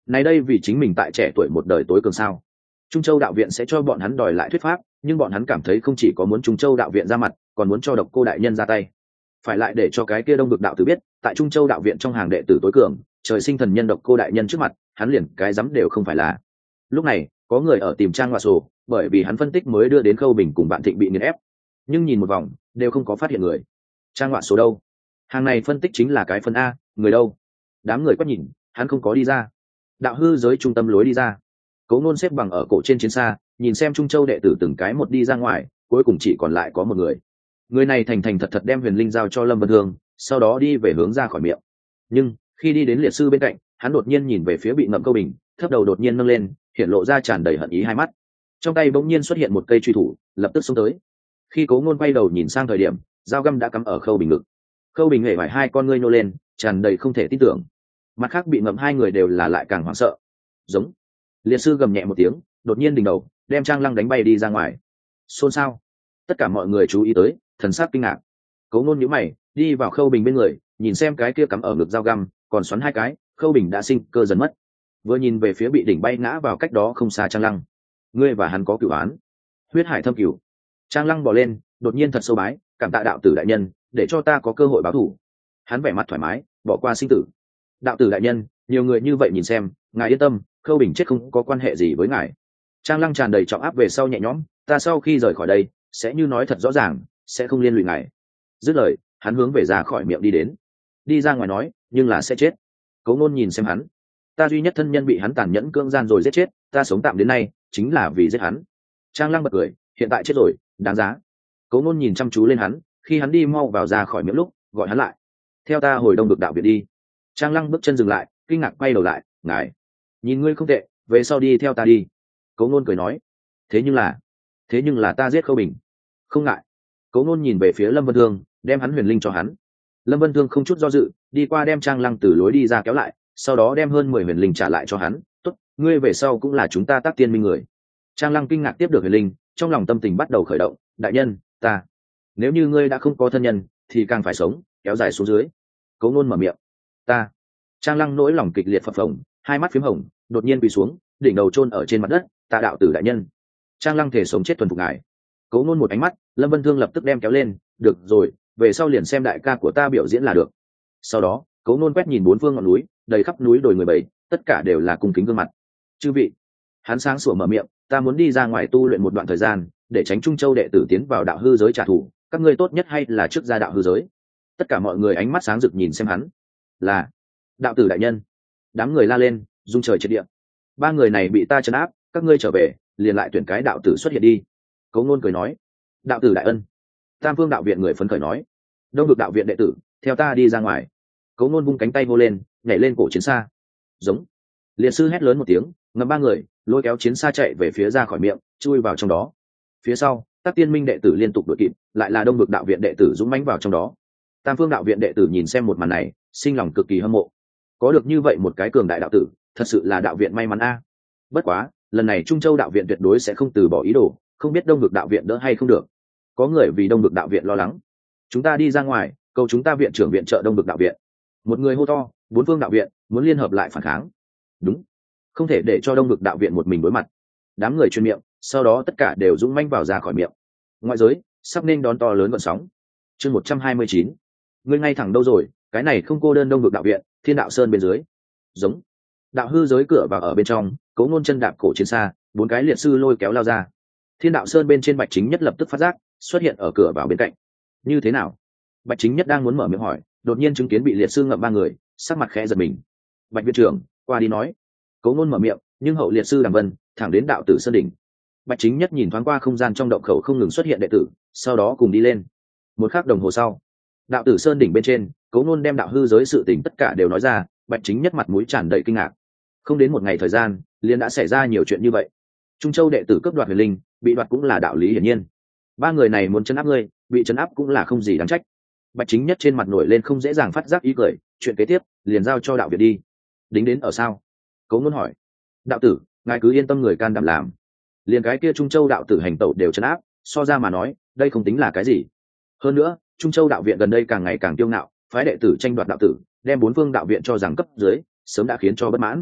này đây vì chính mình tại trẻ tuổi một đời tối cường sao? Trung Châu đạo viện sẽ cho bọn hắn đòi lại thuyết pháp, nhưng bọn hắn cảm thấy không chỉ có muốn Trung Châu đạo viện ra mặt, còn muốn cho Độc Cô đại nhân ra tay. Phải lại để cho cái kia Đông Vực đạo tử biết, tại Trung Châu đạo viện trong hàng đệ tử tối cường, trời sinh thần nhân Độc Cô đại nhân trước mặt, hắn liền cái dám đều không phải là. Lúc này, có người ở tìm Trang Ngoại Sổ, bởi vì hắn phân tích mới đưa đến Khâu Bình cùng Vạn Thịnh bị nghiền ép, nhưng nhìn một vòng, đều không có phát hiện người. Trang Ngoại Sổ đâu? Hàng này phân tích chính là cái phân A, người đâu? Đám người quát nhìn, hắn không có đi ra. Đạo hư giới trung tâm lối đi ra. Cố Nôn xếp bằng ở cổ trên chiến xa, nhìn xem Trung Châu đệ tử từng cái một đi ra ngoài, cuối cùng chỉ còn lại có một người. Người này thành thành thật thật đem huyền linh giao cho Lâm Vân Thương, sau đó đi về hướng ra khỏi miệng. Nhưng khi đi đến liệt sư bên cạnh, hắn đột nhiên nhìn về phía bị ngậm Câu Bình, thấp đầu đột nhiên nâng lên, hiện lộ ra tràn đầy hận ý hai mắt. Trong tay bỗng nhiên xuất hiện một cây truy thủ, lập tức xông tới. Khi Cố Nôn quay đầu nhìn sang thời điểm, dao găm đã cắm ở Khâu Bình ngực. Khâu Bình hề vải hai con ngươi nô lên, tràn đầy không thể tin tưởng. Mặt khác bị ngậm hai người đều là lại càng hoảng sợ. Giống. Liệt sư gầm nhẹ một tiếng, đột nhiên đỉnh đầu, đem Trang Lăng đánh bay đi ra ngoài. Xôn xao. Tất cả mọi người chú ý tới, thần sắc kinh ngạc. Cố Nôn nhíu mày, đi vào Khâu Bình bên người, nhìn xem cái kia cắm ở ngực dao găm, còn xoắn hai cái, Khâu Bình đã sinh cơ dần mất. Vừa nhìn về phía bị đỉnh bay ngã vào cách đó không xa Trang Lăng. Ngươi và hắn có cửu án, huyết hải thâm cửu. Trang Lăng bò lên, đột nhiên thật sâu bái, cảm tạ đạo tử đại nhân, để cho ta có cơ hội báo thù. Hắn vẻ mặt thoải mái, bỏ qua sinh tử. Đạo tử đại nhân, nhiều người như vậy nhìn xem, ngài yên tâm, Khâu Bình chết không có quan hệ gì với ngài. Trang Lăng tràn đầy trọng áp về sau nhẹ nhõm, ta sau khi rời khỏi đây sẽ như nói thật rõ ràng, sẽ không liên lụy ngài. Dứt lời, hắn hướng về ra khỏi miệng đi đến. Đi ra ngoài nói, nhưng là sẽ chết. Cố Nôn nhìn xem hắn, ta duy nhất thân nhân bị hắn tàn nhẫn cưỡng gian rồi giết chết, ta sống tạm đến nay chính là vì giết hắn. Trang Lăng bật cười, hiện tại chết rồi, đáng giá. Cố Nôn nhìn chăm chú lên hắn, khi hắn đi mau vào ra khỏi miệng lúc, gọi hắn lại. Theo ta hồi Đông Vực đạo viện đi. Trang Lăng bước chân dừng lại, kinh ngạc quay đầu lại, ngài, nhìn ngươi không tệ, về sau đi theo ta đi. Cố Nôn cười nói, thế nhưng là ta giết Khâu Bình. Không ngại. Cố Nôn nhìn về phía Lâm Vân Thương, đem hắn huyền linh cho hắn. Lâm Vân Thương không chút do dự, đi qua đem Trang Lăng từ lối đi ra kéo lại, sau đó đem hơn 10 huyền linh trả lại cho hắn. Tốt, ngươi về sau cũng là chúng ta tác tiên minh người. Trang Lăng kinh ngạc tiếp được huyền linh, trong lòng tâm tình bắt đầu khởi động. Đại nhân, ta, nếu như ngươi đã không có thân nhân, thì càng phải sống, kéo dài xuống dưới. Cố Nôn mở miệng, ta. Trang Lăng nỗi lòng kịch liệt phập phồng, hai mắt phím hồng, đột nhiên quỳ xuống, đỉnh đầu chôn ở trên mặt đất. Ta đạo tử đại nhân. Trang Lăng thể sống chết thuần phục ngài. Cố Nôn một ánh mắt, Lâm Vân Thương lập tức đem kéo lên. Được rồi, về sau liền xem đại ca của ta biểu diễn là được. Sau đó, Cố Nôn quét nhìn bốn phương ngọn núi, đầy khắp núi đồi người bảy, tất cả đều là cung kính gương mặt. Chư vị, hắn sáng sủa mở miệng, ta muốn đi ra ngoài tu luyện một đoạn thời gian, để tránh Trung Châu đệ tử tiến vào đạo hư giới trả thù, các ngươi tốt nhất hay là trước ra đạo hư giới. Tất cả mọi người ánh mắt sáng rực nhìn xem hắn. Là đạo tử đại nhân. Đám người la lên, rung trời triệt địa. Ba người này bị ta trấn áp, các ngươi trở về, liền lại tuyển cái đạo tử xuất hiện đi. Cố Nôn cười nói, đạo tử đại ân. Tam Phương đạo viện người phấn khởi nói, Đông Vực đạo viện đệ tử, theo ta đi ra ngoài. Cố Nôn vung cánh tay vô lên, nhảy lên cổ chiến xa. Giống. Liệt sư hét lớn một tiếng, ngầm ba người lôi kéo chiến xa chạy về phía ra khỏi miệng, chui vào trong đó. Phía sau, các tiên minh đệ tử liên tục đuổi kịp, lại là Đông Vực đạo viện đệ tử dũng mãnh vào trong đó. Tam Phương đạo viện đệ tử nhìn xem một màn này, sinh lòng cực kỳ hâm mộ. Có được như vậy một cái cường đại đạo tử, thật sự là đạo viện may mắn a. Bất quá, lần này Trung Châu đạo viện tuyệt đối sẽ không từ bỏ ý đồ, không biết Đông Vực đạo viện đỡ hay không được. Có người vì Đông Vực đạo viện lo lắng. Chúng ta đi ra ngoài, cầu chúng ta viện trưởng viện trợ Đông Vực đạo viện. Một người hô to, bốn phương đạo viện muốn liên hợp lại phản kháng. Đúng, không thể để cho Đông Vực đạo viện một mình đối mặt. Đám người truyền miệng, sau đó tất cả đều dũng mãnh vào ra khỏi miệng. Ngoại giới sắp nên đón to lớn gợn sóng. Chương 129. Ngươi ngay thẳng đâu rồi, cái này không cô đơn Đông Vực đạo viện, Thiên Đạo Sơn bên dưới. Giống. Đạo hư giới cửa vào ở bên trong, Cố Nôn chân đạp cổ chiến xa, bốn cái liệt sư lôi kéo lao ra. Thiên Đạo Sơn bên trên Bạch Chính Nhất lập tức phát giác, xuất hiện ở cửa vào bên cạnh. Như thế nào? Bạch Chính Nhất đang muốn mở miệng hỏi, đột nhiên chứng kiến bị liệt sư ngậm ba người, sắc mặt khẽ giật mình. Bạch viện trưởng, qua đi nói. Cố Nôn mở miệng, nhưng hậu liệt sư Đằng Vân thẳng đến đạo tử sơn đỉnh. Bạch Chính Nhất nhìn thoáng qua không gian trong động khẩu không ngừng xuất hiện đệ tử, sau đó cùng đi lên. Một khắc đồng hồ sau, đạo tử sơn đỉnh bên trên, Cố Nôn đem đạo hư giới sự tình tất cả đều nói ra. Bạch Chính Nhất mặt mũi tràn đầy kinh ngạc. Không đến một ngày thời gian, liền đã xảy ra nhiều chuyện như vậy. Trung Châu đệ tử cướp đoạt huyền linh, bị đoạt cũng là đạo lý hiển nhiên. Ba người này muốn trấn áp ngươi, bị trấn áp cũng là không gì đáng trách. Bạch Chính Nhất trên mặt nổi lên không dễ dàng phát giác ý cười, chuyện kế tiếp liền giao cho đạo viện đi. Đính đến ở sao? Cố Nôn hỏi. Đạo tử, ngài cứ yên tâm, người can đảm làm. Liền cái kia Trung Châu đạo tử hành tẩu đều trấn áp, so ra mà nói, đây không tính là cái gì. Hơn nữa, Trung Châu đạo viện gần đây càng ngày càng kiêu ngạo, phái đệ tử tranh đoạt đạo tử, đem bốn phương đạo viện cho rằng cấp dưới, sớm đã khiến cho bất mãn.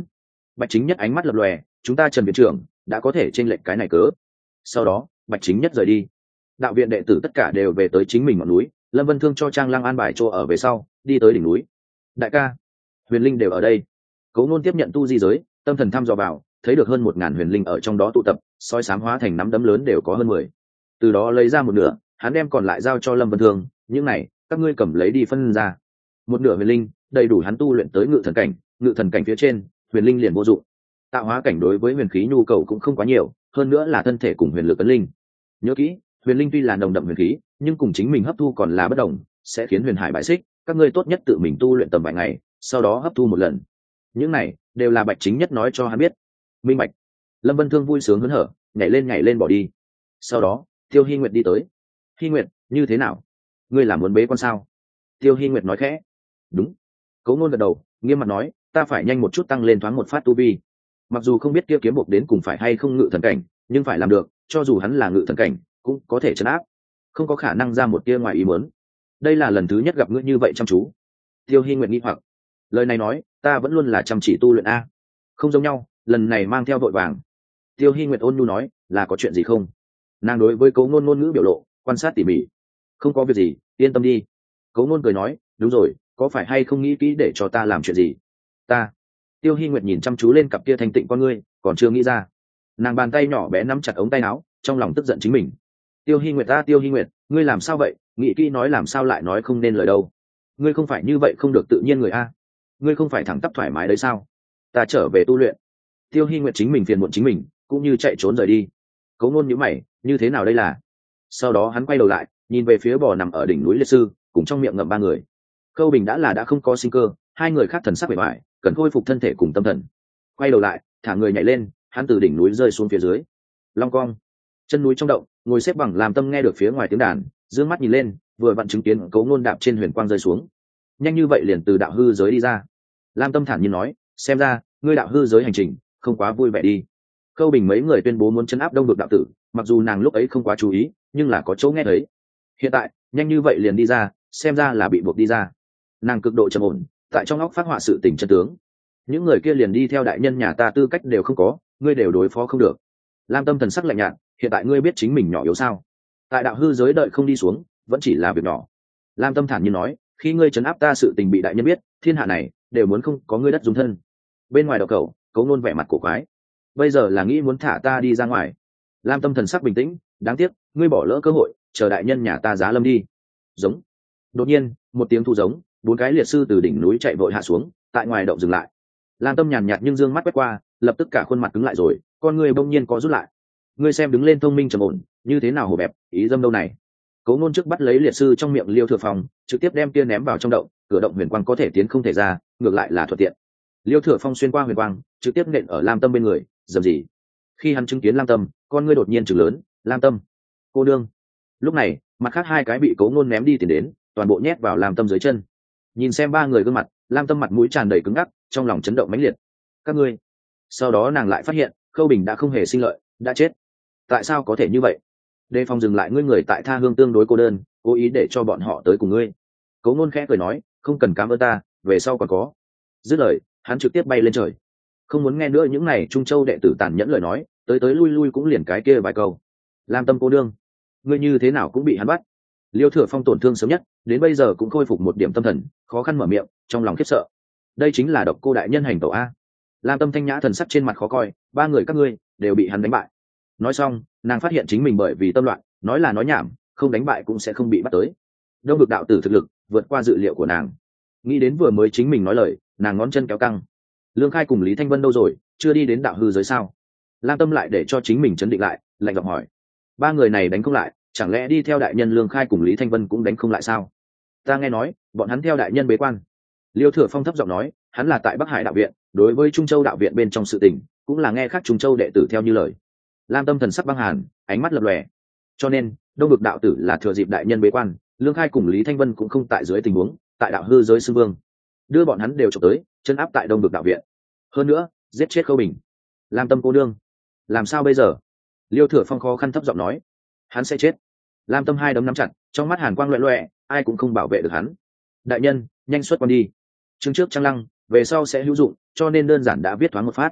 Bạch Chính Nhất ánh mắt lập lòe, chúng ta Trần viện trưởng đã có thể chênh lệch cái này cớ. Sau đó Bạch Chính Nhất rời đi, đạo viện đệ tử tất cả đều về tới chính mình ngọn núi. Lâm Vân Thương cho Trang Lăng an bài chỗ ở về sau, đi tới đỉnh núi. Đại ca, huyền linh đều ở đây. Cố Nôn tiếp nhận tu di giới, tâm thần thăm dò vào, thấy được hơn 1000 huyền linh ở trong đó tụ tập, soi sám hóa thành nắm đấm lớn đều có hơn 10. Từ đó lấy ra một nửa, hắn đem còn lại giao cho Lâm Vân Thương, những này các ngươi cầm lấy đi phân ra. Một nửa huyền linh đầy đủ hắn tu luyện tới ngự thần cảnh phía trên, huyền linh liền vô dụng. Tạo hóa cảnh đối với huyền khí nhu cầu cũng không quá nhiều, hơn nữa là thân thể cùng huyền lực ấn linh. Nhớ kỹ, huyền linh tuy là nồng đậm huyền khí, nhưng cùng chính mình hấp thu còn là bất đồng, sẽ khiến huyền hải bại xích. Các ngươi tốt nhất tự mình tu luyện tầm vài ngày, sau đó hấp thu một lần. Những này đều là Bạch Chính Nhất nói cho hắn biết. Minh bạch. Lâm Vân Thương vui sướng hớn hở, nhảy lên bỏ đi. Sau đó Tiêu Hi Nguyệt đi tới. Hi Nguyệt, như thế nào? Ngươi là muốn bế quan sao? Tiêu Hi Nguyệt nói khẽ. Đúng. Cố Nôn gật đầu, nghiêm mặt nói, ta phải nhanh một chút tăng lên thoáng một phát tu vi. Mặc dù không biết kia kiếm buộc đến cùng phải hay không ngự thần cảnh, nhưng phải làm được, cho dù hắn là ngự thần cảnh, cũng có thể trấn áp, không có khả năng ra một tia ngoài ý muốn. Đây là lần thứ nhất gặp ngươi như vậy chăm chú. Tiêu Hi Nguyệt nghi hoặc. Lời này nói, ta vẫn luôn là chăm chỉ tu luyện a. Không giống nhau, lần này mang theo vội vàng. Tiêu Hi Nguyệt ôn nhu nói, là có chuyện gì không? Nàng đối với Cố Nôn ngôn ngữ biểu lộ quan sát tỉ mỉ. Không có việc gì, yên tâm đi. Cố Nôn cười nói, đúng rồi, có phải hay không nghĩ kỹ để cho ta làm chuyện gì? Ta. Tiêu Hi Nguyệt nhìn chăm chú lên cặp kia thanh tịnh con ngươi, còn chưa nghĩ ra. Nàng bàn tay nhỏ bé nắm chặt ống tay áo, trong lòng tức giận chính mình. Tiêu Hi Nguyệt ta, Tiêu Hi Nguyệt, ngươi làm sao vậy? Nghĩ kỹ nói làm sao lại nói không nên lời đâu? Ngươi không phải như vậy không được tự nhiên người a? Ngươi không phải thẳng tắp thoải mái đấy sao? Ta trở về tu luyện. Tiêu Hi Nguyệt chính mình phiền muộn chính mình, cũng như chạy trốn rời đi. Cố Nôn nhíu mày, như thế nào đây là? Sau đó hắn quay đầu lại, nhìn về phía bò nằm ở đỉnh núi liệt sư, cùng trong miệng ngậm ba người. Khâu Bình đã không có sinh cơ, hai người khác thần sắc bề bại, cần khôi phục thân thể cùng tâm thần. Quay đầu lại, thả người nhảy lên, hắn từ đỉnh núi rơi xuống phía dưới. Long cong, chân núi trong động, ngồi xếp bằng làm tâm nghe được phía ngoài tiếng đàn, dương mắt nhìn lên, vừa vặn chứng kiến Cố Nôn đạp trên huyền quang rơi xuống. Nhanh như vậy liền từ đạo hư giới đi ra. Lam Tâm thản nhiên nói, xem ra ngươi đạo hư giới hành trình không quá vui vẻ đi. Khâu Bình mấy người tuyên bố muốn chấn áp Đông Vực đạo tử, mặc dù nàng lúc ấy không quá chú ý, nhưng là có chỗ nghe thấy. Hiện tại nhanh như vậy liền đi ra, xem ra là bị buộc đi ra. Nàng cực độ trầm ổn, tại trong óc phát họa sự tình chân tướng. Những người kia liền đi theo đại nhân nhà ta tư cách đều không có, ngươi đều đối phó không được. Lam Tâm thần sắc lạnh nhạt, hiện tại ngươi biết chính mình nhỏ yếu sao? Tại đạo hư giới đợi không đi xuống, vẫn chỉ là việc nhỏ. Lam Tâm thản nhiên nói, khi ngươi trấn áp ta sự tình bị đại nhân biết, thiên hạ này đều muốn không có ngươi đất dung thân. Bên ngoài đậu cầu, Cố Nôn vẻ mặt cổ quái. Bây giờ là nghĩ muốn thả ta đi ra ngoài. Lam Tâm thần sắc bình tĩnh, đáng tiếc, ngươi bỏ lỡ cơ hội, chờ đại nhân nhà ta giá lâm đi. Giống. Đột nhiên, một tiếng thu giống, 4 cái liệt sư từ đỉnh núi chạy vội hạ xuống, tại ngoài động dừng lại. Lam Tâm nhàn nhạt nhưng dương mắt quét qua, lập tức cả khuôn mặt cứng lại rồi, con ngươi bỗng nhiên có rút lại. Ngươi xem đứng lên thông minh trầm ổn, như thế nào hồ bẹp, ý dâm đâu này. Cố Nôn trước bắt lấy liệt sư trong miệng Liêu Thừa Phong, trực tiếp đem kia ném vào trong động, cửa động huyền quang có thể tiến không thể ra, ngược lại là thuận tiện. Liêu Thừa Phong xuyên qua huyền quang, trực tiếp nện ở Lam Tâm bên người, dầm gì. Khi hắn chứng kiến Lam Tâm, con ngươi đột nhiên trừng lớn, Lam Tâm, cô đương. Lúc này, mặt khác 2 cái bị Cố Nôn ném đi tiền đến, toàn bộ nhét vào Lam Tâm dưới chân. Nhìn xem 3 người gương mặt, Lam Tâm mặt mũi tràn đầy cứng ngắc, trong lòng chấn động mãnh liệt. Các ngươi. Sau đó nàng lại phát hiện, Khâu Bình đã không hề sinh lợi, đã chết. Tại sao có thể như vậy? Đề phòng dừng lại, ngươi người tại tha hương tương đối cô đơn, cố ý để cho bọn họ tới cùng ngươi. Cố Nôn khẽ cười nói, không cần cảm ơn ta, về sau còn có. Dứt lời, hắn trực tiếp bay lên trời. Không muốn nghe nữa những này Trung Châu đệ tử tàn nhẫn lời nói, tới lui lui cũng liền cái kia vài câu. Lam Tâm cô đương, ngươi như thế nào cũng bị hắn bắt. Liêu Thừa Phong tổn thương sớm nhất, đến bây giờ cũng khôi phục một điểm tâm thần, khó khăn mở miệng, trong lòng khiếp sợ. Đây chính là Độc Cô đại nhân hành tẩu a. Lam Tâm thanh nhã thần sắc trên mặt khó coi, 3 người các ngươi đều bị hắn đánh bại. Nói xong, nàng phát hiện chính mình bởi vì tâm loạn, nói là nói nhảm, không đánh bại cũng sẽ không bị bắt tới. Đông Vực đạo tử thực lực vượt qua dự liệu của nàng. Nghĩ đến vừa mới chính mình nói lời, nàng ngón chân kéo căng. Lương Khai cùng Lý Thanh Vân đâu rồi, chưa đi đến đạo hư giới sao? Lam Tâm lại để cho chính mình chấn định lại, lạnh giọng hỏi. 3 người này đánh không lại, chẳng lẽ đi theo đại nhân Lương Khai cùng Lý Thanh Vân cũng đánh không lại sao? Ta nghe nói, bọn hắn theo đại nhân bế quan. Liêu Thừa Phong thấp giọng nói, hắn là tại Bắc Hải đạo viện, đối với Trung Châu đạo viện bên trong sự tình, cũng là nghe khác Trung Châu đệ tử theo như lời. Lam Tâm thần sắc băng hàn, ánh mắt lập lòe. Cho nên, Đông Vực đạo tử là thừa dịp đại nhân bế quan, Lương Khai cùng Lý Thanh Vân cũng không tại dưới tình huống, tại đạo hư giới xưng vương, đưa bọn hắn đều chụp tới, chân áp tại Đông Vực đạo viện. Hơn nữa, giết chết Khâu Bình. Lam Tâm cô đương, làm sao bây giờ? Liêu Thừa Phong khó khăn thấp giọng nói, hắn sẽ chết. Lam Tâm 2 đấm nắm chặt, trong mắt hàn quang loẹt loẹt, ai cũng không bảo vệ được hắn. Đại nhân, nhanh xuất quan đi. Chương trước Trang Lăng, về sau sẽ hữu dụng, cho nên đơn giản đã viết thoáng một phát.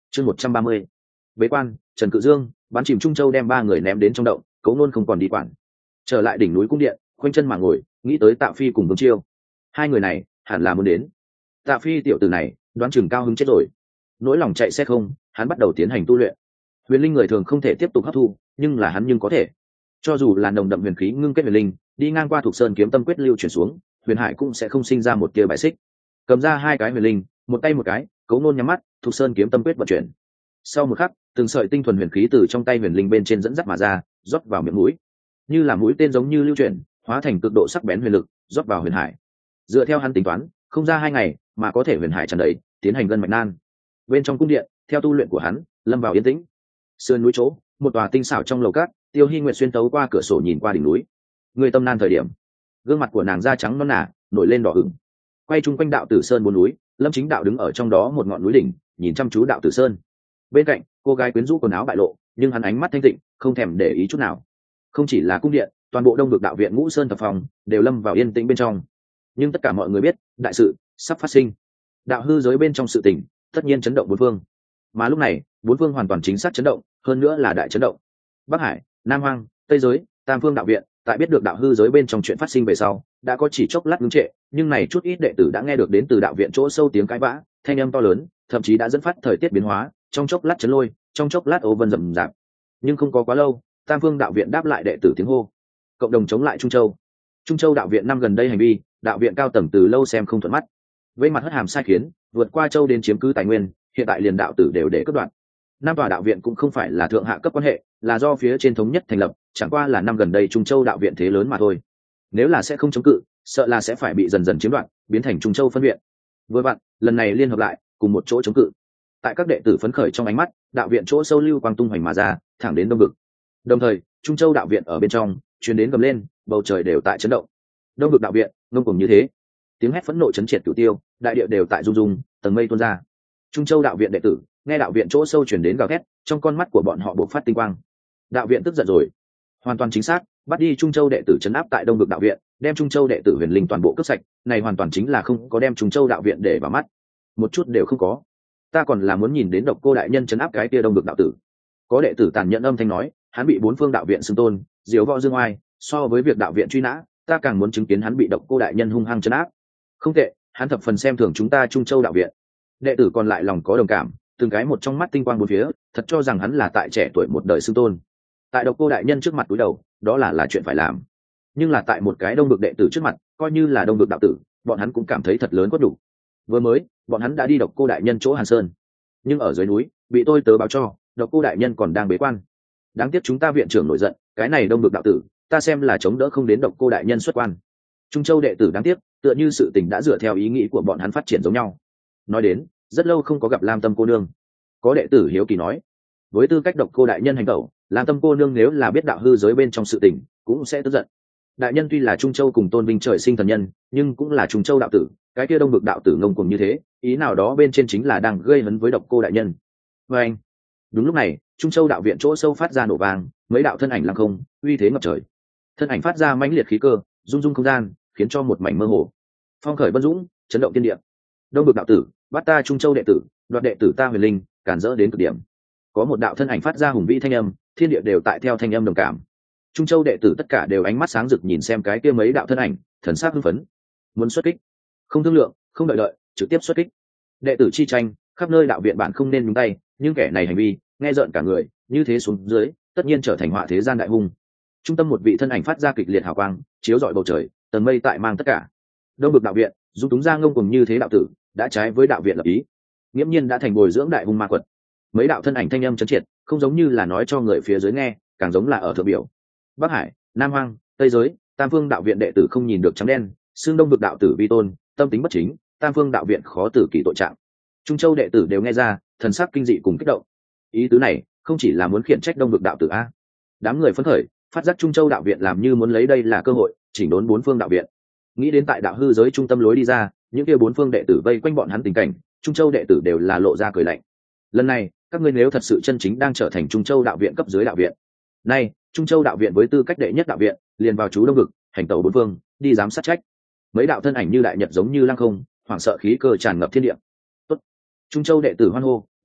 Chương 130. Bế quan, Trần Cự Dương bắn chìm Trung Châu đem 3 người ném đến trong động, Cấu Nôn không còn đi quản. Trở lại đỉnh núi cung điện, khoanh chân mà ngồi, nghĩ tới Tạ Phi cùng Vương Chiêu. Hai người này hẳn là muốn đến. Tạ Phi tiểu tử này, đoán chừng cao hứng chết rồi. Nỗi lòng chạy xe không, hắn bắt đầu tiến hành tu luyện. Huyền linh người thường không thể tiếp tục hấp thu, nhưng là hắn nhưng có thể. Cho dù là nồng đậm huyền khí ngưng kết huyền linh, đi ngang qua Thục Sơn kiếm tâm quyết lưu chuyển xuống, Huyền Hải cũng sẽ không sinh ra một tia bại xích. Cầm ra 2 cái huyền linh, một tay một cái, Cấu Nôn nhắm mắt, Thục Sơn kiếm tâm quyết vận chuyển. Sau một khắc, từng sợi tinh thuần huyền khí từ trong tay huyền linh bên trên dẫn dắt mà ra, rót vào miệng mũi, như là mũi tên giống như lưu chuyển, hóa thành cực độ sắc bén huyền lực, rót vào Huyền Hải. Dựa theo hắn tính toán, không ra 2 ngày mà có thể Huyền Hải tràn đầy, tiến hành gân mạch nan. Bên trong cung điện, theo tu luyện của hắn, lâm vào yên tĩnh. Sườn núi chỗ, một tòa tinh xảo trong lầu cát, Tiêu Hi Nguyệt xuyên tấu qua cửa sổ nhìn qua đỉnh núi. Người tâm nan thời điểm, gương mặt của nàng da trắng non nả, nổi lên đỏ ửng. Quay chung quanh đạo Tử Sơn 4 núi, Lâm Chính Đạo đứng ở trong đó một ngọn núi đỉnh, nhìn chăm chú đạo Tử Sơn. Bên cạnh, cô gái quyến rũ quần áo bại lộ, nhưng hắn ánh mắt thanh tịnh, không thèm để ý chút nào. Không chỉ là cung điện, toàn bộ Đông Vực đạo viện Ngũ Sơn thập phòng đều lâm vào yên tĩnh bên trong. Nhưng tất cả mọi người biết, đại sự sắp phát sinh. Đạo hư giới bên trong sự tình, tất nhiên chấn động bốn phương. Mà lúc này, bốn phương hoàn toàn chính xác chấn động, hơn nữa là đại chấn động. Bắc Hải, Nam Hoang, Tây giới, Tam Phương đạo viện, tại biết được đạo hư giới bên trong chuyện phát sinh về sau, đã có chỉ chốc lát ngưng trệ, nhưng này chút ít đệ tử đã nghe được đến từ đạo viện chỗ sâu tiếng cãi vã, thanh âm to lớn, thậm chí đã dẫn phát thời tiết biến hóa, trong chốc lát chấn lôi, trong chốc lát ố vân rậm rạp. Nhưng không có quá lâu, Tam Phương đạo viện đáp lại đệ tử tiếng hô. Cộng đồng chống lại Trung Châu. Trung Châu đạo viện năm gần đây hành vi, đạo viện cao tầng từ lâu xem không thuận mắt. Với mặt hất hàm sai khiến, vượt qua châu đến chiếm cứ tài nguyên, hiện tại liền đạo tử đều để cắt đoạn. Nam tòa đạo viện cũng không phải là thượng hạ cấp quan hệ, là do phía trên thống nhất thành lập, chẳng qua là năm gần đây Trung Châu đạo viện thế lớn mà thôi. Nếu là sẽ không chống cự, sợ là sẽ phải bị dần dần chiếm đoạt, biến thành Trung Châu phân viện. Vừa vặn, lần này liên hợp lại, cùng một chỗ chống cự. Tại các đệ tử phấn khởi trong ánh mắt, đạo viện chỗ sâu lưu quang tung hoành mà ra, thẳng đến Đông Vực. Đồng thời, Trung Châu đạo viện ở bên trong, truyền đến gầm lên, bầu trời đều tại chấn động. Đông Vực đạo viện, ngông cuồng như thế, tiếng hét phẫn nộ chấn triệt cửu tiêu, đại địa đều tại rung rung, tầng mây tuôn ra. Trung Châu đạo viện đệ tử, nghe đạo viện chỗ sâu truyền đến gào thét, trong con mắt của bọn họ bộc phát tinh quang. Đạo viện tức giận rồi, hoàn toàn chính xác, bắt đi Trung Châu đệ tử trấn áp tại Đông Vực đạo viện, đem Trung Châu đệ tử huyền linh toàn bộ cướp sạch, này hoàn toàn chính là không có đem Trung Châu đạo viện để vào mắt, một chút đều không có. Ta còn là muốn nhìn đến Độc Cô đại nhân trấn áp cái kia Đông Vực đạo tử. Có đệ tử tàn nhẫn âm thanh nói, hắn bị bốn phương đạo viện xưng tôn, diếu võ dương oai, so với việc đạo viện truy nã, ta càng muốn chứng kiến hắn bị Độc Cô đại nhân hung hăng trấn áp. Không tệ, hắn thập phần xem thường chúng ta Trung Châu đạo viện. Đệ tử còn lại lòng có đồng cảm, từng cái một trong mắt tinh quang bốn phía, thật cho rằng hắn là tại trẻ tuổi một đời xưng tôn. Tại Độc Cô đại nhân trước mặt túi đầu, đó là chuyện phải làm. Nhưng là tại một cái Đông Vực đệ tử trước mặt, coi như là Đông Vực đạo tử, bọn hắn cũng cảm thấy thật lớn quá đủ. Vừa mới, bọn hắn đã đi Độc Cô đại nhân chỗ Hàn Sơn, nhưng ở dưới núi, bị tôi tớ báo cho, Độc Cô đại nhân còn đang bế quan. Đáng tiếc chúng ta viện trưởng nổi giận, cái này Đông Vực đạo tử, ta xem là chống đỡ không đến Độc Cô đại nhân xuất quan. Trung Châu đệ tử đáng tiếc, tựa như sự tình đã dựa theo ý nghĩ của bọn hắn phát triển giống nhau. Nói đến, rất lâu không có gặp Lam Tâm cô nương. Có đệ tử hiếu kỳ nói, với tư cách Độc Cô đại nhân hành tẩu, Lam Tâm cô nương nếu là biết đạo hư giới bên trong sự tình, cũng sẽ tức giận. Đại nhân tuy là Trung Châu cùng tôn vinh trời sinh thần nhân, nhưng cũng là Trung Châu đạo tử, cái kia Đông Vực đạo tử ngông cuồng như thế, ý nào đó bên trên chính là đang gây hấn với Độc Cô đại nhân. Và anh, đúng lúc này, Trung Châu đạo viện chỗ sâu phát ra nổ vang, mấy đạo thân ảnh lăng không, uy thế ngập trời. Thân ảnh phát ra mãnh liệt khí cơ, rung rung không gian, khiến cho một mảnh mơ hồ. Phong khởi vân dũng, chấn động thiên địa. Đông Vực đạo tử, bắt ta Trung Châu đệ tử, đoạt đệ tử ta huyền linh, cản rỡ đến cực điểm. Có một đạo thân ảnh phát ra hùng vĩ thanh âm, thiên địa đều tại theo thanh âm đồng cảm. Trung Châu đệ tử tất cả đều ánh mắt sáng rực nhìn xem cái kia mấy đạo thân ảnh, thần sắc hưng phấn. Muốn xuất kích, không thương lượng, không đợi đợi, trực tiếp xuất kích. Đệ tử chi tranh, khắp nơi đạo viện bạn không nên nhúng tay, nhưng kẻ này hành vi, nghe rợn cả người, như thế xuống dưới, tất nhiên trở thành họa thế gian đại hung. Trung tâm một vị thân ảnh phát ra kịch liệt hào quang, chiếu rọi bầu trời, tầng mây tại mang tất cả. Đông Vực đạo viện, dung túng ra ngông cùng như thế đạo tử, đã trái với đạo viện lập ý, nghiễm nhiên đã thành bồi dưỡng đại hung ma quật. Mấy đạo thân ảnh thanh âm chấn triệt, không giống như là nói cho người phía dưới nghe, càng giống là ở thượng biểu. Bắc Hải, Nam Hoang, Tây giới, Tam Phương đạo viện đệ tử không nhìn được trắng đen, xương Đông Vực đạo tử vi tôn, tâm tính bất chính, Tam Phương đạo viện khó tử kỳ tội trạng. Trung Châu đệ tử đều nghe ra, thần sắc kinh dị cùng kích động. Ý tứ này, không chỉ là muốn khiển trách Đông Vực đạo tử a. Đám người phấn khởi, phát giác Trung Châu đạo viện làm như muốn lấy đây là cơ hội, chỉnh đốn bốn phương đạo viện. Nghĩ đến tại đạo hư giới trung tâm lối đi ra, những kia bốn phương đệ tử vây quanh bọn hắn tình cảnh, Trung Châu đệ tử đều là lộ ra cười lạnh. Lần này, các ngươi nếu thật sự chân chính đang trở thành Trung Châu đạo viện cấp dưới đạo viện, nay Trung Châu đạo viện với tư cách đệ nhất đạo viện, liền vào chú Đông Vực, hành tẩu bốn phương, đi giám sát trách. Mấy đạo thân ảnh như đại nhật giống như lăng không, hoảng sợ khí cơ tràn ngập thiên địa. Tốt. Trung Châu đệ tử hoan hô,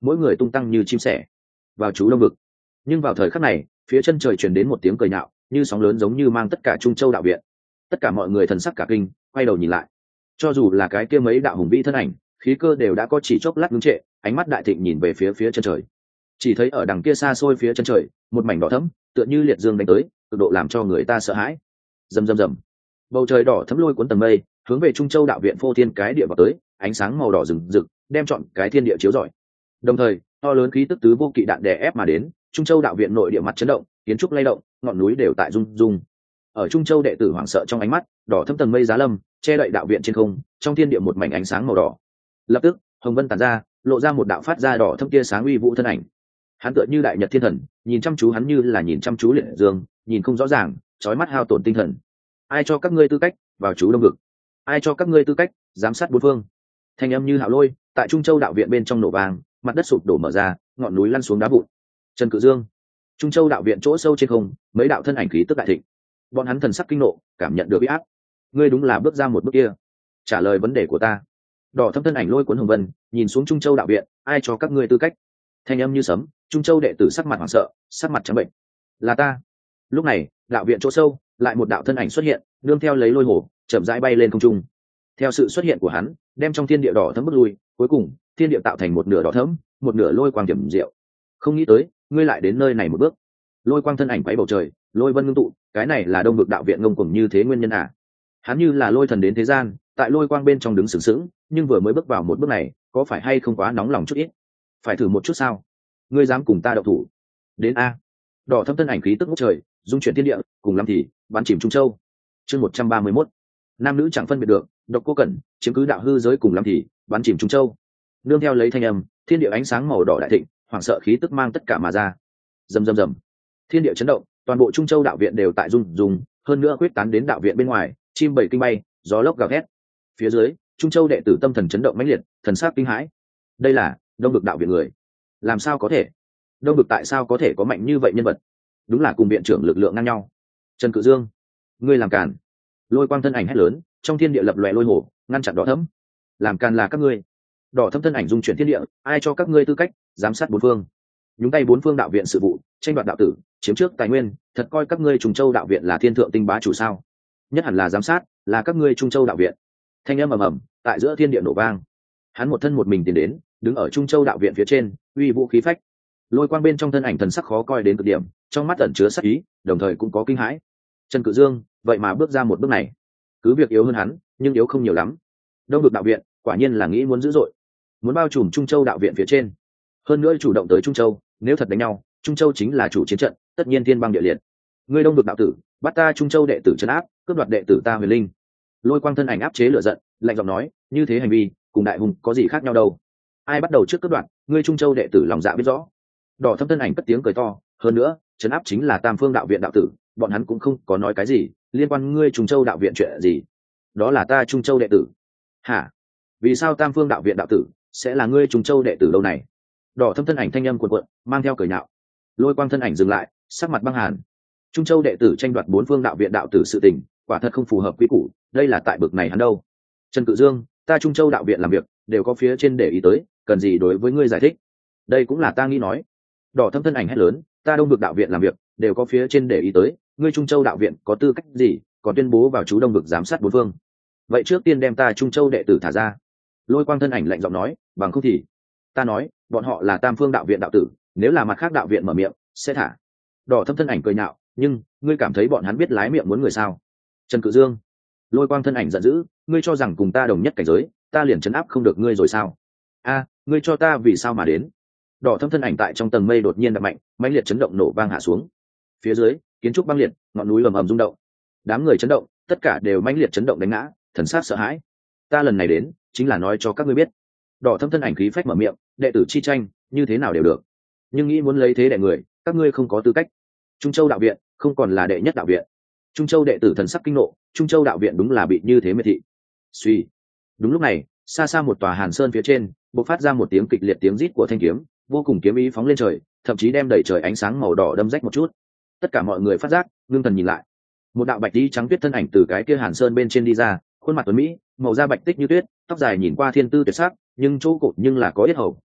mỗi người tung tăng như chim sẻ vào chú đông vực. Nhưng vào thời khắc này, phía chân trời truyền đến một tiếng cười nhạo, như sóng lớn giống như mang tất cả Trung Châu đạo viện. Tất cả mọi người thần sắc cả kinh, quay đầu nhìn lại. Cho dù là cái kia mấy đạo hùng vĩ thân ảnh, khí cơ đều đã có chỉ chốc lát ngưng trệ, ánh mắt đại thịnh nhìn về phía chân trời. Chỉ thấy ở đằng kia xa xôi phía chân trời, một mảnh đỏ thẫm, tựa như liệt dương đánh tới, cực độ làm cho người ta sợ hãi. Rầm rầm rầm. Bầu trời đỏ thẫm lôi cuốn tầng mây, hướng về Trung Châu đạo viện phô thiên cái địa vào tới, ánh sáng màu đỏ rừng rực, đem trọn cái thiên địa chiếu rọi. Đồng thời, to lớn khí tức tứ vô kỵ đạn đè ép mà đến, Trung Châu đạo viện nội địa mặt chấn động, kiến trúc lay động, ngọn núi đều tại rung rung. Ở Trung Châu đệ tử hoảng sợ trong ánh mắt, đỏ thẫm tầng mây giá lâm, che đậy đạo viện trên không, trong thiên địa một mảnh ánh sáng màu đỏ. Lập tức, hồng vân tản ra, lộ ra một đạo phát ra đỏ thẫm tia sáng uy vũ thân ảnh. Hắn tựa như đại nhật thiên thần, nhìn chăm chú hắn như là nhìn chăm chú liệt dương, nhìn không rõ ràng, chói mắt hao tổn tinh thần. Ai cho các ngươi tư cách vào chú đông vực? Ai cho các ngươi tư cách giám sát bốn phương? Thanh âm như hạo lôi, tại Trung Châu đạo viện bên trong nổ vàng, mặt đất sụp đổ mở ra, ngọn núi lăn xuống đá vụn. Trần Cự Dương, Trung Châu đạo viện chỗ sâu trên không, mấy đạo thân ảnh khí tức đại thịnh. Bọn hắn thần sắc kinh nộ, cảm nhận được uy áp. Ngươi đúng là bước ra một bước kia. Trả lời vấn đề của ta. Đỏ thâm thân ảnh lôi cuốn hồng vân, nhìn xuống Trung Châu đạo viện, ai cho các ngươi tư cách? Thanh âm như sấm, Trung Châu đệ tử sắc mặt hoảng sợ, sắc mặt trắng bệnh. Là ta. Lúc này, đạo viện chỗ sâu, lại một đạo thân ảnh xuất hiện, nương theo lấy lôi hổ, chậm rãi bay lên không trung. Theo sự xuất hiện của hắn, đem trong thiên địa đỏ thẫm bước lui, cuối cùng, thiên địa tạo thành một nửa đỏ thẫm, một nửa lôi quang điểm diệu. Không nghĩ tới, ngươi lại đến nơi này một bước. Lôi quang thân ảnh quấy bầu trời, lôi vân ngưng tụ, cái này là đông vực đạo viện ngông cuồng như thế nguyên nhân à? Hắn như là lôi thần đến thế gian, tại lôi quang bên trong đứng sừng sững, nhưng vừa mới bước vào một bước này, có phải hay không quá nóng lòng chút ít? Phải thử một chút sao? Ngươi dám cùng ta đậu thủ? Đến a! Đỏ thâm thân ảnh khí tức ngút trời, dung chuyển thiên địa, cùng lắm thì bắn chìm Trung Châu. Chương 131. Nam nữ chẳng phân biệt được, độc cô cẩn chiếm cứ đạo hư giới, cùng lắm thì bắn chìm Trung Châu. Nương theo lấy thanh âm, thiên địa ánh sáng màu đỏ đại thịnh, hoảng sợ khí tức mang tất cả mà ra. Rầm rầm rầm. Thiên địa chấn động, toàn bộ Trung Châu đạo viện đều tại rung rung, hơn nữa quyết tán đến đạo viện bên ngoài, chim bảy kinh bay, gió lốc gào thét. Phía dưới, Trung Châu đệ tử tâm thần chấn động mãnh liệt, thần sắc kinh hãi. Đây là đông vực đạo viện người? Làm sao có thể? Đông vực tại sao có thể có mạnh như vậy nhân vật? Đúng là cùng viện trưởng lực lượng ngang nhau. Trần Cự Dương, ngươi làm càn! Lôi quang thân ảnh hét lớn, trong thiên địa lập lòe lôi hổ, ngăn chặn đỏ thẫm. Làm càn là các ngươi. Đỏ thẫm thân ảnh dung chuyển thiên địa, ai cho các ngươi tư cách giám sát bốn phương? Nhúng tay bốn phương đạo viện sự vụ, tranh đoạt đạo tử, chiếm trước tài nguyên, thật coi các ngươi Trung Châu đạo viện là thiên thượng tinh bá chủ sao? Nhất hẳn là giám sát, là các ngươi Trung Châu đạo viện. Thanh âm ầm ầm, tại giữa thiên địa nổ vang. Hắn một thân một mình tiến đến, đứng ở Trung Châu đạo viện phía trên, uy vũ khí phách. Lôi quang bên trong thân ảnh thần sắc khó coi đến cực điểm, trong mắt ẩn chứa sát ý, đồng thời cũng có kinh hãi. Trần Cự Dương, vậy mà bước ra một bước này, cứ việc yếu hơn hắn, nhưng yếu không nhiều lắm. Đông vực đạo viện, quả nhiên là nghĩ muốn dữ dội, muốn bao trùm Trung Châu đạo viện phía trên, hơn nữa chủ động tới Trung Châu. Nếu thật đánh nhau, Trung Châu chính là chủ chiến trận, tất nhiên thiên băng địa liệt. Ngươi Đông vực đạo tử, bắt ta Trung Châu đệ tử trấn áp, cướp đoạt đệ tử ta Huyền Linh. Lôi quang thân ảnh áp chế lửa giận, lạnh giọng nói, như thế hành vi cùng đại hùng có gì khác nhau đâu? Ai bắt đầu trước cướp đoạt, ngươi Trung Châu đệ tử lòng dạ biết rõ. Đỏ thâm thân ảnh cất tiếng cười to, hơn nữa, trấn áp chính là Tam Phương đạo viện đạo tử, bọn hắn cũng không có nói cái gì liên quan ngươi Trung Châu đạo viện chuyện gì. Đó là ta Trung Châu đệ tử. Hả? Vì sao Tam Phương đạo viện đạo tử sẽ là ngươi Trung Châu đệ tử đâu này? Đỏ thâm thân ảnh thanh âm cuộn cuộn, mang theo cười nhạo. Lôi quang thân ảnh dừng lại, sắc mặt băng hàn. Trung Châu đệ tử tranh đoạt bốn phương đạo viện đạo tử sự tình, quả thật không phù hợp quy củ, đây là tại bực này hắn đâu. Trần Cự Dương, ta Trung Châu đạo viện làm việc đều có phía trên để ý tới, cần gì đối với ngươi giải thích? Đây cũng là ta nghĩ nói. Đỏ thâm thân ảnh hét lớn, ta Đông vực đạo viện làm việc đều có phía trên để ý tới, ngươi Trung Châu đạo viện có tư cách gì còn tuyên bố vào chú Đông vực giám sát bốn phương? Vậy trước tiên đem ta Trung Châu đệ tử thả ra. Lôi quang thân ảnh lạnh giọng nói, bằng không thì ta nói bọn họ là Tam Phương đạo viện đạo tử, nếu là mặt khác đạo viện mở miệng sẽ thả. Đỏ thâm thân ảnh cười nhạo, nhưng ngươi cảm thấy bọn hắn biết lái miệng muốn người sao? Trần Cự Dương, lôi quang thân ảnh giận dữ, ngươi cho rằng cùng ta đồng nhất cảnh giới, ta liền trấn áp không được ngươi rồi sao? A, ngươi cho ta vì sao mà đến? Đỏ thâm thân ảnh tại trong tầng mây đột nhiên đập mạnh, mãnh liệt chấn động nổ vang hạ xuống. Phía dưới, kiến trúc băng liệt, ngọn núi ầm ầm rung động. Đám người chấn động, tất cả đều mãnh liệt chấn động đánh ngã, thần sắc sợ hãi. Ta lần này đến, chính là nói cho các ngươi biết. Đỏ thâm thân ảnh khí phách mở miệng, đệ tử chi tranh, như thế nào đều được. Nhưng nghĩ muốn lấy thế đệ người, các ngươi không có tư cách. Trung Châu đạo viện, không còn là đệ nhất đạo viện. Trung Châu đệ tử thần sắc kinh nộ, Trung Châu đạo viện đúng là bị như thế miệt thị. Suy. Đúng lúc này, xa xa một tòa Hàn Sơn phía trên, bộc phát ra một tiếng kịch liệt tiếng rít của thanh kiếm, vô cùng kiếm ý phóng lên trời, thậm chí đem đẩy trời ánh sáng màu đỏ đâm rách một chút. Tất cả mọi người phát giác, ngưng thần nhìn lại. Một đạo bạch tí trắng tuyết thân ảnh từ cái kia Hàn Sơn bên trên đi ra, khuôn mặt tuấn mỹ, màu da bạch tích như tuyết, tóc dài nhìn qua thiên tư tuyệt sắc, nhưng chỗ cột nhưng là có yết hầu,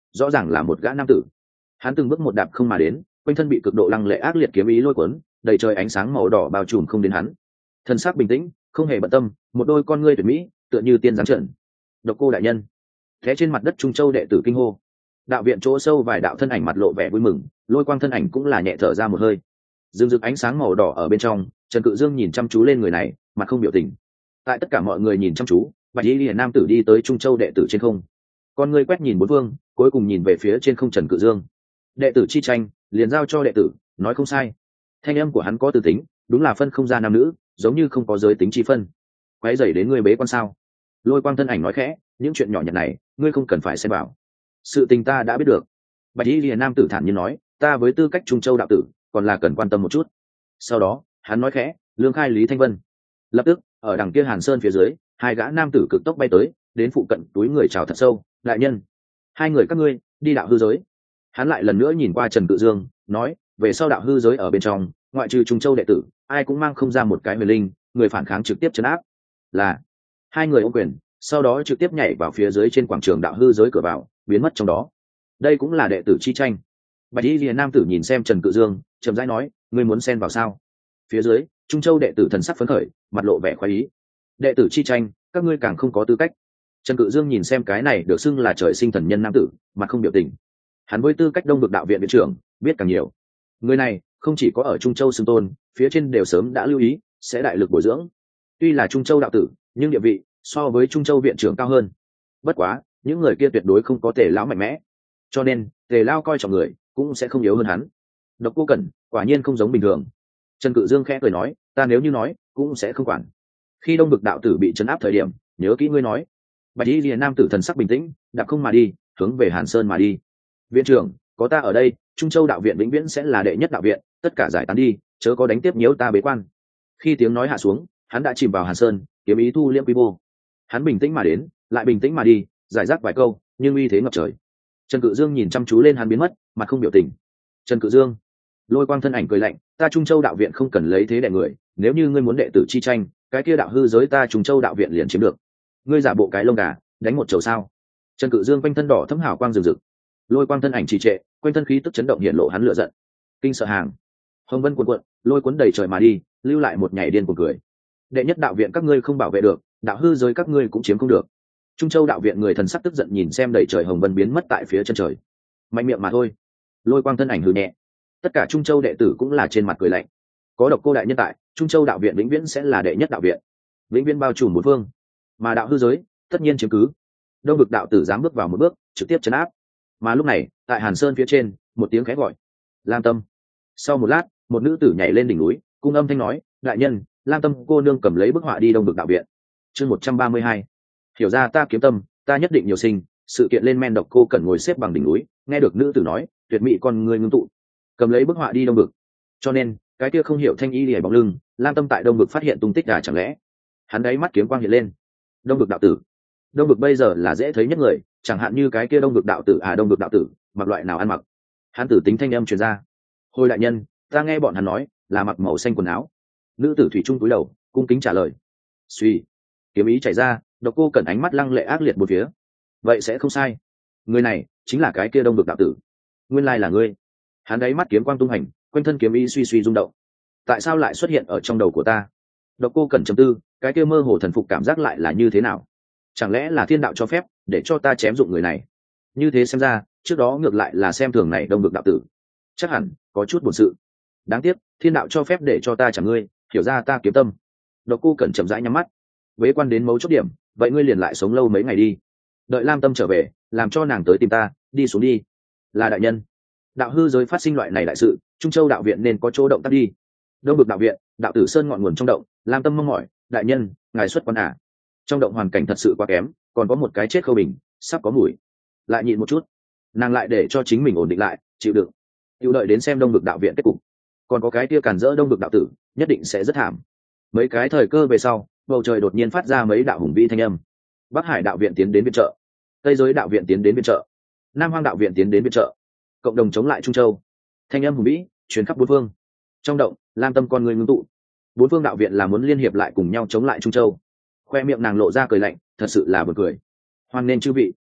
rõ ràng là một gã nam tử. Hắn từng bước một đạp không mà đến, quanh thân bị cực độ lăng lệ ác liệt kiếm ý lôi cuốn, đầy trời ánh sáng màu đỏ bao trùm không đến hắn. Thân xác bình tĩnh, không hề bận tâm, một đôi con ngươi tuyệt mỹ, tựa như tiên giáng trần. Độc Cô đại nhân. Thế trên mặt đất Trung Châu đệ tử kinh hô. Đạo viện chỗ sâu vài đạo thân ảnh mặt lộ vẻ vui mừng, Lôi Quang thân ảnh cũng là nhẹ thở ra một hơi. Dương rực ánh sáng màu đỏ ở bên trong, Trần Cự Dương nhìn chăm chú lên người này, mặt không biểu tình. Tại tất cả mọi người nhìn chăm chú, Bạch Y Liễu nam tử đi tới Trung Châu đệ tử trên không. Con ngươi quét nhìn bốn phương, cuối cùng nhìn về phía trên không Trần Cự Dương. Đệ tử chi tranh, liền giao cho đệ tử, nói không sai. Thanh âm của hắn có từ tính, đúng là phân không ra nam nữ, giống như không có giới tính chi phân. Quấy rầy đến ngươi bế quan sao? Lôi Quang thân ảnh nói khẽ, những chuyện nhỏ nhặt này, ngươi không cần phải xen vào. Sự tình ta đã biết được. Bạch Y Liễu nam tử thản nhiên nói, ta với tư cách Trung Châu đạo tử, còn là cần quan tâm một chút. Sau đó, hắn nói khẽ, lương khai Lý Thanh Vân. Lập tức, ở đằng kia Hàn Sơn phía dưới, hai gã nam tử cực tốc bay tới, đến phụ cận túi người chào thật sâu, đại nhân. Hai người các ngươi, đi đạo hư giới. Hắn lại lần nữa nhìn qua Trần Cự Dương, nói, về sau đạo hư giới ở bên trong, ngoại trừ Trung Châu đệ tử, ai cũng mang không ra một cái huyền linh, người phản kháng trực tiếp trấn áp. Là hai người ôm quyền, sau đó trực tiếp nhảy vào phía dưới trên quảng trường đạo hư giới cửa vào, biến mất trong đó. Đây cũng là đệ tử chi tranh. Bạch Y Liễu nam tử nhìn xem Trần Cự Dương, chậm rãi nói, ngươi muốn xen vào sao? Phía dưới, Trung Châu đệ tử thần sắc phấn khởi, mặt lộ vẻ khoái ý. Đệ tử chi tranh, các ngươi càng không có tư cách. Trần Cự Dương nhìn xem cái này được xưng là trời sinh thần nhân nam tử, mặt không biểu tình. Hắn với tư cách Đông Vực đạo viện viện trưởng, biết càng nhiều. Người này không chỉ có ở Trung Châu xưng tôn, phía trên đều sớm đã lưu ý, sẽ đại lực bồi dưỡng. Tuy là Trung Châu đạo tử, nhưng địa vị so với Trung Châu viện trưởng cao hơn. Bất quá, những người kia tuyệt đối không có Tề lão mạnh mẽ, cho nên Tề lão coi trọng người cũng sẽ không yếu hơn hắn. Độc Cô Cẩn quả nhiên không giống bình thường. Trần Cự Dương khẽ cười nói, ta nếu như nói, cũng sẽ không quản. Khi Đông Vực đạo tử bị trấn áp thời điểm, nhớ kỹ ngươi nói. Bạch Y Liễu nam tử thần sắc bình tĩnh, đạp không mà đi, hướng về Hàn Sơn mà đi. Viện trưởng, có ta ở đây, Trung Châu đạo viện vĩnh viễn sẽ là đệ nhất đạo viện, tất cả giải tán đi, chớ có đánh tiếp nhiễu ta bế quan. Khi tiếng nói hạ xuống, hắn đã chìm vào Hàn Sơn, kiếm ý thu liễm quy mô. Hắn bình tĩnh mà đến, lại bình tĩnh mà đi, giải rác vài câu, nhưng uy thế ngập trời. Trần Cự Dương nhìn chăm chú lên hắn biến mất, mặt không biểu tình. Trần Cự Dương. Lôi Quang thân ảnh cười lạnh, ta Trung Châu đạo viện không cần lấy thế đè người, nếu như ngươi muốn đệ tử chi tranh, cái kia đạo hư giới ta Trung Châu đạo viện liền chiếm được. Ngươi giả bộ cái lông gà, đánh một chầu sao? Trần Cự Dương quanh thân đỏ thấm hào quang rực rực. Lôi Quang thân ảnh trì trệ, quanh thân khí tức chấn động hiện lộ hắn lửa giận. Kinh sợ hàng. Hồng vân cuộn cuộn, lôi cuốn đầy trời mà đi, lưu lại một nhảy điên của cười. Đệ nhất đạo viện các ngươi không bảo vệ được, đạo hư giới các ngươi cũng chiếm không được. Trung Châu đạo viện người thần sắc tức giận nhìn xem đầy trời hồng vân biến mất tại phía chân trời. Mạnh miệng mà thôi. Lôi Quang thân ảnh hừ nhẹ. Tất cả Trung Châu đệ tử cũng là trên mặt cười lạnh. Có Độc Cô đại nhân tại, Trung Châu đạo viện vĩnh viễn sẽ là đệ nhất đạo viện, vĩnh viễn bao trùm một phương. Mà đạo hư giới, tất nhiên chiếm cứ. Đông Vực đạo tử dám bước vào một bước, trực tiếp trấn áp. Mà lúc này, tại Hàn Sơn phía trên, một tiếng khẽ gọi. Lam Tâm. Sau một lát, một nữ tử nhảy lên đỉnh núi, cung âm thanh nói, đại nhân, Lam Tâm cô nương cầm lấy bức họa đi Đông Vực đạo viện. Chương 132. Hiểu ra ta kiếm tâm, ta nhất định nhiều sinh. Sự kiện lên men Độc Cô Cẩn ngồi xếp bằng đỉnh núi, nghe được nữ tử nói, tuyệt mỹ con người ngưng tụ, cầm lấy bức họa đi Đông Vực. Cho nên, cái kia không hiểu thanh y lìa bóng lưng, Lam Tâm tại Đông Vực phát hiện tung tích chẳng lẽ? Hắn đáy mắt kiếm quang hiện lên. Đông Vực đạo tử. Đông Vực bây giờ là dễ thấy nhất người, chẳng hạn như cái kia Đông Vực đạo tử Đông Vực đạo tử, mặc loại nào ăn mặc? Hắn tử tính thanh âm truyền ra. Hồi đại nhân, ta nghe bọn hắn nói, là mặc màu xanh quần áo. Nữ tử thủy trung cúi đầu, cung kính trả lời. Suy, kiếm ý chảy ra, Độc Cô Cẩn ánh mắt lăng lệ ác liệt một phía. Vậy sẽ không sai. Người này chính là cái kia Đông Vực đạo tử. Nguyên lai là ngươi. Hắn đáy mắt kiếm quang tung hành, quanh thân kiếm ý suy suy rung động. Tại sao lại xuất hiện ở trong đầu của ta? Độc Cô Cẩn trầm tư, cái kia mơ hồ thần phục cảm giác lại là như thế nào? Chẳng lẽ là thiên đạo cho phép để cho ta chém dụng người này? Như thế xem ra, trước đó ngược lại là xem thường này Đông Vực đạo tử. Chắc hẳn có chút buồn sự. Đáng tiếc, thiên đạo cho phép để cho ta chẳng ngươi, hiểu ra ta kiếm tâm. Độc Cô Cẩn chậm rãi nhắm mắt. Vế quan đến mấu chốt điểm, vậy ngươi liền lại sống lâu mấy ngày đi. Đợi Lam Tâm trở về, làm cho nàng tới tìm ta, đi xuống đi. Là đại nhân. Đạo hư giới phát sinh loại này đại sự, Trung Châu đạo viện nên có chỗ động tác đi. Đông Vực đạo viện, đạo tử sơn ngọn nguồn trong động, Lam Tâm mong mỏi, đại nhân, ngài xuất quan à? Trong động hoàn cảnh thật sự quá kém, còn có một cái chết khâu bình, sắp có mùi. Lại nhịn một chút, nàng lại để cho chính mình ổn định lại, chịu đựng. Chịu đợi đến xem Đông Vực đạo viện kết cục. Còn có cái tia cản rỡ Đông Vực đạo tử, nhất định sẽ rất thảm. Mấy cái thời cơ về sau, bầu trời đột nhiên phát ra mấy đạo hùng vĩ thanh âm. Bắc Hải đạo viện tiến đến viện trợ, Tây Giới đạo viện tiến đến viện trợ, Nam Hoang đạo viện tiến đến viện trợ, cộng đồng chống lại Trung Châu. Thanh âm hùng vĩ truyền khắp bốn phương. Trong động, Lam Tâm con người ngưng tụ. Bốn phương đạo viện là muốn liên hiệp lại cùng nhau chống lại Trung Châu. Khoe miệng nàng lộ ra cười lạnh, thật sự là buồn cười. Hoan nên chư vị.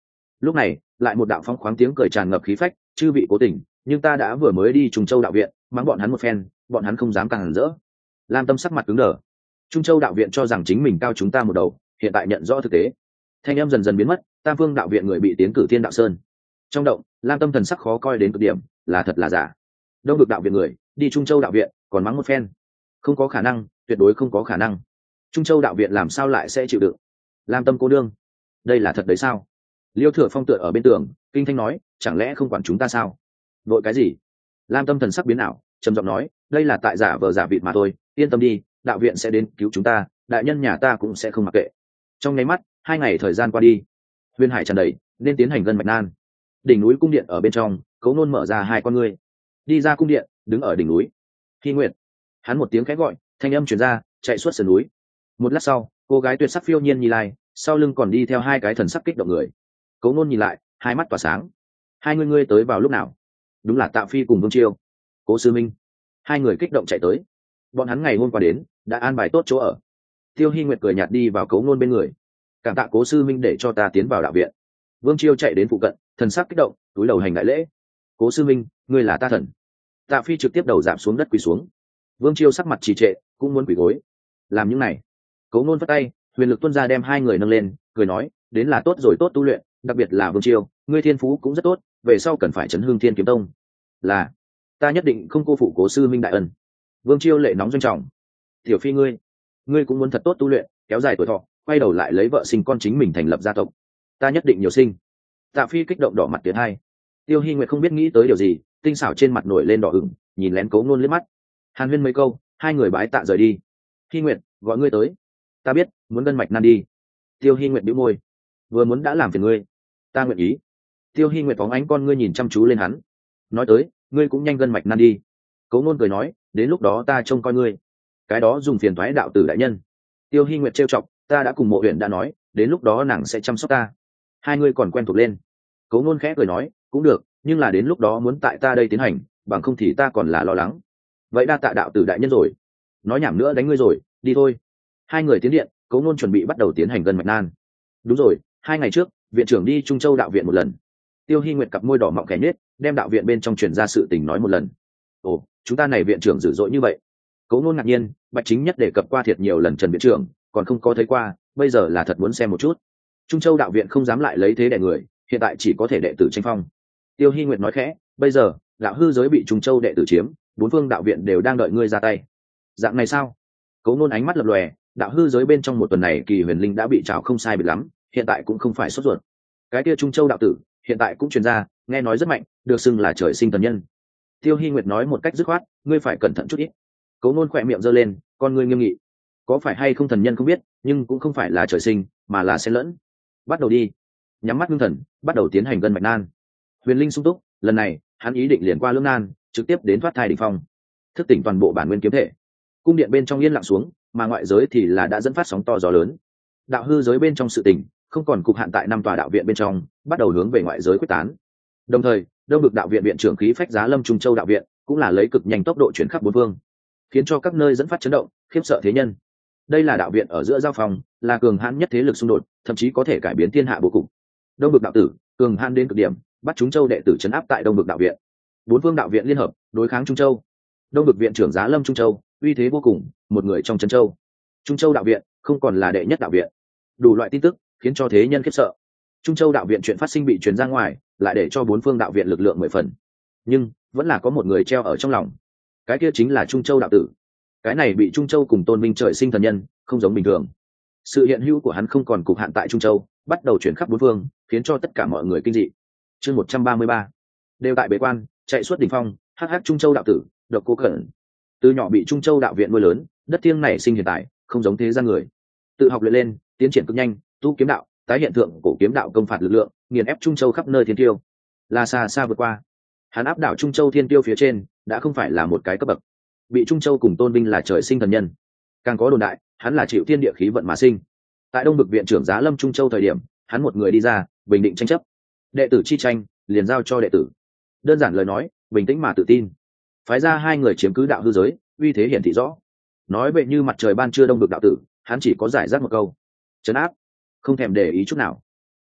Lúc này lại một đạo phong khoáng tiếng cười tràn ngập khí phách, chư vị cố tình, nhưng ta đã vừa mới đi Trung Châu đạo viện mắng bọn hắn một phen, bọn hắn không dám càng hẳn rỡ. Lam Tâm sắc mặt cứng đờ. Trung Châu đạo viện cho rằng chính mình cao chúng ta một đầu, hiện tại nhận rõ thực tế. Thanh âm dần dần biến mất, Tam Phương đạo viện người bị tiến cử Thiên Đạo Sơn. Trong động, Lam Tâm thần sắc khó coi đến cực điểm, là thật là giả. Đông Vực đạo viện người đi Trung Châu đạo viện còn mắng một phen, không có khả năng, tuyệt đối không có khả năng. Trung Châu đạo viện làm sao lại sẽ chịu đựng? Lam Tâm cô đương, đây là thật đấy sao? Liêu Thừa Phong tựa ở bên tường, kinh thanh nói, chẳng lẽ không quản chúng ta sao? Vội cái gì? Lam Tâm thần sắc biến ảo, trầm giọng nói, đây là tại giả vờ giả vịt mà thôi, yên tâm đi, đạo viện sẽ đến cứu chúng ta, đại nhân nhà ta cũng sẽ không mặc kệ. Trong nháy mắt, 2 ngày thời gian qua đi, huyền hải tràn đầy, nên tiến hành gân mạch nan. Đỉnh núi cung điện ở bên trong, Cấu Nôn mở ra 2 con ngươi, đi ra cung điện, đứng ở đỉnh núi. Hy Nguyệt, hắn một tiếng khẽ gọi, thanh âm truyền ra, chạy suốt sườn núi. Một lát sau, cô gái tuyệt sắc phiêu nhiên nhi lai, sau lưng còn đi theo 2 cái thần sắc kích động người. Cấu Nôn nhìn lại, hai mắt tỏa sáng. Hai ngươi tới vào lúc nào? Đúng là Tạ Phi cùng Vương Chiêu, Cố Sư Minh. 2 người kích động chạy tới. Bọn hắn ngày hôm qua đến, đã an bài tốt chỗ ở. Tiêu Hy Nguyệt cười nhạt đi vào Cấu Nôn bên người. Cảm tạ Cố Sư Minh để cho ta tiến vào đạo viện. Vương Chiêu chạy đến phụ cận, thần sắc kích động, túi đầu hành đại lễ. Cố Sư Minh, ngươi là ta thần. Tạ Phi trực tiếp đầu giảm xuống đất quỳ xuống. Vương Chiêu sắc mặt trì trệ, cũng muốn quỳ gối. Làm những này. Cấu Nôn vất tay, huyền lực tuôn ra đem 2 người nâng lên, cười nói, đến là tốt rồi, tốt tu luyện, đặc biệt là Vương Chiêu, ngươi thiên phú cũng rất tốt, về sau cần phải chấn hương Thiên Kiếm Tông. Là, ta nhất định không cô phụ Cố Sư Minh đại ân. Vương Chiêu lệ nóng doanh trọng. Tiểu Phi ngươi cũng muốn thật tốt tu luyện, kéo dài tuổi thọ, quay đầu lại lấy vợ sinh con chính mình thành lập gia tộc. Ta nhất định nhiều sinh. Tạ Phi kích động đỏ mặt tiến hai. Tiêu Hy Nguyệt không biết nghĩ tới điều gì, tinh xảo trên mặt nổi lên đỏ ửng, nhìn lén Cấu Nôn liếc mắt. Hàn huyên mấy câu, 2 người bái tạ rời đi. Hy Nguyệt, gọi ngươi tới. Ta biết, muốn gân mạch nan đi. Tiêu Hy Nguyệt bĩu môi. Vừa muốn đã làm phiền ngươi. Ta nguyện ý. Tiêu Hy Nguyệt phóng ánh con ngươi nhìn chăm chú lên hắn. Nói tới, ngươi cũng nhanh gân mạch nan đi. Cấu Nôn cười nói, đến lúc đó ta trông coi ngươi. Cái đó dùng phiền toái đạo tử đại nhân. Tiêu Hy Nguyệt trêu chọc, ta đã cùng Mộ Huyền đã nói, đến lúc đó nàng sẽ chăm sóc ta. 2 người còn quen thuộc lên. Cấu Nôn khẽ cười nói, cũng được, nhưng là đến lúc đó muốn tại ta đây tiến hành, bằng không thì ta còn là lo lắng. Vậy đa tạ đạo tử đại nhân rồi. Nói nhảm nữa đánh ngươi rồi, đi thôi. 2 người tiến điện, Cấu Nôn chuẩn bị bắt đầu tiến hành gân mạch nan. Đúng rồi, 2 ngày trước, viện trưởng đi Trung Châu đạo viện một lần. Tiêu Hy Nguyệt cặp môi đỏ mọng khẽ nhếch, đem đạo viện bên trong truyền ra sự tình nói một lần. Ồ, chúng ta này viện trưởng dữ dội như vậy. Cấu Nôn ngạc nhiên, Bạch Chính Nhất đề cập qua thiệt nhiều lần Trần viện trưởng, còn không có thấy qua, bây giờ là thật muốn xem một chút. Trung Châu đạo viện không dám lại lấy thế đè người, hiện tại chỉ có thể đệ tử tranh phong. Tiêu Hy Nguyệt nói khẽ, bây giờ đạo hư giới bị Trung Châu đệ tử chiếm, 4 phương đạo viện đều đang đợi ngươi ra tay. Dạng này sao? Cấu Nôn ánh mắt lập lòe, đạo hư giới bên trong một tuần này Kỳ Huyền Linh đã bị trảo không sai biệt lắm, hiện tại cũng không phải sốt ruột. Cái kia Trung Châu đạo tử, hiện tại cũng truyền ra, nghe nói rất mạnh, được xưng là trời sinh thần nhân. Tiêu Hy Nguyệt nói một cách dứt khoát, ngươi phải cẩn thận chút ít. Cấu Nôn khỏe miệng giơ lên, con ngươi nghiêm nghị. Có phải hay không thần nhân không biết, nhưng cũng không phải là trời sinh, mà là xen lẫn. Bắt đầu đi. Nhắm mắt ngưng thần, bắt đầu tiến hành gân mạch nan. Huyền linh sung túc, lần này, hắn ý định liền qua lưỡng nan, trực tiếp đến thoát thai đỉnh phong. Thức tỉnh toàn bộ bản nguyên kiếm thể. Cung điện bên trong yên lặng xuống, mà ngoại giới thì là đã dẫn phát sóng to gió lớn. Đạo hư giới bên trong sự tình, không còn cục hạn tại 5 tòa đạo viện bên trong, bắt đầu hướng về ngoại giới quyết tán. Đồng thời, Đông Vực đạo viện viện trưởng khí phách Giá Lâm Trung Châu đạo viện, cũng là lấy cực nhanh tốc độ chuyển khắp 4 phương, khiến cho các nơi dẫn phát chấn động, khiếp sợ thế nhân. Đây là đạo viện ở giữa giao phòng, là cường hãn nhất thế lực xung đột, thậm chí có thể cải biến thiên hạ bố cục. Đông Vực đạo tử, cường hãn đến cực điểm, bắt Trung Châu đệ tử trấn áp tại Đông Vực đạo viện. 4 phương đạo viện liên hợp, đối kháng Trung Châu. Đông Vực viện trưởng Giá Lâm Trung Châu, uy thế vô cùng, một người trong trấn châu. Trung Châu đạo viện không còn là đệ nhất đạo viện. Đủ loại tin tức khiến cho thế nhân khiếp sợ. Trung Châu đạo viện chuyện phát sinh bị truyền ra ngoài, lại để cho 4 phương đạo viện lực lượng 10 phần. Nhưng vẫn là có một người treo ở trong lòng. Cái kia chính là Trung Châu đạo tử. Cái này bị Trung Châu cùng tôn minh trời sinh thần nhân, không giống bình thường. Sự hiện hữu của hắn không còn cục hạn tại Trung Châu, bắt đầu chuyển khắp 4 phương, khiến cho tất cả mọi người kinh dị. Chương 133. Đều tại bế quan, chạy suốt đỉnh phong, hắc Trung Châu đạo tử, Độc Cô Cẩn. Từ nhỏ bị Trung Châu đạo viện nuôi lớn, đất thiêng này sinh hiện tại, không giống thế gian người. Tự học luyện lên, tiến triển cực nhanh, tu kiếm đạo, tái hiện tượng cổ kiếm đạo công phạt lực lượng, nghiền ép Trung Châu khắp nơi thiên tiêu. Là xa xa vượt qua. Hắn áp đảo Trung Châu thiên tiêu phía trên, đã không phải là một cái cấp bậc. Bị Trung Châu cùng tôn vinh là trời sinh thần nhân. Càng có đồn đại, hắn là chịu thiên địa khí vận mà sinh. Tại Đông Vực viện trưởng Giá Lâm Trung Châu thời điểm, hắn một người đi ra, bình định tranh chấp. Đệ tử chi tranh, liền giao cho đệ tử. Đơn giản lời nói, bình tĩnh mà tự tin. Phái ra 2 người chiếm cứ đạo hư giới, uy thế hiển thị rõ. Nói vậy như mặt trời ban trưa Đông Vực đạo tử, hắn chỉ có giải rác một câu: trấn áp, không thèm để ý chút nào.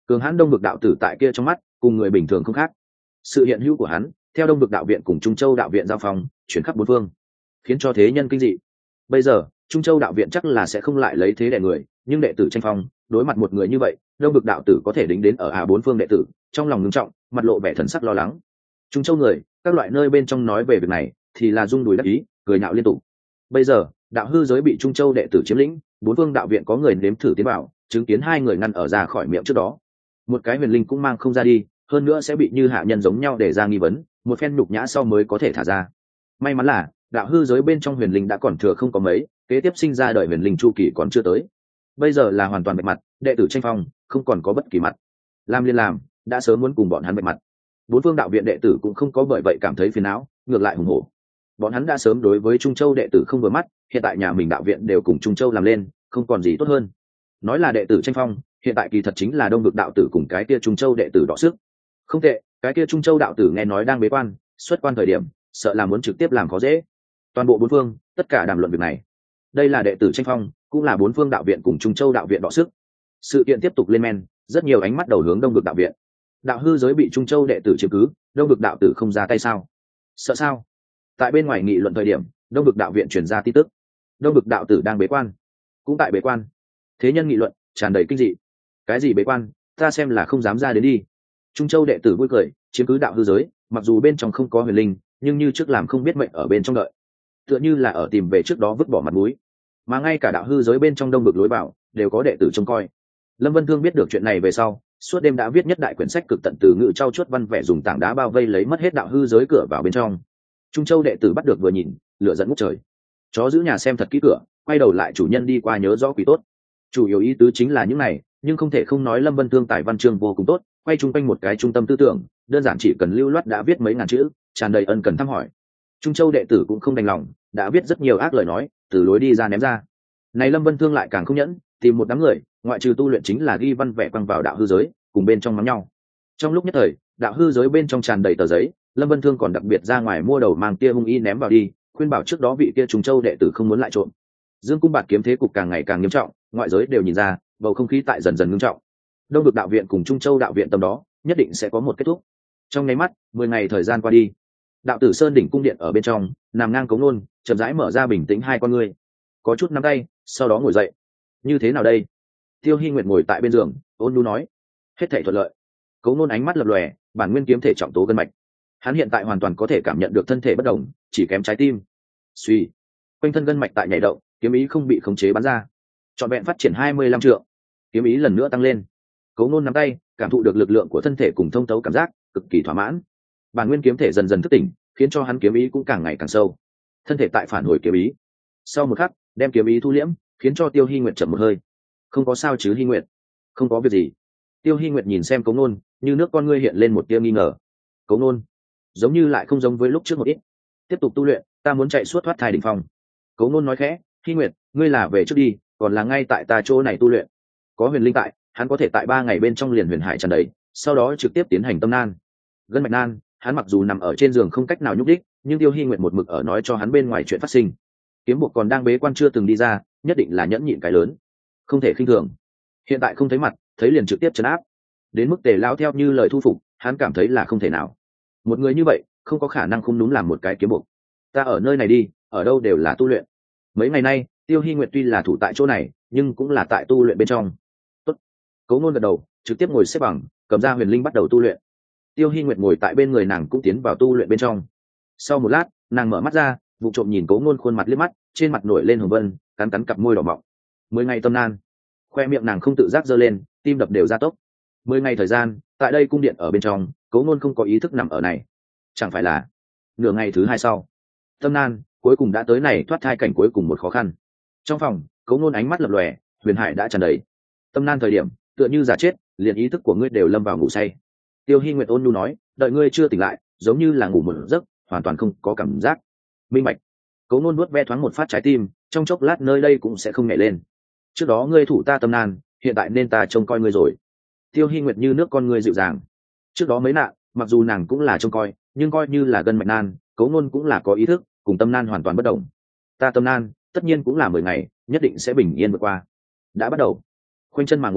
cường hãn đông vực đạo tử tại kia trong mắt cùng người bình thường không khác. Sự hiện hữu của hắn theo đông vực đạo viện cùng trung châu đạo viện giao phong chuyển khắp bốn phương, khiến cho thế nhân kinh dị. Bây giờ trung châu đạo viện chắc là sẽ không lại lấy thế đè người, nhưng đệ tử tranh phong đối mặt một người như vậy, đông vực đạo tử có thể đính đến ở bốn phương đệ tử trong lòng ngưng trọng, mặt lộ vẻ thần sắc lo lắng. Trung châu người các loại nơi bên trong nói về việc này thì là rung đùi đắc ý, cười nhạo liên tục. Bây giờ đạo hư giới bị trung châu đệ tử chiếm lĩnh, bốn phương đạo viện có người nếm thử tiến vào, chứng kiến hai người ngăn ở ra khỏi miệng trước đó, một cái huyền linh cũng mang không ra đi, hơn nữa sẽ bị như hạ nhân giống nhau để ra nghi vấn, một phen nhục nhã sau mới có thể thả ra. May mắn là đạo hư giới bên trong huyền linh đã còn thừa không có mấy, kế tiếp sinh ra đời huyền linh chu kỳ còn chưa tới. Bây giờ là hoàn toàn bạch mặt, đệ tử tranh phong không còn có bất kỳ mặt, làm liên làm đã sớm muốn cùng bọn hắn bạch mặt. Bốn phương đạo viện đệ tử cũng không có bởi vậy cảm thấy phiền não, ngược lại hùng hổ. Bọn hắn đã sớm đối với trung châu đệ tử không vừa mắt, hiện tại nhà mình đạo viện đều cùng trung châu làm lên, không còn gì tốt hơn. Nói là đệ tử tranh phong, hiện tại kỳ thật chính là đông vực đạo tử cùng cái kia trung châu đệ tử đọ sức. Không tệ, cái kia trung châu đạo tử nghe nói đang bế quan, xuất quan thời điểm sợ là muốn trực tiếp làm khó dễ. Toàn bộ bốn phương tất cả đàm luận việc này. Đây là đệ tử tranh phong, cũng là bốn phương đạo viện cùng trung châu đạo viện đọ sức. Sự kiện tiếp tục lên men, rất nhiều ánh mắt đầu hướng đông vực đạo viện. Đạo hư giới bị trung châu đệ tử chiếm cứ, đông vực đạo tử không ra tay sao? Sợ sao? Tại bên ngoài nghị luận thời điểm, đông vực đạo viện truyền ra tin tức, đông vực đạo tử đang bế quan, cũng tại bế quan. Thế nhân nghị luận tràn đầy kinh dị. Cái gì bế quan, ta xem là không dám ra đến đi. Trung châu đệ tử vui cười, chiếm cứ đạo hư giới, mặc dù bên trong không có huyền linh, nhưng như trước làm không biết mệnh ở bên trong đợi, tựa như là ở tìm về trước đó vứt bỏ mặt mũi. Mà ngay cả đạo hư giới bên trong đông vực lối vào đều có đệ tử trông coi. Lâm Vân Thương biết được chuyện này về sau, suốt đêm đã viết nhất đại quyển sách cực tận từ ngữ trau chuốt văn vẻ, dùng tảng đá bao vây lấy mất hết đạo hư giới cửa vào bên trong. Trung châu đệ tử bắt được vừa nhìn, lửa giận ngút trời. Chó giữ nhà xem thật kỹ cửa, quay đầu lại chủ nhân đi qua nhớ rõ quỷ tốt. Chủ yếu ý tứ chính là những này, nhưng không thể không nói Lâm Vân Thương tài văn chương vô cùng tốt, quay chung quanh một cái trung tâm tư tưởng, đơn giản chỉ cần lưu loát đã viết mấy ngàn chữ, tràn đầy ân cần thăm hỏi. Trung châu đệ tử cũng không đành lòng, đã viết rất nhiều ác lời nói, từ lối đi ra ném ra. Này Lâm Vân Thương lại càng không nhẫn, tìm một đám người, ngoại trừ tu luyện chính là ghi văn vẽ quăng vào đạo hư giới, cùng bên trong mắng nhau. Trong lúc nhất thời, đạo hư giới bên trong tràn đầy tờ giấy, Lâm Vân Thương còn đặc biệt ra ngoài mua đầu mang tia hung y ném vào đi, khuyên bảo trước đó vị kia Trung châu đệ tử không muốn lại trộn. Dương cung bạt kiếm thế cục càng ngày càng nghiêm trọng, ngoại giới đều nhìn ra, bầu không khí tại dần dần ngưng trọng. Đông vực đạo viện cùng Trung châu đạo viện tầm đó, nhất định sẽ có một kết thúc. Trong nháy mắt, 10 ngày thời gian qua đi. Đạo tử Sơn đỉnh cung điện ở bên trong, nằm ngang cống nôn, chậm rãi mở ra bình tĩnh hai con ngươi, có chút nắm tay, sau đó ngồi dậy. Như thế nào đây? Tiêu Hi Nguyệt ngồi tại bên giường, ôn nhu nói. Hết thảy thuận lợi. Cống nôn ánh mắt lập lòe, bản nguyên kiếm thể trọng tố gân mạch. Hắn hiện tại hoàn toàn có thể cảm nhận được thân thể bất động, chỉ kém trái tim. Suy, quanh thân gân mạch tại nhảy động, kiếm ý không bị khống chế bắn ra, trọn vẹn phát triển 25 trượng, kiếm ý lần nữa tăng lên. Cấu nôn nắm tay, cảm thụ được lực lượng của thân thể cùng thông thấu cảm giác, cực kỳ thỏa mãn. Bản nguyên kiếm thể dần dần thức tỉnh, khiến cho hắn kiếm ý cũng càng ngày càng sâu. Thân thể tại phản hồi kiếm ý. Sau một khắc, đem kiếm ý thu liễm, khiến cho Tiêu Hi Nguyệt chậm một hơi. Không có sao chứ Hi Nguyệt? Không có việc gì. Tiêu Hi Nguyệt nhìn xem Cấu nôn, như nước con ngươi hiện lên một tia nghi ngờ. Cấu nôn, giống như lại không giống với lúc trước một ít. Tiếp tục tu luyện, ta muốn chạy suốt thoát thai đỉnh phong. Cấu nôn nói khẽ, Hi Nguyệt, ngươi là về trước đi, còn là ngay tại ta chỗ này tu luyện. Có huyền linh tại, hắn có thể tại 3 ngày bên trong liền huyền hải tràn đầy, sau đó trực tiếp tiến hành tâm nan. Gân mạch nan, hắn mặc dù nằm ở trên giường không cách nào nhúc đích, nhưng Tiêu Hi Nguyệt một mực ở nói cho hắn bên ngoài chuyện phát sinh. Kiếm buộc còn đang bế quan chưa từng đi ra, nhất định là nhẫn nhịn cái lớn, không thể khinh thường. Hiện tại không thấy mặt, thấy liền trực tiếp trấn áp. Đến mức Tề lão theo như lời thu phục, hắn cảm thấy là không thể nào. Một người như vậy, không có khả năng không đúng làm một cái kiếm buộc. Ta ở nơi này đi, ở đâu đều là tu luyện. Mấy ngày nay, Tiêu Hi Nguyệt tuy là thủ tại chỗ này, nhưng cũng là tại tu luyện bên trong. Tốt. Cấu Nôn gật đầu, trực tiếp ngồi xếp bằng, cầm ra huyền linh bắt đầu tu luyện. Tiêu Hi Nguyệt ngồi tại bên người nàng cũng tiến vào tu luyện bên trong. Sau một lát, nàng mở mắt ra, vụ trộm nhìn Cấu Nôn khuôn mặt liếc mắt, trên mặt nổi lên hồng vân, cắn cắn cặp môi đỏ mọng. 10 ngày tâm nan, khoe miệng nàng không tự giác giơ lên, tim đập đều gia tốc. 10 ngày thời gian, tại đây cung điện ở bên trong, Cấu Nôn không có ý thức nằm ở này. Chẳng phải là nửa ngày thứ 2 sau, tâm nan cuối cùng đã tới này thoát thai cảnh cuối cùng một khó khăn. Trong phòng, Cấu Nôn ánh mắt lập lòe, huyền hải đã tràn đầy. Tâm nan thời điểm, tựa như giả chết, liền ý thức của ngươi đều lâm vào ngủ say. Tiêu Hi Nguyệt ôn nhu nói, đợi ngươi chưa tỉnh lại, giống như là ngủ một giấc, hoàn toàn không có cảm giác. Minh bạch. Cấu Nôn nuốt ve thoáng một phát trái tim, trong chốc lát nơi đây cũng sẽ không nhảy lên. Trước đó ngươi thủ ta tâm nan, hiện tại nên ta trông coi ngươi rồi. Tiêu Hi Nguyệt như nước con ngươi dịu dàng. Trước đó mấy nạn, mặc dù nàng cũng là trông coi, nhưng coi như là gân mạch nan, Cấu Nôn cũng là có ý thức, cùng tâm nan hoàn toàn bất động. Ta tâm nan, tất nhiên cũng là 10 ngày, nhất định sẽ bình yên vượt qua. Đã bắt đầu. Khoanh chân mà ngồi,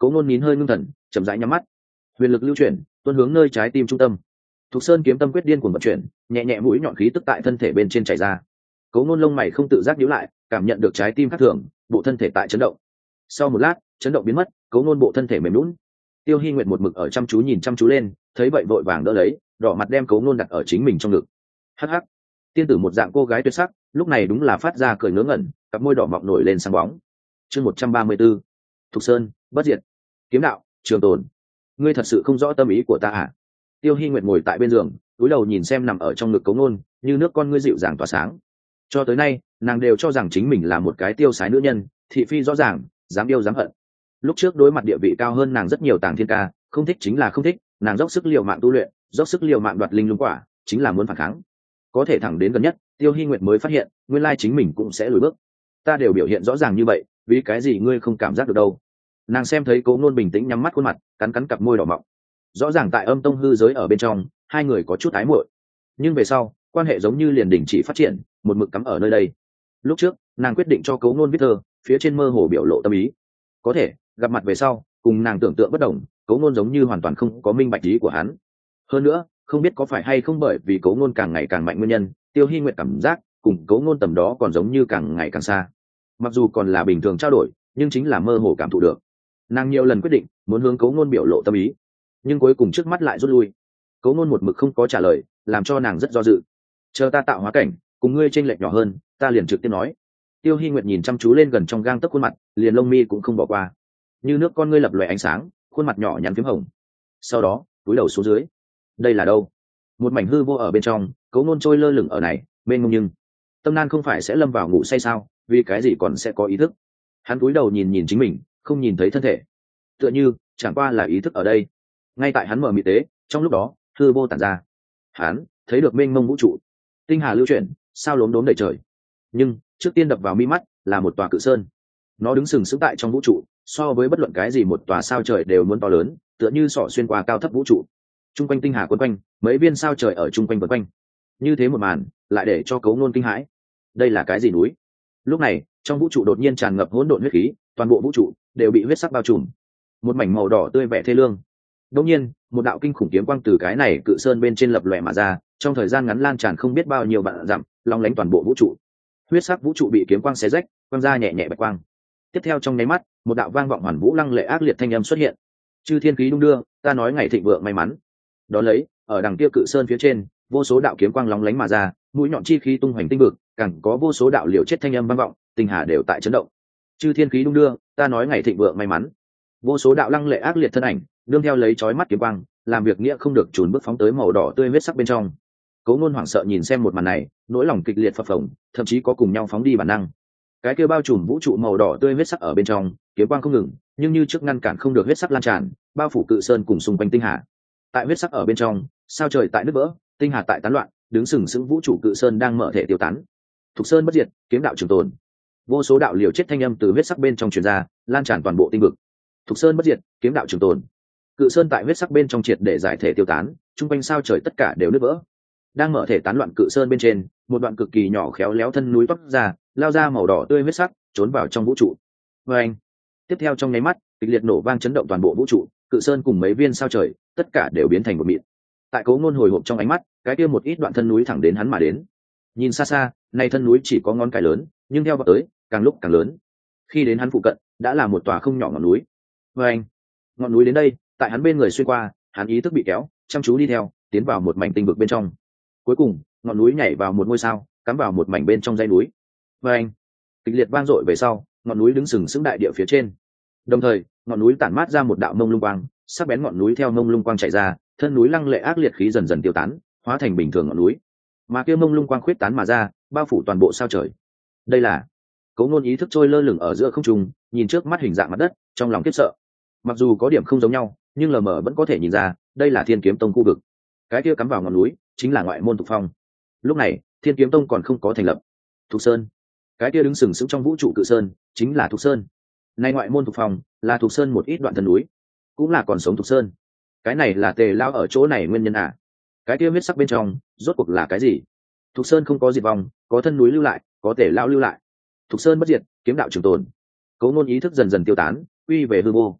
Cố Nôn nín hơi ngưng thần, chậm rãi nhắm mắt, huyền lực lưu chuyển, tuôn hướng nơi trái tim trung tâm. Thục Sơn kiếm tâm quyết điên cuồng vận chuyển, nhẹ nhẹ mũi nhọn khí tức tại thân thể bên trên chảy ra. Cố Nôn lông mày không tự giác nhíu lại, cảm nhận được trái tim khác thường, bộ thân thể tại chấn động. Sau một lát, chấn động biến mất, Cố Nôn bộ thân thể mềm nhũn. Tiêu Hi Nguyệt một mực ở chăm chú nhìn chăm chú lên, thấy vậy vội vàng đỡ lấy, đỏ mặt đem Cố Nôn đặt ở chính mình trong ngực. Hắc hắc, tiên tử một dạng cô gái tuyệt sắc, lúc này đúng là phát ra cười ngớ ngẩn, cặp môi đỏ mọng nổi lên sáng bóng. Chương 134. Thục Sơn, bất diệt. Kiếm đạo, trường tồn. Ngươi thật sự không rõ tâm ý của ta à? Tiêu Hi Nguyệt ngồi tại bên giường, cúi đầu nhìn xem nằm ở trong ngực Cố Nôn, như nước con ngươi dịu dàng tỏa sáng. Cho tới nay, nàng đều cho rằng chính mình là một cái tiêu sái nữ nhân, thị phi rõ ràng, dám yêu dám hận. Lúc trước đối mặt địa vị cao hơn nàng rất nhiều Tàng Thiên Ca, không thích chính là không thích, nàng dốc sức liều mạng tu luyện, dốc sức liều mạng đoạt linh lung quả, chính là muốn phản kháng. Có thể thẳng đến gần nhất, Tiêu Hi Nguyệt mới phát hiện, nguyên lai chính mình cũng sẽ lùi bước. Ta đều biểu hiện rõ ràng như vậy, vì cái gì ngươi không cảm giác được đâu? Nàng xem thấy Cố Nôn bình tĩnh nhắm mắt khuôn mặt, cắn cắn cặp môi đỏ mọng. Rõ ràng tại âm tông hư giới ở bên trong, hai người có chút ái muội, nhưng về sau, quan hệ giống như liền đình chỉ phát triển, một mực cắm ở nơi đây. Lúc trước, nàng quyết định cho Cố Nôn viết thơ, phía trên mơ hồ biểu lộ tâm ý. Có thể, gặp mặt về sau, cùng nàng tưởng tượng bất đồng, Cố Nôn giống như hoàn toàn không có minh bạch ý của hắn. Hơn nữa, không biết có phải hay không bởi vì Cố Nôn càng ngày càng mạnh nguyên nhân, Tiêu Hi Nguyệt cảm giác cùng Cố Nôn tầm đó còn giống như càng ngày càng xa. Mặc dù còn là bình thường trao đổi, nhưng chính là mơ hồ cảm thụ được. Nàng nhiều lần quyết định muốn hướng Cố Nôn biểu lộ tâm ý, nhưng cuối cùng trước mắt lại rút lui. Cố Nôn một mực không có trả lời, làm cho nàng rất do dự. Chờ ta tạo hóa cảnh, cùng ngươi chênh lệch nhỏ hơn, ta liền trực tiếp nói. Tiêu Hi Nguyệt nhìn chăm chú lên gần trong gang tấc khuôn mặt, liền lông mi cũng không bỏ qua, như nước con ngươi lập lòe ánh sáng, khuôn mặt nhỏ nhắn phím hồng. Sau đó, cúi đầu xuống dưới. Đây là đâu? Một mảnh hư vô ở bên trong, Cố Nôn trôi lơ lửng ở này, mênh mông nhưng tâm nan không phải sẽ lâm vào ngủ say sao? Vì cái gì còn sẽ có ý thức? Hắn cúi đầu nhìn nhìn chính mình, không nhìn thấy thân thể, tựa như chẳng qua là ý thức ở đây. Ngay tại hắn mở mịt tế, trong lúc đó, hư vô tản ra. Hắn thấy được mênh mông vũ trụ, tinh hà lưu chuyển, sao lốm đốm đầy trời. Nhưng trước tiên đập vào mi mắt là một tòa cự sơn. Nó đứng sừng sững tại trong vũ trụ, so với bất luận cái gì một tòa sao trời đều muốn to lớn, tựa như sỏ xuyên qua cao thấp vũ trụ. Trung quanh tinh hà quấn quanh, mấy viên sao trời ở trung quanh vần quanh. Như thế một màn, lại để cho Cố Nôn kinh hãi. Đây là cái gì núi? Lúc này, trong vũ trụ đột nhiên tràn ngập hỗn độn huyết khí, toàn bộ vũ trụ đều bị huyết sắc bao trùm. Một mảnh màu đỏ tươi vẻ thê lương. Đột nhiên, một đạo kinh khủng kiếm quang từ cái này cự sơn bên trên lập lòe mà ra, trong thời gian ngắn lan tràn không biết bao nhiêu vạn dặm, long lánh toàn bộ vũ trụ. Huyết sắc vũ trụ bị kiếm quang xé rách, quang ra nhẹ nhẹ bạch quang. Tiếp theo trong nháy mắt, một đạo vang vọng hoàn vũ lăng lệ ác liệt thanh âm xuất hiện. Chư thiên khí đung đưa, ta nói ngày thịnh vượng may mắn. Đó lấy, ở đằng kia cự sơn phía trên, vô số đạo kiếm quang lóng lánh mà ra, mũi nhọn chi khí tung hoành tinh vực, càng có vô số đạo liều chết thanh âm vang vọng, tinh hà đều tại chấn động. Chư thiên khí đung đưa, ta nói ngày thịnh vượng may mắn. Vô số đạo lăng lệ ác liệt thân ảnh, đương theo lấy chói mắt kiếm quang, làm việc nghĩa không được chùn bước phóng tới màu đỏ tươi huyết sắc bên trong. Cố Nôn hoảng sợ nhìn xem một màn này, nỗi lòng kịch liệt phập phồng, thậm chí có cùng nhau phóng đi bản năng. Cái kia bao trùm vũ trụ màu đỏ tươi huyết sắc ở bên trong, kiếm quang không ngừng, nhưng như trước ngăn cản không được huyết sắc lan tràn, bao phủ cự sơn cùng xung quanh tinh hà. Tại huyết sắc ở bên trong, sao trời tại nứt vỡ, tinh hà tại tán loạn, đứng sừng sững vũ trụ cự sơn đang mở thể tiêu tán. Thục Sơn bất diệt, kiếm đạo trường tồn. Vô số đạo liều chết thanh âm từ huyết sắc bên trong truyền ra, lan tràn toàn bộ tinh vực. Thục Sơn bất diệt, kiếm đạo trường tồn. Cự sơn tại huyết sắc bên trong triệt để giải thể tiêu tán, trung quanh sao trời tất cả đều nứt vỡ. Đang mở thể tán loạn cự sơn bên trên, một đoạn cực kỳ nhỏ khéo léo thân núi toát ra, lao ra màu đỏ tươi huyết sắc, trốn vào trong vũ trụ. Và anh, tiếp theo trong nháy mắt, kịch liệt nổ vang chấn động toàn bộ vũ trụ, cự sơn cùng mấy viên sao trời, tất cả đều biến thành một mịn. Tại Cố Nôn hồi hộp trong ánh mắt, cái kia một ít đoạn thân núi thẳng đến hắn mà đến. Nhìn xa xa, này thân núi chỉ có ngón cái lớn, nhưng theo vào tới, càng lúc càng lớn. Khi đến hắn phụ cận, đã là một tòa không nhỏ ngọn núi. Và anh, ngọn núi đến đây, tại hắn bên người xuyên qua, hắn ý thức bị kéo, chăm chú đi theo, tiến vào một mảnh tinh vực bên trong. Cuối cùng, ngọn núi nhảy vào một ngôi sao, cắm vào một mảnh bên trong dãy núi. Và anh, kịch liệt vang dội về sau, ngọn núi đứng sừng sững đại địa phía trên. Đồng thời, ngọn núi tản mát ra một đạo mông lung quang, sắc bén ngọn núi theo mông lung quang chạy ra, thân núi lăng lệ ác liệt khí dần dần tiêu tán, hóa thành bình thường ngọn núi. Mà kia mông lung quang khuyết tán mà ra, bao phủ toàn bộ sao trời. Đây là Cố Nôn ý thức trôi lơ lửng ở giữa không trung, nhìn trước mắt hình dạng mặt đất, trong lòng khiếp sợ. Mặc dù có điểm không giống nhau, nhưng lờ mờ vẫn có thể nhìn ra, đây là Thiên Kiếm Tông khu vực. Cái kia cắm vào ngọn núi, chính là ngoại môn Thục Phong. Lúc này, Thiên Kiếm Tông còn không có thành lập. Thục Sơn, cái kia đứng sừng sững trong vũ trụ cự sơn, chính là Thục Sơn. Nay ngoại môn Thục Phong, là Thục Sơn một ít đoạn thân núi, cũng là còn sống Thục Sơn. Cái này là Tề lão ở chỗ này nguyên nhân à? Cái kia huyết sắc bên trong, rốt cuộc là cái gì? Thục Sơn không có diệt vong, có thân núi lưu lại, có Tề lão lưu lại. Thục Sơn bất diệt, kiếm đạo trường tồn. Cố Nôn ý thức dần dần tiêu tán, quy về hư vô.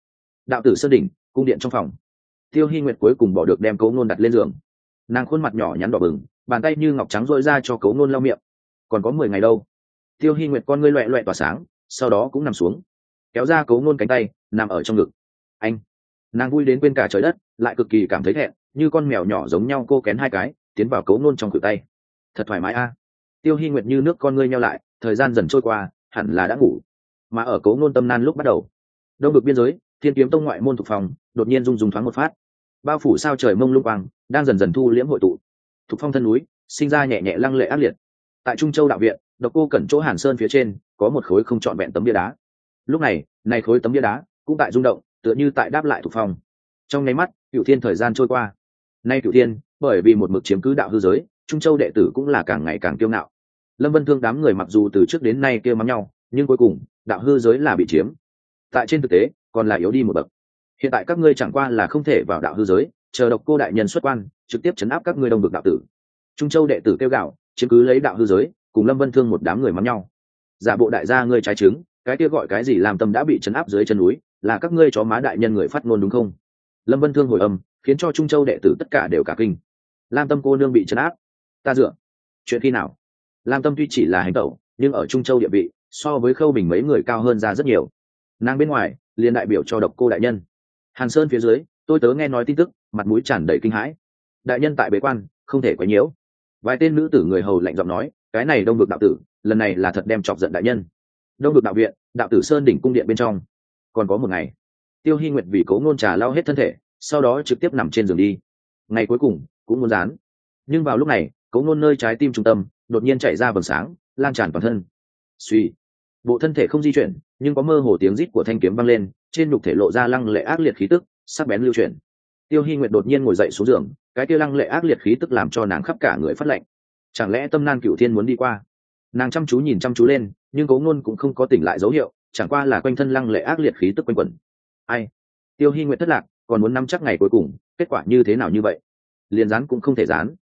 Đạo tử sơn đỉnh, cung điện trong phòng. Tiêu Hi Nguyệt cuối cùng bỏ được đem Cố Nôn đặt lên giường. Nàng khuôn mặt nhỏ nhắn đỏ bừng, bàn tay như ngọc trắng rỗi ra cho Cố Nôn lau miệng. Còn có 10 ngày đâu. Tiêu Hi Nguyệt con ngươi loẹt loẹt tỏa sáng, sau đó cũng nằm xuống, kéo ra Cố Nôn cánh tay, nằm ở trong ngực. Anh. Nàng vui đến quên cả trời đất, lại cực kỳ cảm thấy thẹn, như con mèo nhỏ giống nhau cô kén hai cái, tiến vào Cố Nôn trong khuỷu tay. Thật thoải mái a. Tiêu Hi Nguyệt như nước con ngươi nheo lại, thời gian dần trôi qua, hẳn là đã ngủ. Mà ở Cố Nôn tâm nan lúc bắt đầu, đông vực biên giới, Thiên Kiếm Tông ngoại môn thuộc phòng, đột nhiên rung thoáng một phát, bao phủ sao trời mông lung quang, đang dần dần thu liễm hội tụ. Thuộc phong thân núi, sinh ra nhẹ nhẹ lăng lệ ác liệt. Tại Trung Châu đạo viện, Độc Cô Cẩn chỗ Hàn Sơn phía trên, có một khối không trọn vẹn tấm bia đá. Lúc này khối tấm bia đá cũng tại rung động, tựa như tại đáp lại thuộc phong. Trong nháy mắt, Cửu Thiên thời gian trôi qua. Nay Cửu Thiên, bởi vì một mực chiếm cứ đạo hư giới, Trung Châu đệ tử cũng là càng ngày càng kiêu ngạo. Lâm Vân Thương đám người mặc dù từ trước đến nay kia mắng nhau, nhưng cuối cùng, đạo hư giới là bị chiếm. Tại trên thực tế, còn là yếu đi một bậc. Hiện tại các ngươi chẳng qua là không thể vào đạo hư giới, chờ Độc Cô đại nhân xuất quan, trực tiếp chấn áp các ngươi đông vực đạo tử. Trung Châu đệ tử kêu gào, chiếm cứ lấy đạo hư giới, cùng Lâm Vân Thương một đám người mắng nhau. Giả bộ đại gia ngươi trái trứng, cái kia gọi cái gì làm tâm đã bị chấn áp dưới chân núi, là các ngươi chó má đại nhân người phát ngôn đúng không? Lâm Vân Thương hồi âm, khiến cho Trung Châu đệ tử tất cả đều cả kinh. Lam Tâm cô nương bị chấn áp, ta dựa, chuyện khi nào? Lam Tâm tuy chỉ là hành tẩu, nhưng ở Trung Châu địa vị so với Khâu Bình mấy người cao hơn ra rất nhiều. Nàng bên ngoài liền đại biểu cho Độc Cô đại nhân. Hàn Sơn phía dưới, tôi tớ nghe nói tin tức, mặt mũi tràn đầy kinh hãi. Đại nhân tại bế quan, không thể quấy nhiễu. Vài tên nữ tử người hầu lạnh giọng nói, cái này đông vực đạo tử, lần này là thật đem chọc giận đại nhân. Đông vực đạo viện, đạo tử sơn đỉnh cung điện bên trong. Còn có một ngày, Tiêu Hi Nguyệt vì Cố Ngôn trà lau hết thân thể, sau đó trực tiếp nằm trên giường đi. Ngày cuối cùng cũng muốn dán. Nhưng vào lúc này, Cố Ngôn nơi trái tim trung tâm đột nhiên chạy ra vầng sáng, lan tràn toàn thân. Suy, bộ thân thể không di chuyển, nhưng có mơ hồ tiếng rít của thanh kiếm vang lên, trên nhục thể lộ ra lăng lệ ác liệt khí tức, sắc bén lưu chuyển. Tiêu Hi Nguyệt đột nhiên ngồi dậy xuống giường, cái kia lăng lệ ác liệt khí tức làm cho nàng khắp cả người phát lạnh. Chẳng lẽ tâm nan Cửu Thiên muốn đi qua? Nàng chăm chú nhìn chăm chú lên, nhưng Cố Ngôn cũng không có tỉnh lại dấu hiệu, chẳng qua là quanh thân lăng lệ ác liệt khí tức quanh quẩn. Ai? Tiêu Hi Nguyệt thất lạc, còn muốn nắm chắc ngày cuối cùng, kết quả như thế nào như vậy? Liền dán cũng không thể dán.